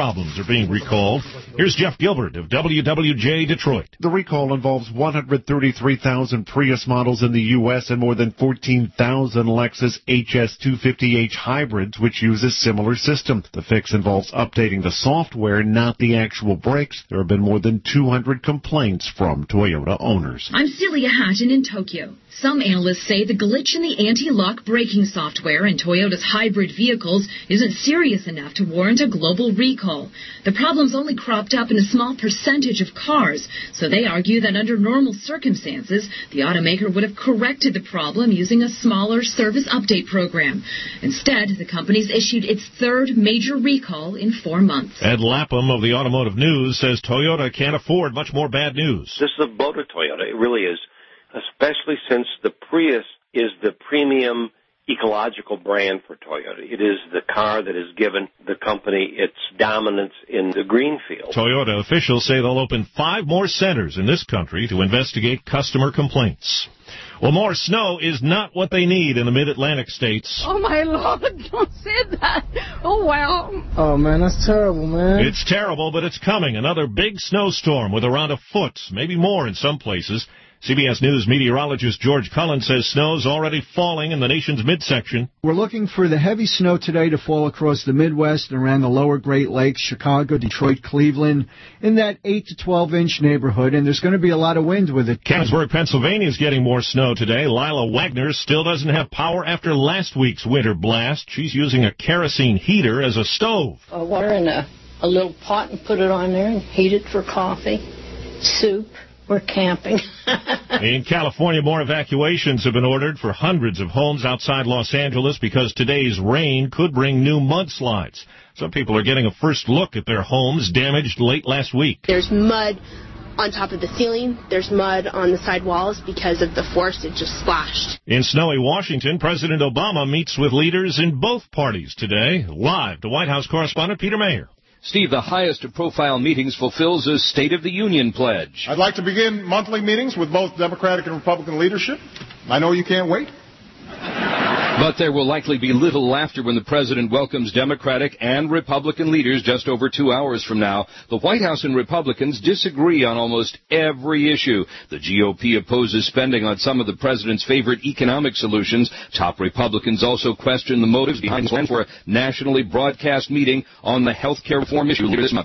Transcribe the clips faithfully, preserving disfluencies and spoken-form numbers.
problems are being recalled. Here's Jeff Gilbert of W W J Detroit. The recall involves one hundred thirty-three thousand Prius models in the U S and more than fourteen thousand Lexus H S two fifty H hybrids, which use a similar system. The fix involves updating the software, not the actual brakes. There have been more than two hundred complaints from Toyota owners. I'm Celia Hatton in Tokyo. Some analysts say the glitch in the anti-lock braking software in Toyota's hybrid vehicles isn't serious enough to warrant a global recall. The problem's only cropped up in a small percentage of cars, so they argue that under normal circumstances, the automaker would have corrected the problem using a smaller service update program. Instead, the company's issued its third major recall in four months. Ed Lapham of the Automotive News says Toyota can't afford much more bad news. This is a boat of Toyota. It really is, especially since the Prius is the premium ecological brand for Toyota. It is the car that has given the company its dominance in the green field. Toyota officials say they'll open five more centers in this country to investigate customer complaints. Well, more snow is not what they need in the mid-Atlantic states. Oh, my Lord, don't say that. Oh, wow. Oh, man, that's terrible, man. It's terrible, but it's coming. Another big snowstorm with around a foot, maybe more in some places. C B S News meteorologist George Cullen says snow's already falling in the nation's midsection. We're looking for the heavy snow today to fall across the Midwest and around the lower Great Lakes, Chicago, Detroit, Cleveland, in that eight to twelve inch neighborhood, and there's going to be a lot of wind with it. Canonsburg, Pennsylvania is getting more snow today. Lila Wagner still doesn't have power after last week's winter blast. She's using a kerosene heater as a stove. Uh, water in a, a little pot and put it on there and heat it for coffee, soup. We're camping. In California, more evacuations have been ordered for hundreds of homes outside Los Angeles because today's rain could bring new mudslides. Some people are getting a first look at their homes damaged late last week. There's mud on top of the ceiling. There's mud on the side walls because of the force. It just splashed. In snowy Washington, President Obama meets with leaders in both parties today. Live to White House correspondent Peter Mayer. Steve, the highest of profile meetings fulfills a State of the Union pledge. I'd like to begin monthly meetings with both Democratic and Republican leadership. I know you can't wait. But there will likely be little laughter when the president welcomes Democratic and Republican leaders just over two hours from now. The White House and Republicans disagree on almost every issue. The G O P opposes spending on some of the president's favorite economic solutions. Top Republicans also question the motives behind the plan for a nationally broadcast meeting on the health care reform issue later this month.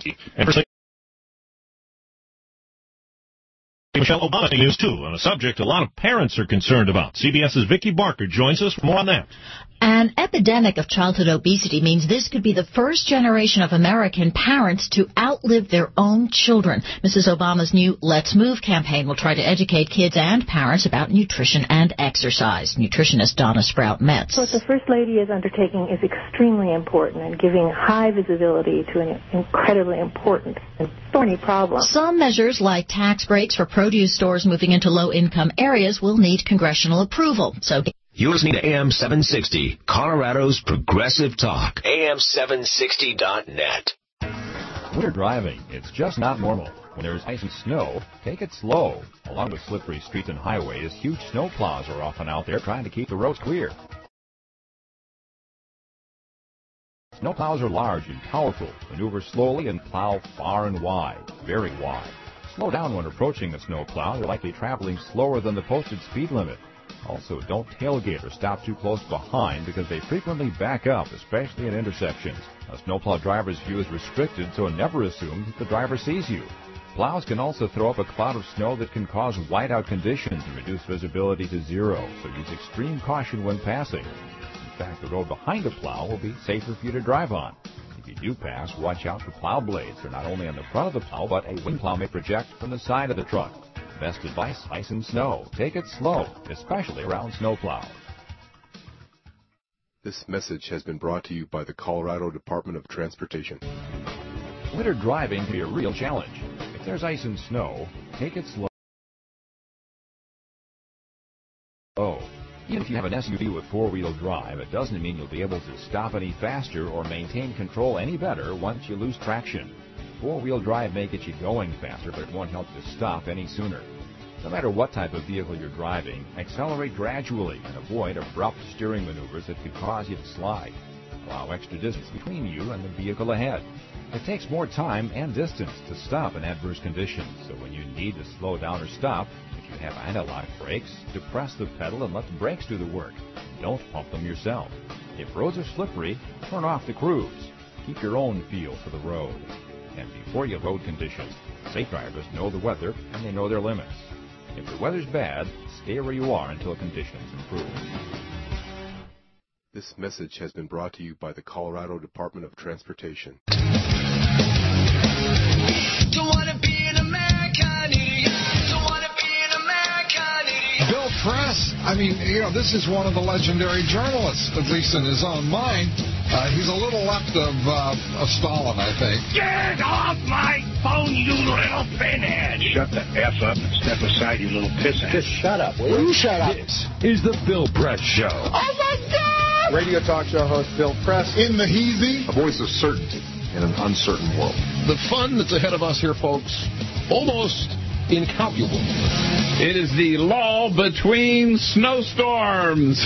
Michelle Obama news, too, on a subject a lot of parents are concerned about. CBS's Vicki Barker joins us for more on that. An epidemic of childhood obesity means this could be the first generation of American parents to outlive their own children. Missus Obama's new Let's Move campaign will try to educate kids and parents about nutrition and exercise. Nutritionist Donna Sprout-Metz. So what the First Lady is undertaking is extremely important and giving high visibility to an incredibly important and thorny problem. Some measures like tax breaks for produce stores moving into low-income areas will need congressional approval. So you're listening to A M seven sixty, Colorado's Progressive Talk. A M seven sixty dot net. Winter driving, it's just not normal. When there's ice and snow, take it slow. Along with slippery streets and highways, huge snow plows are often out there trying to keep the roads clear. Snow plows are large and powerful, maneuver slowly and plow far and wide, very wide. Slow down when approaching the snow plow. You're likely traveling slower than the posted speed limit. Also, don't tailgate or stop too close behind because they frequently back up, especially at intersections. A snowplow driver's view is restricted, so never assume that the driver sees you. Plows can also throw up a cloud of snow that can cause whiteout conditions and reduce visibility to zero, so use extreme caution when passing. In fact, the road behind a plow will be safer for you to drive on. If you do pass, watch out for plow blades. They're not only on the front of the plow, but a wind plow may project from the side of the truck. Best advice, ice and snow. Take it slow, especially around snowplows. This message has been brought to you by the Colorado Department of Transportation. Winter driving can be a real challenge. If there's ice and snow, take it slow. Oh, even if you have an S U V with four-wheel drive, it doesn't mean you'll be able to stop any faster or maintain control any better once you lose traction. Four-wheel drive may get you going faster, but it won't help you stop any sooner. No matter what type of vehicle you're driving, accelerate gradually and avoid abrupt steering maneuvers that could cause you to slide. Allow extra distance between you and the vehicle ahead. It takes more time and distance to stop in adverse conditions, so when you need to slow down or stop, if you have anti-lock brakes, depress the pedal and let the brakes do the work. Don't pump them yourself. If roads are slippery, turn off the cruise. Keep your own feel for the road. And before you load conditions, safe drivers know the weather and they know their limits. If the weather's bad, stay where you are until conditions improve. This message has been brought to you by the Colorado Department of Transportation. Don't wanna be an American idiot. Don't wanna be an American idiot. Bill Press, I mean, you know, this is one of the legendary journalists, at least in his own mind. Uh, he's a little left of, uh, of Stalin, I think. Get off my phone, you little pinhead! Shut the F up and step aside, you little pisshead. Just shut up, will you? Shut up. This is the Bill Press Show. Oh, my God! Radio talk show host Bill Press. In the heezy. A voice of certainty in an uncertain world. The fun that's ahead of us here, folks, almost incalculable. It is the lull between snowstorms.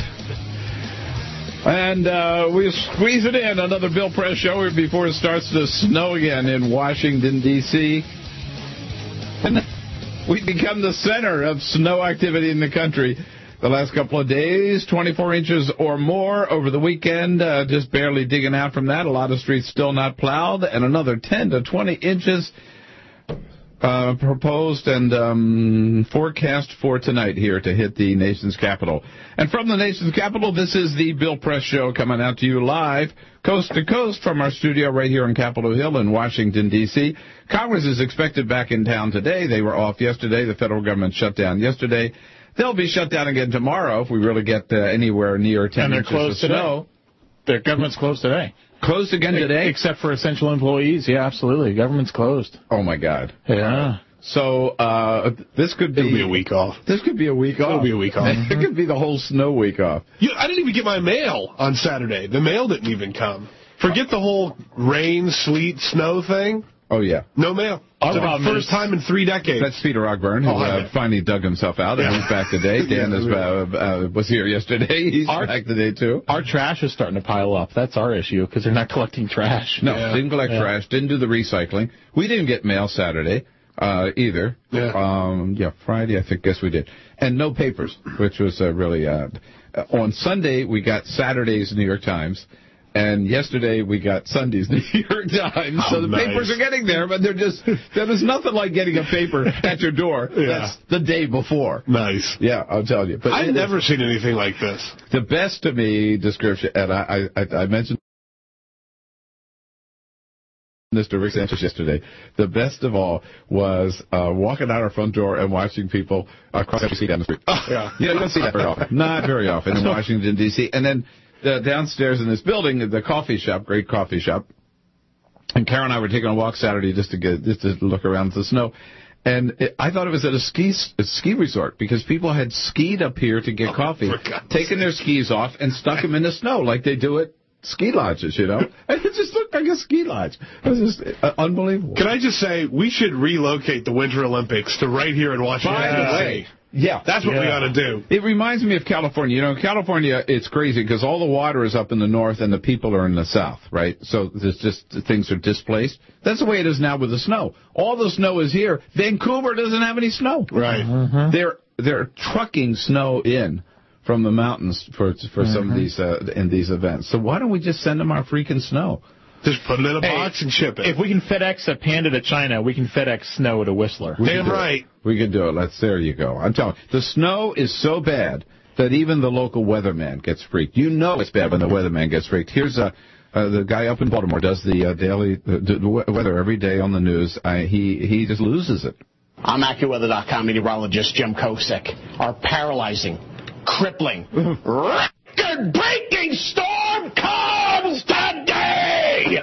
And uh, we'll squeeze it in, another Bill Press Show before it starts to snow again in Washington, D C And we've become the center of snow activity in the country. The last couple of days, twenty-four inches or more over the weekend, uh, just barely digging out from that. A lot of streets still not plowed, and another ten to twenty inches uh, proposed and um, forecast for tonight here to hit the nation's capital. And from the nation's capital, this is the Bill Press Show coming out to you live, coast to coast from our studio right here on Capitol Hill in Washington, D C Congress is expected back in town today. They were off yesterday. The federal government shut down yesterday. They'll be shut down again tomorrow if we really get uh, anywhere near ten inches of snow. Their government's closed today. Closed again today? Except for essential employees. Yeah, absolutely. Government's closed. Oh, my God. Yeah. So uh, this could be... It'll be a week off. This could be a week off. It'll be a week off. It could be the whole snow week off. You, I didn't even get my mail on Saturday. The mail didn't even come. Forget the whole rain, sleet, snow thing. Oh, yeah. No mail. Our the first time in three decades. That's Peter Ogburn, who oh, uh, finally dug himself out and he's back today. Dan is, uh, uh, was here yesterday. He's our, back today, too. Our trash is starting to pile up. That's our issue, because they're not collecting trash. No, yeah. didn't collect yeah. trash, didn't do the recycling. We didn't get mail Saturday uh, either. Yeah. Um, yeah, Friday, I think, guess we did. And no papers, which was uh, really odd. Uh, on Sunday, we got Saturday's New York Times. And yesterday we got Sunday's New York Times. Oh, so the nice. papers are getting there, but they're just, there's nothing like getting a paper at your door. Yeah. That's the day before. Nice. Yeah, I'll tell you. But I've never seen anything like this. The best to me description, and I, I, I mentioned this to Rick Sanchez yesterday. The best of all was uh, walking out our front door and watching people uh, cross the street down the street. Oh, yeah. You don't see that very often. Not very often in Washington, D C And then uh, downstairs in this building, the coffee shop, great coffee shop, and Karen and I were taking a walk Saturday just to get just to look around the snow. And it, I thought it was at a ski a ski resort because people had skied up here to get oh, coffee, taken their skis off and stuck them in the snow like they do at ski lodges, you know. And it just looked like a ski lodge. It was just uh, unbelievable. Can I just say, we should relocate the Winter Olympics to right here in Washington, D C. By the way, yeah. That's what yeah. we ought to do. It reminds me of California. You know, in California, it's crazy because all the water is up in the north and the people are in the south, right? So there's just things are displaced. That's the way it is now with the snow. All the snow is here. Vancouver doesn't have any snow. Right. Mm-hmm. They're they're trucking snow in from the mountains for for mm-hmm. some of these uh, in these events. So why don't we just send them our freaking snow? Just put it in a hey, box and ship it. If we can FedEx a Panda to China, we can FedEx snow to Whistler. We Damn right. It. We can do it. Let's. There you go. I'm telling you, the snow is so bad that even the local weatherman gets freaked. You know it's bad when the weatherman gets freaked. Here's a. Uh, the guy up in Baltimore does the uh, daily uh, the weather every day on the news. I, he he just loses it. I'm AccuWeather dot com meteorologist Jim Kosick. Our paralyzing, crippling, record-breaking storm comes today!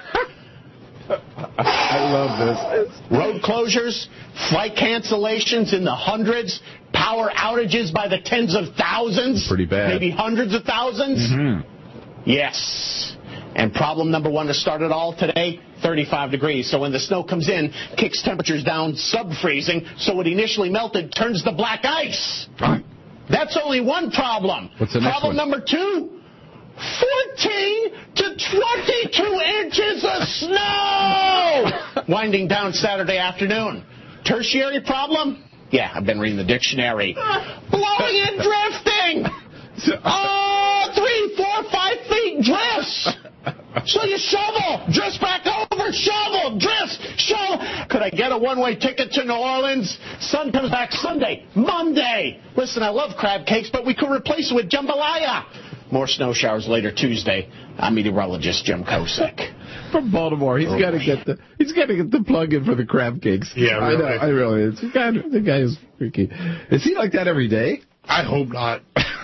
I love this. Road closures, flight cancellations in the hundreds, power outages by the tens of thousands. Pretty bad. Maybe hundreds of thousands. Mm-hmm. Yes. And problem number one to start it all today, thirty-five degrees. So when the snow comes in, kicks temperatures down sub-freezing, so what initially melted turns to black ice. Right. That's only one problem. What's the next problem one? number two, fourteen to twenty-two inches of snow! Winding down Saturday afternoon. Tertiary problem? Yeah, I've been reading the dictionary. Blowing and drifting! Oh, three, four, five feet drifts! So you shovel, drifts back over, shovel, drifts, shovel. Could I get a one-way ticket to New Orleans? Sun comes back Sunday, Monday. Listen, I love crab cakes, but we could replace it with jambalaya. More snow showers later Tuesday. I'm meteorologist Jim Kosick. From Baltimore, he's oh got to get the he's got to get the plug in for the crab cakes. Yeah, really. I know, I really. It's the guy. The guy is freaky. Is he like that every day? I hope not.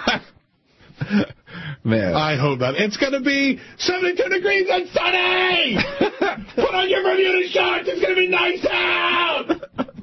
Man, I hope not. It's going to be seventy-two degrees and sunny. Put on your Bermuda shorts. It's going to be nice out.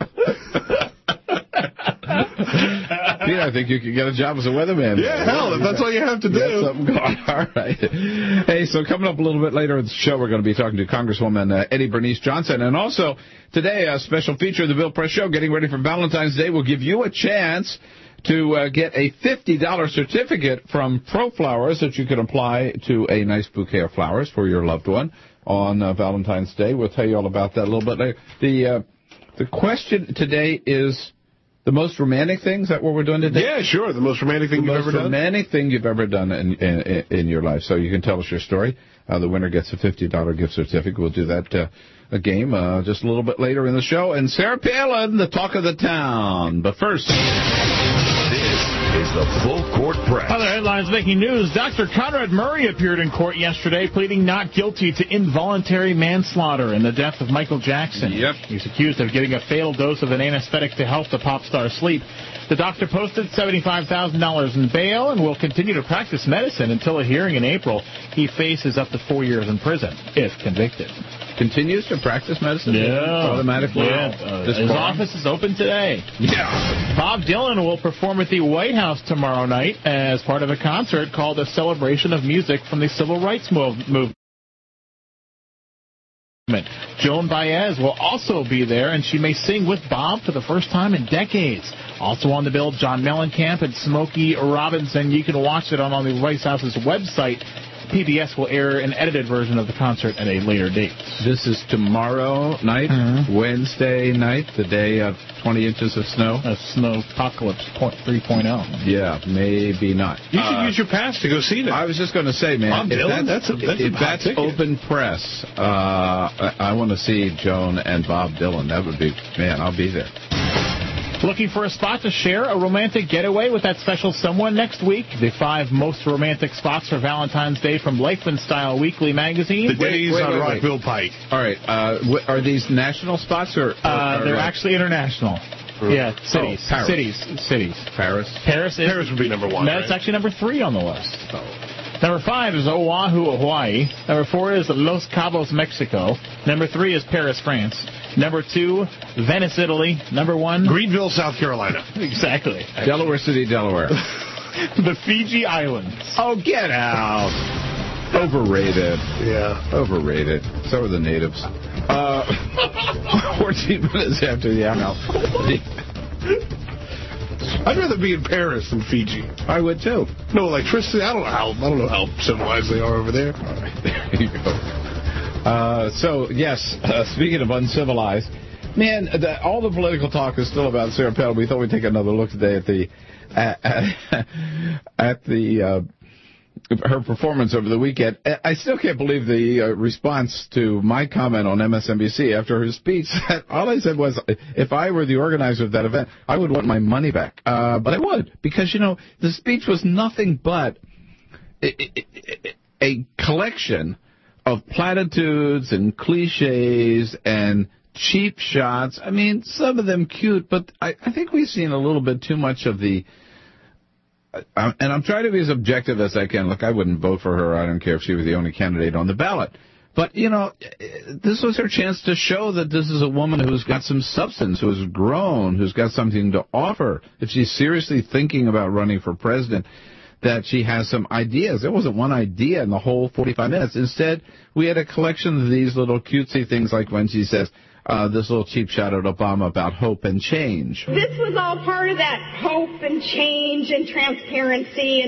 Pete, I think you could get a job as a weatherman. Yeah, hell, if that's all you have to do. Got something going. All right. Hey, so coming up a little bit later in the show, we're going to be talking to Congresswoman uh, Eddie Bernice Johnson. And also, today, a special feature of the Bill Press Show, getting ready for Valentine's Day, will give you a chance to uh, get a fifty dollars certificate from ProFlowers that you can apply to a nice bouquet of flowers for your loved one on uh, Valentine's Day. We'll tell you all about that a little bit later. The, uh, the question today is... the most romantic thing? Is that what we're doing today? Yeah, sure. The most romantic thing the you've ever done? The most romantic thing you've ever done in, in, in your life. So you can tell us your story. Uh, the winner gets a fifty dollars gift certificate. We'll do that uh, a game uh, just a little bit later in the show. And Sarah Palin, the talk of the town. But first... is the Full Court Press. Other headlines making news. Doctor Conrad Murray appeared in court yesterday pleading not guilty to involuntary manslaughter in the death of Michael Jackson. Yep. He's accused of giving a fatal dose of an anesthetic to help the pop star sleep. The doctor posted seventy-five thousand dollars in bail and will continue to practice medicine until a hearing in April. He faces up to four years in prison if convicted. Continues to practice medicine? Yeah. Automatically? Yeah. Uh, his office is open today. Yeah. Bob Dylan will perform at the White House tomorrow night as part of a concert called A Celebration of Music from the Civil Rights Mov- Movement. Joan Baez will also be there, and she may sing with Bob for the first time in decades. Also on the bill, John Mellencamp and Smokey Robinson. You can watch it on, on the White House's website. P B S will air an edited version of the concert at a later date. This is tomorrow night, mm-hmm. Wednesday night, the day of twenty inches of snow. A snow apocalypse three point oh. Yeah, maybe not. You should uh, use your pass to go see them. I was just going to say, man, Bob if Dylan? that's, that's, a, that's, if a that's open press, uh, I, I want to see Joan and Bob Dylan. That would be, man, I'll be there. Looking for a spot to share a romantic getaway with that special someone next week? The five most romantic spots for Valentine's Day from Lifeman Style Weekly magazine. The days wait, on wait, Rockville wait. Pike. All right. Uh, wh- are these national spots or? or uh, they're or, actually international. Or, yeah, cities. Oh, Paris. Cities. Cities. Paris. Paris is. Paris would be number one. That's right? actually number three on the list. Oh. Number five is Oahu, Hawaii. Number four is Los Cabos, Mexico. Number three is Paris, France. Number two, Venice, Italy. Number one, Greenville, South Carolina. Exactly. Delaware City, Delaware. The Fiji Islands. Oh, get out. Overrated. Yeah. Overrated. So are the natives. Uh, fourteen minutes after the hour. I'd rather be in Paris than Fiji. I would too. No electricity. I don't know how. I don't know how civilized they are over there. All right, there you go. Uh, so yes, uh, speaking of uncivilized, man, the, all the political talk is still about Sarah Palin. We thought we'd take another look today at the at, at, at the uh, her performance over the weekend. I still can't believe the uh, response to my comment on M S N B C after her speech. All I said was, if I were the organizer of that event, I would want my money back. Uh, but I would, because, you know, the speech was nothing but a, a, a collection of platitudes and cliches and cheap shots. I mean, some of them cute, but I, I think we've seen a little bit too much of the... Uh, and I'm trying to be as objective as I can. Look, I wouldn't vote for her. I don't care if she was the only candidate on the ballot. But, you know, this was her chance to show that this is a woman who's got some substance, who's grown, who's got something to offer. If she's seriously thinking about running for president, that she has some ideas. There wasn't one idea in the whole forty-five minutes. Instead, we had a collection of these little cutesy things, like when she says, uh, this little cheap shot at Obama about hope and change. This was all part of that hope and change and transparency and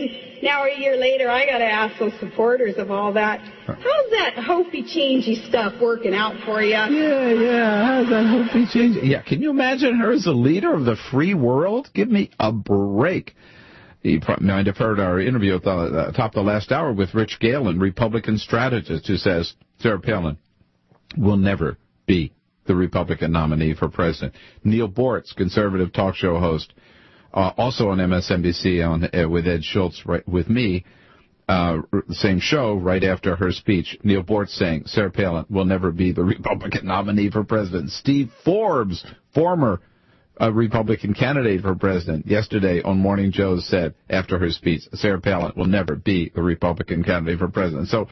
Now, a year later, I got to ask those supporters of all that, how's that hopey-changey stuff working out for you? Yeah, yeah, how's that hopey-changey? Yeah, can you imagine her as the leader of the free world? Give me a break. You might have heard our interview at the uh, top of the last hour with Rich Galen, Republican strategist, who says Sarah Palin will never be the Republican nominee for president. Neil Bortz, conservative talk show host, uh, also on M S N B C on uh, with Ed Schultz, right, with me, uh, the same show, right after her speech. Neil Bortz saying Sarah Palin will never be the Republican nominee for president. Steve Forbes, former a Republican candidate for president, yesterday on Morning Joe said after her speech, Sarah Palin will never be the Republican candidate for president. So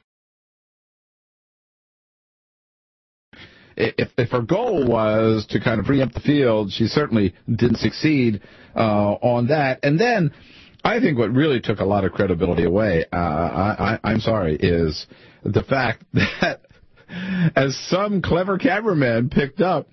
if, if her goal was to kind of preempt the field, she certainly didn't succeed uh, on that. And then I think what really took a lot of credibility away, uh, I, I, I'm sorry, is the fact that as some clever cameraman picked up,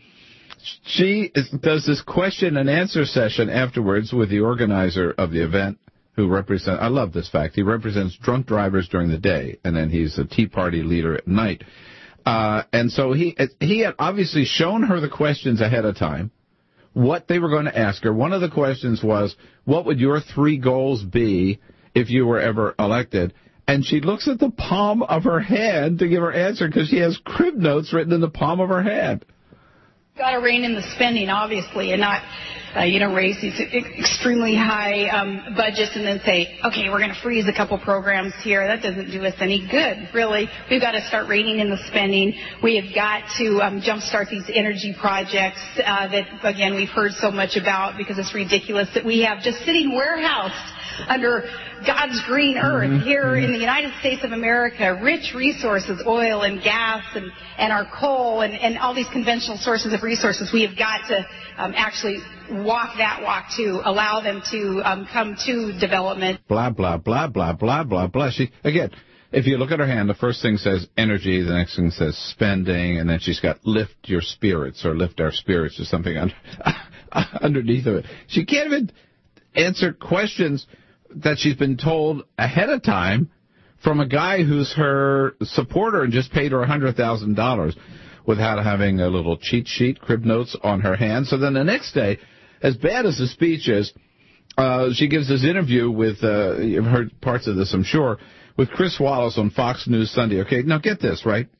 she is, does this question and answer session afterwards with the organizer of the event, who represent. I love this fact. He represents drunk drivers during the day, and then he's a Tea Party leader at night. Uh, and so he he had obviously shown her the questions ahead of time, what they were going to ask her. One of the questions was, what would your three goals be if you were ever elected? And she looks at the palm of her hand to give her answer because she has crib notes written in the palm of her hand. Got to rein in the spending, obviously, and not, uh, you know, raise these extremely high um, budgets and then say, okay, we're going to freeze a couple programs here. That doesn't do us any good, really. We've got to start reining in the spending. We have got to um, jumpstart these energy projects uh, that, again, we've heard so much about because it's ridiculous that we have just sitting warehoused under God's green earth mm-hmm. here in the United States of America, rich resources, oil and gas and, and our coal and, and all these conventional sources of resources. We have got to um, actually walk that walk to allow them to um, come to development. Blah, blah, blah, blah, blah, blah, blah. She, again, if you look at her hand, the first thing says energy, the next thing says spending, and then she's got lift your spirits or lift our spirits or something under, underneath of it. She can't even answer questions that she's been told ahead of time from a guy who's her supporter and just paid her one hundred thousand dollars without having a little cheat sheet, crib notes on her hand. So then the next day, as bad as the speech is, uh, she gives this interview with, uh, you've heard parts of this, I'm sure, with Chris Wallace on Fox News Sunday. Okay, now get this, right?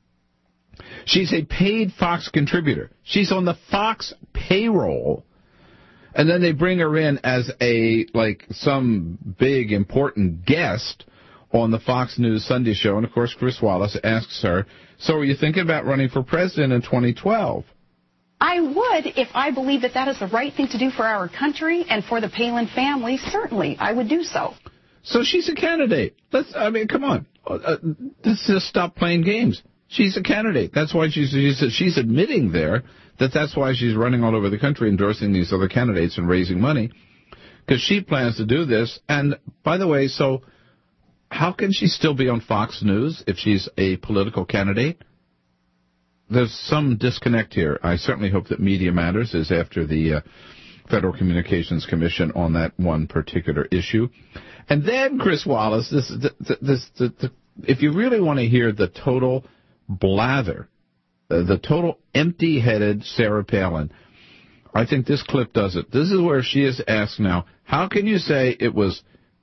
She's a paid Fox contributor. She's on the Fox payroll. And then they bring her in as a, like, some big, important guest on the Fox News Sunday show. And, of course, Chris Wallace asks her, so are you thinking about running for president in twenty twelve? I would if I believe that that is the right thing to do for our country and for the Palin family. Certainly, I would do so. So she's a candidate. Let's, I mean, come on. Uh, let's just stop playing games. She's a candidate. That's why she's, she's, she's admitting there that that's why she's running all over the country endorsing these other candidates and raising money, because she plans to do this. And, by the way, so how can she still be on Fox News if she's a political candidate? There's some disconnect here. I certainly hope that Media Matters is after the uh, Federal Communications Commission on that one particular issue. And then, Chris Wallace, this, this, this, this, this if you really want to hear the total blather, Uh, the total empty-headed Sarah Palin, I think this clip does it. This is where she is asked now, how can you say it was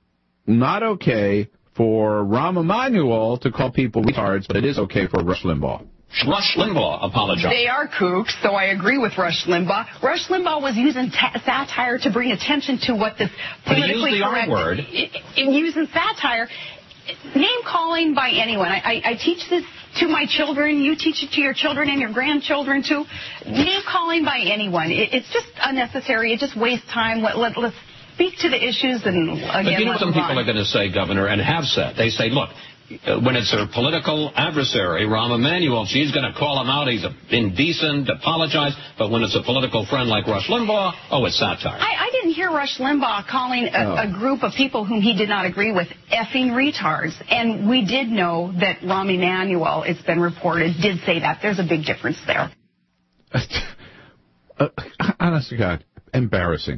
not okay for Rahm Emanuel to call people retards, but it is okay for Rush Limbaugh? Rush Limbaugh apologized. They are kooks, though I agree with Rush Limbaugh. Rush Limbaugh was using ta- satire to bring attention to what this politically he used the correct... R word. Using satire. Name-calling by anyone. I, I, I teach this to my children. You teach it to your children and your grandchildren, too. Name-calling by anyone. It, it's just unnecessary. It just wastes time. Let, let, let's speak to the issues and, again, But you know what some people on. are going to say, Governor, and have said? They say, look, when it's her political adversary, Rahm Emanuel, she's going to call him out. He's indecent, apologize. But when it's a political friend like Rush Limbaugh, oh, it's satire. I, I didn't hear Rush Limbaugh calling a, Oh. a group of people whom he did not agree with effing retards. And we did know that Rahm Emanuel, it's been reported, did say that. There's a big difference there. uh, honest to God, embarrassing.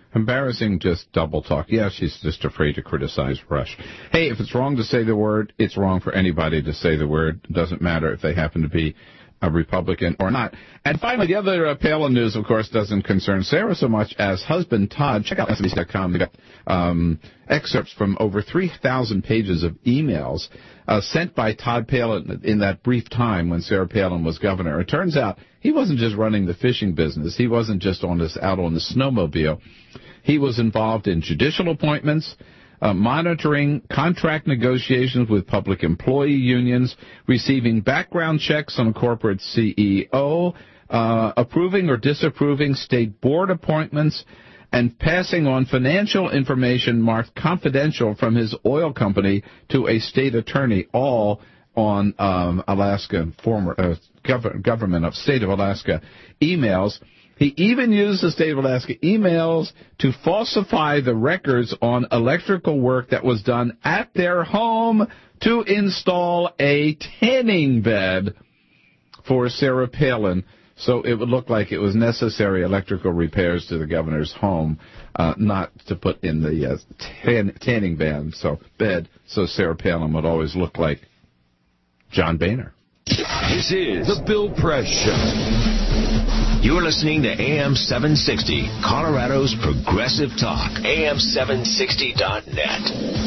Embarrassing, just double talk. Yeah, she's just afraid to criticize Rush. Hey, if it's wrong to say the word, it's wrong for anybody to say the word. It doesn't matter if they happen to be a Republican or not. And finally, the other uh, Palin news, of course, doesn't concern Sarah so much as husband Todd. Check out S M B C dot com. They got um, excerpts from over three thousand pages of emails uh, sent by Todd Palin in that brief time when Sarah Palin was governor. It turns out he wasn't just running the fishing business. He wasn't just on this out on the snowmobile. He was involved in judicial appointments, uh, monitoring contract negotiations with public employee unions, receiving background checks on corporate C E O, uh, approving or disapproving state board appointments, and passing on financial information marked confidential from his oil company to a state attorney, all on um, Alaska, former uh, gov- government of state of Alaska emails. He even used the state of Alaska emails to falsify the records on electrical work that was done at their home to install a tanning bed for Sarah Palin, so it would look like it was necessary electrical repairs to the governor's home, uh, not to put in the uh, tan- tanning bed, so bed, so Sarah Palin would always look like John Boehner. This is the Bill Press Show. You're listening to A M seven sixty, Colorado's Progressive Talk. A M seven sixty dot net.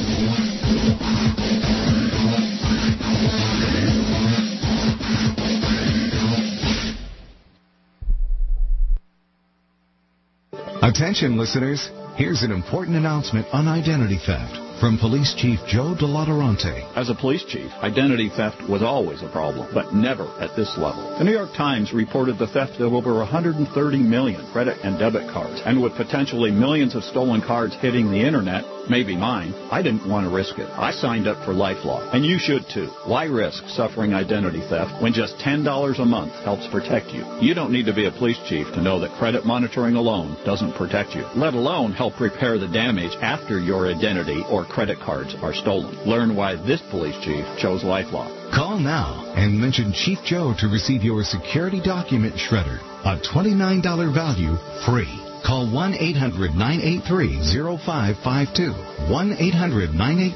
Attention, listeners. Here's an important announcement on identity theft from Police Chief Joe DeLatorante. As a police chief, identity theft was always a problem, but never at this level. The New York Times reported the theft of over one hundred thirty million credit and debit cards, and with potentially millions of stolen cards hitting the internet, maybe mine, I didn't want to risk it. I signed up for LifeLock, and you should too. Why risk suffering identity theft when just ten dollars a month helps protect you? You don't need to be a police chief to know that credit monitoring alone doesn't protect you, let alone help repair the damage after your identity or credit cards are stolen. Learn why this police chief chose LifeLock. Call now and mention Chief Joe to receive your security document shredder. A twenty-nine dollars value free. Call one eight hundred nine eight three oh five five two. one eight hundred nine eight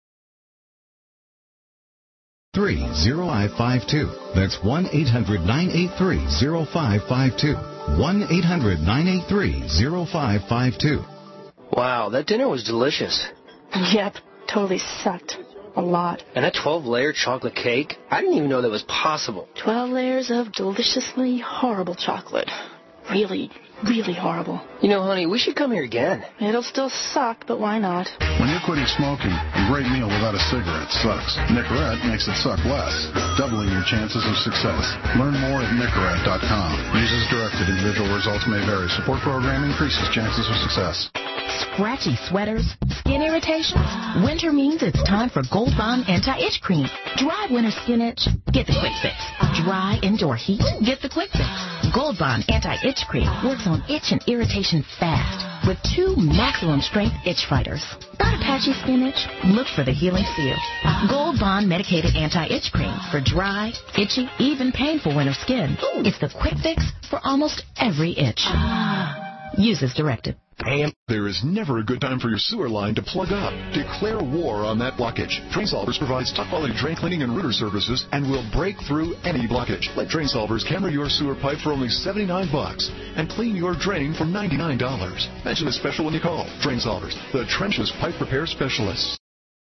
three oh five five two. That's one eight hundred nine eight three oh five five two. one eight hundred nine eight three oh five five two. Wow, that dinner was delicious. Yep, totally sucked. A lot. And that twelve-layer chocolate cake? I didn't even know that was possible. twelve layers of deliciously horrible chocolate. Really, really horrible. You know, honey, we should come here again. It'll still suck, but why not? When you're quitting smoking, a great meal without a cigarette sucks. Nicorette makes it suck less, doubling your chances of success. Learn more at Nicorette dot com. Use as directed. Individual results may vary. Support program increases chances of success. Scratchy sweaters, skin irritation? Winter means it's time for Gold Bond Anti-Itch Cream. Dry winter skin itch? Get the quick fix. Dry indoor heat? Get the quick fix. Gold Bond Anti-Itch Cream works on itch and irritation fast with two maximum strength itch fighters. Got a patchy skin itch? Look for the healing seal. Gold Bond Medicated Anti-Itch Cream for dry, itchy, even painful winter skin. It's the quick fix for almost every itch. Use as directed. There is never a good time for your sewer line to plug up. Declare war on that blockage. Drain Solvers provides top-quality drain cleaning and rooter services and will break through any blockage. Let Drain Solvers camera your sewer pipe for only seventy-nine bucks and clean your drain for ninety-nine dollars. Mention this special when you call. Drain Solvers, the trenchless pipe repair specialists.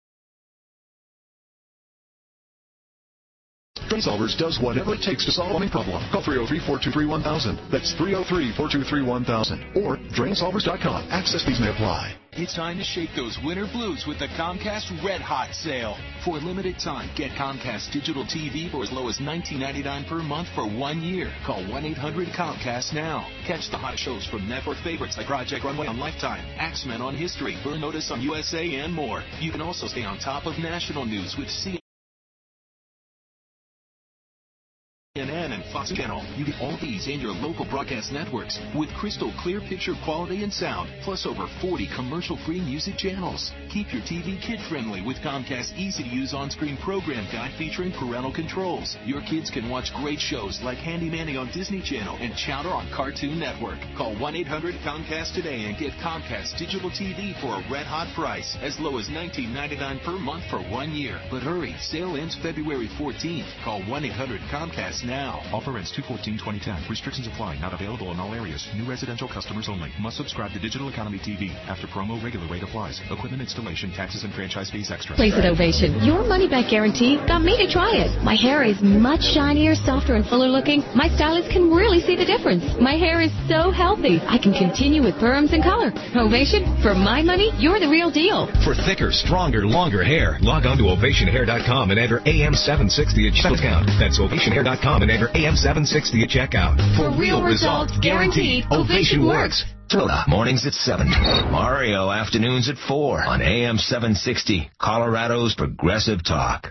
Drain Solvers does whatever it takes to solve any problem. Call three oh three, four two three, one thousand. That's three oh three, four two three, one thousand. Or drain solvers dot com. Access fees may apply. It's time to shake those winter blues with the Comcast Red Hot sale. For a limited time, get Comcast Digital T V for as low as nineteen ninety-nine dollars per month for one year. Call one eight hundred Comcast now. Catch the hot shows from network favorites like Project Runway on Lifetime, X-Men on History, Burn Notice on U S A, and more. You can also stay on top of national news with C C N N and Fox Channel. You get all these and your local broadcast networks with crystal clear picture quality and sound, plus over forty commercial-free music channels. Keep your T V kid-friendly with Comcast's easy-to-use on-screen program guide featuring parental controls. Your kids can watch great shows like Handy Manny on Disney Channel and Chowder on Cartoon Network. Call one eight hundred Comcast today and get Comcast digital T V for a red-hot price, as low as nineteen ninety-nine per month for one year. But hurry, sale ends February fourteenth. Call one eight hundred Comcast now. Offer ends two fourteen twenty ten. Restrictions apply. Not available in all areas. New residential customers only. Must subscribe to Digital Economy T V. After promo, regular rate applies. Equipment installation, taxes, and franchise fees extra. Place at Ovation. Your money-back guarantee got me to try it. My hair is much shinier, softer, and fuller looking. My stylist can really see the difference. My hair is so healthy. I can continue with perms and color. Ovation, for my money, you're the real deal. For thicker, stronger, longer hair, log on to ovation hair dot com and enter A M seven sixty at checkout. That's ovation hair dot com and enter A M seven sixty at checkout. For real results, guaranteed, Ovation works. Toyota, mornings at seven. Mario, afternoons at four on A M seven sixty, Colorado's Progressive Talk.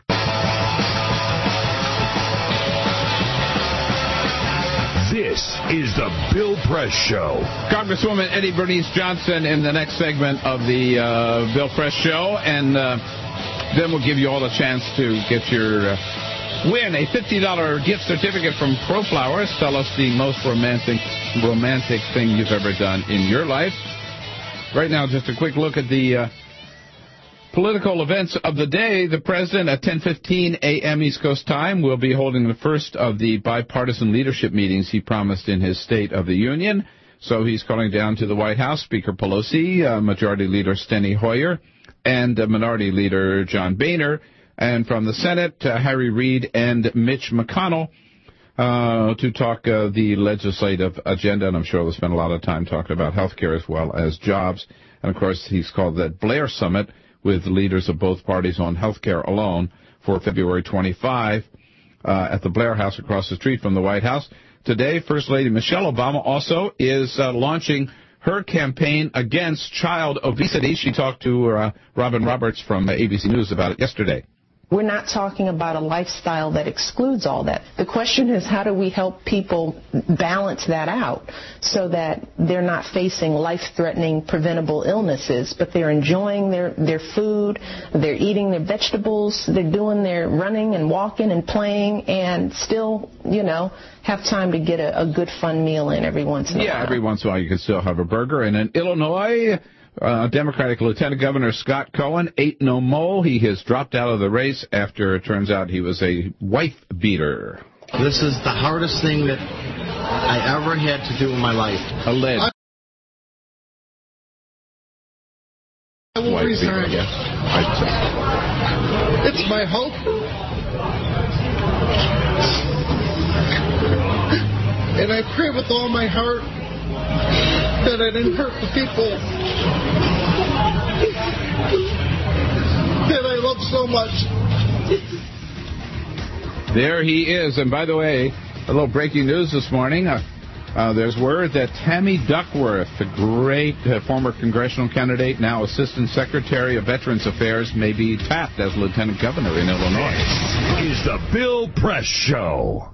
This is the Bill Press Show. Congresswoman Eddie Bernice Johnson in the next segment of the uh, Bill Press Show, and uh, then we'll give you all a chance to get your uh, win a fifty dollars gift certificate from ProFlowers. Tell us the most romantic romantic thing you've ever done in your life. Right now, just a quick look at the uh, political events of the day. The president at ten fifteen a.m. East Coast time will be holding the first of the bipartisan leadership meetings he promised in his State of the Union. So he's calling down to the White House Speaker Pelosi, uh, Majority Leader Steny Hoyer, and uh, Minority Leader John Boehner. And from the Senate, uh, Harry Reid and Mitch McConnell uh, to talk uh, the legislative agenda. And I'm sure we'll spend a lot of time talking about health care as well as jobs. And, of course, he's called that Blair Summit with leaders of both parties on health care alone for February twenty-fifth uh, at the Blair House across the street from the White House. Today, First Lady Michelle Obama also is uh, launching her campaign against child obesity. She talked to uh, Robin Roberts from uh, A B C News about it yesterday. We're not talking about a lifestyle that excludes all that. The question is, how do we help people balance that out so that they're not facing life-threatening preventable illnesses, but they're enjoying their, their food, they're eating their vegetables, they're doing their running and walking and playing, and still, you know, have time to get a, a good, fun meal in every once in a yeah, while. Yeah, every once in a while you can still have a burger. And in Illinois, Uh, Democratic Lieutenant Governor Scott Cohen ate no mole. He has dropped out of the race after it turns out he was a wife beater. This is the hardest thing that I ever had to do in my life. Alleged. I, I will wife resign. Beater, yes. It's my hope. And I pray with all my heart that I didn't hurt the people that I love so much. There he is. And by the way, a little breaking news this morning. Uh, uh, there's word that Tammy Duckworth, the great uh, former congressional candidate, now Assistant Secretary of Veterans Affairs, may be tapped as Lieutenant Governor in Illinois. This is the Bill Press Show.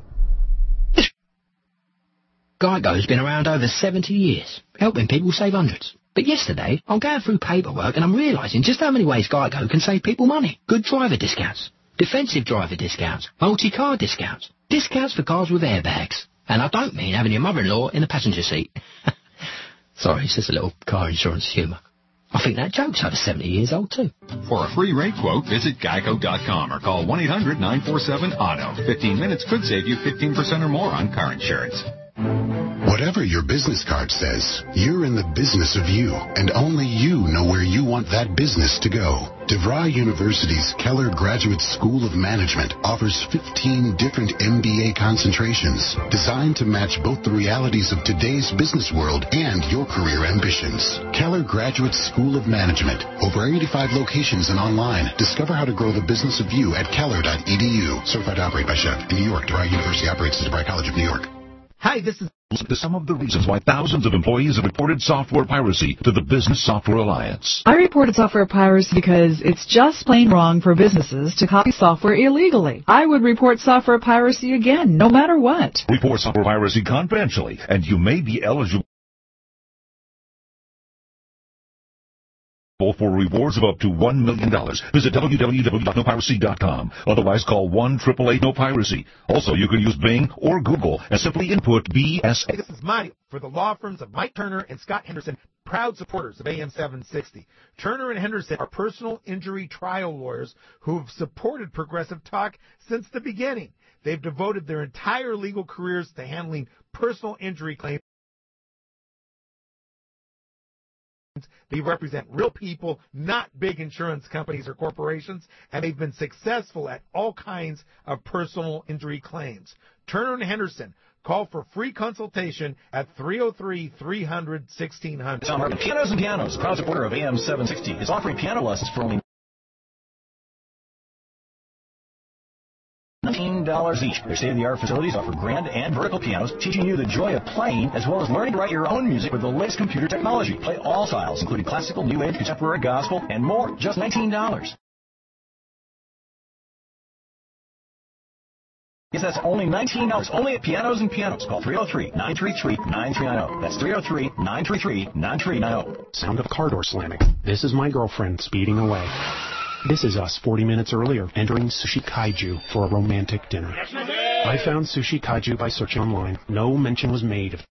Geico's been around over seventy years, helping people save hundreds. But yesterday, I'm going through paperwork and I'm realising just how many ways Geico can save people money. Good driver discounts, defensive driver discounts, multi-car discounts, discounts for cars with airbags. And I don't mean having your mother-in-law in the passenger seat. Sorry, it's just a little car insurance humour. I think that joke's over seventy years old, too. For a free rate quote, visit geico dot com or call one eight hundred nine four seven auto. fifteen minutes could save you fifteen percent or more on car insurance. Whatever your business card says, you're in the business of you, and only you know where you want that business to go. DeVry University's Keller Graduate School of Management offers fifteen different M B A concentrations designed to match both the realities of today's business world and your career ambitions. Keller Graduate School of Management. Over eighty-five locations and online. Discover how to grow the business of you at keller dot e d u. Certified to operate by Chef. In New York, DeVry University operates as DeVry College of New York. Hi, this is... To some of the reasons why thousands of employees have reported software piracy to the Business Software Alliance. I reported software piracy because it's just plain wrong for businesses to copy software illegally. I would report software piracy again, no matter what. Report software piracy confidentially, and you may be eligible for rewards of up to one million dollars. Visit w w w dot no piracy dot com. Otherwise, call one eight eight eight no piracy. Also, you can use Bing or Google and simply input B S A. Hey, this is Monty for the law firms of Mike Turner and Scott Henderson, proud supporters of A M seven sixty. Turner and Henderson are personal injury trial lawyers who have supported Progressive Talk since the beginning. They've devoted their entire legal careers to handling personal injury claims. They represent real people, not big insurance companies or corporations, and they've been successful at all kinds of personal injury claims. Turner and Henderson, call for free consultation at three oh three, three hundred, sixteen hundred. Tom Hartman, Pianos and Pianos, proud supporter of A M seven sixty, is offering piano lessons for only nineteen dollars each. Their state-of-the-art facilities offer grand and vertical pianos, teaching you the joy of playing, as well as learning to write your own music with the latest computer technology. Play all styles, including classical, new age, contemporary, gospel, and more. Just nineteen dollars. Yes, that's only nineteen dollars. Only at Pianos and Pianos. Call three oh three, nine three three, nine three nine oh. That's three oh three, nine three three, nine three nine oh. Sound of car door slamming. This is my girlfriend speeding away. This is us forty minutes earlier, entering Sushi Kaiju for a romantic dinner. I found Sushi Kaiju by searching online. No mention was made of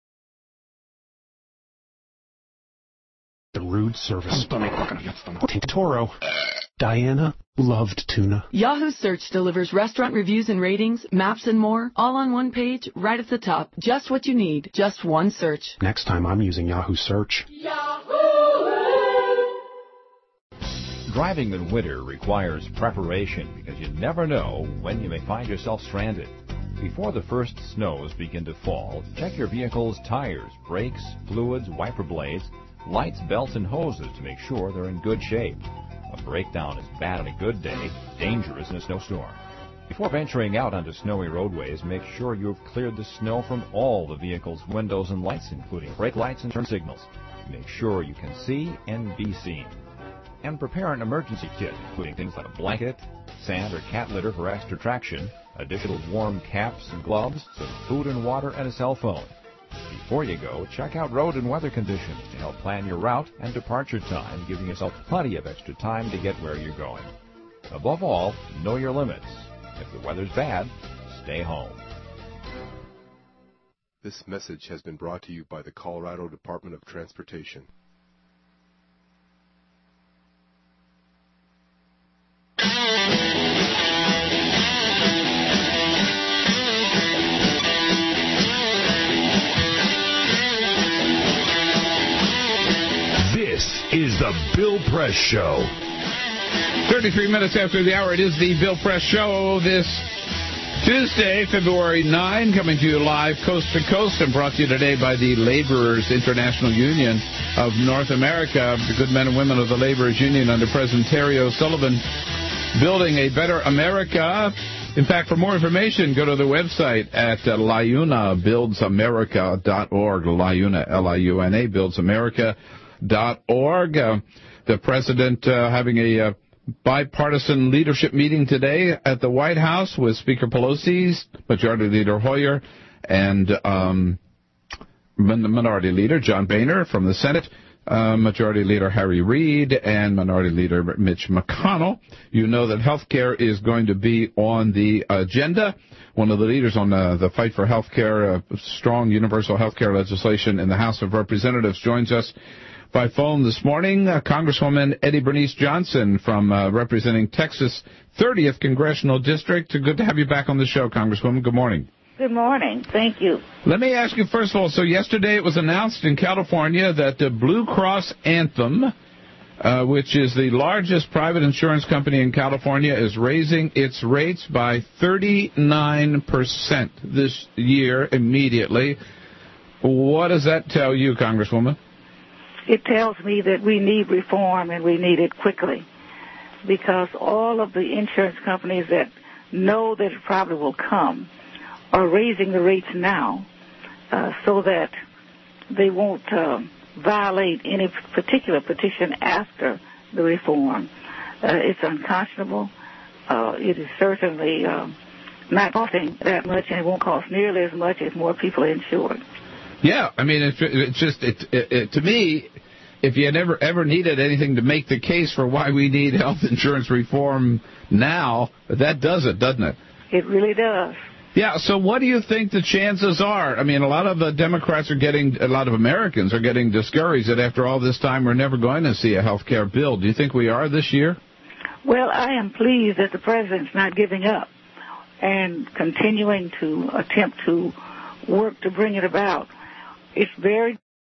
the rude service. Toro. Diana loved tuna. Yahoo Search delivers restaurant reviews and ratings, maps and more, all on one page, right at the top. Just what you need. Just one search. Next time I'm using Yahoo Search. Driving in winter requires preparation because you never know when you may find yourself stranded. Before the first snows begin to fall, check your vehicle's tires, brakes, fluids, wiper blades, lights, belts, and hoses to make sure they're in good shape. A breakdown is bad on a good day, dangerous in a snowstorm. Before venturing out onto snowy roadways, make sure you've cleared the snow from all the vehicle's windows and lights, including brake lights and turn signals. Make sure you can see and be seen. And prepare an emergency kit, including things like a blanket, sand or cat litter for extra traction, additional warm caps and gloves, some food and water, and a cell phone. Before you go, check out road and weather conditions to help plan your route and departure time, giving yourself plenty of extra time to get where you're going. Above all, know your limits. If the weather's bad, stay home. This message has been brought to you by the Colorado Department of Transportation. This is the Bill Press Show. thirty-three minutes after the hour, it is the Bill Press Show this Tuesday, February ninth, coming to you live coast to coast and brought to you today by the Laborers International Union of North America, the good men and women of the Laborers Union under President Terry O'Sullivan, building a better America. In fact, for more information, go to the website at uh, liuna builds america dot org, Liuna, L I U N A, builds america dot org. Uh, the president uh, having a uh, bipartisan leadership meeting today at the White House with Speaker Pelosi, Majority Leader Hoyer, and um, Minority Leader John Boehner from the Senate, uh, Majority Leader Harry Reid, and Minority Leader Mitch McConnell. You know that health care is going to be on the agenda. One of the leaders on uh, the fight for health care, uh, strong universal health care legislation in the House of Representatives, joins us by phone this morning, uh, Congresswoman Eddie Bernice Johnson from uh, representing Texas' thirtieth Congressional District. Good to have you back on the show, Congresswoman. Good morning. Good morning. Thank you. Let me ask you, first of all, so yesterday it was announced in California that the Blue Cross Anthem, uh, which is the largest private insurance company in California, is raising its rates by thirty-nine percent this year immediately. What does that tell you, Congresswoman? It tells me that we need reform and we need it quickly, because all of the insurance companies that know that it probably will come are raising the rates now so that they won't uh, violate any particular petition after the reform. Uh, it's unconscionable. Uh, it is certainly uh, not costing that much, and it won't cost nearly as much if more people are insured. Yeah, I mean, it's, it's just, it, it, it, to me, if you never ever needed anything to make the case for why we need health insurance reform now, that does it, doesn't it? It really does. Yeah, so what do you think the chances are? I mean, a lot of the Democrats are getting, a lot of Americans are getting discouraged that after all this time we're never going to see a health care bill. Do you think we are this year? Well, I am pleased that the president's not giving up and continuing to attempt to work to bring it about. It's very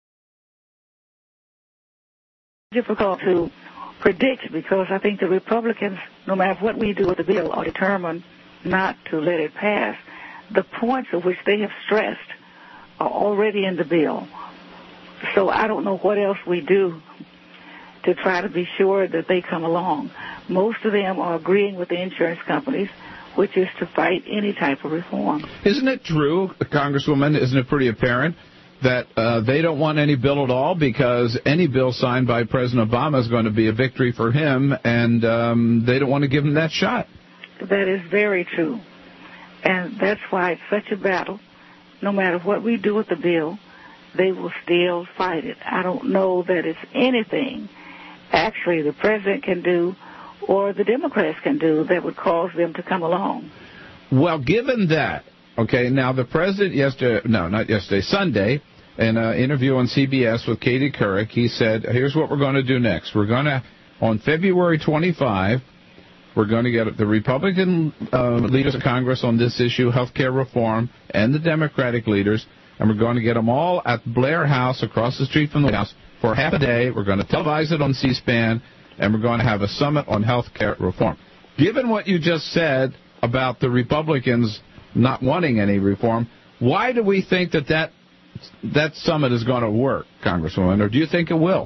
difficult to predict because I think the Republicans, no matter what we do with the bill, are determined not to let it pass. The points of which they have stressed are already in the bill. So I don't know what else we do to try to be sure that they come along. Most of them are agreeing with the insurance companies, which is to fight any type of reform. Isn't it true, Congresswoman, isn't it pretty apparent that uh, they don't want any bill at all because any bill signed by President Obama is going to be a victory for him, and um, they don't want to give him that shot? That is very true. And that's why it's such a battle. No matter what we do with the bill, they will still fight it. I don't know that it's anything actually the president can do or the Democrats can do that would cause them to come along. Well, given that, okay, now the president yesterday, no, not yesterday, Sunday, in an interview on C B S with Katie Couric, he said, here's what we're going to do next. We're going to, on February twenty-fifth, we're going to get the Republican uh, leaders of Congress on this issue, health care reform, and the Democratic leaders, and we're going to get them all at Blair House across the street from the White House for half a day. We're going to televise it on C-SPAN, and we're going to have a summit on health care reform. Given what you just said about the Republicans not wanting any reform, why do we think that that, that summit is going to work, Congresswoman, or do you think it will?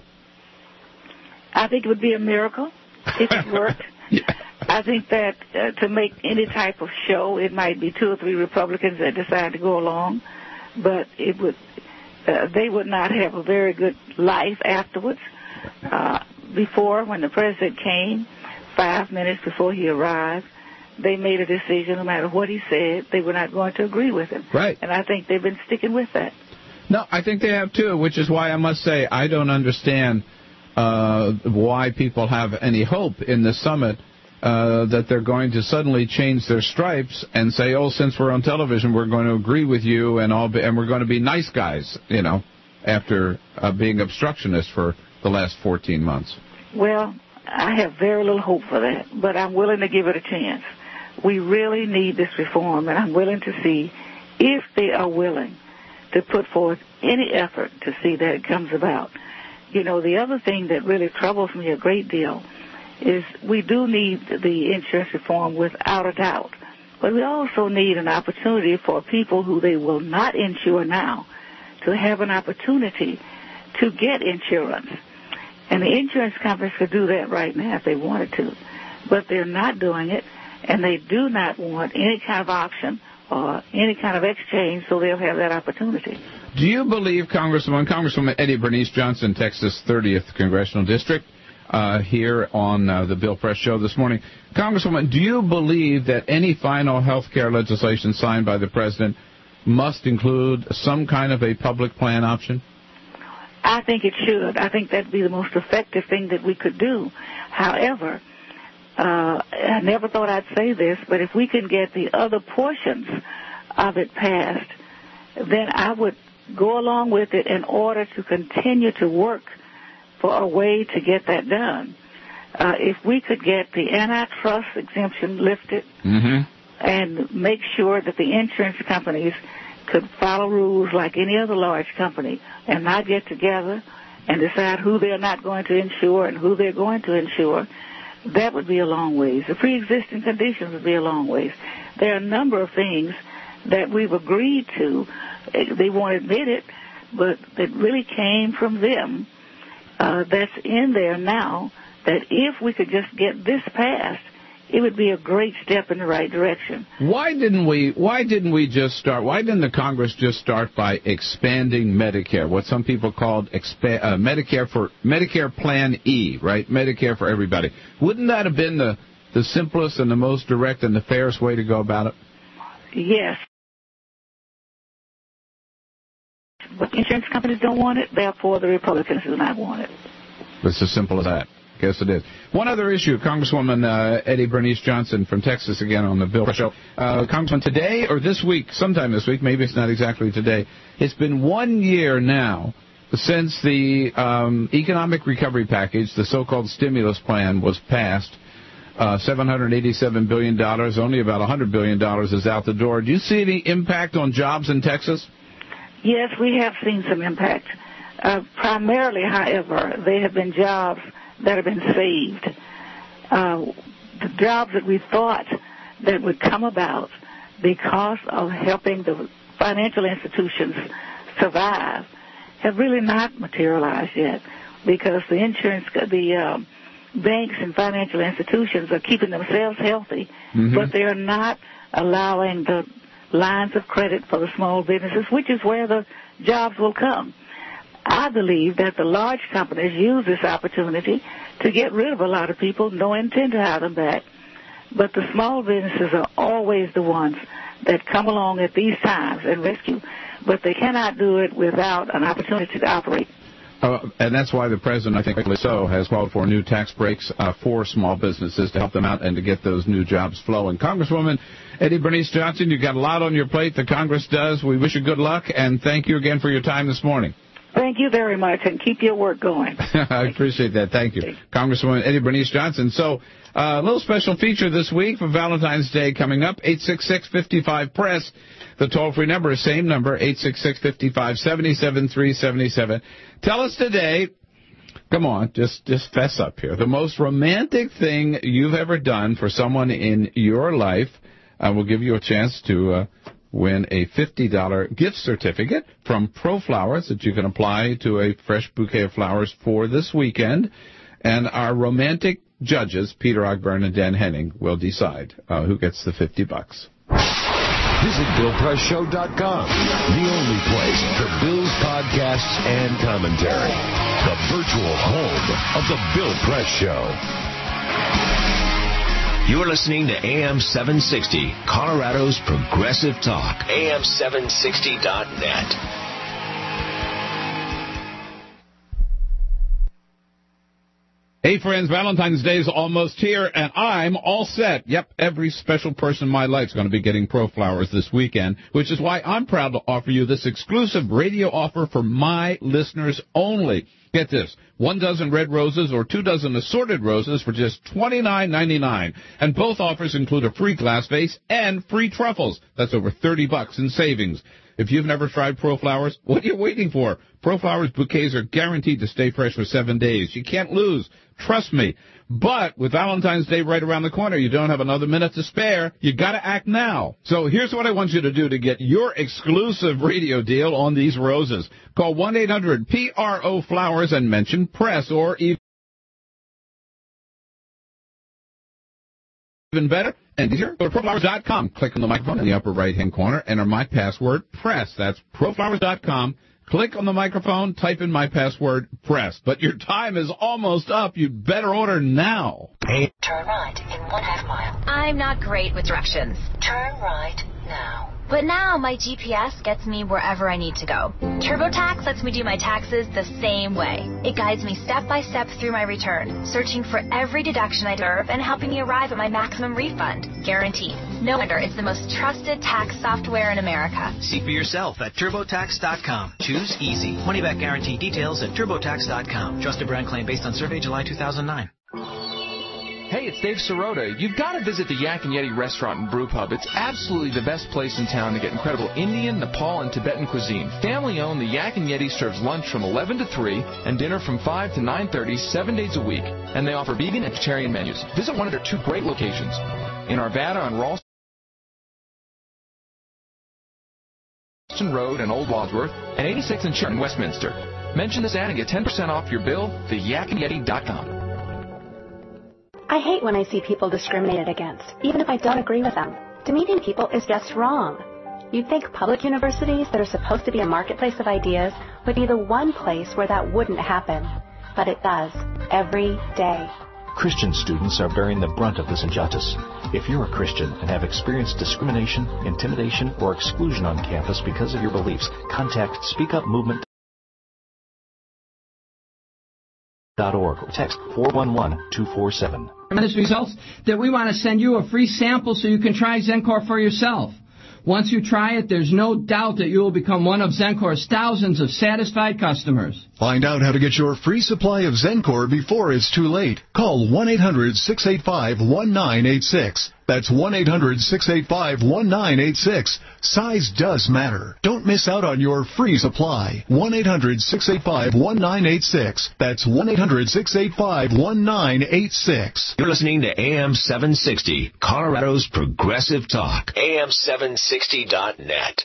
I think it would be a miracle if it worked. Yeah. I think that uh, to make any type of show, it might be two or three Republicans that decide to go along, but it would uh, they would not have a very good life afterwards. Uh, before, when the president came, five minutes before he arrived, they made a decision, no matter what he said, they were not going to agree with him. Right. And I think they've been sticking with that. No, I think they have too, which is why I must say I don't understand uh, why people have any hope in this summit uh, that they're going to suddenly change their stripes and say, oh, since we're on television, we're going to agree with you and all, be, and we're going to be nice guys, you know, after uh, being obstructionists for the last fourteen months. Well, I have very little hope for that, but I'm willing to give it a chance. We really need this reform, and I'm willing to see if they are willing to put forth any effort to see that it comes about. You know, the other thing that really troubles me a great deal is we do need the insurance reform without a doubt, but we also need an opportunity for people who they will not insure now to have an opportunity to get insurance. And the insurance companies could do that right now if they wanted to, but they're not doing it, and they do not want any kind of option or any kind of exchange, so they'll have that opportunity. Do you believe, Congresswoman, Congresswoman Eddie Bernice Johnson, Texas thirtieth Congressional District, uh, here on uh, the Bill Press Show this morning, Congresswoman, do you believe that any final health care legislation signed by the President must include some kind of a public plan option? I think it should. I think that'd be the most effective thing that we could do. However, uh, I never thought I'd say this, but if we can get the other portions of it passed, then I would go along with it in order to continue to work for a way to get that done. Uh, if we could get the antitrust exemption lifted mm-hmm. and make sure that the insurance companies could follow rules like any other large company and not get together and decide who they're not going to insure and who they're going to insure, that would be a long ways. The pre-existing conditions would be a long ways. There are a number of things that we've agreed to. They won't admit it, but that really came from them. Uh, that's in there now, that if we could just get this passed, it would be a great step in the right direction. Why didn't we? Why didn't we just start? Why didn't the Congress just start by expanding Medicare, what some people called expa- uh, Medicare for Medicare Plan E, right? Medicare for everybody. Wouldn't that have been the the simplest and the most direct and the fairest way to go about it? Yes. But the insurance companies don't want it, therefore the Republicans do not want it. It's as simple as that. Guess it is. One other issue, Congresswoman uh, Eddie Bernice Johnson from Texas again on the Bill Press Show. Uh, Congressman, today or this week, sometime this week, maybe it's not exactly today, it's been one year now since the um, economic recovery package, the so-called stimulus plan, was passed. Uh, seven hundred eighty-seven billion dollars, only about one hundred billion dollars is out the door. Do you see any impact on jobs in Texas? Yes, we have seen some impact. Uh, primarily, however, they have been jobs that have been saved. Uh, the jobs that we thought that would come about because of helping the financial institutions survive have really not materialized yet, because the insurance, the uh, banks and financial institutions are keeping themselves healthy, mm-hmm. but they are not allowing the lines of credit for the small businesses, which is where the jobs will come. I believe that the large companies use this opportunity to get rid of a lot of people, no intent to hire them back. But the small businesses are always the ones that come along at these times and rescue. But they cannot do it without an opportunity to operate. Uh, and that's why the president, I think rightly so, has called for new tax breaks uh, for small businesses to help them out and to get those new jobs flowing. Congresswoman Eddie Bernice Johnson, you've got a lot on your plate. The Congress does. We wish you good luck, and thank you again for your time this morning. Thank you very much, and keep your work going. I appreciate that. Thank you. Congresswoman Eddie Bernice Johnson. So uh, a little special feature this week for Valentine's Day coming up, eight six six, five five, press. The toll-free number is same number, eight six six, five five, seven seven three seven seven. Tell us today, come on, just, just fess up here, the most romantic thing you've ever done for someone in your life. I will give you a chance to uh, win a fifty dollars gift certificate from ProFlowers that you can apply to a fresh bouquet of flowers for this weekend. And our romantic judges, Peter Ogburn and Dan Henning, will decide uh, who gets the fifty bucks. Visit Bill Press Show dot com, the only place for Bill's podcasts and commentary. The virtual home of the Bill Press Show. You're listening to A M seven sixty, Colorado's Progressive Talk. A M seven sixty dot net. Hey, friends, Valentine's Day is almost here, and I'm all set. Yep, every special person in my life is going to be getting ProFlowers this weekend, which is why I'm proud to offer you this exclusive radio offer for my listeners only. Get this, one dozen red roses or two dozen assorted roses for just twenty-nine ninety-nine. And both offers include a free glass vase and free truffles. That's over thirty bucks in savings. If you've never tried ProFlowers, what are you waiting for? ProFlowers bouquets are guaranteed to stay fresh for seven days. You can't lose. Trust me. But with Valentine's Day right around the corner, you don't have another minute to spare. You got to act now. So here's what I want you to do to get your exclusive radio deal on these roses. Call one eight hundred P R O Flowers and mention press, or even Even better and easier, go to pro flowers dot com. Click on the microphone in the upper right-hand corner. Enter my password, press. That's pro flowers dot com. Click on the microphone, type in my password, press. But your time is almost up. You'd better order now. Turn right in one half mile. I'm not great with directions. Turn right now. But now my G P S gets me wherever I need to go. TurboTax lets me do my taxes the same way. It guides me step by step through my return, searching for every deduction I deserve and helping me arrive at my maximum refund. Guaranteed. No wonder it's the most trusted tax software in America. See for yourself at TurboTax dot com. Choose easy. Money back guarantee details at TurboTax dot com. Trusted brand claim based on survey July two thousand nine. Hey, it's Dave Sirota. You've got to visit the Yak and Yeti restaurant and brew pub. It's absolutely the best place in town to get incredible Indian, Nepal, and Tibetan cuisine. Family-owned, the Yak and Yeti serves lunch from eleven to three and dinner from five to nine thirty, seven days a week. And they offer vegan and vegetarian menus. Visit one of their two great locations in Arvada on Ralston Road and Old Wadsworth, and eighty-six in Sharon, Westminster. Mention this ad and get ten percent off your bill, the yak and yeti dot com. I hate when I see people discriminated against, even if I don't agree with them. Demeaning people is just wrong. You'd think public universities that are supposed to be a marketplace of ideas would be the one place where that wouldn't happen. But it does, every day. Christian students are bearing the brunt of this injustice. If you're a Christian and have experienced discrimination, intimidation, or exclusion on campus because of your beliefs, contact Speak Up Movement dot org or text four one one two four seven. Tremendous results that we want to send you a free sample so you can try Zencor for yourself. Once you try it, there's no doubt that you will become one of Zencor's thousands of satisfied customers. Find out how to get your free supply of Zencor before it's too late. Call one eight hundred six eight five one nine eight six. That's one eight hundred six eight five one nine eight six. Size does matter. Don't miss out on your free supply. one eight hundred six eight five one nine eight six. That's one eight hundred six eight five one nine eight six. You're listening to A M seven sixty, Colorado's Progressive Talk. A M seven sixty dot net.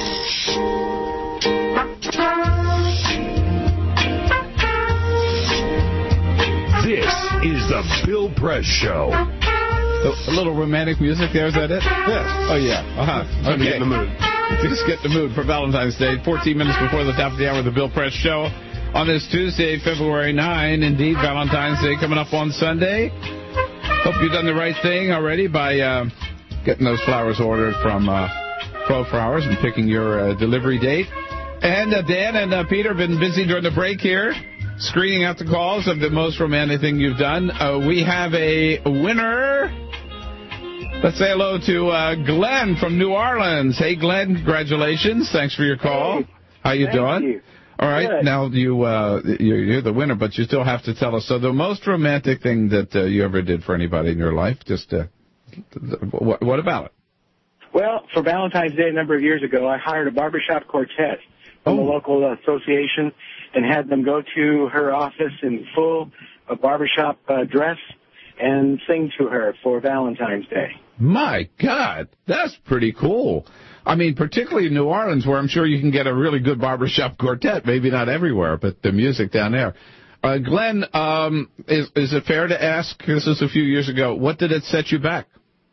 This is the Bill Press Show. A little romantic music there, is that it? Yes. Oh, yeah. Uh-huh. Okay. Get in the mood. Just get in the mood for Valentine's Day. fourteen minutes before the top of the hour of the Bill Press Show. On this Tuesday, February ninth, indeed, Valentine's Day coming up on Sunday. Hope you've done the right thing already by uh, getting those flowers ordered from uh, Pro Flowers and picking your uh, delivery date. And uh, Dan and uh, Peter have been busy during the break here, screening out the calls of the most romantic thing you've done. Uh, we have a winner. Let's say hello to uh, Glenn from New Orleans. Hey, Glenn, congratulations. Thanks for your call. Hey, How you doing? You. All right, Good. Now you, uh, you're, you're the winner, but you still have to tell us. So the most romantic thing that uh, you ever did for anybody in your life, just uh, what, what about it? Well, for Valentine's Day a number of years ago, I hired a barbershop quartet from oh. a local association and had them go to her office in full uh, barbershop uh, dress and sing to her for Valentine's Day. My God, that's pretty cool. I mean, particularly in New Orleans, where I'm sure you can get a really good barbershop quartet. Maybe not everywhere, but the music down there. Uh, Glenn, um, is, is it fair to ask, this is a few years ago, what did it set you back?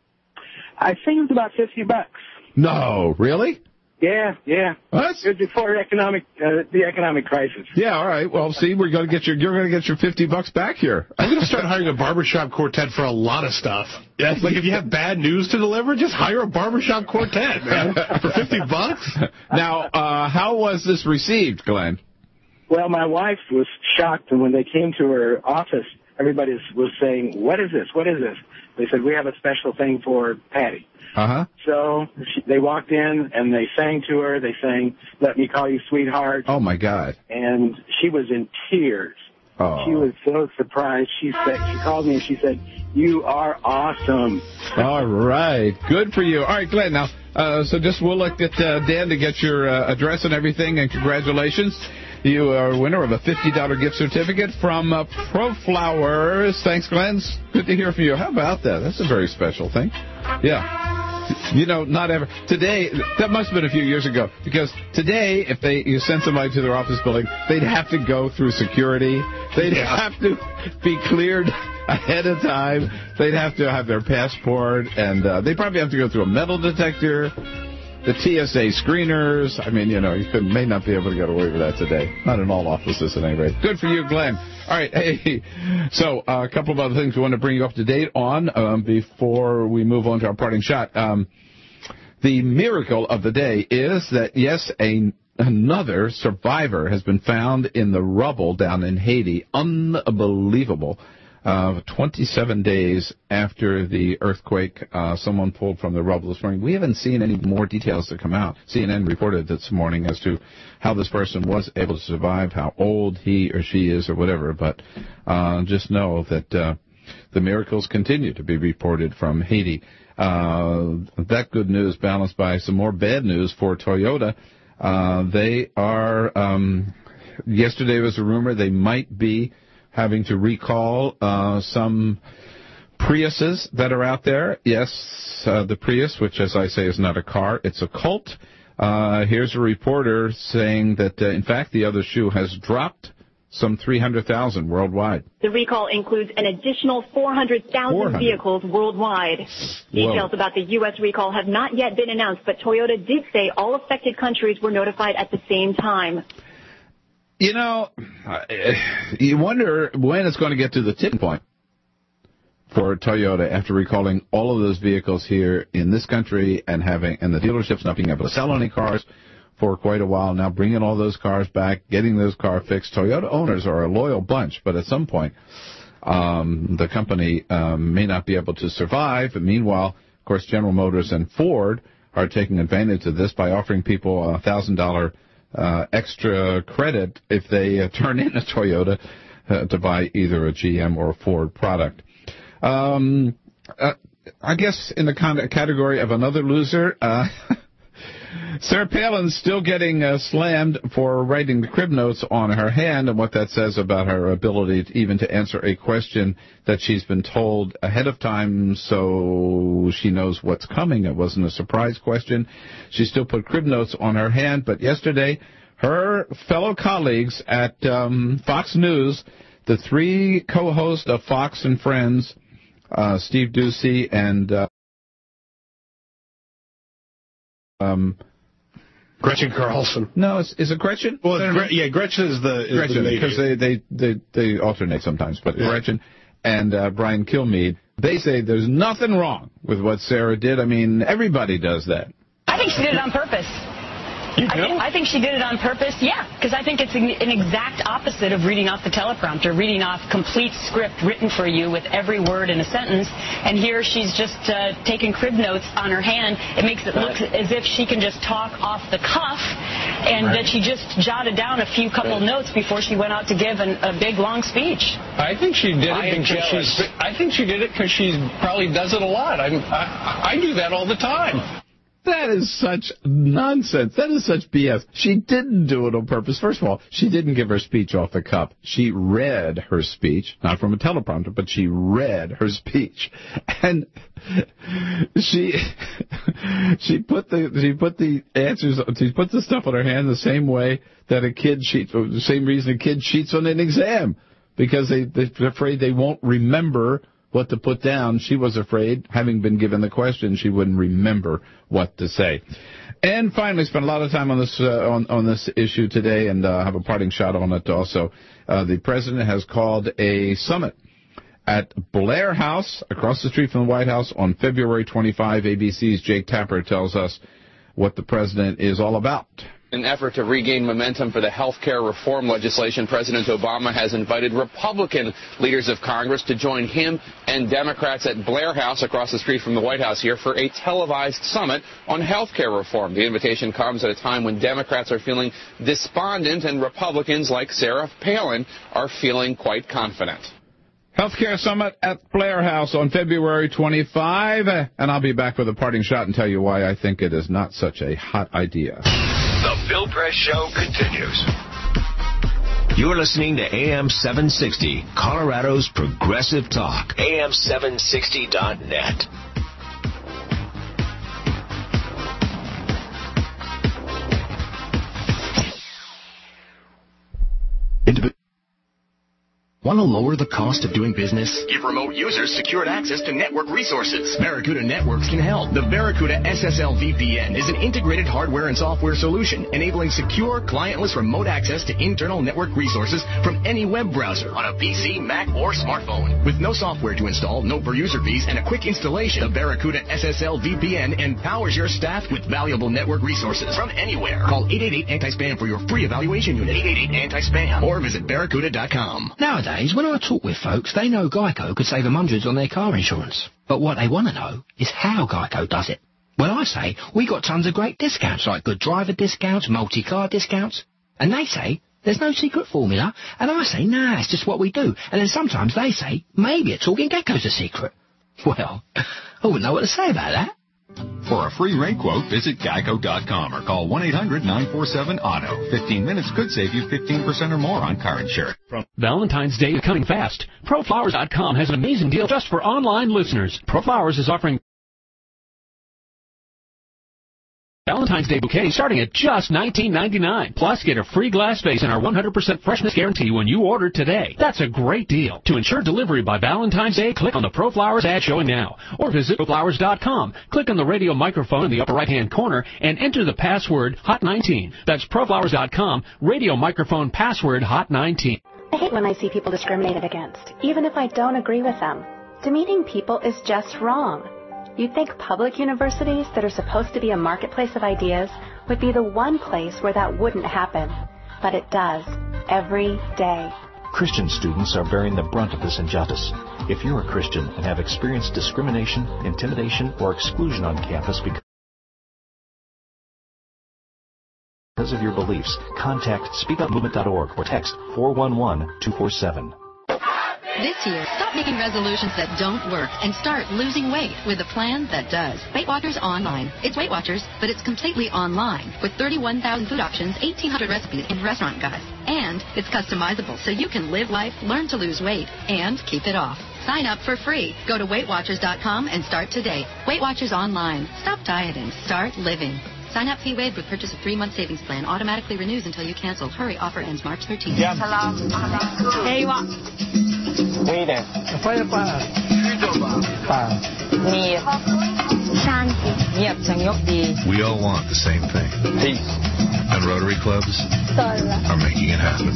I think it was about fifty bucks. No, really? Yeah, yeah. What? It was before economic, uh, the economic crisis. Yeah, all right. Well, see, we're going to get your, you're going to get your fifty bucks back here. I'm going to start hiring a barbershop quartet for a lot of stuff. Yes. Like if you have bad news to deliver, just hire a barbershop quartet, man, for fifty bucks. Now, uh, how was this received, Glenn? Well, my wife was shocked, and when they came to her office, everybody was saying, "What is this? What is this?" They said, "We have a special thing for Patty." Uh-huh. So she, they walked in, and they sang to her. They sang, "Let Me Call You Sweetheart." Oh, my God. And she was in tears. Oh. She was so surprised. She said, she called me, and she said, "You are awesome." All right. Good for you. All right, Glenn, now, uh, so just we'll look at uh, Dan to get your uh, address and everything, and congratulations. You are a winner of a fifty dollars gift certificate from uh, Pro Flowers. Thanks, Glenn. Good to hear from you. How about that? That's a very special thing. Yeah. You know, not ever. Today, that must have been a few years ago, because today, if they you send somebody to their office building, they'd have to go through security. They'd yeah. have to be cleared ahead of time. They'd have to have their passport, and uh, they'd probably have to go through a metal detector. The T S A screeners. I mean, you know, you could, may not be able to get away with that today. Not in all offices, at any rate. Good for you, Glenn. All right. Hey, so uh, a couple of other things we want to bring you up to date on um, before we move on to our parting shot. Um, the miracle of the day is that, yes, a, another survivor has been found in the rubble down in Haiti. Unbelievable. Uh, twenty-seven days after the earthquake, uh, someone pulled from the rubble this morning. We haven't seen any more details to come out. C N N reported this morning as to how this person was able to survive, how old he or she is or whatever. But uh, just know that uh, the miracles continue to be reported from Haiti. Uh, that good news balanced by some more bad news for Toyota. Uh, they are, um, yesterday was a rumor they might be having to recall uh, some Priuses that are out there. Yes, uh, the Prius, which, as I say, is not a car, it's a cult. Uh, here's a reporter saying that, uh, in fact, the other shoe has dropped some three hundred thousand worldwide. The recall includes an additional four hundred thousand vehicles worldwide. Details Whoa. about the U S recall have not yet been announced, but Toyota did say all affected countries were notified at the same time. You know, you wonder when it's going to get to the tipping point for Toyota after recalling all of those vehicles here in this country and having and the dealerships not being able to sell any cars for quite a while now, bringing all those cars back, getting those cars fixed. Toyota owners are a loyal bunch, but at some point um, the company um, may not be able to survive. And meanwhile, of course, General Motors and Ford are taking advantage of this by offering people a one thousand dollars uh, extra credit if they uh, turn in a Toyota uh, to buy either a G M or a Ford product. Um, uh, I guess in the con- category of another loser, uh, Sarah Palin's still getting uh, slammed for writing the crib notes on her hand and what that says about her ability to even to answer a question that she's been told ahead of time so she knows what's coming. It wasn't a surprise question. She still put crib notes on her hand, but yesterday her fellow colleagues at um, Fox News, the three co-hosts of Fox and Friends, uh, Steve Doocy and uh, um, Gretchen Carlson. No, is, is it Gretchen? Well, Gre- yeah, Gretchen is the is Gretchen the because they, they they they alternate sometimes, but yeah. Gretchen and uh, Brian Kilmeade, they say there's nothing wrong with what Sarah did. I mean, everybody does that. I think she did it on purpose. You I, think, I think she did it on purpose, yeah, because I think it's an, an exact opposite of reading off the teleprompter, reading off complete script written for you with every word in a sentence, and here she's just uh, taking crib notes on her hand. It makes it look as if she can just talk off the cuff, and right. that she just jotted down a few couple right. notes before she went out to give an, a big, long speech. I think she did it I because she's. I think she did it because she probably does it a lot. I, I, I do that all the time. That is such nonsense. That is such B S. She didn't do it on purpose. First of all, she didn't give her speech off the cuff. She read her speech, not from a teleprompter, but she read her speech. And she she put the she put the answers she put the stuff on her hand the same way that a kid cheats, the same reason a kid cheats on an exam, because they they're afraid they won't remember what to put down. She was afraid, having been given the question, she wouldn't remember what to say. And finally, spent a lot of time on this uh, on, on this issue today, and uh, have a parting shot on it also. Uh, the president has called a summit at Blair House, across the street from the White House, on February twenty-fifth. A B C's Jake Tapper tells us what the president is all about. In an effort to regain momentum for the health care reform legislation, President Obama has invited Republican leaders of Congress to join him and Democrats at Blair House across the street from the White House here for a televised summit on health care reform. The invitation comes at a time when Democrats are feeling despondent and Republicans like Sarah Palin are feeling quite confident. Healthcare Summit at Blair House on February twenty-fifth, and I'll be back with a parting shot and tell you why I think it is not such a hot idea. The Bill Press Show continues. You're listening to A M seven sixty, Colorado's Progressive Talk, A M seven sixty dot net. Want to lower the cost of doing business? Give remote users secured access to network resources. Barracuda Networks can help. The Barracuda S S L V P N is an integrated hardware and software solution enabling secure, clientless remote access to internal network resources from any web browser on a P C, Mac, or smartphone. With no software to install, no per-user fees, and a quick installation, the Barracuda S S L V P N empowers your staff with valuable network resources from anywhere. Call eight eight eight anti spam for your free evaluation unit. eight eight eight anti spam or visit barracuda dot com. Nowadays, when I talk with folks, they know Geico could save them hundreds on their car insurance. But what they want to know is how Geico does it. Well, I say, we got tons of great discounts, like good driver discounts, multi-car discounts. And they say, there's no secret formula. And I say, nah, it's just what we do. And then sometimes they say, maybe a talking gecko's a secret. Well, I wouldn't know what to say about that. For a free rate quote, visit geico dot com or call one eight hundred nine four seven auto. fifteen minutes could save you fifteen percent or more on car insurance. Valentine's Day is coming fast. Pro Flowers dot com has an amazing deal just for online listeners. ProFlowers is offering Valentine's Day bouquet starting at just nineteen ninety-nine. Plus, get a free glass vase and our one hundred percent freshness guarantee when you order today. That's a great deal. To ensure delivery by Valentine's Day, click on the ProFlowers ad showing now. Or visit proflowers dot com. Click on the radio microphone in the upper right-hand corner and enter the password hot nineteen. That's proflowers dot com, radio microphone password hot nineteen. I hate when I see people discriminated against, even if I don't agree with them. Demeaning people is just wrong. You'd think public universities that are supposed to be a marketplace of ideas would be the one place where that wouldn't happen. But it does, every day. Christian students are bearing the brunt of this injustice. If you're a Christian and have experienced discrimination, intimidation, or exclusion on campus because Because of your beliefs, contact speak up movement dot org or text four one one, two four seven. This year, stop making resolutions that don't work and start losing weight with a plan that does. Weight Watchers Online. It's Weight Watchers, but it's completely online with thirty-one thousand food options, eighteen hundred recipes, and restaurant guides. And it's customizable so you can live life, learn to lose weight, and keep it off. Sign up for free. Go to weight watchers dot com and start today. Weight Watchers Online. Stop dieting. Start living. Sign up fee waived with purchase of three-month savings plan. Automatically renews until you cancel. Hurry, offer ends March thirteenth. Yeah. Hello. Hey, what? Hey there. We all want the same thing. Peace. And Rotary clubs are making it happen.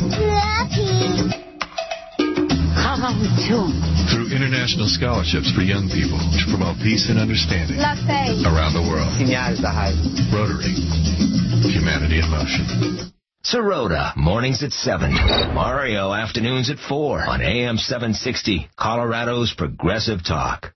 Through international scholarships for young people to promote peace and understanding around the world. Rotary. Humanity in motion. Sirota, mornings at seven. Mario, afternoons at four. On A M seven sixty, Colorado's Progressive Talk.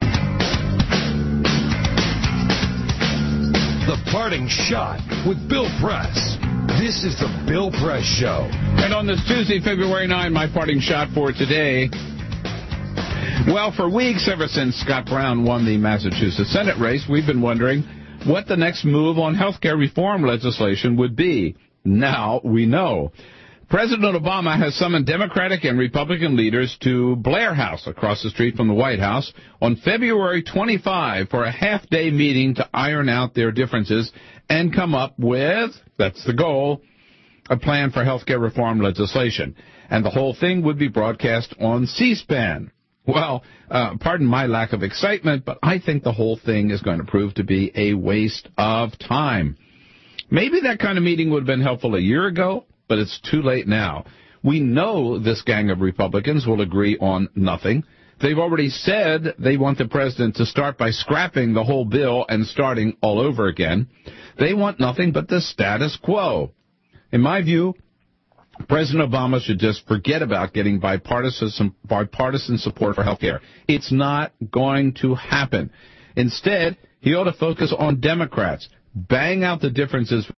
The Parting Shot with Bill Press. This is the Bill Press Show. And on this Tuesday, February ninth, my parting shot for today. Well, for weeks, ever since Scott Brown won the Massachusetts Senate race, we've been wondering what the next move on health care reform legislation would be. Now we know. President Obama has summoned Democratic and Republican leaders to Blair House across the street from the White House on February twenty-fifth for a half-day meeting to iron out their differences and come up with, that's the goal, a plan for health care reform legislation. And the whole thing would be broadcast on C-SPAN. Well, uh, pardon my lack of excitement, but I think the whole thing is going to prove to be a waste of time. Maybe that kind of meeting would have been helpful a year ago, but it's too late now. We know this gang of Republicans will agree on nothing. They've already said they want the president to start by scrapping the whole bill and starting all over again. They want nothing but the status quo. In my view, President Obama should just forget about getting bipartisan, bipartisan support for health care. It's not going to happen. Instead, he ought to focus on Democrats. Bang out the differences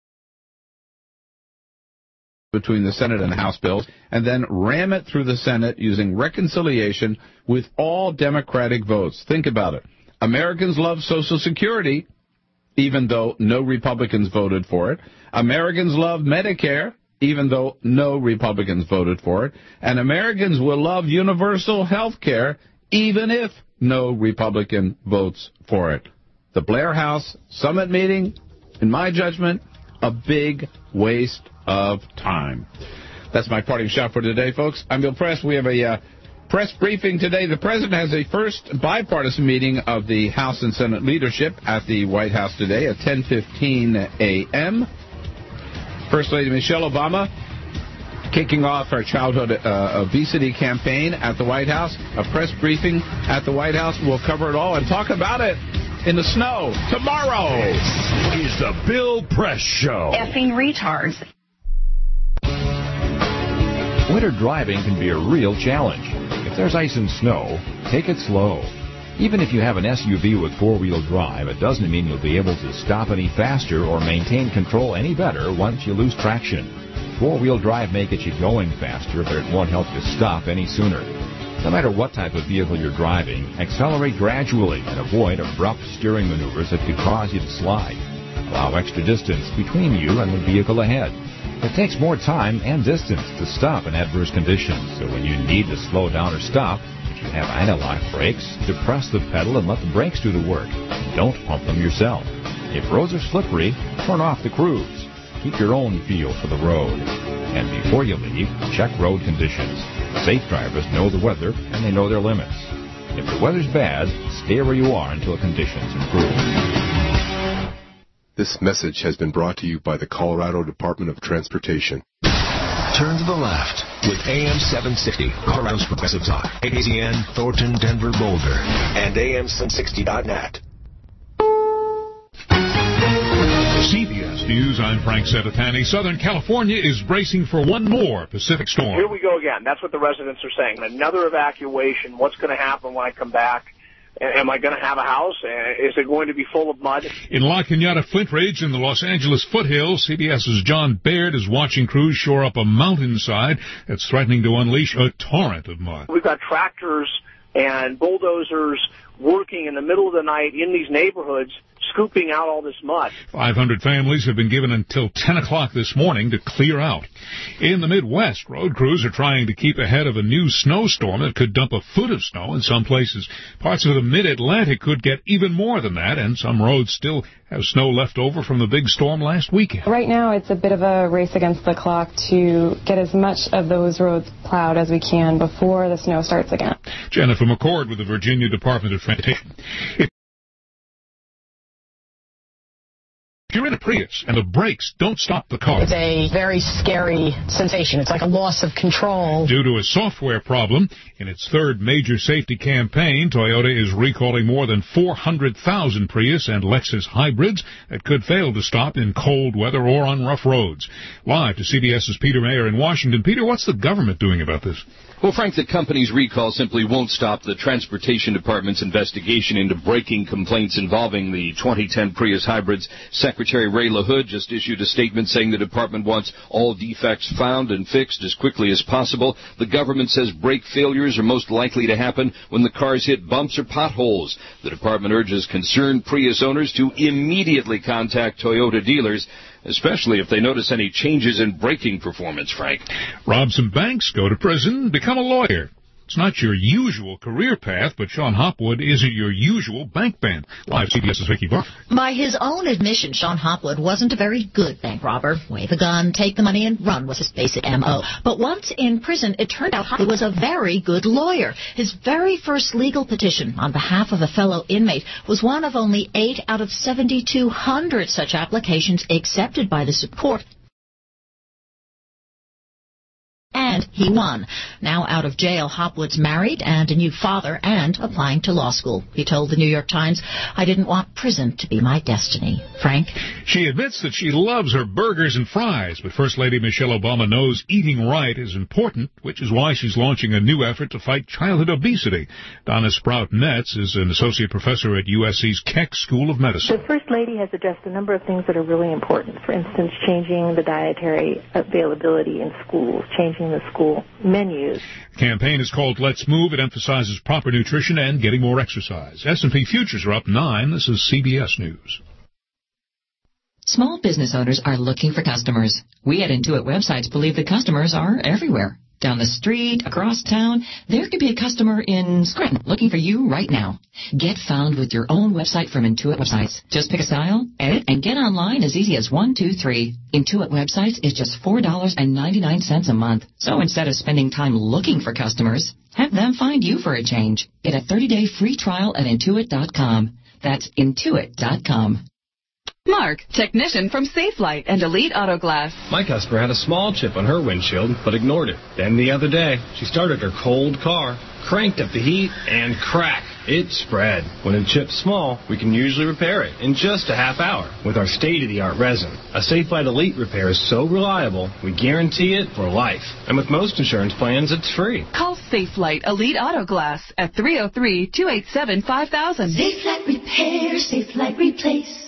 between the Senate and the House bills, and then ram it through the Senate using reconciliation with all Democratic votes. Think about it. Americans love Social Security, even though no Republicans voted for it. Americans love Medicare, even though no Republicans voted for it. And Americans will love universal health care, even if no Republican votes for it. The Blair House summit meeting, in my judgment, a big waste of time. That's my parting shot for today, folks. I'm Bill Press. We have a uh, press briefing today. The president has a first bipartisan meeting of the House and Senate leadership at the White House today at ten fifteen a.m. First Lady Michelle Obama kicking off her childhood uh, obesity campaign at the White House. A press briefing at the White House. We'll cover it all and talk about it in the snow tomorrow. This is the Bill Press Show. Effing retards. Winter driving can be a real challenge. If there's ice and snow, take it slow. Even if you have an S U V with four-wheel drive, it doesn't mean you'll be able to stop any faster or maintain control any better once you lose traction. Four-wheel drive may get you going faster, but it won't help you stop any sooner. No matter what type of vehicle you're driving, accelerate gradually and avoid abrupt steering maneuvers that could cause you to slide. Allow extra distance between you and the vehicle ahead. It takes more time and distance to stop in adverse conditions, so when you need to slow down or stop, if you have anti-lock brakes, depress the pedal and let the brakes do the work. Don't pump them yourself. If roads are slippery, turn off the cruise. Keep your own feel for the road. And before you leave, check road conditions. Safe drivers know the weather and they know their limits. If the weather's bad, stay where you are until conditions improve. This message has been brought to you by the Colorado Department of Transportation. Turn to the left with A M seven sixty, Colorado's Progressive Talk. A Z N, Thornton, Denver, Boulder, and A M seven sixty dot net. C B S News, I'm Frank Sedetani. Southern California is bracing for one more Pacific storm. Here we go again. That's what the residents are saying. Another evacuation. What's going to happen when I come back? Am I going to have a house? Is it going to be full of mud? In La Cañada Flint Ridge in the Los Angeles foothills, CBS's John Baird is watching crews shore up a mountainside that's threatening to unleash a torrent of mud. We've got tractors and bulldozers working in the middle of the night in these neighborhoods, scooping out all this mud. five hundred families have been given until ten o'clock this morning to clear out. In the Midwest, road crews are trying to keep ahead of a new snowstorm that could dump a foot of snow in some places. Parts of the mid-Atlantic could get even more than that, and some roads still have snow left over from the big storm last weekend. Right now, it's a bit of a race against the clock to get as much of those roads plowed as we can before the snow starts again. Jennifer McCord with the Virginia Department of Transportation. If you're in a Prius and the brakes don't stop the car. It's a very scary sensation. It's like a loss of control. Due to a software problem, in its third major safety campaign, Toyota is recalling more than four hundred thousand Prius and Lexus hybrids that could fail to stop in cold weather or on rough roads. Live to CBS's Peter Mayer in Washington. Peter, what's the government doing about this? Well, Frank, the company's recall simply won't stop the Transportation Department's investigation into braking complaints involving the twenty ten Prius hybrids. Secretary Ray LaHood just issued a statement saying the department wants all defects found and fixed as quickly as possible. The government says brake failures are most likely to happen when the cars hit bumps or potholes. The department urges concerned Prius owners to immediately contact Toyota dealers, especially if they notice any changes in braking performance, Frank. Rob some banks, go to prison, become a lawyer. It's not your usual career path, but Sean Hopwood isn't your usual bank man. Live CBS's Vicki Barr. By his own admission, Sean Hopwood wasn't a very good bank robber. Wave a gun, take the money, and run was his basic M O. But once in prison, it turned out Hopwood was a very good lawyer. His very first legal petition on behalf of a fellow inmate was one of only eight out of seventy-two hundred such applications accepted by the Supreme Court. And he won. Now out of jail, Hopwood's married and a new father and applying to law school. He told the New York Times, "I didn't want prison to be my destiny." Frank? She admits that she loves her burgers and fries, but First Lady Michelle Obama knows eating right is important, which is why she's launching a new effort to fight childhood obesity. Donna Sprout-Metz is an associate professor at U S C's Keck School of Medicine. The First Lady has addressed a number of things that are really important. For instance, changing the dietary availability in schools, changing the school menus. The campaign is called Let's Move. It emphasizes proper nutrition and getting more exercise. S and P futures are up nine. This is C B S News. Small business owners are looking for customers. We at Intuit Websites believe that customers are everywhere. Down the street, across town, there could be a customer in Scranton looking for you right now. Get found with your own website from Intuit Websites. Just pick a style, edit, and get online as easy as one, two, three. Intuit Websites is just four dollars and ninety-nine cents a month. So instead of spending time looking for customers, have them find you for a change. Get a thirty-day free trial at Intuit dot com. That's Intuit dot com. Mark, technician from Safelite and Elite Auto Glass. My customer had a small chip on her windshield, but ignored it. Then the other day, she started her cold car, cranked up the heat, and crack, it spread. When a chip's small, we can usually repair it in just a half hour with our state-of-the-art resin. A Safelite Elite repair is so reliable, we guarantee it for life. And with most insurance plans, it's free. Call Safelite Elite Auto Glass at three oh three, two eight seven, five thousand. Safelite Repair, Safelite Replace.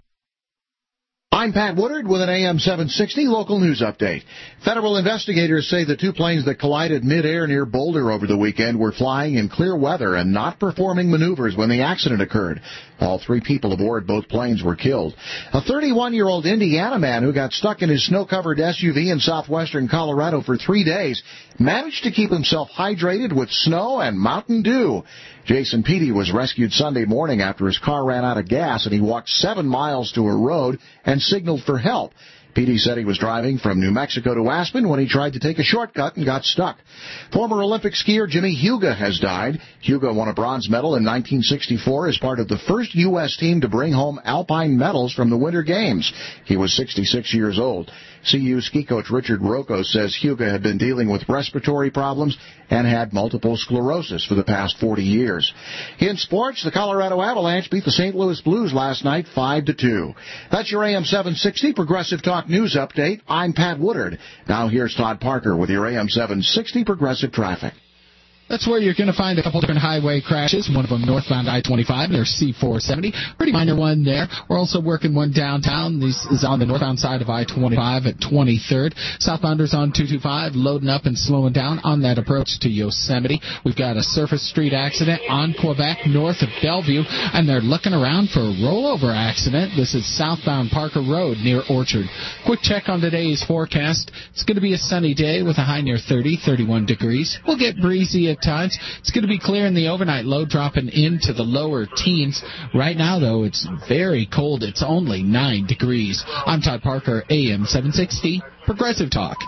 I'm Pat Woodard with an A M seven sixty local news update. Federal investigators say the two planes that collided midair near Boulder over the weekend were flying in clear weather and not performing maneuvers when the accident occurred. All three people aboard both planes were killed. A thirty-one-year-old Indiana man who got stuck in his snow-covered S U V in southwestern Colorado for three days managed to keep himself hydrated with snow and Mountain Dew. Jason Peaty was rescued Sunday morning after his car ran out of gas, and he walked seven miles to a road and signaled for help. Peaty said he was driving from New Mexico to Aspen when he tried to take a shortcut and got stuck. Former Olympic skier Jimmy Huga has died. Huga won a bronze medal in nineteen sixty-four as part of the first U S team to bring home alpine medals from the Winter Games. He was sixty-six years old. C U ski coach Richard Rocco says Huga had been dealing with respiratory problems and had multiple sclerosis for the past forty years. In sports, the Colorado Avalanche beat the Saint Louis Blues last night five to two. That's your A M seven sixty Progressive Talk News Update. I'm Pat Woodard. Now here's Todd Parker with your A M seven sixty Progressive Traffic. That's where you're going to find a couple different highway crashes, one of them northbound I twenty-five near C four seventy. Pretty minor one there. We're also working one downtown. This is on the northbound side of I twenty-five at twenty-third. Southbounders on two twenty-five loading up and slowing down on that approach to Yosemite. We've got a surface street accident on Quebec north of Bellevue, and they're looking around for a rollover accident. This is southbound Parker Road near Orchard. Quick check on today's forecast. It's going to be a sunny day with a high near thirty, thirty-one degrees. We'll get breezy at times. It's going to be clear in the overnight, low dropping into the lower teens. Right now, though, it's very cold. It's only nine degrees. I'm Todd Parker, A M seven sixty, Progressive Talk.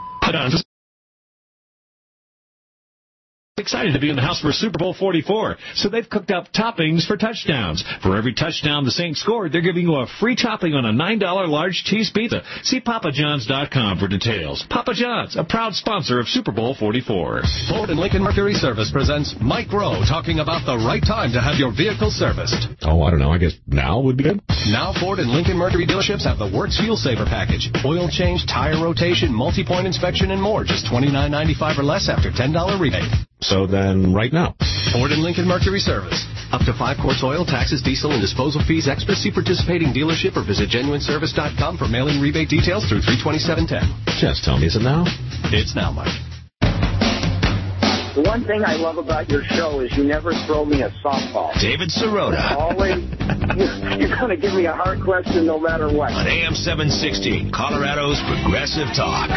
Excited to be in the house for Super Bowl forty-four, so they've cooked up toppings for touchdowns. For every touchdown the Saints scored, they're giving you a free topping on a nine dollar large cheese pizza. See Papa John's dot com for details. Papa John's, a proud sponsor of Super Bowl forty-four. Ford and Lincoln Mercury Service presents Mike Rowe talking about the right time to have your vehicle serviced. Oh, I don't know. I guess now would be good. Now Ford and Lincoln Mercury dealerships have the Works Fuel Saver package. Oil change, tire rotation, multi-point inspection, and more. Just twenty-nine ninety-five or less after ten dollar rebate. So then, right now. Ford and Lincoln Mercury Service. Up to five quarts oil, taxes, diesel, and disposal fees extra. See participating dealership or visit genuine service dot com for mailing rebate details through three twenty-seven ten. Just tell me, is it now? It's now, Mike. The one thing I love about your show is you never throw me a softball. David Sirota. Always, you're going to give me a hard question no matter what. On A M seven sixty, Colorado's Progressive Talk.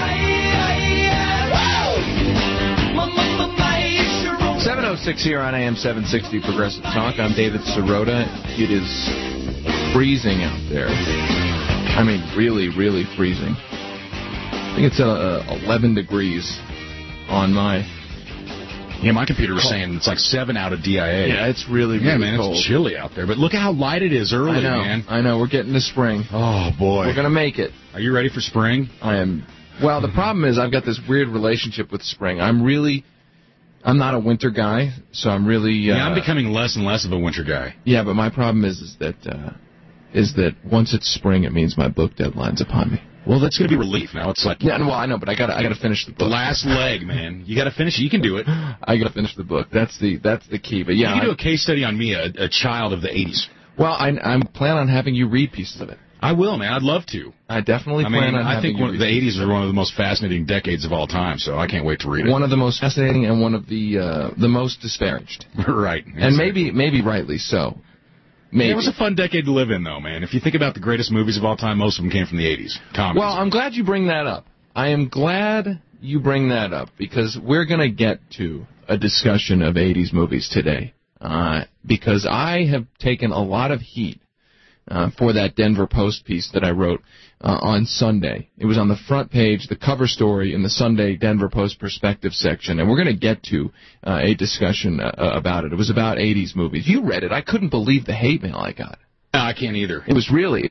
seven oh six here on A M seven sixty Progressive Talk. I'm David Sirota. It is freezing out there. I mean, really, really freezing. I think it's uh, eleven degrees on my... Yeah, my computer was saying it's like seven out of D I A. Yeah, it's really, really yeah, man, cold. It's chilly out there. But look how light it is early, I know, man. I know. We're getting to spring. Oh, boy. We're going to make it. Are you ready for spring? I am. Well, the problem is I've got this weird relationship with spring. I'm really... I'm not a winter guy, so I'm really... Uh, yeah, I'm becoming less and less of a winter guy. Yeah, but my problem is, is that uh, is that once it's spring, it means my book deadline's upon me. Well, that's going to be relief now. It's like... Yeah, well, I know, but I got I got to finish the book. The last leg, man. You got to finish it. You can do it. I got to finish the book. That's the that's the key. But yeah, you can I, do a case study on me, a, a child of the eighties. Well, I I'm plan on having you read pieces of it. I will, man. I'd love to. I definitely I plan mean, on I having think you one, read the eighties are one of the most fascinating decades of all time, so I can't wait to read it. One of the most fascinating and one of the uh, the most disparaged. Right. And maybe maybe rightly so. Maybe. Yeah, it was a fun decade to live in, though, man. If you think about the greatest movies of all time, most of them came from the eighties. Comedies. Well, I'm glad you bring that up. I am glad you bring that up, because we're going to get to a discussion of eighties movies today. Uh, because I have taken a lot of heat uh, for that Denver Post piece that I wrote uh, on Sunday. It was on the front page, the cover story in the Sunday Denver Post Perspective section, and we're going to get to uh, a discussion uh, about it. It was about eighties movies. You read it. I couldn't believe the hate mail I got. No, I can't either. It was really...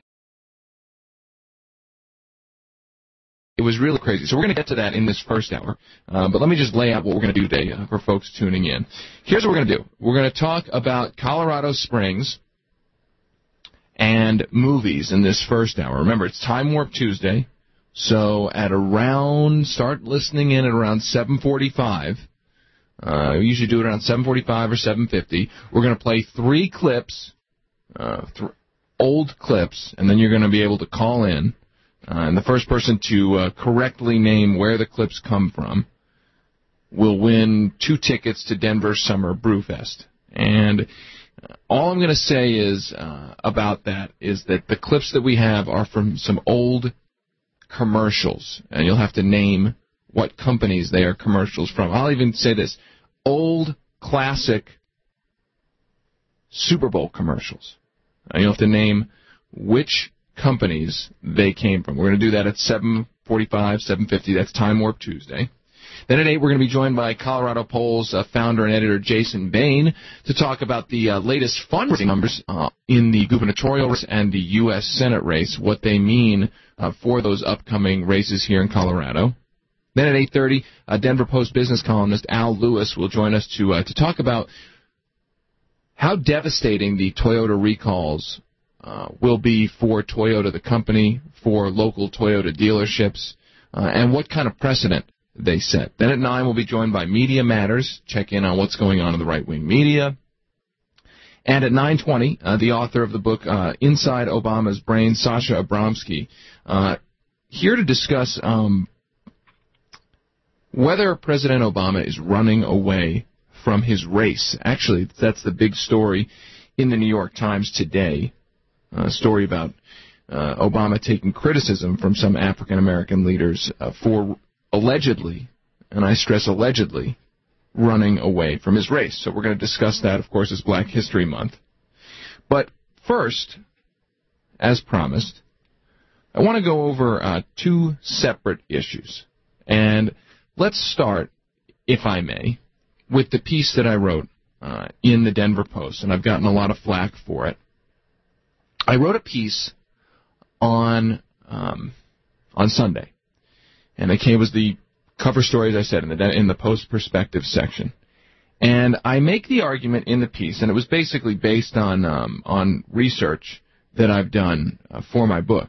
It was really crazy. So we're going to get to that in this first hour. Uh, but let me just lay out what we're going to do today uh, for folks tuning in. Here's what we're going to do. We're going to talk about Colorado Springs and movies in this first hour. Remember, it's Time Warp Tuesday. So at around, start listening in at around seven forty-five. Uh, we usually do it around seven forty-five or seven fifty. We're going to play three clips, uh, th- old clips, and then you're going to be able to call in. Uh, and the first person to uh, correctly name where the clips come from will win two tickets to Denver Summer Brewfest. And uh, all I'm going to say is uh, about that is that the clips that we have are from some old commercials, and you'll have to name what companies they are commercials from. I'll even say this: old classic Super Bowl commercials. Now, you'll have to name which companies they came from. We're going to do that at seven forty-five, seven fifty. That's Time Warp Tuesday. Then at eight, we're going to be joined by Colorado Polls uh, founder and editor Jason Bain to talk about the uh, latest fundraising numbers uh, in the gubernatorial race and the U S Senate race, what they mean uh, for those upcoming races here in Colorado. Then at eight thirty, uh, Denver Post business columnist Al Lewis will join us to uh, to talk about how devastating the Toyota recalls uh, will be for Toyota, the company, for local Toyota dealerships, uh, and what kind of precedent they set. Then at nine, we'll be joined by Media Matters, check in on what's going on in the right-wing media. And at nine twenty, uh, the author of the book uh, Inside Obama's Brain, Sasha Abramsky, uh, here to discuss um, whether President Obama is running away from his race. Actually, that's the big story in the New York Times today, a story about uh, Obama taking criticism from some African-American leaders uh, for allegedly, and I stress allegedly, running away from his race. So we're going to discuss that, of course, as Black History Month. But first, as promised, I want to go over uh, two separate issues. And let's start, if I may, with the piece that I wrote uh, in the Denver Post, and I've gotten a lot of flack for it. I wrote a piece on um, on Sunday. And it came, was the cover story, as I said, in the in the Post Perspective section. And I make the argument in the piece, and it was basically based on um, on research that I've done uh, for my book.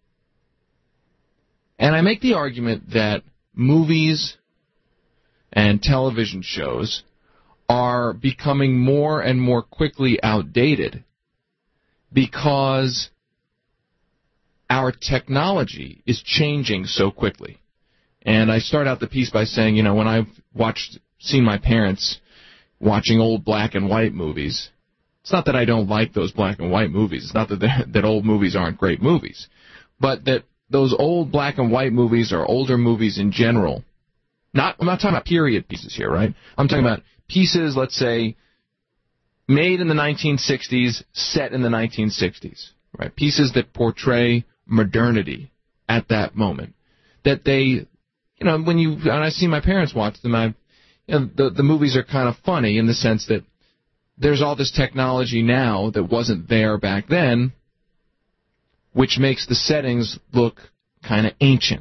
And I make the argument that movies and television shows are becoming more and more quickly outdated because our technology is changing so quickly. And I start out the piece by saying, you know, when I've watched, seen my parents watching old black and white movies, it's not that I don't like those black and white movies. It's not that that old movies aren't great movies, but that those old black and white movies or older movies in general, not, I'm not talking about period pieces here, right? I'm talking about pieces, let's say, made in the nineteen sixties, set in the nineteen sixties, right? Pieces that portray modernity at that moment. That they, you know, when you, and I see my parents watch them, I, you know, the, the movies are kind of funny in the sense that there's all this technology now that wasn't there back then, which makes the settings look kind of ancient.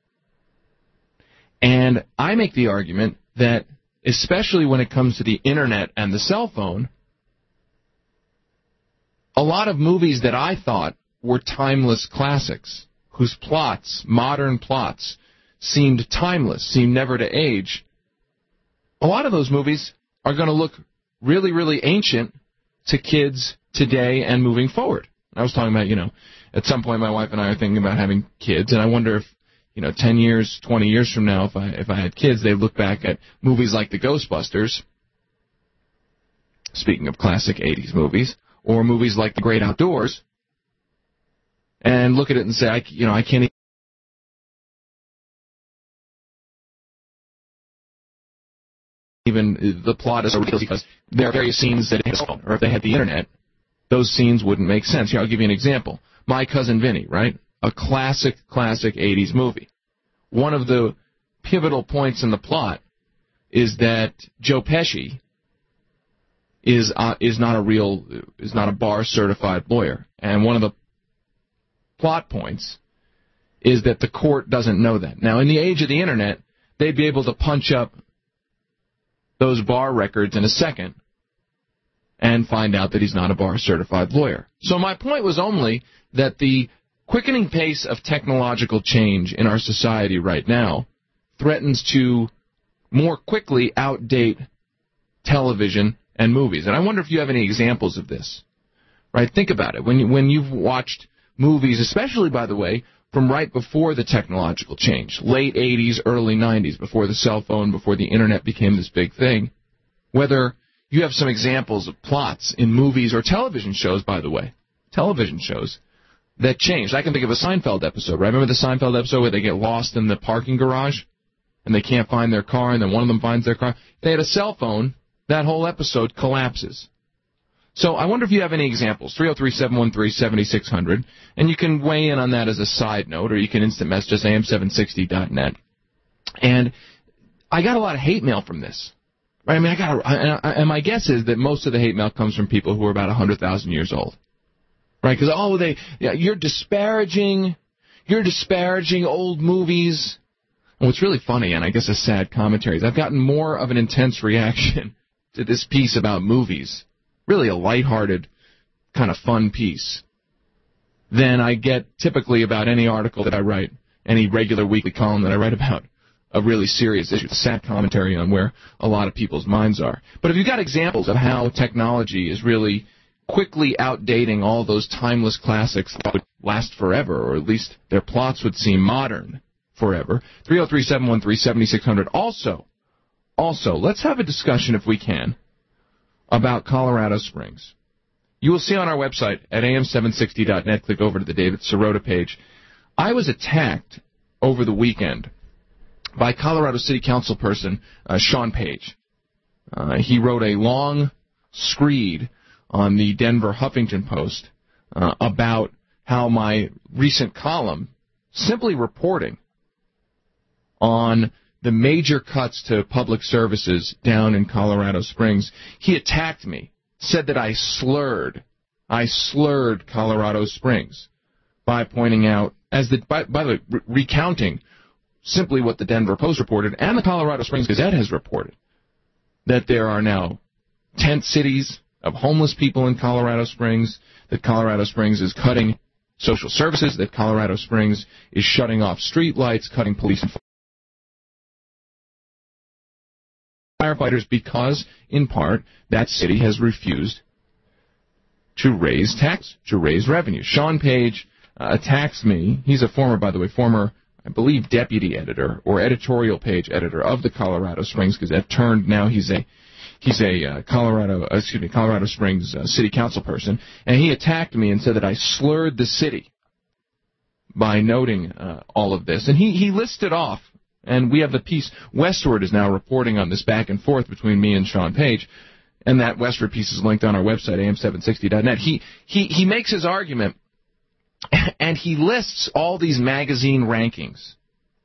And I make the argument that, especially when it comes to the internet and the cell phone, a lot of movies that I thought were timeless classics, whose plots, modern plots, seemed timeless, seemed never to age, a lot of those movies are going to look really, really ancient to kids today and moving forward. I was talking about, you know, at some point my wife and I are thinking about having kids, and I wonder if, you know, ten years, twenty years from now, if I if I had kids, they'd look back at movies like the Ghostbusters, speaking of classic eighties movies, or movies like The Great Outdoors, and look at it and say, I, you know, I can't even, the plot is ridiculous because there are various scenes that, or if they had the internet, those scenes wouldn't make sense. Here, I'll give you an example. My Cousin Vinny, right? A classic, classic eighties movie. One of the pivotal points in the plot is that Joe Pesci is uh, is not a real, is not a bar certified lawyer, and one of the plot points is that the court doesn't know that. Now, in the age of the internet, they'd be able to punch up those bar records in a second and find out that he's not a bar certified lawyer. So my point was only that the quickening pace of technological change in our society right now threatens to more quickly outdate television and movies. And I wonder if you have any examples of this. Right? Think about it. When you, when you've watched movies, especially, by the way, from right before the technological change, late eighties, early nineties, before the cell phone, before the internet became this big thing, whether you have some examples of plots in movies or television shows, by the way, television shows, that changed. I can think of a Seinfeld episode, right? Remember the Seinfeld episode where they get lost in the parking garage and they can't find their car, and then one of them finds their car? If they had a cell phone, that whole episode collapses. So I wonder if you have any examples. three oh three, seven one three, seven six zero zero. And you can weigh in on that as a side note, or you can instant message us, A M seven sixty dot net. And I got a lot of hate mail from this. Right? I mean, I got, a, and my guess is that most of the hate mail comes from people who are about one hundred thousand years old. Right? Because, oh, they, yeah, you're disparaging, you're disparaging old movies. And what's really funny, and I guess a sad commentary, is I've gotten more of an intense reaction to this piece about movies, really a lighthearted, kind of fun piece, than I get typically about any article that I write, any regular weekly column that I write about a really serious issue, a sad commentary on where a lot of people's minds are. But if you've got examples of how technology is really quickly outdating all those timeless classics that would last forever, or at least their plots would seem modern forever, three oh three, seven one three, seven six zero zero. Also, also, let's have a discussion, if we can, about Colorado Springs. You will see on our website at A M seven sixty dot net, click over to the David Sirota page. I was attacked over the weekend by Colorado City Council person uh, Sean Page. Uh, he wrote a long screed on the Denver Huffington Post uh, about how my recent column, simply reporting on the major cuts to public services down in Colorado Springs, he attacked me, said that I slurred, I slurred Colorado Springs by pointing out, as the by, by the way, re- recounting simply what the Denver Post reported and the Colorado Springs Gazette has reported, that there are now tent cities of homeless people in Colorado Springs, that Colorado Springs is cutting social services, that Colorado Springs is shutting off street lights, cutting police and firefighters because, in part, that city has refused to raise tax, to raise revenue. Sean Page uh, attacks me. He's a former, by the way, former, I believe, deputy editor or editorial page editor of the Colorado Springs Gazette. Turned now he's a he's a uh, Colorado, uh, excuse me, Colorado Springs uh, city council person, and he attacked me and said that I slurred the city by noting uh, all of this, and he he listed off. And we have the piece, Westward is now reporting on this back and forth between me and Sean Page, and that Westward piece is linked on our website, A M seven sixty dot net. He, he, he makes his argument, and he lists all these magazine rankings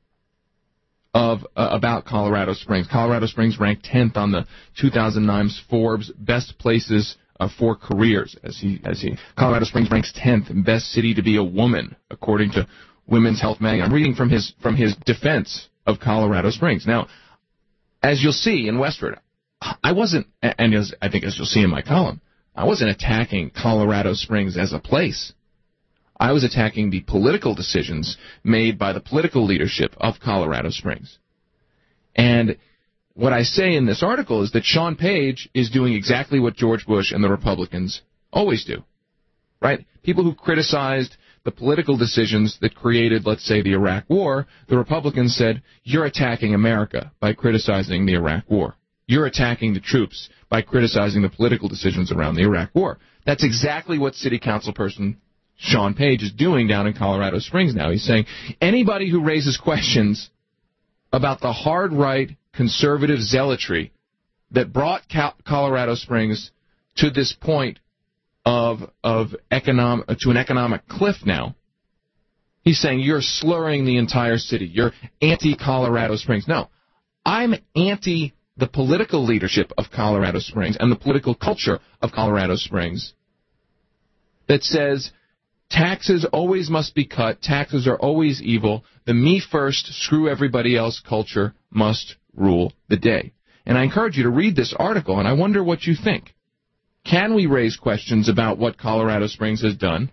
of uh, about Colorado Springs. Colorado Springs ranked tenth on the two thousand nine Forbes Best Places uh, for Careers, as he, as he, Colorado Springs ranks tenth in Best City to be a Woman, according to Women's Health Magazine. I'm reading from his, from his defense of Colorado Springs. Now, as you'll see in Westward, I wasn't, and as I think as you'll see in my column, I wasn't attacking Colorado Springs as a place. I was attacking the political decisions made by the political leadership of Colorado Springs. And what I say in this article is that Sean Page is doing exactly what George Bush and the Republicans always do, right? People who criticized the political decisions that created, let's say, the Iraq War, the Republicans said, you're attacking America by criticizing the Iraq War. You're attacking the troops by criticizing the political decisions around the Iraq War. That's exactly what City Council person Sean Page is doing down in Colorado Springs now. He's saying anybody who raises questions about the hard-right conservative zealotry that brought Cal- Colorado Springs to this point of of economic to an economic cliff now. He's saying you're slurring the entire city. You're anti-Colorado Springs. No, I'm anti the political leadership of Colorado Springs and the political culture of Colorado Springs that says taxes always must be cut, taxes are always evil, the me first, screw everybody else culture must rule the day. And I encourage you to read this article, and I wonder what you think. Can we raise questions about what Colorado Springs has done?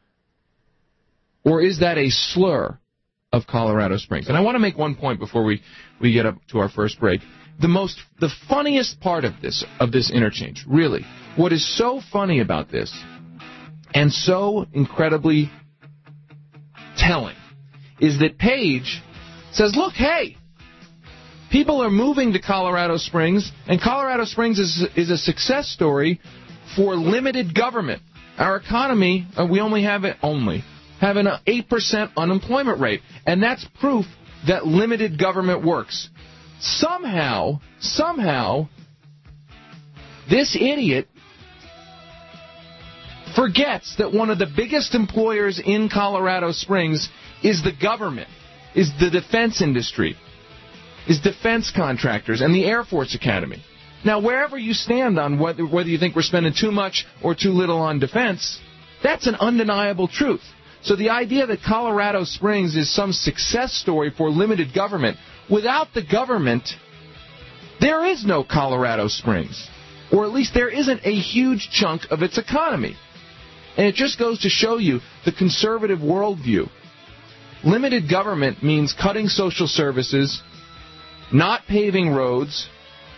Or is that a slur of Colorado Springs? And I want to make one point before we, we get up to our first break. The most, the funniest part of this, of this interchange, really, what is so funny about this and so incredibly telling is that Page says, look, hey, people are moving to Colorado Springs, and Colorado Springs is, is a success story for limited government. Our economy, uh, we only have it only, have an eight percent unemployment rate, and that's proof that limited government works. Somehow, somehow, this idiot forgets that one of the biggest employers in Colorado Springs is the government, is the defense industry, is defense contractors, and the Air Force Academy. Now, wherever you stand on whether, whether you think we're spending too much or too little on defense, that's an undeniable truth. So the idea that Colorado Springs is some success story for limited government, without the government, there is no Colorado Springs. Or at least there isn't a huge chunk of its economy. And it just goes to show you the conservative worldview. Limited government means cutting social services, not paving roads,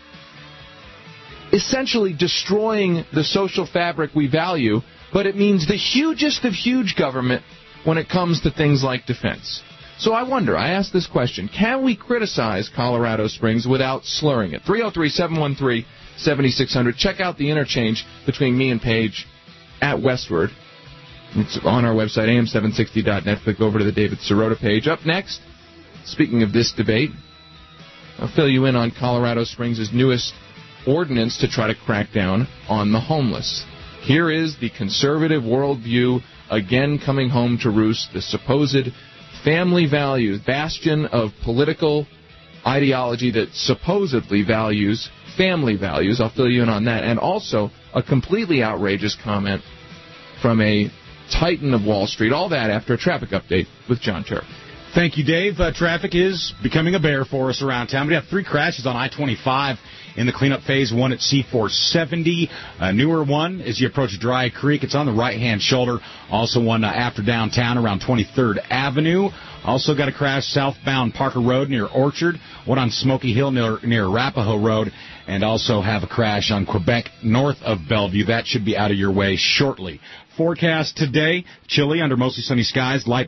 essentially destroying the social fabric we value, but it means the hugest of huge government when it comes to things like defense. So I wonder, I ask this question, can we criticize Colorado Springs without slurring it? three oh three, seven one three, seven six zero zero. Check out the interchange between me and Paige at Westward. It's on our website, A M seven sixty dot net. Click over to the David Sirota page. Up next, speaking of this debate, I'll fill you in on Colorado Springs' newest ordinance to try to crack down on the homeless. Here is the conservative worldview again coming home to roost, the supposed family values, bastion of political ideology that supposedly values family values. I'll fill you in on that. And also a completely outrageous comment from a titan of Wall Street. All that after a traffic update with John Turk. Thank you, Dave. Uh, traffic is becoming a bear for us around town. We have three crashes on I twenty-five in the cleanup phase, one at C four seventy. A newer one as you approach Dry Creek. It's on the right-hand shoulder. Also one uh, after downtown around twenty-third Avenue. Also got a crash southbound Parker Road near Orchard. One on Smoky Hill near, near Arapahoe Road. And also have a crash on Quebec north of Bellevue. That should be out of your way shortly. Forecast today, chilly under mostly sunny skies, light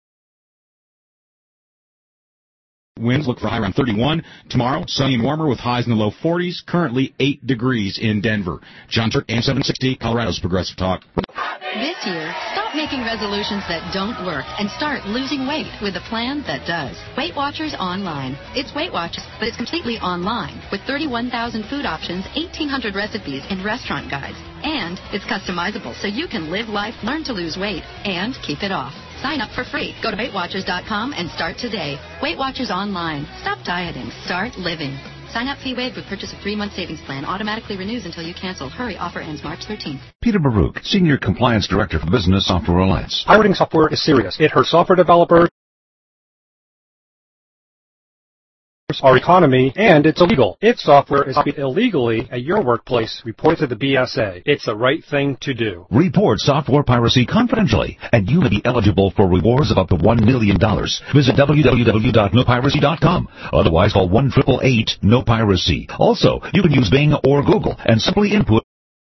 winds look for high around thirty-one. Tomorrow, sunny and warmer with highs in the low forties. Currently eight degrees in Denver. John Turk, A M seven sixty, Colorado's Progressive Talk. This year, stop making resolutions that don't work and start losing weight with a plan that does. Weight Watchers Online. It's Weight Watchers, but it's completely online with thirty-one thousand food options, eighteen hundred recipes, and restaurant guides. And it's customizable so you can live life, learn to lose weight, and keep it off. Sign up for free. Go to Weight Watchers dot com and start today. Weight Watchers Online. Stop dieting. Start living. Sign-up fee waived with purchase of three-month savings plan. Automatically renews until you cancel. Hurry. Offer ends March thirteenth. Peter Baruch, Senior Compliance Director for Business Software Alliance. Pirating software is serious. It hurts software developers, our economy, and it's illegal. If software is copied illegally at your workplace, report it to the B S A. It's the right thing to do. Report software piracy confidentially, and you may be eligible for rewards of up to one million dollars. Visit w w w dot no piracy dot com. Otherwise, call one eight eight eight, no piracy. Also, you can use Bing or Google and simply input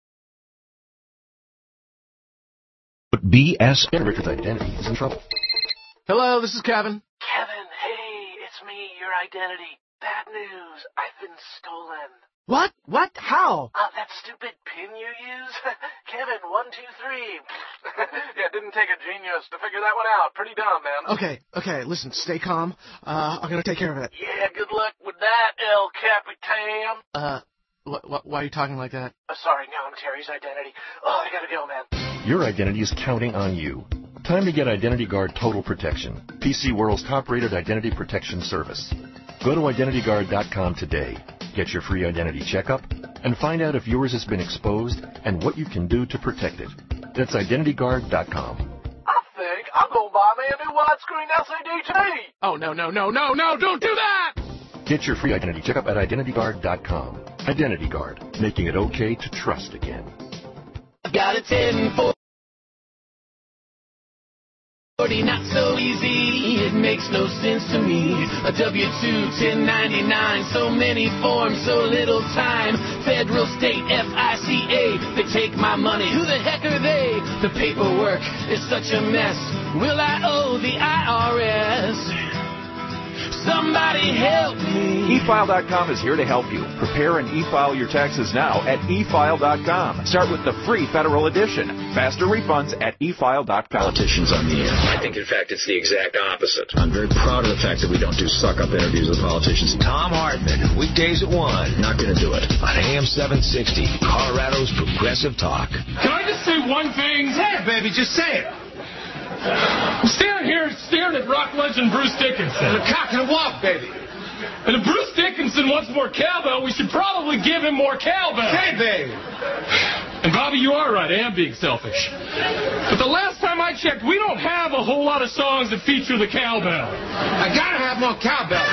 B S. Richard's identity is in trouble. Hello, this is Kevin. Kevin, hey, it's me, your identity. Bad news, I've been stolen. What? What? How? Uh, that stupid pin you use? Kevin, one, two, three. Yeah, it didn't take a genius to figure that one out. Pretty dumb, man. Okay, okay, listen, stay calm. Uh, I'm gonna take care of it. Yeah, good luck with that, El Capitan. Uh, wh- wh- why are you talking like that? Uh, sorry, now I'm Terry's identity. Oh, I gotta go, man. Your identity is counting on you. Time to get Identity Guard Total Protection, P C World's top-rated identity protection service. Go to identity guard dot com today. Get your free identity checkup and find out if yours has been exposed and what you can do to protect it. That's identity guard dot com. I think I'm gonna buy me a new widescreen L C D T V. Oh, no, no, no, no, no, don't do that! Get your free identity checkup at identity guard dot com. Identity Guard, making it okay to trust again. I've got a ten for not so easy, it makes no sense to me. A W two, ten ninety-nine, so many forms, so little time. Federal, state, F I C A, they take my money. Who the heck are they? The paperwork is such a mess. Will I owe the I R S? somebody help me. e file dot com is here to help you. Prepare and e-file your taxes now at e file dot com. Start with the free federal edition. Faster refunds at e file dot com. Politicians on the air. I think, in fact, it's the exact opposite. I'm very proud of the fact that we don't do suck-up interviews with politicians. Tom Hartman, weekdays at one. Not going to do it. On A M seven sixty, Colorado's Progressive Talk. Can I just say one thing? Say it, baby. Just say it. I'm standing here staring at rock legend Bruce Dickinson. And a cock and a walk, baby. And if Bruce Dickinson wants more cowbell, we should probably give him more cowbell. Say, baby. And Bobby, you are right. I am being selfish. But the last time I checked, we don't have a whole lot of songs that feature the cowbell. I gotta have more cowbell.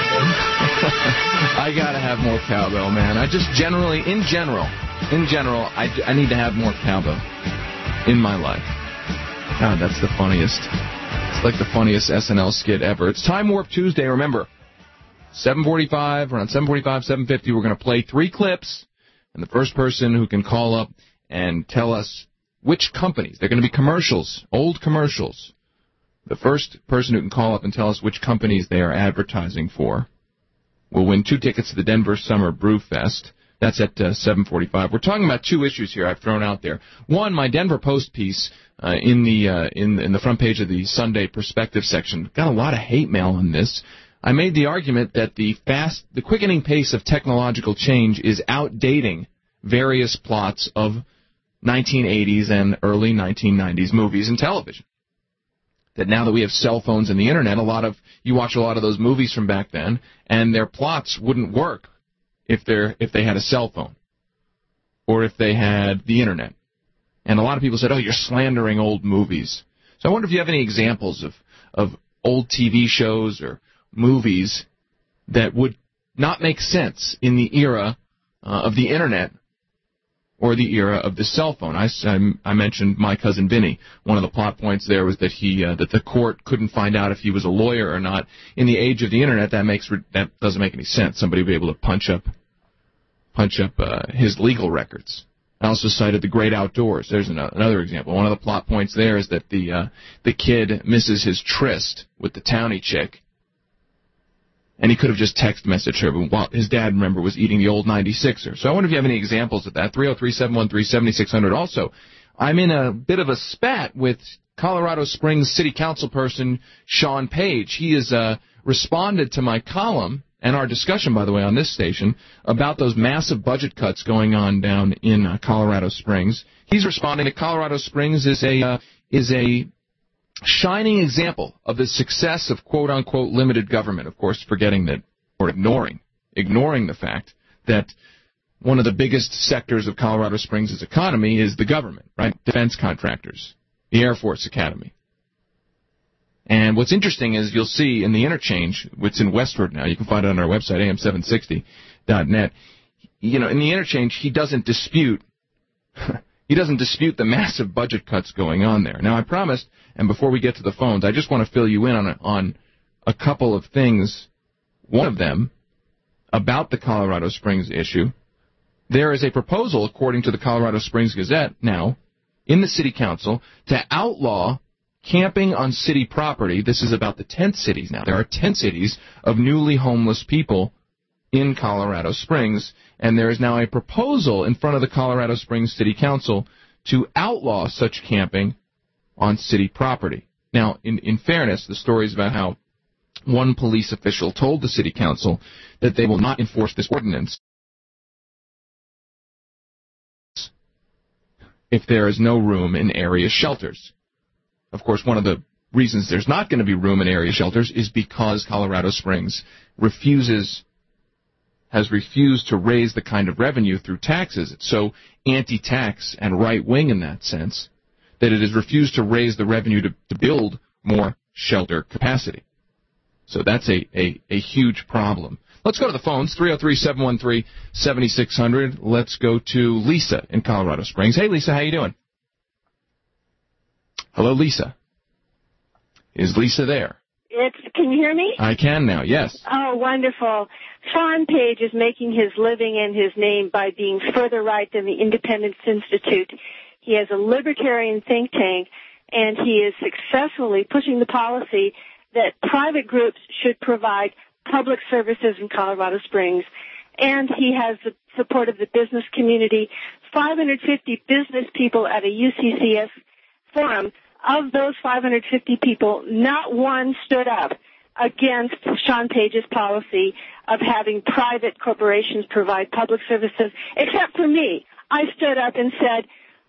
I gotta have more cowbell, man. I just generally, in general, in general, I, I need to have more cowbell in my life. God, that's the funniest. It's like the funniest S N L skit ever. It's Time Warp Tuesday. Remember, seven forty-five, around seven forty-five, seven fifty, we're going to play three clips, and the first person who can call up and tell us which companies, they're going to be commercials, old commercials. The first person who can call up and tell us which companies they are advertising for will win two tickets to the Denver Summer Brew Fest. That's at uh, seven forty-five. We're talking about two issues here I've thrown out there. One, my Denver Post piece uh, in the uh, in in the front page of the Sunday Perspective section got a lot of hate mail on this. I made the argument that the fast, the quickening pace of technological change is outdating various plots of nineteen eighties and early nineteen nineties movies and television. That now that we have cell phones and the internet, a lot of you watch a lot of those movies from back then, and their plots wouldn't work if they're if they had a cell phone or if they had the internet. And a lot of people said, "Oh, you're slandering old movies." So I wonder if you have any examples of of old T V shows or movies that would not make sense in the era uh, of the internet or the era of the cell phone. I, I, I mentioned My Cousin Vinny. One of the plot points there was that he uh, that the court couldn't find out if he was a lawyer or not. In the age of the internet, that makes that doesn't make any sense. Somebody would be able to punch up punch up uh, his legal records. I also cited The Great Outdoors. There's an, another example. One of the plot points there is that the uh, the kid misses his tryst with the townie chick. And he could have just text messaged her, but while his dad, remember, was eating the old ninety-sixer. So I wonder if you have any examples of that. three oh three, seven one three, seven six zero zero. Also, I'm in a bit of a spat with Colorado Springs City Council person Sean Page. He has uh, responded to my column and our discussion, by the way, on this station about those massive budget cuts going on down in uh, Colorado Springs. He's responding that Colorado Springs is a uh, is a shining example of the success of quote-unquote limited government, of course, forgetting that, or ignoring, ignoring the fact that one of the biggest sectors of Colorado Springs' economy is the government, right? Defense contractors, the Air Force Academy. And what's interesting is you'll see in the interchange, it's in Westward now, you can find it on our website, A M seven sixty dot net. You know, in the interchange, he doesn't dispute He doesn't dispute the massive budget cuts going on there. Now, I promised, and before we get to the phones, I just want to fill you in on a, on a couple of things. One of them, about the Colorado Springs issue, there is a proposal, according to the Colorado Springs Gazette now, in the City Council, to outlaw camping on city property. This is about the tent cities now. There are tent cities of newly homeless people in Colorado Springs, and there is now a proposal in front of the Colorado Springs City Council to outlaw such camping on city property. Now, in, in fairness, the story is about how one police official told the City Council that they will not enforce this ordinance if there is no room in area shelters. Of course, one of the reasons there's not going to be room in area shelters is because Colorado Springs refuses has refused to raise the kind of revenue through taxes. It's so anti-tax and right-wing in that sense that it has refused to raise the revenue to, to build more shelter capacity. So that's a, a, a huge problem. Let's go to the phones, three oh three, seven one three, seven six zero zero. Let's go to Lisa in Colorado Springs. Hey, Lisa, how you doing? Hello, Lisa. Is Lisa there? It's, can you hear me? I can now, yes. Oh, wonderful. Sean Page is making his living and his name by being further right than the Independence Institute. He has a libertarian think tank, and he is successfully pushing the policy that private groups should provide public services in Colorado Springs, and he has the support of the business community. five hundred fifty business people at a U C C S forum. Of those five hundred fifty people, not one stood up against Sean Page's policy of having private corporations provide public services, except for me. I stood up and said,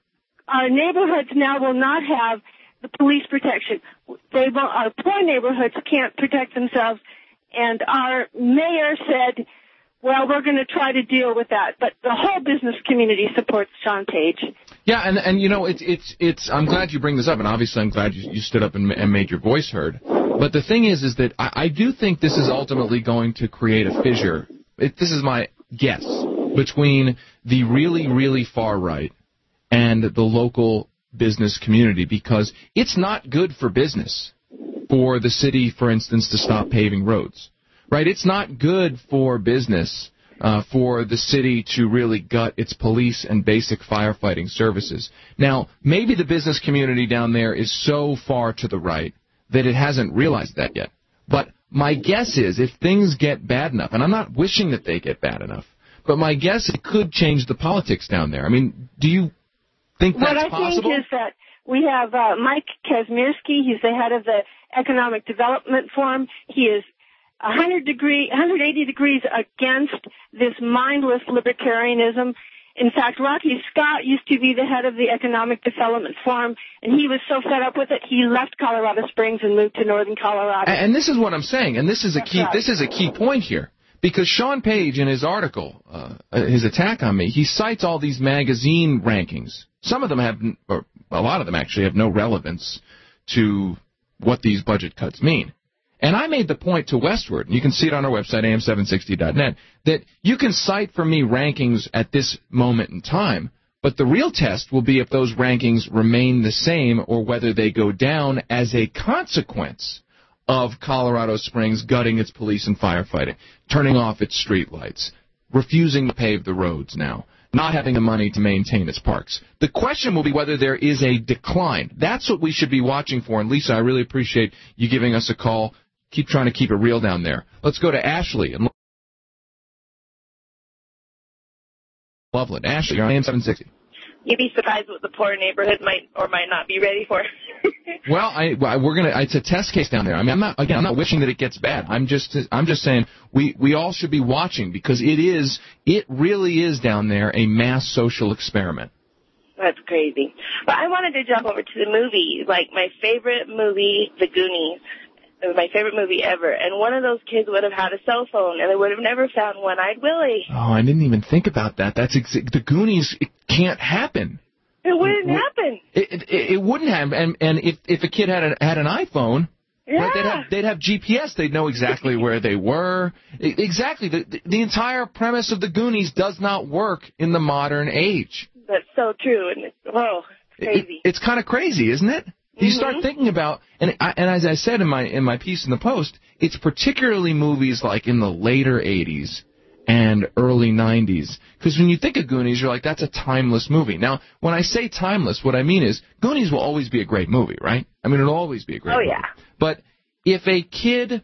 our neighborhoods now will not have the police protection. They will, our poor neighborhoods can't protect themselves, and our mayor said, well, we're going to try to deal with that. But the whole business community supports Sean Page. Yeah, and and you know, it's it's it's. I'm glad you bring this up, and obviously I'm glad you, you stood up and, and made your voice heard. But the thing is, is that I, I do think this is ultimately going to create a fissure. It, this is my guess between the really really far right and the local business community, because it's not good for business for the city, for instance, to stop paving roads. Right, it's not good for business uh, for the city to really gut its police and basic firefighting services. Now, maybe the business community down there is so far to the right that it hasn't realized that yet. But my guess is if things get bad enough, and I'm not wishing that they get bad enough, but my guess it could change the politics down there. I mean, do you think that's possible? What I possible? think is that we have uh, Mike Kazmierski. He's the head of the Economic Development Forum. He is one hundred degree, one hundred eighty degrees against this mindless libertarianism. In fact, Rocky Scott used to be the head of the Economic Development Forum, and he was so fed up with it, he left Colorado Springs and moved to northern Colorado. And this is what I'm saying, and this is a That's key. right. This is a key point here, because Sean Page, in his article, uh, his attack on me, he cites all these magazine rankings. Some of them have, or a lot of them actually, have no relevance to what these budget cuts mean. And I made the point to Westward, and you can see it on our website, A M seven sixty dot net, that you can cite for me rankings at this moment in time, but the real test will be if those rankings remain the same or whether they go down as a consequence of Colorado Springs gutting its police and firefighting, turning off its streetlights, refusing to pave the roads now, not having the money to maintain its parks. The question will be whether there is a decline. That's what we should be watching for. And, Lisa, I really appreciate you giving us a call. Keep trying to keep it real down there. Let's go to Ashley in Loveland. Ashley, you're on A M seven sixty. You'd be surprised what the poor neighborhood might or might not be ready for. Well, I, we're gonna. It's a test case down there. I mean, I'm not again. I'm not wishing that it gets bad. I'm just. I'm just saying we we all should be watching, because it is. It really is down there a mass social experiment. That's crazy. But I wanted to jump over to the movie. Like my favorite movie, The Goonies. It was my favorite movie ever. And one of those kids would have had a cell phone, and they would have never found One-Eyed Willie. Oh, I didn't even think about that. That's exa- the Goonies. It can't happen. It wouldn't happen. It, it, it wouldn't happen. And and if if a kid had a, had an iPhone, yeah. right, they'd have they'd have G P S. They'd know exactly where they were. I, exactly. The, the the entire premise of the Goonies does not work in the modern age. That's so true. And it's, whoa, it's crazy. It, it's kind of crazy, isn't it? You mm-hmm. start thinking about, and I, and as I said in my in my piece in the Post, it's particularly movies like in the later eighties and early nineties. Because when you think of Goonies, you're like, that's a timeless movie. Now, when I say timeless, what I mean is Goonies will always be a great movie, right? I mean, it'll always be a great oh, movie. Yeah. But if a kid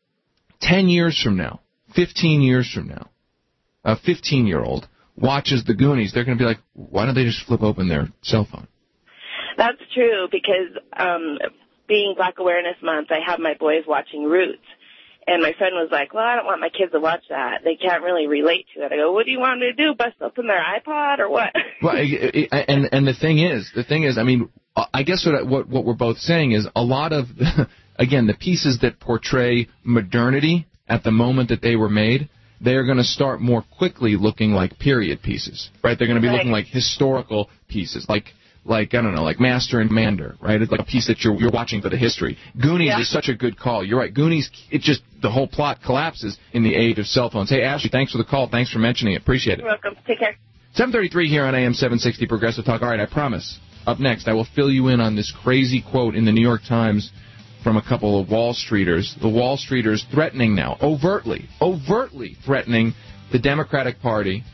ten years from now, fifteen years from now, a fifteen-year-old watches the Goonies, they're going to be like, why don't they just flip open their cell phone? That's true, because um, being Black Awareness Month, I have my boys watching Roots. And my friend was like, well, I don't want my kids to watch that. They can't really relate to it. I go, what do you want them to do, bust open their iPod or what? Well, and and the thing is, the thing is, I mean, I guess what what, what we're both saying is a lot of, the, again, the pieces that portray modernity at the moment that they were made, they are going to start more quickly looking like period pieces, right? They're going to be right. looking like historical pieces, like, like I don't know, like Master and Commander, right? It's like a piece that you're you're watching for the history. Goonies yeah. is such a good call. You're right. Goonies, it just, the whole plot collapses in the age of cell phones. Hey, Ashley, thanks for the call. Thanks for mentioning it. Appreciate it. You're welcome. Take care. seven thirty-three here on A M seven sixty Progressive Talk. All right, I promise. Up next, I will fill you in on this crazy quote in the New York Times from a couple of Wall Streeters. The Wall Streeters threatening now, overtly, overtly threatening the Democratic Party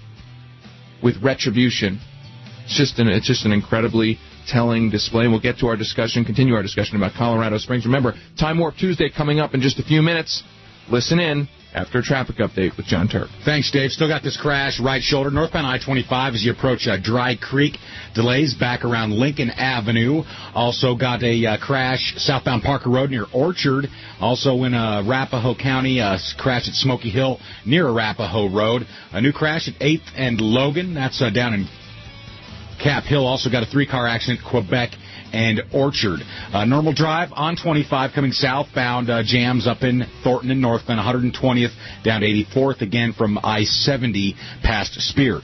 with retribution. It's just an it's just an incredibly telling display. We'll get to our discussion, continue our discussion about Colorado Springs. Remember, Time Warp Tuesday coming up in just a few minutes. listen in after a traffic update with John Turk. Thanks, Dave. Still got this crash right shoulder, northbound I twenty-five as you approach uh, Dry Creek. Delays back around Lincoln Avenue. Also got a uh, crash southbound Parker Road near Orchard. Also in uh, Arapahoe County, uh, crash at Smoky Hill near Arapahoe Road. A new crash at eighth and Logan. That's uh, down in Cap Hill. Also got a three-car accident at Quebec and Orchard. Uh, normal drive on twenty-five coming southbound. Uh, jams up in Thornton and Northland, one hundred twentieth down to eighty-fourth, again from I seventy past Spear.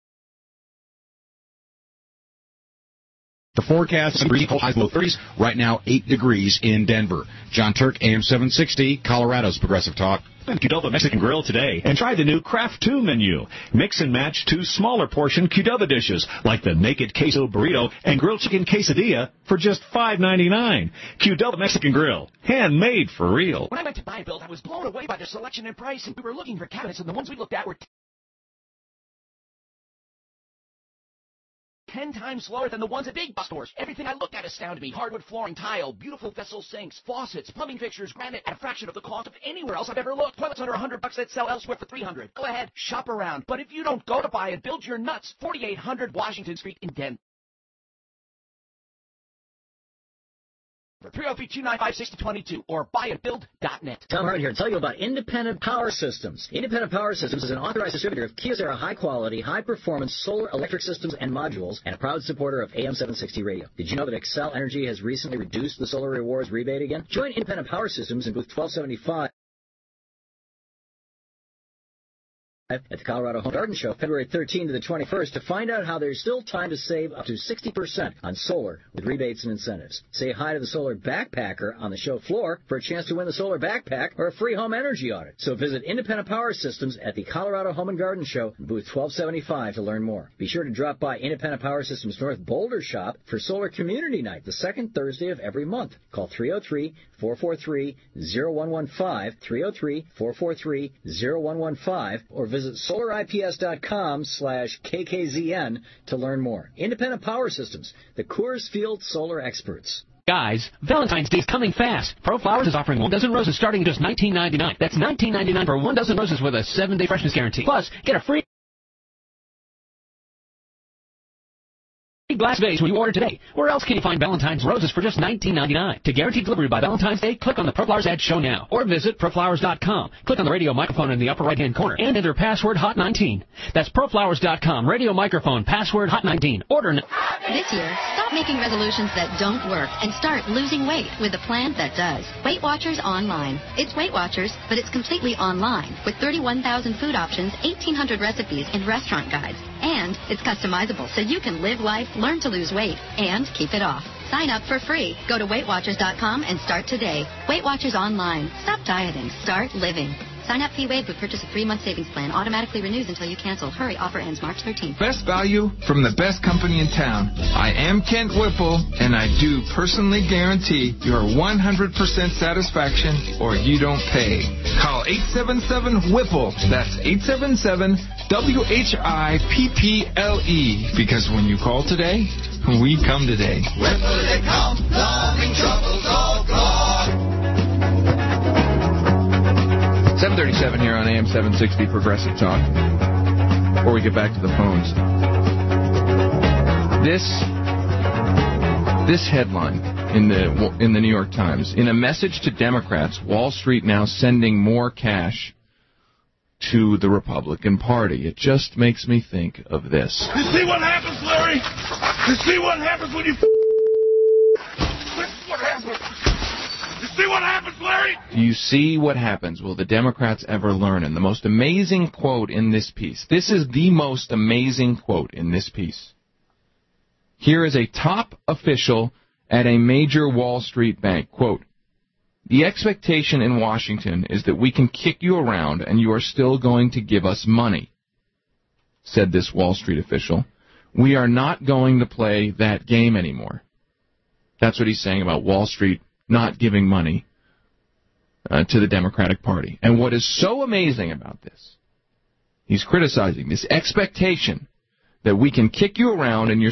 The forecast, cold highs low thirties. Right now, eight degrees in Denver. John Turk, A M seven sixty, Colorado's Progressive Talk. Qdoba Mexican Grill today and try the new Craft two menu. Mix and match two smaller portion Qdoba dishes like the Naked Queso Burrito and Grilled Chicken Quesadilla for just five ninety-nine. Qdoba Mexican Grill, handmade for real. When I went to buy and build, I was blown away by their selection and price, and we were looking for cabinets, and the ones we looked at were ten times lower than the ones at big box stores. Everything I looked at astounded me. Hardwood flooring, tile, beautiful vessel sinks, faucets, plumbing fixtures, granite at a fraction of the cost of anywhere else I've ever looked. Toilets under one hundred bucks that sell elsewhere for three hundred. Go ahead, shop around. But if you don't go to buy and build your nuts, forty-eight hundred Washington Street in Denver. three oh three, two nine five, six oh two two or buy and build dot net. Tom Hart here to tell you about Independent Power Systems. Independent Power Systems is an authorized distributor of Kyocera high-quality, high-performance solar electric systems and modules and a proud supporter of A M seven sixty radio. Did you know that Xcel Energy has recently reduced the Solar Rewards rebate again? Join Independent Power Systems in booth twelve seventy-five. At the Colorado Home Garden Show, February thirteenth to the twenty-first, to find out how there's still time to save up to sixty percent on solar with rebates and incentives. Say hi to the solar backpacker on the show floor for a chance to win the solar backpack or a free home energy audit. So visit Independent Power Systems at the Colorado Home and Garden Show, booth twelve seventy-five, to learn more. Be sure to drop by Independent Power Systems North Boulder Shop for Solar Community Night, the second Thursday of every month. Call three oh three, four four three, oh one one five, three oh three, four four three, oh one one five, or visit solar I P S dot com slash K K Z N to learn more. Independent Power Systems, the Coors Field solar experts. Guys, Valentine's Day is coming fast. Pro Flowers is offering one dozen roses starting at just nineteen ninety-nine. That's nineteen ninety-nine for one dozen roses with a seven-day freshness guarantee. Plus, get a free glass vase when you order today. Where else can you find Valentine's roses for just nineteen ninety-nine? To guarantee delivery by Valentine's Day, click on the ProFlowers ad show now, or visit pro flowers dot com. Click on the radio microphone in the upper right-hand corner and enter password hot nineteen. That's pro flowers dot com, radio microphone, password hot nineteen. Order now. This year, stop making resolutions that don't work and start losing weight with a plan that does. Weight Watchers Online. It's Weight Watchers, but it's completely online with thirty-one thousand food options, eighteen hundred recipes, and restaurant guides. And it's customizable so you can live life, learn to lose weight, and keep it off. Sign up for free. Go to weight watchers dot com and start today. Weight Watchers Online. Stop dieting. Start living. Sign up fee waived with purchase of three-month savings plan. Automatically renews until you cancel. Hurry, offer ends March thirteenth. Best value from the best company in town. I am Kent Whipple, and I do personally guarantee your one hundred percent satisfaction or you don't pay. Call eight seven seven Whipple. That's eight seven seven W H I P P L E. Because when you call today, we come today. Whipple they come, loving troubles all gone. seven thirty-seven here on A M seven sixty Progressive Talk. Before we get back to the phones, this this headline in the in the New York Times: in a message to Democrats, Wall Street now sending more cash to the Republican Party. It just makes me think of this. You see what happens, Larry? You see what happens when you... This is what happens. You see what happens, Larry? Do you see what happens? Will the Democrats ever learn? And the most amazing quote in this piece, this is the most amazing quote in this piece. Here is a top official at a major Wall Street bank. Quote, "The expectation in Washington is that we can kick you around and you are still going to give us money," said this Wall Street official. "We are not going to play that game anymore." That's what he's saying about Wall Street not giving money uh, to the Democratic Party. And what is so amazing about this, he's criticizing this expectation that we can kick you around and you're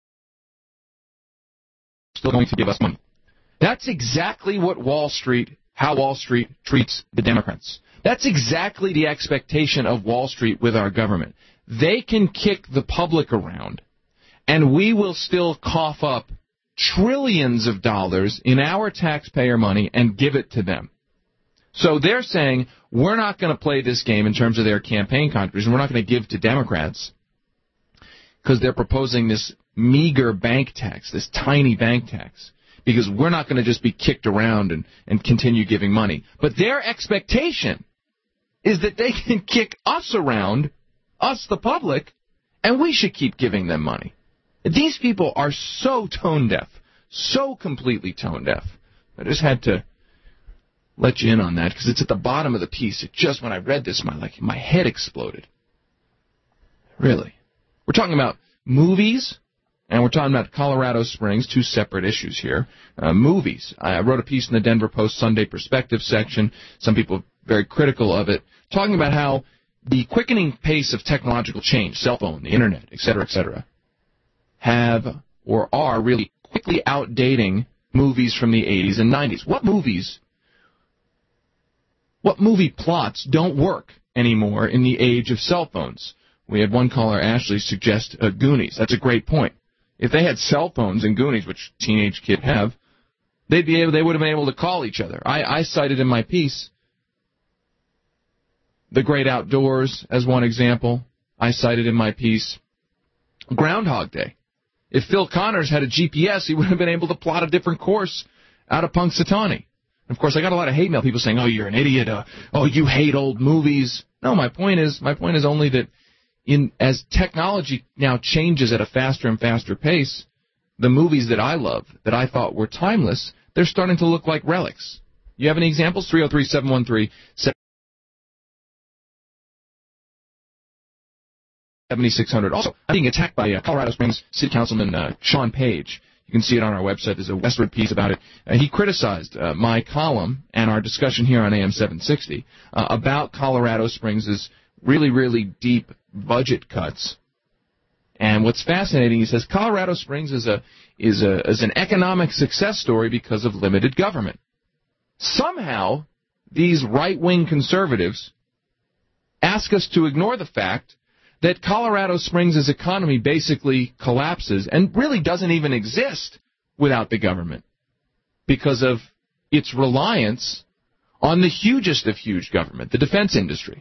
still going to give us money. That's exactly what Wall Street how Wall Street treats the Democrats. That's exactly the expectation of Wall Street with our government. They can kick the public around, and we will still cough up trillions of dollars in our taxpayer money and give it to them. So they're saying, we're not going to play this game in terms of their campaign contributions. We're not going to give to Democrats because they're proposing this meager bank tax, this tiny bank tax, because we're not going to just be kicked around and, and continue giving money. But their expectation is that they can kick us around, us the public, and we should keep giving them money. These people are so tone deaf, so completely tone deaf. I just had to let you in on that because it's at the bottom of the piece. It just, when I read this, my like my head exploded. Really. We're talking about movies, and we're talking about Colorado Springs, two separate issues here. Uh, movies. I wrote a piece in the Denver Post Sunday Perspective section. Some people very critical of it, talking about how the quickening pace of technological change, cell phone, the internet, et cetera, et cetera, have or are really quickly outdating movies from the eighties and nineties. What movies, what movie plots don't work anymore in the age of cell phones? We had one caller, Ashley, suggest uh, Goonies. That's a great point. If they had cell phones in Goonies, which teenage kids have, they'd be able, they would have been able to call each other. I, I cited in my piece The Great Outdoors as one example. I cited in my piece Groundhog Day. If Phil Connors had a G P S, he would have been able to plot a different course out of Punxsutawney. Of course, I got a lot of hate mail, people saying, oh, you're an idiot, uh, oh, you hate old movies. No, my point is, my point is only that in as technology now changes at a faster and faster pace, the movies that I love, that I thought were timeless, they're starting to look like relics. You have any examples? three oh three, seven one three, seven six hundred. Also, I'm being attacked by uh, Colorado Springs City Councilman uh, Sean Page. You can see it on our website. There's a Westward piece about it. Uh, he criticized uh, my column and our discussion here on A M seven sixty uh, about Colorado Springs' really, really deep budget cuts. And what's fascinating, he says, Colorado Springs is a is a is an economic success story because of limited government. Somehow, these right-wing conservatives ask us to ignore the fact that Colorado Springs' economy basically collapses and really doesn't even exist without the government because of its reliance on the hugest of huge government, the defense industry.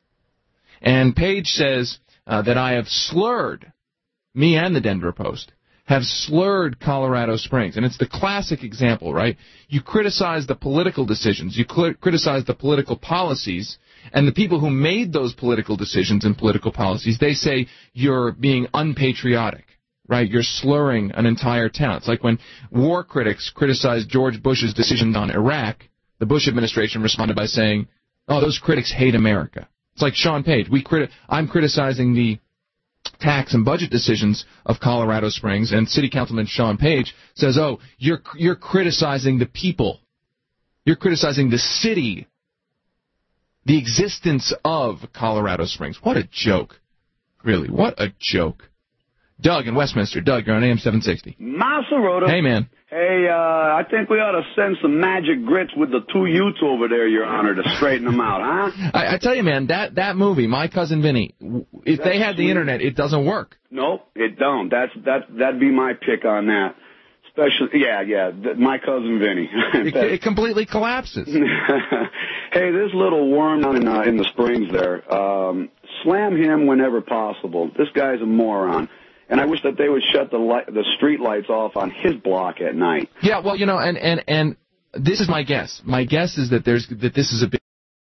And Page says uh, that I have slurred, me and the Denver Post, have slurred Colorado Springs. And it's the classic example, right? You criticize the political decisions, you cl- criticize the political policies, and the people who made those political decisions and political policies, they say you're being unpatriotic, right? You're slurring an entire town. It's like when war critics criticized George Bush's decisions on Iraq, the Bush administration responded by saying, oh, those critics hate America. It's like Sean Page. We criti- I'm criticizing the tax and budget decisions of Colorado Springs, and City Councilman Sean Page says, oh, you're you're criticizing the people. You're criticizing the city, the existence of Colorado Springs. What a joke. Really, what a joke. Doug in Westminster. Doug, you're on A M seven sixty. Masaroda. Hey, man. Hey, uh, I think we ought to send some magic grits with the two Utes over there, Your Honor, to straighten them out, huh? I, I tell you, man, that, that movie, My Cousin Vinny, if That's they had the sweet. Internet, it doesn't work. No, it don't. That's that that'd be my pick on that. Especially, yeah, yeah, th- My Cousin Vinny. it, it completely collapses. Hey, this little worm down in, uh, in the Springs there, um, slam him whenever possible. This guy's a moron. And I wish that they would shut the light, the street lights off on his block at night. Yeah, well, you know, and, and, and this is my guess. My guess is that there's that this is a big,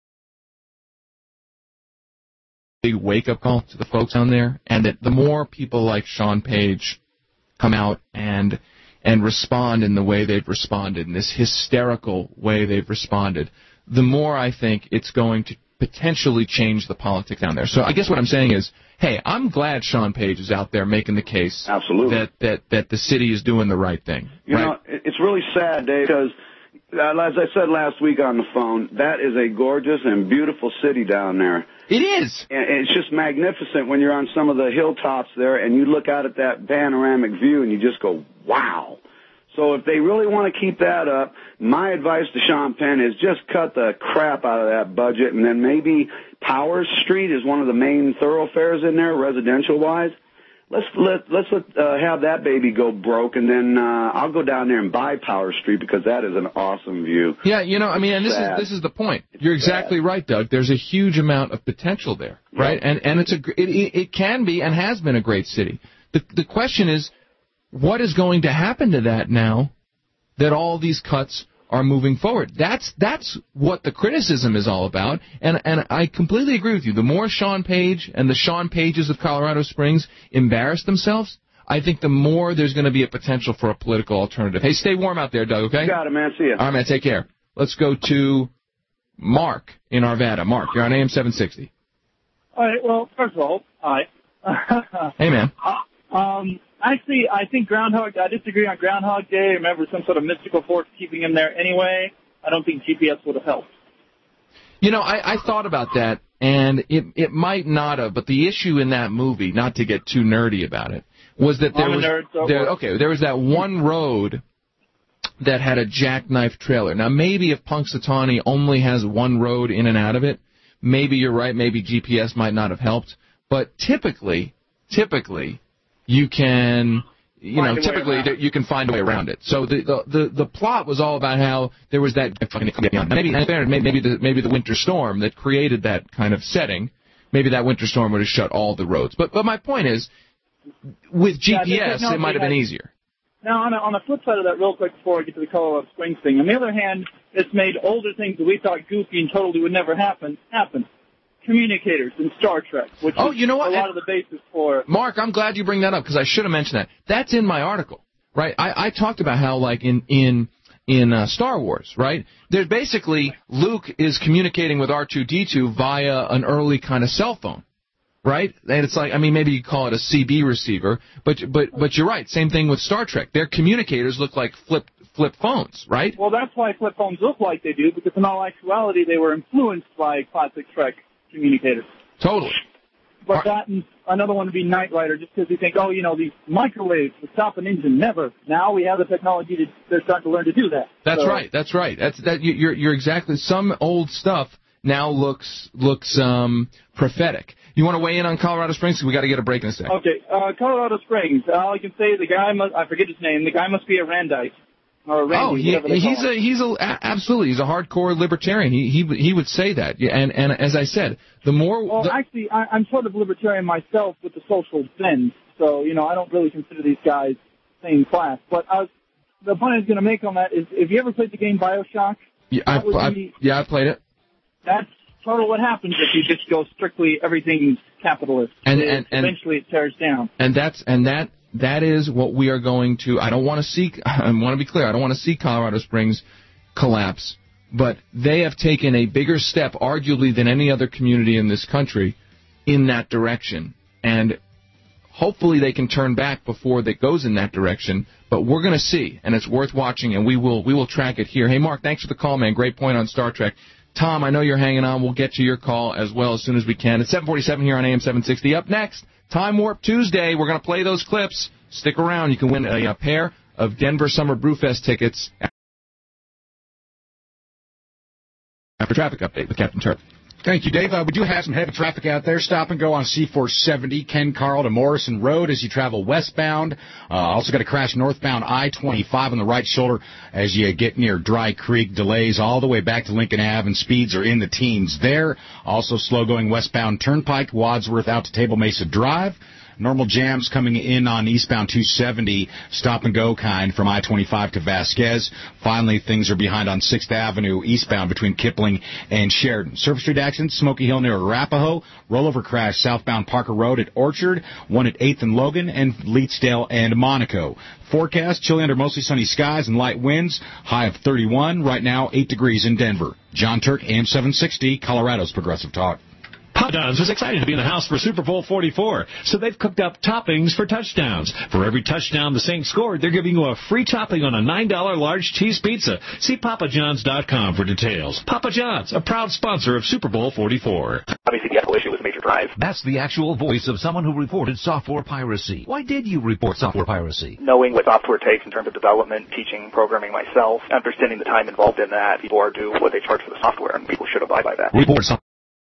big wake-up call to the folks down there, and that the more people like Sean Page come out and and respond in the way they've responded, in this hysterical way they've responded, the more I think it's going to potentially change the politics down there. So I guess what I'm saying is, hey, I'm glad Sean Page is out there making the case Absolutely. that that, that the city is doing the right thing. You right? know, it's really sad, Dave, because uh, as I said last week on the phone, that is a gorgeous and beautiful city down there. It is. And it's just magnificent when you're on some of the hilltops there and you look out at that panoramic view and you just go, wow. So if they really want to keep that up, my advice to Sean Penn is just cut the crap out of that budget, and then maybe Powers Street is one of the main thoroughfares in there, residential-wise. Let's let let's let, uh, have that baby go broke, and then uh, I'll go down there and buy Power Street because that is an awesome view. Yeah, you know, I mean, and this sad. is this is the point. You're exactly sad. right, Doug. There's a huge amount of potential there, right? Yep. And and it's a it, it can be and has been a great city. The the question is, what is going to happen to that now that all these cuts are moving forward? That's that's what the criticism is all about, and and I completely agree with you. The more Sean Page and the Sean Pages of Colorado Springs embarrass themselves, I think the more there's going to be a potential for a political alternative. Hey, stay warm out there, Doug, okay? You got it, man. See ya. All right, man, take care. Let's go to Mark in Arvada. Mark, you're on A M seven sixty. All right, well, first of all, hi. Hey, man. Um, actually, I think Groundhog, I disagree on Groundhog Day. Remember, some sort of mystical force keeping him there anyway. I don't think G P S would have helped. You know, I, I thought about that, and it it might not have, but the issue in that movie, not to get too nerdy about it, was that there I'm a was nerd, so there, what? okay, there was that one road that had a jackknife trailer. Now, maybe if Punxsutawney only has one road in and out of it, maybe you're right, maybe G P S might not have helped, but typically, typically, you can... You Find know, a way typically around. there, you can find a way around it. So the, the the the plot was all about how there was that maybe maybe the maybe the winter storm that created that kind of setting. Maybe that winter storm would have shut all the roads. But but my point is, with G P S, Yeah, it might have been easier. Now, on, a, on the flip side of that, real quick before I get to the Colorado Springs thing, on the other hand, it's made older things that we thought goofy and totally would never happen happen. Communicators in Star Trek, which oh, is you know what? a lot of the basis for... Mark, I'm glad you bring that up because I should have mentioned that. That's in my article, right? I, I talked about how, like, in in in uh, Star Wars, right? There's basically Luke is communicating with R two D two via an early kind of cell phone, right? And it's like, I mean, maybe you call it a C B receiver, but but but you're right. Same thing with Star Trek. Their communicators look like flip flip phones, right? Well, that's why flip phones look like they do, because in all actuality, they were influenced by classic Trek communicators. Totally. But that and another one would be Knight Rider, just because you think, oh, you know, these microwaves to stop an engine. Never. Now we have the technology to, they're starting to learn to do that. That's so, right. That's right. That's that. you- You're you're exactly. Some old stuff now looks looks um prophetic. You want to weigh in on Colorado Springs? We got to get a break in a second. Okay, uh, Colorado Springs. All I can say, the guy must, I forget his name, the guy must be a Randite. Or a Randy, Oh, he, whatever they he's call a him. he's a a- absolutely he's a hardcore libertarian. He he he would say that. Yeah, and and as I said, the more Well, the, actually, I, I'm sort of libertarian myself with the social bend, so, you know, I don't really consider these guys same class. But I was, the point I was going to make on that is, if you ever played the game Bioshock, yeah, I, that would I, be- yeah I played it. that's sort of what happens if you just go strictly everything's capitalist. And- It- and- and- eventually it tears down. And that's and that that is what we are going to. I don't want to see. I want to be clear. I don't want to see Colorado Springs collapse. But they have taken a bigger step, arguably, than any other community in this country, in that direction. And hopefully they can turn back before that goes in that direction. But we're going to see, and it's worth watching, and we will we will track it here. Hey, Mark, thanks for the call, man. Great point on Star Trek. Tom, I know you're hanging on. We'll get to your call as well as soon as we can. It's seven forty-seven here on A M seven sixty. Up next, Time Warp Tuesday. We're going to play those clips. Stick around. You can win a, a pair of Denver Summer Brewfest tickets after traffic update with Captain Turk. Thank you, Dave. Uh, we do have some heavy traffic out there. Stop and go on C four seventy, Ken Carl to Morrison Road as you travel westbound. Uh, also got a crash northbound I twenty-five on the right shoulder as you get near Dry Creek. Delays all the way back to Lincoln Avenue, and speeds are in the teens there. Also slow going westbound Turnpike, Wadsworth out to Table Mesa Drive. Normal jams coming in on eastbound two seventy, stop and go kind from I twenty-five to Vasquez. Finally, things are behind on sixth Avenue eastbound between Kipling and Sheridan. Surface Street accident, Smoky Hill near Arapahoe. Rollover crash southbound Parker Road at Orchard. One at eighth and Logan, and Leetsdale and Monaco. Forecast, chilly under mostly sunny skies and light winds. High of thirty-one. Right now, eight degrees in Denver. John Turk, A M seven sixty, Colorado's Progressive Talk. Papa John's is excited to be in the house for Super Bowl forty-four, so they've cooked up toppings for touchdowns. For every touchdown the Saints scored, they're giving you a free topping on a nine dollar large cheese pizza. See Papa Johns dot com for details. Papa John's, a proud sponsor of Super Bowl forty-four. Obviously, the Apple issue was a major drive. That's the actual voice of someone who reported software piracy. Why did you report software piracy? Knowing what software takes in terms of development, teaching, programming myself, understanding the time involved in that, people are due what they charge for the software, and people should abide by that. Report software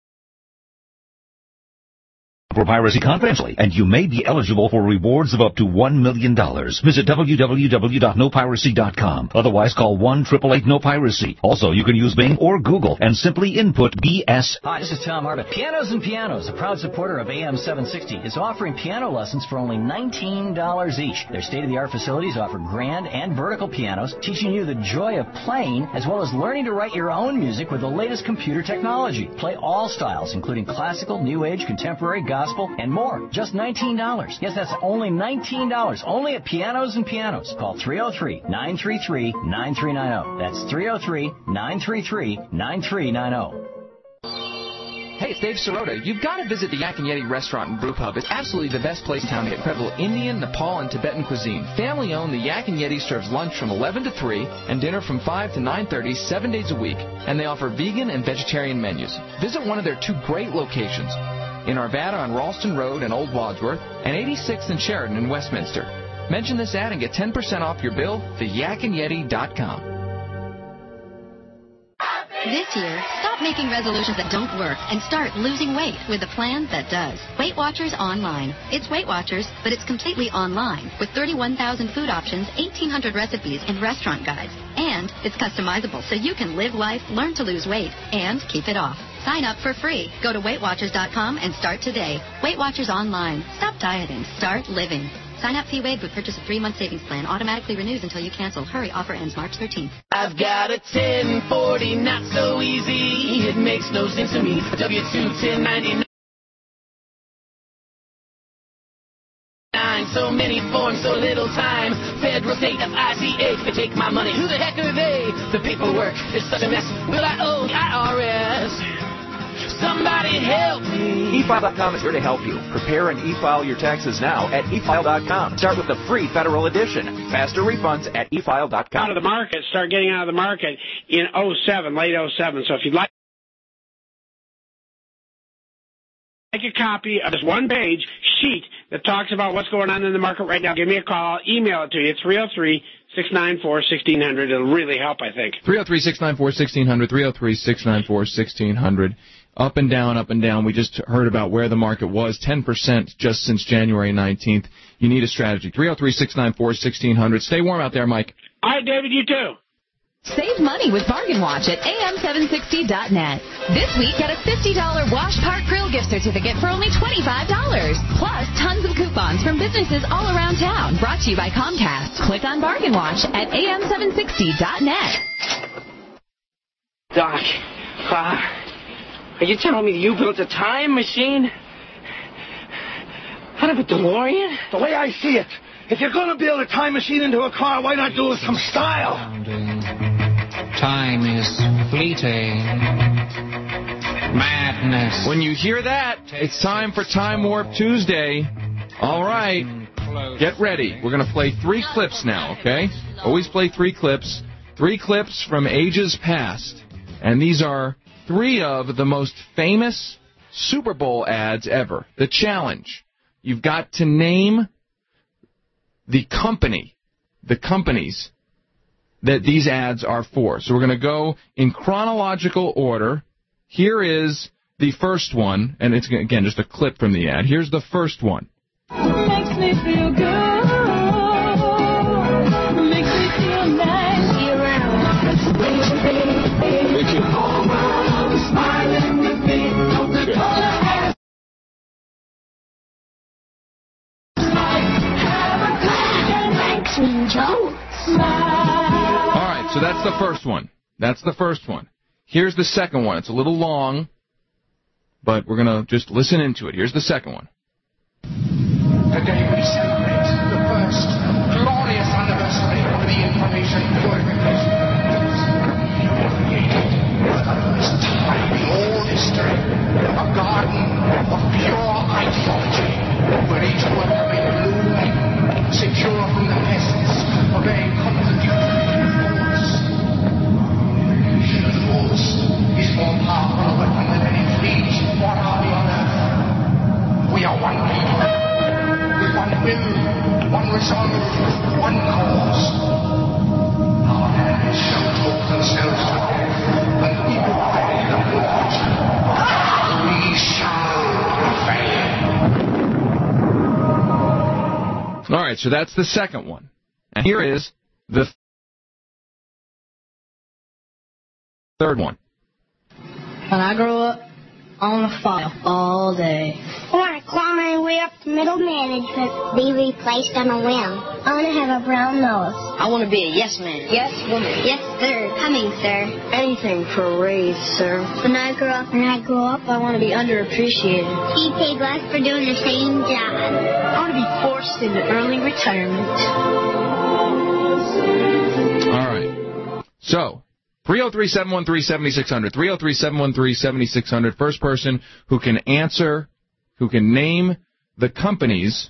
piracy confidentially, and you may be eligible for rewards of up to one million dollars. Visit w w w dot no piracy dot com. Otherwise, call one eight eight eight no piracy. Also, you can use Bing or Google and simply input B S. Hi, this is Tom Harvey. Pianos and Pianos, a proud supporter of A M seven sixty, is offering piano lessons for only nineteen dollars each. Their state-of-the-art facilities offer grand and vertical pianos, teaching you the joy of playing, as well as learning to write your own music with the latest computer technology. Play all styles, including classical, new age, contemporary, gospel, and more. Just nineteen dollars. Yes, that's only nineteen dollars. Only at Pianos and Pianos. Call three oh three, nine three three, nine three nine oh. That's three oh three, nine three three, nine three nine oh. Hey, it's Dave Sirota. You've got to visit the Yak and Yeti restaurant and brew pub. It's absolutely the best place in town to get incredible Indian, Nepal, and Tibetan cuisine. Family owned, the Yak and Yeti serves lunch from eleven to three and dinner from five to nine thirty, seven days a week. And they offer vegan and vegetarian menus. Visit one of their two great locations in Arvada on Ralston Road and Old Wadsworth, and eighty-sixth and Sheridan in Westminster. Mention this ad and get ten percent off your bill, the yak and yeti dot com. This year, stop making resolutions that don't work and start losing weight with a plan that does. Weight Watchers Online. It's Weight Watchers, but it's completely online with thirty-one thousand food options, eighteen hundred recipes, and restaurant guides. And it's customizable so you can live life, learn to lose weight, and keep it off. Sign up for free. Go to weight watchers dot com and start today. Weight Watchers Online. Stop dieting. Start living. Sign-up fee waived with purchase of three-month savings plan. Automatically renews until you cancel. Hurry, offer ends March thirteenth. I've got a ten forty, not so easy. It makes no sense to me. A W two ten ninety-nine. So many forms, so little time. Federal, state, F I C A. They take my money. Who the heck are they? The paperwork is such a mess. Will I owe the I R S? Somebody help me. e file dot com is here to help you. Prepare and e-file your taxes now at e file dot com. Start with the free federal edition. Faster refunds at e file dot com. Out of the market, start getting out of the market in oh seven, late oh seven. So if you'd like Make a copy of this one-page sheet that talks about what's going on in the market right now. Give me a call. I'll email it to you. It's three oh three, six nine four, one six zero zero. It'll really help, I think. three oh three, six nine four, one six zero zero, three oh three, six nine four, one six zero zero. Up and down, up and down. We just heard about where the market was, ten percent just since January nineteenth. You need a strategy. three oh three, six nine four, one six zero zero. Stay warm out there, Mike. All right, David, you too. Save money with Bargain Watch at A M seven sixty dot net. This week, get a fifty dollar Wash Park Grill gift certificate for only twenty-five dollars. Plus, tons of coupons from businesses all around town. Brought to you by Comcast. Click on Bargain Watch at A M seven sixty dot net. Doc, uh, are you telling me you built a time machine? Out of a DeLorean? The way I see it, if you're going to build a time machine into a car, why not do it with some style? Time is fleeting. Madness. When you hear that, it's time for Time Warp Tuesday. All right, get ready. We're going to play three clips now, okay? Always play three clips. Three clips from ages past. And these are three of the most famous Super Bowl ads ever. The challenge. You've got to name the company, the companies that these ads are for. So we're going to go in chronological order. Here is the first one, and it's, again, just a clip from the ad. Here's the first one. Makes me feel good. Makes me feel nice. Be around. Make you all around. Smiling with me. Coca-Cola. Have a good makes me Joe. Smile. All right, so that's the first one. That's the first one. Here's the second one. It's a little long, but we're going to just listen into it. Here's the second one. Today we celebrate the first glorious anniversary of the information purification. For the first time, all history, a garden of pure ideology, where each worker may bloom, secure from the pests, obeying constitutional force. The force is more powerful a weapon than any fleet or army on earth. We are one people, with one will, one resolve, one cause. Our hands shall talk themselves to death, and we will pay the blood. We shall prevail. All right, so that's the second one. And here is the third one. When I grow up, I want to file all day. I want to climb my way up to middle management. Be replaced on a whim. I want to have a brown nose. I want to be a yes man. Yes woman. Yes sir. Coming sir. Anything for a raise, sir. When I grow up, when I grow up, I want to be underappreciated. Be paid less for doing the same job. I want to be forced into early retirement. All right. So, three oh three, seven one three, seven six zero zero, three oh three, seven one three, seven six zero zero. First person who can answer, who can name the companies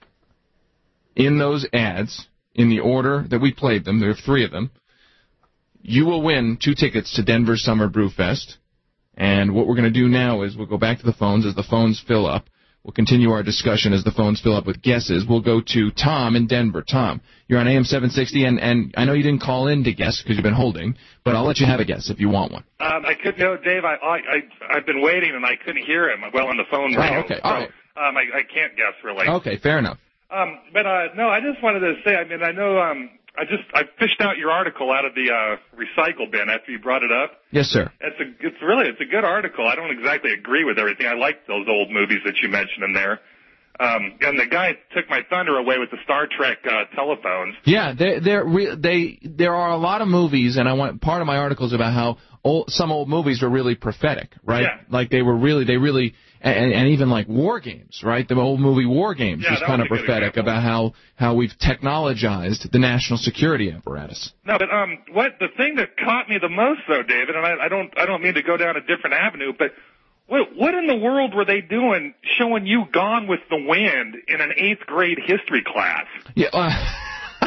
in those ads in the order that we played them, there are three of them, you will win two tickets to Denver Summer Brew Fest. And what we're going to do now is we'll go back to the phones as the phones fill up. We'll continue our discussion as the phones fill up with guesses. We'll go to Tom in Denver. Tom, you're on A M seven sixty, and, and I know you didn't call in to guess because you've been holding, but I'll let you have a guess if you want one. Um, I could know, Dave. I, I I I've been waiting and I couldn't hear him well on the phone. Oh, rang, okay. So, All right. Um, I, I can't guess really. Okay, fair enough. Um, but uh, no, I just wanted to say. I mean, I know. Um, I just I fished out your article out of the uh, recycle bin after you brought it up. Yes, sir. It's a it's really it's a good article. I don't exactly agree with everything. I like those old movies that you mentioned in there. Um, and the guy took my thunder away with the Star Trek uh, telephones. Yeah, they they they there are a lot of movies, and I want part of my article is about how old, some old movies are really prophetic, right? Yeah. Like they were really they really and, and even like War Games, right? The old movie War Games Yeah, is that kind was of a good prophetic about how how we've technologized the national security apparatus. No, but um, what the thing that caught me the most, though, David, and I, I don't I don't mean to go down a different avenue, but. What, what in the world were they doing showing you Gone with the Wind in an eighth grade history class? Yeah. Uh,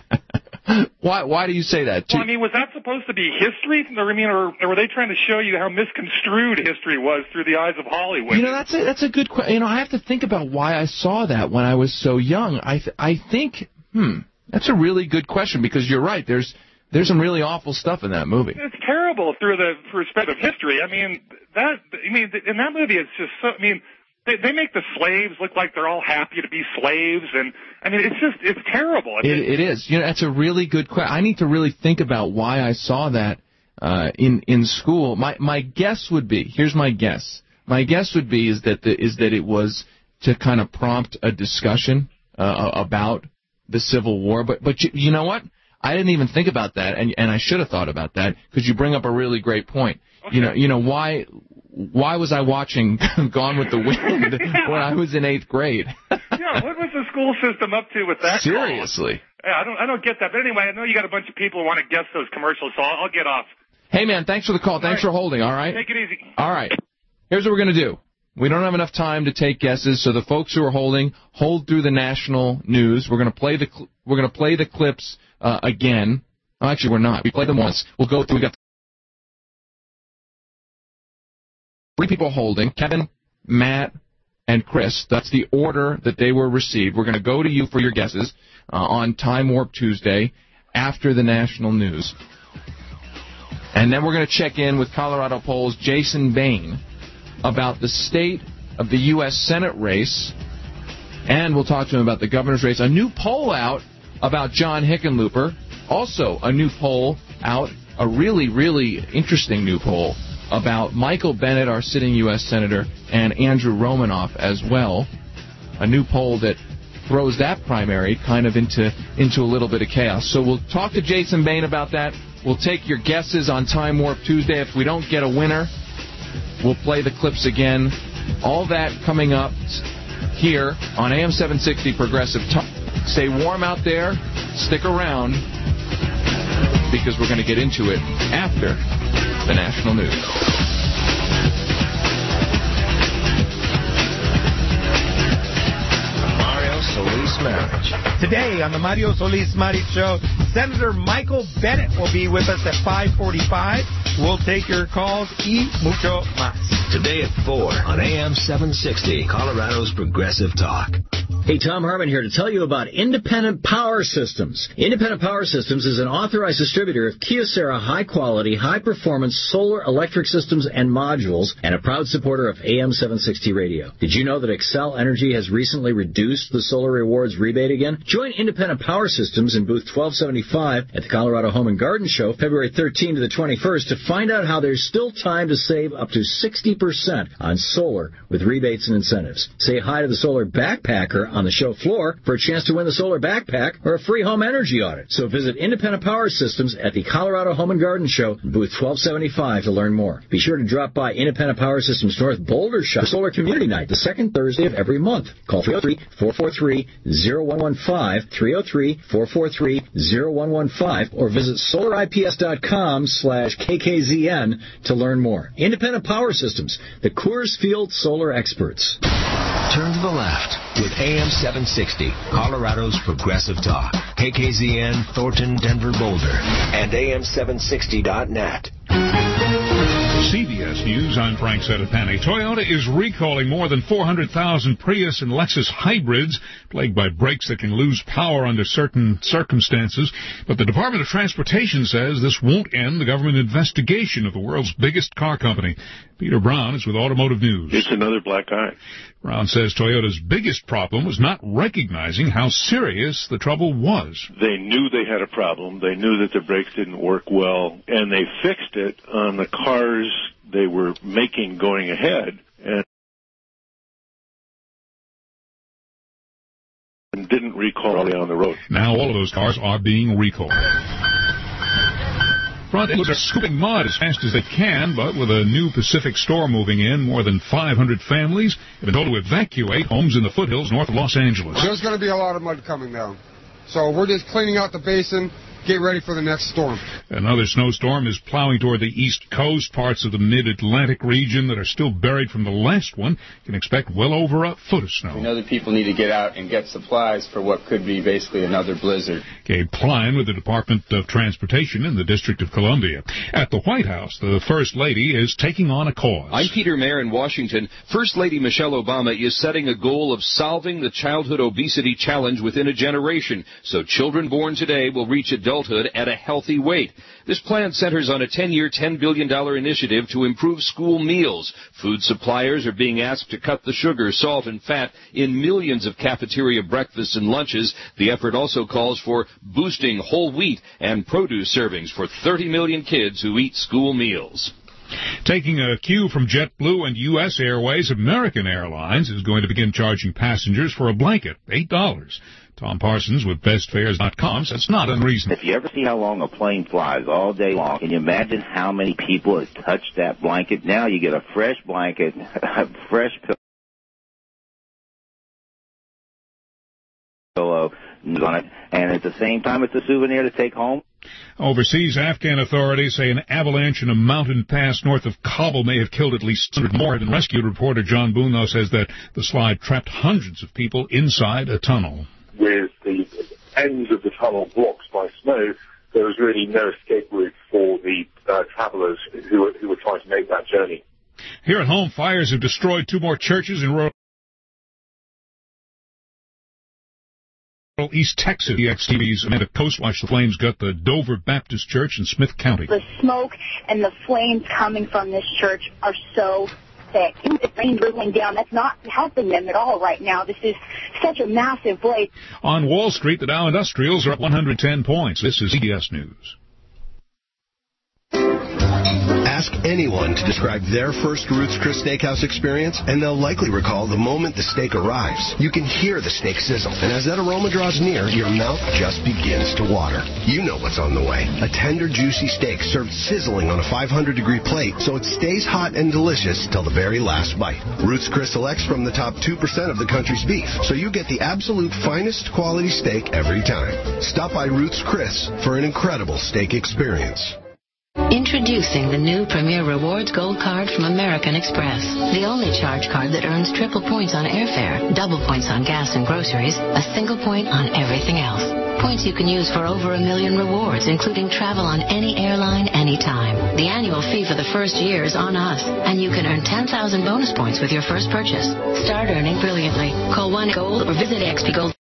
why why do you say that? Well, I mean, was that supposed to be history? Or, I mean, or, or were they trying to show you how misconstrued history was through the eyes of Hollywood? You know, that's a, that's a good question. You know, I have to think about why I saw that when I was so young. I th- I think, hmm, that's a really good question because you're right. There's There's some really awful stuff in that movie. It's terrible through the perspective of history. I mean, that. I mean, in that movie, it's just so. I mean, they, they make the slaves look like they're all happy to be slaves, and I mean, it's just it's terrible. I mean, It, it is. You know, that's a really good question. I need to really think about why I saw that uh, in in school. My my guess would be. Here's my guess. My guess would be is that the, is that it was to kind of prompt a discussion uh, about the Civil War. But but you, you know what? I didn't even think about that, and and I should have thought about that because you bring up a really great point. Okay. You know, you know why why was I watching Gone with the Wind when I was in eighth grade? Yeah, what was the school system up to with that? Seriously. Yeah, I don't I don't get that. But anyway, I know you got a bunch of people who want to guess those commercials, so I'll, I'll get off. Hey man, thanks for the call. Thanks right. for holding. All right. Take it easy. All right. Here's what we're gonna do. We don't have enough time to take guesses, so the folks who are holding, hold through the national news. We're gonna play the cl- we're gonna play the clips. Uh, again, oh, actually, we're not. We played them once. We'll go through. We got three people holding: Kevin, Matt, and Chris. That's the order that they were received. We're going to go to you for your guesses uh, on Time Warp Tuesday after the national news, and then we're going to check in with Colorado Polls' Jason Bain about the state of the U S Senate race, and we'll talk to him about the governor's race. A new poll out about John Hickenlooper. Also, a new poll out, a really, really interesting new poll about Michael Bennet, our sitting U S Senator, and Andrew Romanoff as well. A new poll that throws that primary kind of into, into a little bit of chaos. So we'll talk to Jason Bain about that. We'll take your guesses on Time Warp Tuesday. If we don't get a winner, we'll play the clips again. All that coming up here on A M seven sixty Progressive Talk. Stay warm out there. Stick around because we're going to get into it after the national news. marriage. Today on the Mario Solis Maris Show, Senator Michael Bennett will be with us at five forty-five. We'll take your calls y mucho más. Today at four on A M seven sixty, Colorado's Progressive Talk. Hey, Tom Harmon here to tell you about Independent Power Systems. Independent Power Systems is an authorized distributor of Kyocera high-quality, high-performance solar electric systems and modules, and a proud supporter of A M seven sixty Radio. Did you know that Xcel Energy has recently reduced the Solar Rewards rebate again? Join Independent Power Systems in booth twelve seventy-five at the Colorado Home and Garden Show, February thirteenth to the twenty-first, to find out how there's still time to save up to sixty percent on solar with rebates and incentives. Say hi to the Solar Backpacker on the show floor for a chance to win the solar backpack or a free home energy audit. So visit Independent Power Systems at the Colorado Home and Garden Show, booth twelve seventy-five, to learn more. Be sure to drop by Independent Power Systems North Boulder Shop for Solar Community Night, the second Thursday of every month. Call three oh three, four four three, oh one one five, three oh three, four four three, oh one one five, or visit solar I P S dot com slash K K Z N to learn more. Independent Power Systems, the Coors Field Solar experts. Turn to the left with A M seven sixty, Colorado's Progressive Talk. K K Z N, Thornton, Denver, Boulder, and A M seven sixty dot net. C B S News, I'm Frank Sedapani. Toyota is recalling more than four hundred thousand Prius and Lexus hybrids plagued by brakes that can lose power under certain circumstances. But the Department of Transportation says this won't end the government investigation of the world's biggest car company. Peter Brown is with Automotive News. It's another black eye. Brown says Toyota's biggest problem was not recognizing how serious the trouble was. They knew they had a problem. They knew that the brakes didn't work well, and they fixed it on the cars they were making going ahead, and didn't recall on the road. Now all of those cars are being recalled. Front ends are scooping mud as fast as they can, but with a new Pacific store moving in, more than five hundred families have been told to evacuate homes in the foothills north of Los Angeles. There's going to be a lot of mud coming down. So we're just cleaning out the basin, get ready for the next storm. Another snowstorm is plowing toward the east coast. Parts of the mid-Atlantic region that are still buried from the last one can expect well over a foot of snow. We know that people need to get out and get supplies for what could be basically another blizzard. Gabe Klein with the Department of Transportation in the District of Columbia. At the White House, the First Lady is taking on a cause. I'm Peter Mayer in Washington. First Lady Michelle Obama is setting a goal of solving the childhood obesity challenge within a generation, so children born today will reach adulthood at a healthy weight. This plan centers on a ten-year, ten billion dollars initiative to improve school meals. Food suppliers are being asked to cut the sugar, salt, and fat in millions of cafeteria breakfasts and lunches. The effort also calls for boosting whole wheat and produce servings for thirty million kids who eat school meals. Taking a cue from JetBlue and U S Airways, American Airlines is going to begin charging passengers for a blanket, eight dollars. Tom Parsons with best fares dot com says it's not unreasonable. If you ever see how long a plane flies all day long, can you imagine how many people have touched that blanket? Now you get a fresh blanket, a fresh pillow on it, and at the same time it's a souvenir to take home. Overseas, Afghan authorities say an avalanche in a mountain pass north of Kabul may have killed at least one hundred more than rescued. Reporter John Boone, though, says that the slide trapped hundreds of people inside a tunnel. With the ends of the tunnel blocked by snow, there was really no escape route for the uh, travelers who were, who were trying to make that journey. Here at home, fires have destroyed two more churches in rural East Texas. E X T V's Amanda Coast watched the flames gut the Dover Baptist Church in Smith County. The smoke and the flames coming from this church are so thick. The rain drizzling down, that's not helping them at all right now. This is such a massive blaze. On Wall Street, the Dow Industrials are up one hundred ten points. This is C B S News. Ask anyone to describe their first Ruth's Chris Steakhouse experience, and they'll likely recall the moment the steak arrives. You can hear the steak sizzle, and as that aroma draws near, your mouth just begins to water. You know what's on the way. A tender, juicy steak served sizzling on a five hundred degree plate, so it stays hot and delicious till the very last bite. Ruth's Chris selects from the top two percent of the country's beef, so you get the absolute finest quality steak every time. Stop by Ruth's Chris for an incredible steak experience. Introducing the new Premier Rewards Gold Card from American Express. The only charge card that earns triple points on airfare, double points on gas and groceries, a single point on everything else. Points you can use for over a million rewards, including travel on any airline, anytime. The annual fee for the first year is on us, and you can earn ten thousand bonus points with your first purchase. Start earning brilliantly. Call one gold or visit A X P Gold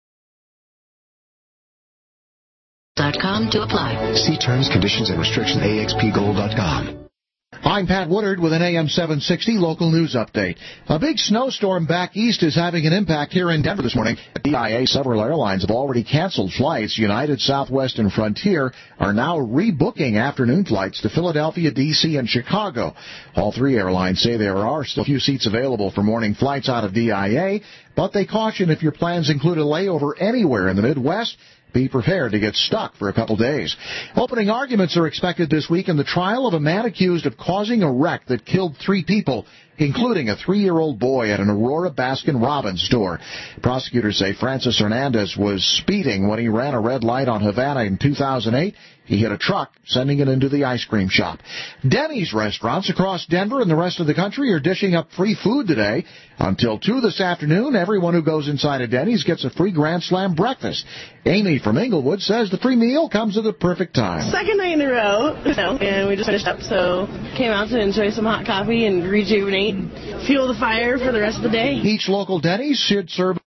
dot com to apply. See terms, conditions, and restrictions at A X P gold dot com. I'm Pat Woodard with an A M seven sixty local news update. A big snowstorm back east is having an impact here in Denver this morning. At D I A, several airlines have already canceled flights. United, Southwest, and Frontier are now rebooking afternoon flights to Philadelphia, D C, and Chicago. All three airlines say there are still a few seats available for morning flights out of D I A, but they caution if your plans include a layover anywhere in the Midwest, be prepared to get stuck for a couple days. Opening arguments are expected this week in the trial of a man accused of causing a wreck that killed three people, including a three-year-old boy at an Aurora Baskin-Robbins store. Prosecutors say Francis Hernandez was speeding when he ran a red light on Havana in two thousand eight. He hit a truck, sending it into the ice cream shop. Denny's restaurants across Denver and the rest of the country are dishing up free food today. Until two this afternoon, everyone who goes inside a Denny's gets a free Grand Slam breakfast. Amy from Inglewood says the free meal comes at the perfect time. Second night in a row, and we just finished up, so came out to enjoy some hot coffee and rejuvenate, fuel the fire for the rest of the day. Each local Denny's should serve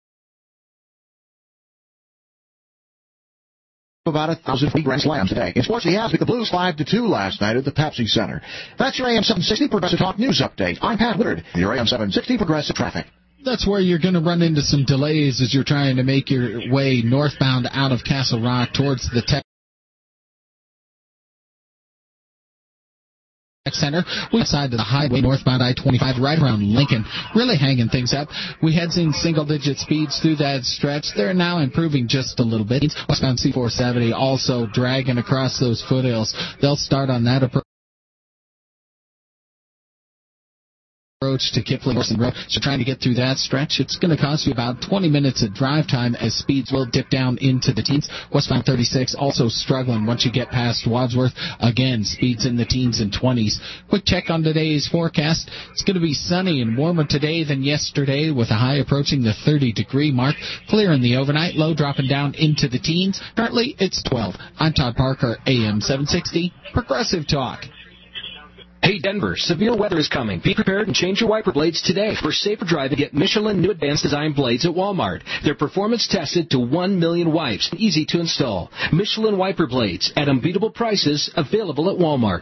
about a thousand free Grand Slams today. In sports, the Avs beat the Blues five to two last night at the Pepsi Center. That's your A M seven sixty Progressive Talk News Update. I'm Pat Woodard, your A M seven sixty Progressive Traffic. That's where you're going to run into some delays as you're trying to make your way northbound out of Castle Rock towards the Tech Center. We side to the highway northbound I twenty-five right around Lincoln, really hanging things up. We had seen single-digit speeds through that stretch. They're now improving just a little bit. Westbound C four seventy also dragging across those foothills. They'll start on that approach to Kipling Road. So trying to get through that stretch, it's going to cost you about twenty minutes of drive time as speeds will dip down into the teens. Westbound thirty-six also struggling once you get past Wadsworth. Again, speeds in the teens and twenties. Quick check on today's forecast. It's going to be sunny and warmer today than yesterday with a high approaching the thirty degree mark. Clear in the overnight, low dropping down into the teens. Currently, it's twelve. I'm Todd Parker, A M seven sixty, Progressive Talk. Hey Denver, severe weather is coming. Be prepared and change your wiper blades today. For safer driving, get Michelin new advanced design blades at Walmart. They're performance tested to one million wipes and easy to install. Michelin wiper blades at unbeatable prices, available at Walmart.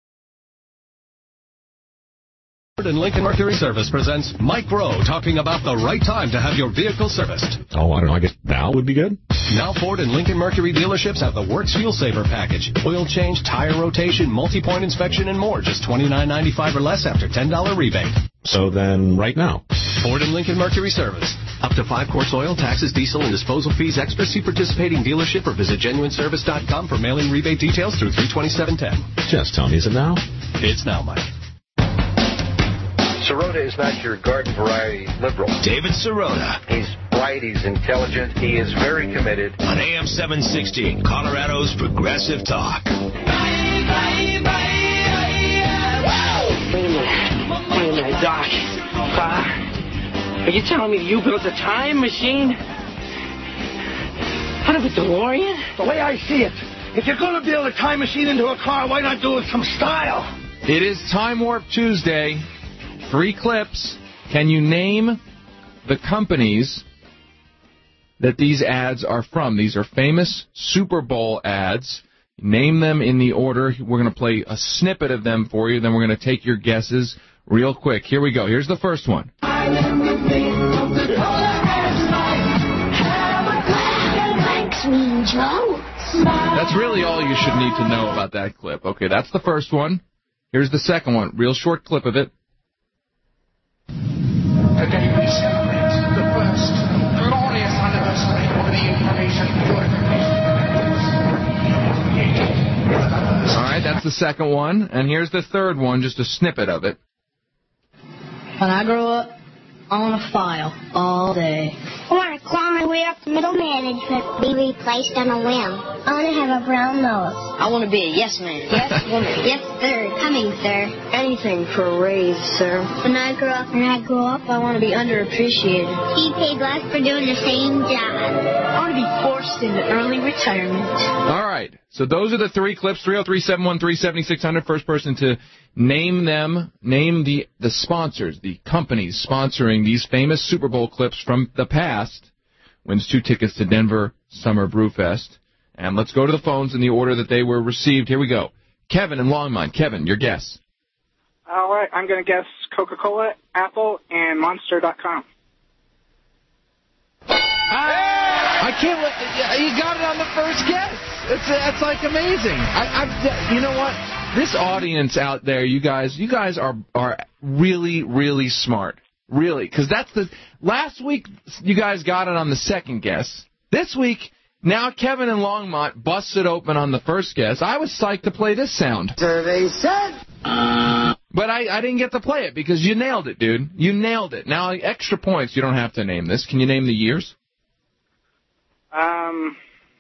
Ford and Lincoln Mercury Service presents Mike Rowe talking about the right time to have your vehicle serviced. Oh, I don't know. I guess now would be good. Now Ford and Lincoln Mercury dealerships have the Works Fuel Saver package. Oil change, tire rotation, multi-point inspection, and more. Just twenty-nine ninety-five or less after ten dollars rebate. So then right now. Ford and Lincoln Mercury Service. Up to five quarts oil, taxes, diesel, and disposal fees extra. See participating dealership or visit genuine service dot com for mailing rebate details through three twenty-seven ten. Just tell me, is it now? It's now, Mike. Sirota is not your garden variety liberal. David Sirota. He's bright, he's intelligent, he is very committed. On A M seven sixty, Colorado's Progressive Talk. Wait a minute. Wait a minute, Doc. Uh, are you telling me you built a time machine? Out of a DeLorean? The way I see it, if you're going to build a time machine into a car, why not do it with some style? It is Time Warp Tuesday. Three clips. Can you name the companies that these ads are from? These are famous Super Bowl ads. Name them in the order. We're going to play a snippet of them for you. Then we're going to take your guesses real quick. Here we go. Here's the first one. That's really all you should need to know about that clip. Okay, that's the first one. Here's the second one. Real short clip of it. Today we celebrate the first glorious anniversary of the information purification. All right, that's the second one. And here's the third one, just a snippet of it. When I grow up, I want to file all day. I want to claw my way way up to middle management. Be replaced on a whim. I want to have a brown nose. I want to be a yes man. Yes, woman. Yes, sir. Coming, sir. Anything for a raise, sir. When I grow up, When I grow up, I want to be underappreciated. be paid less for doing the same job. I want to be forced into early retirement. All right. So those are the three clips. three oh three, seven one three, seven six zero zero. First person to name them, name the, the sponsors, the companies sponsoring these famous Super Bowl clips from the past, wins two tickets to Denver Summer Brewfest. And let's go to the phones in the order that they were received. Here we go. Kevin in Longmont. Kevin, your guess. All right, I'm going to guess Coca-Cola, Apple, and Monster dot com. I can't. You got it on the first guess. It's that's like amazing. I, I've, you know what? This audience out there, you guys, you guys are are really, really smart. Really, because that's the last week you guys got it on the second guess. This week, now Kevin in Longmont busted open on the first guess. I was psyched to play this sound. Survey said. But I, I didn't get to play it because you nailed it, dude. You nailed it. Now, extra points. You don't have to name this. Can you name the years? Um,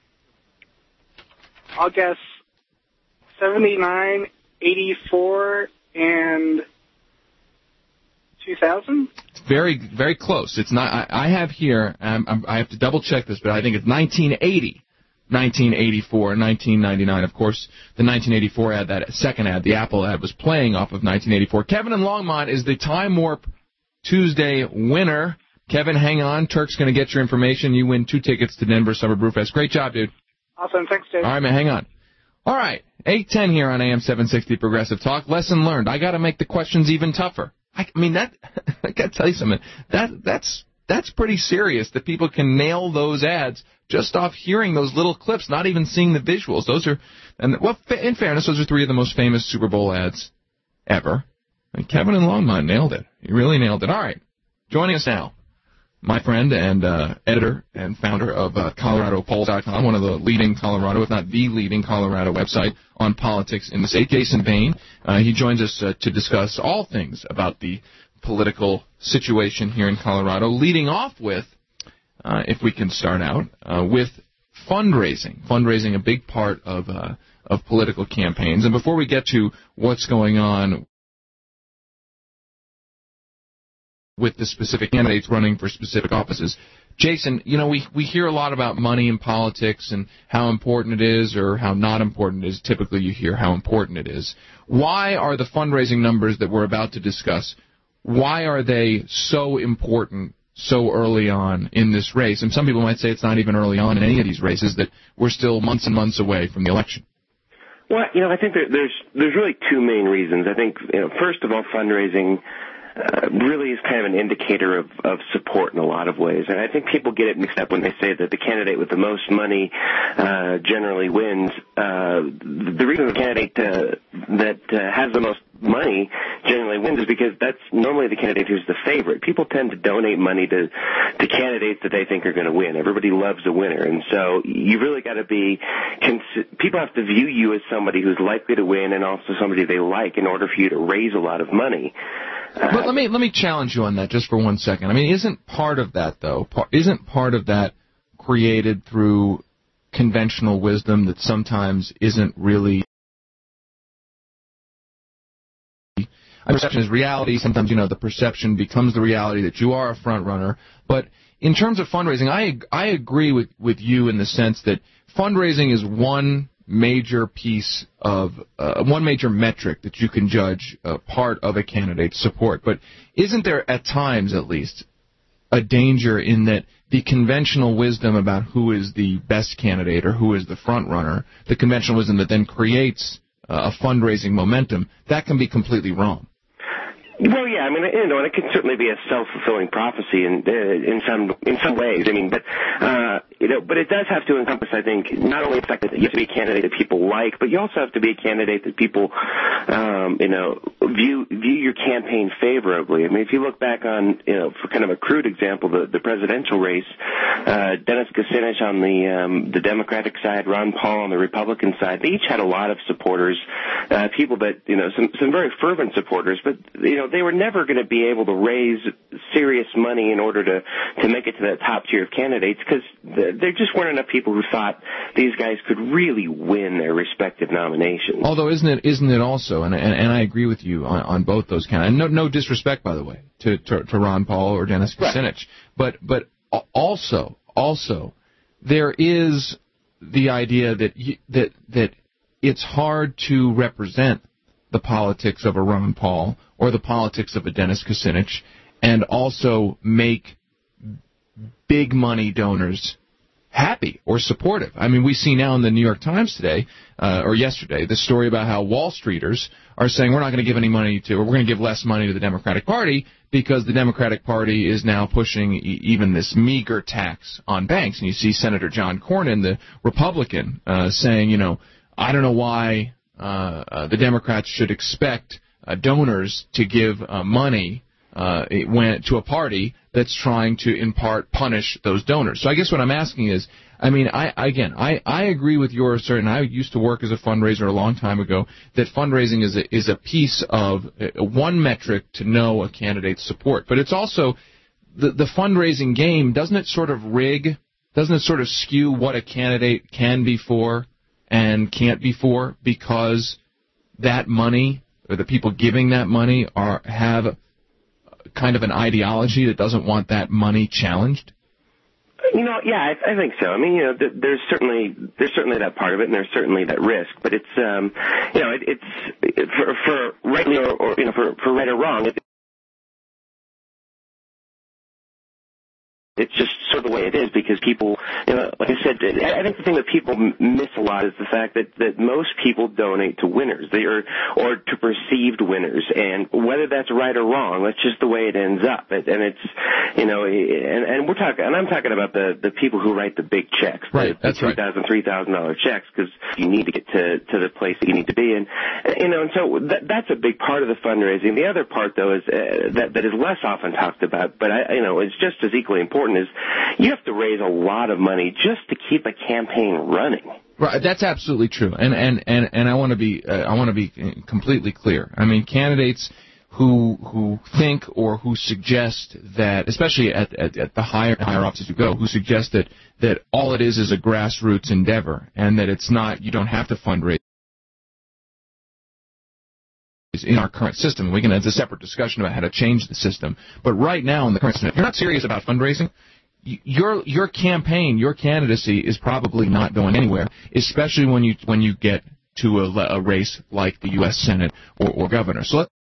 I'll guess seventy-nine, eighty-four, and two thousand. Very, very close. It's not. I, I have here. Um, I'm, I have to double check this, but I think it's nineteen eighty, nineteen eighty-four, nineteen ninety-nine. Of course, the nineteen eighty-four ad, that second ad, the Apple ad, was playing off of nineteen eighty-four. Kevin in Longmont is the Time Warp Tuesday winner. Kevin, hang on. Turk's going to get your information. You win two tickets to Denver Summer Brewfest. Great job, dude. Awesome. Thanks, Dave. All right, man. Hang on. All right. eight ten here on A M seven sixty Progressive Talk. Lesson learned. I got to make the questions even tougher. I, I mean, that. I got to tell you something. That that's that's pretty serious that people can nail those ads just off hearing those little clips, not even seeing the visuals. Those are, and well, in fairness, those are three of the most famous Super Bowl ads ever. And Kevin in Longmont nailed it. He really nailed it. All right. Joining us now, my friend and uh, editor and founder of uh, Colorado Polls dot com, one of the leading Colorado, if not the leading Colorado website on politics in the state, Jason Bain. Uh, he joins us uh, to discuss all things about the political situation here in Colorado, leading off with, uh, if we can start out, uh, with fundraising. Fundraising, a big part of uh, of political campaigns. And before we get to what's going on with the specific candidates running for specific offices, Jason, you know, we, we hear a lot about money in politics and how important it is or how not important it is. Typically you hear how important it is. Why are the fundraising numbers that we're about to discuss, why are they so important so early on in this race? And some people might say it's not even early on in any of these races, that we're still months and months away from the election. Well, you know, I think there, there's there's really two main reasons. I think, you know, first of all, fundraising Uh, really is kind of an indicator of, of support in a lot of ways. And I think people get it mixed up when they say that the candidate with the most money uh, generally wins. Uh, the reason the candidate uh, that uh, has the most money generally wins is because that's normally the candidate who's the favorite. People tend to donate money to, to candidates that they think are going to win. Everybody loves a winner. And so you really got to be cons- – people have to view you as somebody who's likely to win and also somebody they like in order for you to raise a lot of money. But let me let me challenge you on that just for one second. I mean, isn't part of that, though, part, isn't part of that created through conventional wisdom that sometimes isn't really – perception is reality. Sometimes, you know, the perception becomes the reality that you are a front runner. But in terms of fundraising, I I agree with, with you in the sense that fundraising is one major piece of uh, one major metric that you can judge uh, part of a candidate's support. But isn't there, at times at least, a danger in that the conventional wisdom about who is the best candidate or who is the front runner, the conventional wisdom that then creates uh, a fundraising momentum, that can be completely wrong? Well, yeah, I mean, you know, and it can certainly be a self-fulfilling prophecy in uh, in some in some ways. I mean, but uh, you know, but it does have to encompass, I think, not only the fact that you have to be a candidate that people like, but you also have to be a candidate that people, um, you know, view view your campaign favorably. I mean, if you look back on, you know, for kind of a crude example, the, the presidential race, uh, Dennis Kucinich on the um, the Democratic side, Ron Paul on the Republican side, they each had a lot of supporters, uh, people that, you know, some, some very fervent supporters, but, you know, they were never going to be able to raise serious money in order to, to make it to that top tier of candidates, because there just weren't enough people who thought these guys could really win their respective nominations. Although, isn't it isn't it also, and and, and I agree with you on, on both those counts, and no, no disrespect, by the way, to, to, to Ron Paul or Dennis Kucinich, right. but but also also there is the idea that you, that that it's hard to represent the politics of a Ron Paul or the politics of a Dennis Kucinich and also make big money donors happy or supportive. I mean, we see now in the New York Times today, uh, or yesterday, the story about how Wall Streeters are saying we're not going to give any money to, or we're going to give less money to the Democratic Party because the Democratic Party is now pushing e- even this meager tax on banks. And you see Senator John Cornyn, the Republican, uh, saying, you know, I don't know why uh, uh, the Democrats should expect uh, donors to give uh, money Uh, it went to a party that's trying to, in part, punish those donors. So I guess what I'm asking is, I mean, I again, I, I agree with your certain. I used to work as a fundraiser a long time ago. That fundraising is a, is a piece of uh, one metric to know a candidate's support, but it's also the the fundraising game. Doesn't it sort of rig? Doesn't it sort of skew what a candidate can be for and can't be for, because that money or the people giving that money are have kind of an ideology that doesn't want that money challenged? You know, yeah, I, I think so. I mean, you know, th- there's certainly there's certainly that part of it, and there's certainly that risk. But it's, um, you know, it, it's it, for, for right or, or you know, for, for right or wrong. It, It's just sort of the way it is, because people, you know, like I said, I think the thing that people miss a lot is the fact that, that most people donate to winners, they are, or to perceived winners, and whether that's right or wrong, that's just the way it ends up. And it's, you know, and, and we're talking, and I'm talking about the, the people who write the big checks, right? The, that's the two thousand dollars, three thousand dollars checks, because you need to get to to the place that you need to be in, you know. And so that, that's a big part of the fundraising. The other part, though, is uh, that that is less often talked about, but I, you know, it's just as equally important. Is you have to raise a lot of money just to keep a campaign running. Right, that's absolutely true, and and and, and I want to be uh, I want to be completely clear. I mean, candidates who who think or who suggest that, especially at at, at the higher higher offices you go, who suggest that that all it is is a grassroots endeavor, and that it's not, you don't have to fundraise in our current system. We can have a separate discussion about how to change the system. But right now in the current system, if you're not serious about fundraising, your your campaign, your candidacy is probably not going anywhere, especially when you when you get to a, a race like the U S Senate or, or governor. So let's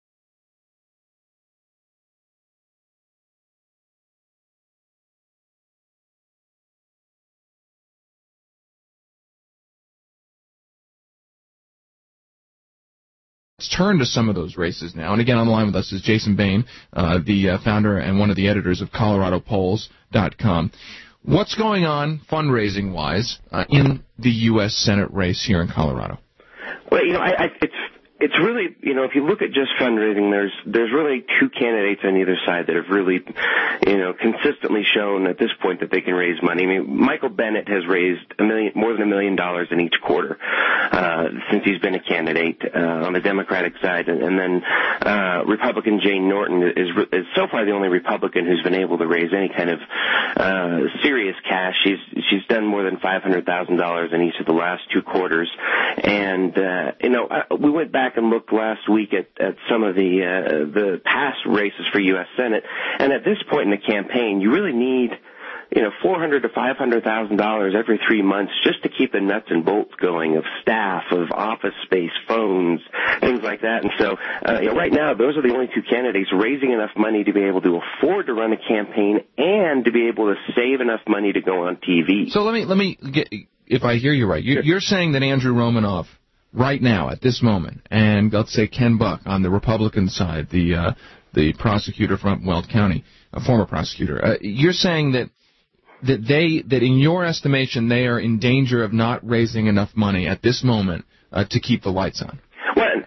Let's turn to some of those races now. And again, on the line with us is Jason Bain, uh, the uh, founder and one of the editors of Colorado Polls dot com. What's going on fundraising-wise uh, in the U S Senate race here in Colorado? Well, you know, I, I, it's it's really, you know, if you look at just fundraising, there's there's really two candidates on either side that have really, you know, consistently shown at this point that they can raise money. I mean, Michael Bennet has raised a million, more than a million dollars in each quarter uh, since he's been a candidate uh, on the Democratic side, and, and then uh, Republican Jane Norton is, is so far the only Republican who's been able to raise any kind of uh, serious cash. She's she's done more than five hundred thousand dollars in each of the last two quarters, and uh, you know, we went back and looked last week at, at some of the uh, the past races for U S Senate, and at this point in the campaign, you really need, you know, four hundred to five hundred thousand dollars every three months just to keep the nuts and bolts going of staff, of office space, phones, things like that. And so, uh, you know, right now, those are the only two candidates raising enough money to be able to afford to run a campaign and to be able to save enough money to go on T V. So let me let me get, if I hear you right, you're, you're saying that Andrew Romanoff, right now, at this moment, and let's say Ken Buck on the Republican side, the uh, the prosecutor from Weld County, a former prosecutor, uh, you're saying that that they that in your estimation they are in danger of not raising enough money at this moment uh, to keep the lights on. Well,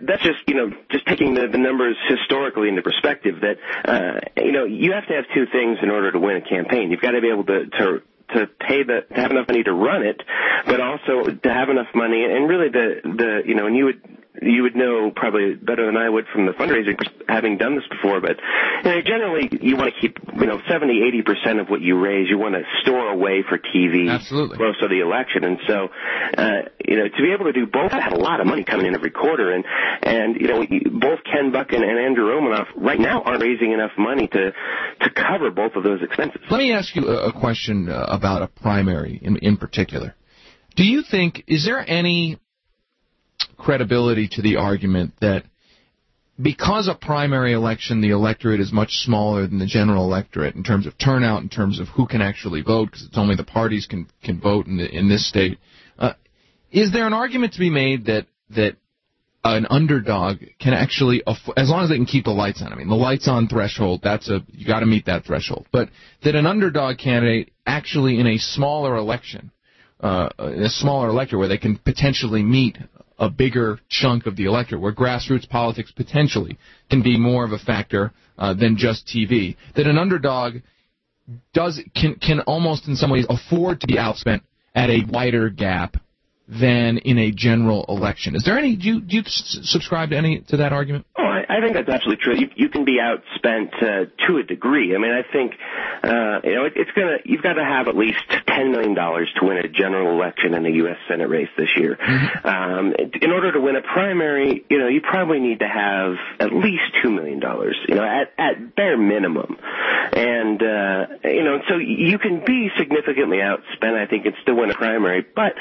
that's just, you know, just taking the, the numbers historically into perspective that, uh, you know, you have to have two things in order to win a campaign. You've got to be able to, to to pay the, to have enough money to run it, but also to have enough money, and really the, the, you know, and you would, you would know probably better than I would from the fundraising, having done this before, but you know, generally you want to keep, you know, seventy, eighty percent of what you raise, you want to store away for T V. Absolutely. Close to the election. And so, uh, you know, to be able to do both, I have a lot of money coming in every quarter, and, and, you know, both Ken Buck and, and Andrew Romanoff right now aren't raising enough money to, to cover both of those expenses. Let me ask you a, a question uh, about a primary in, in particular. Do you think, is there any credibility to the argument that because a primary election, the electorate is much smaller than the general electorate in terms of turnout, in terms of who can actually vote, because it's only the parties can can vote in, the, in this state, uh, is there an argument to be made that that an underdog can actually, aff- as long as they can keep the lights on, I mean, the lights on threshold, that's a, you got to meet that threshold, but that an underdog candidate actually in a smaller election, uh, a smaller electorate where they can potentially meet a bigger chunk of the electorate, where grassroots politics potentially can be more of a factor uh, than just T V, that an underdog does can can almost in some ways afford to be outspent at a wider gap than in a general election. Is there any? Do you, do you s- subscribe to any to that argument? Oh, I, I think that's absolutely true. You, you can be outspent uh, to a degree. I mean, I think uh, you know it, it's gonna. You've got to have at least ten million dollars to win a general election in the U S Senate race this year. Mm-hmm. Um, in order to win a primary, you know, you probably need to have at least two million dollars. You know, at at bare minimum, and uh, you know, so you can be significantly outspent, I think, and still win a primary, but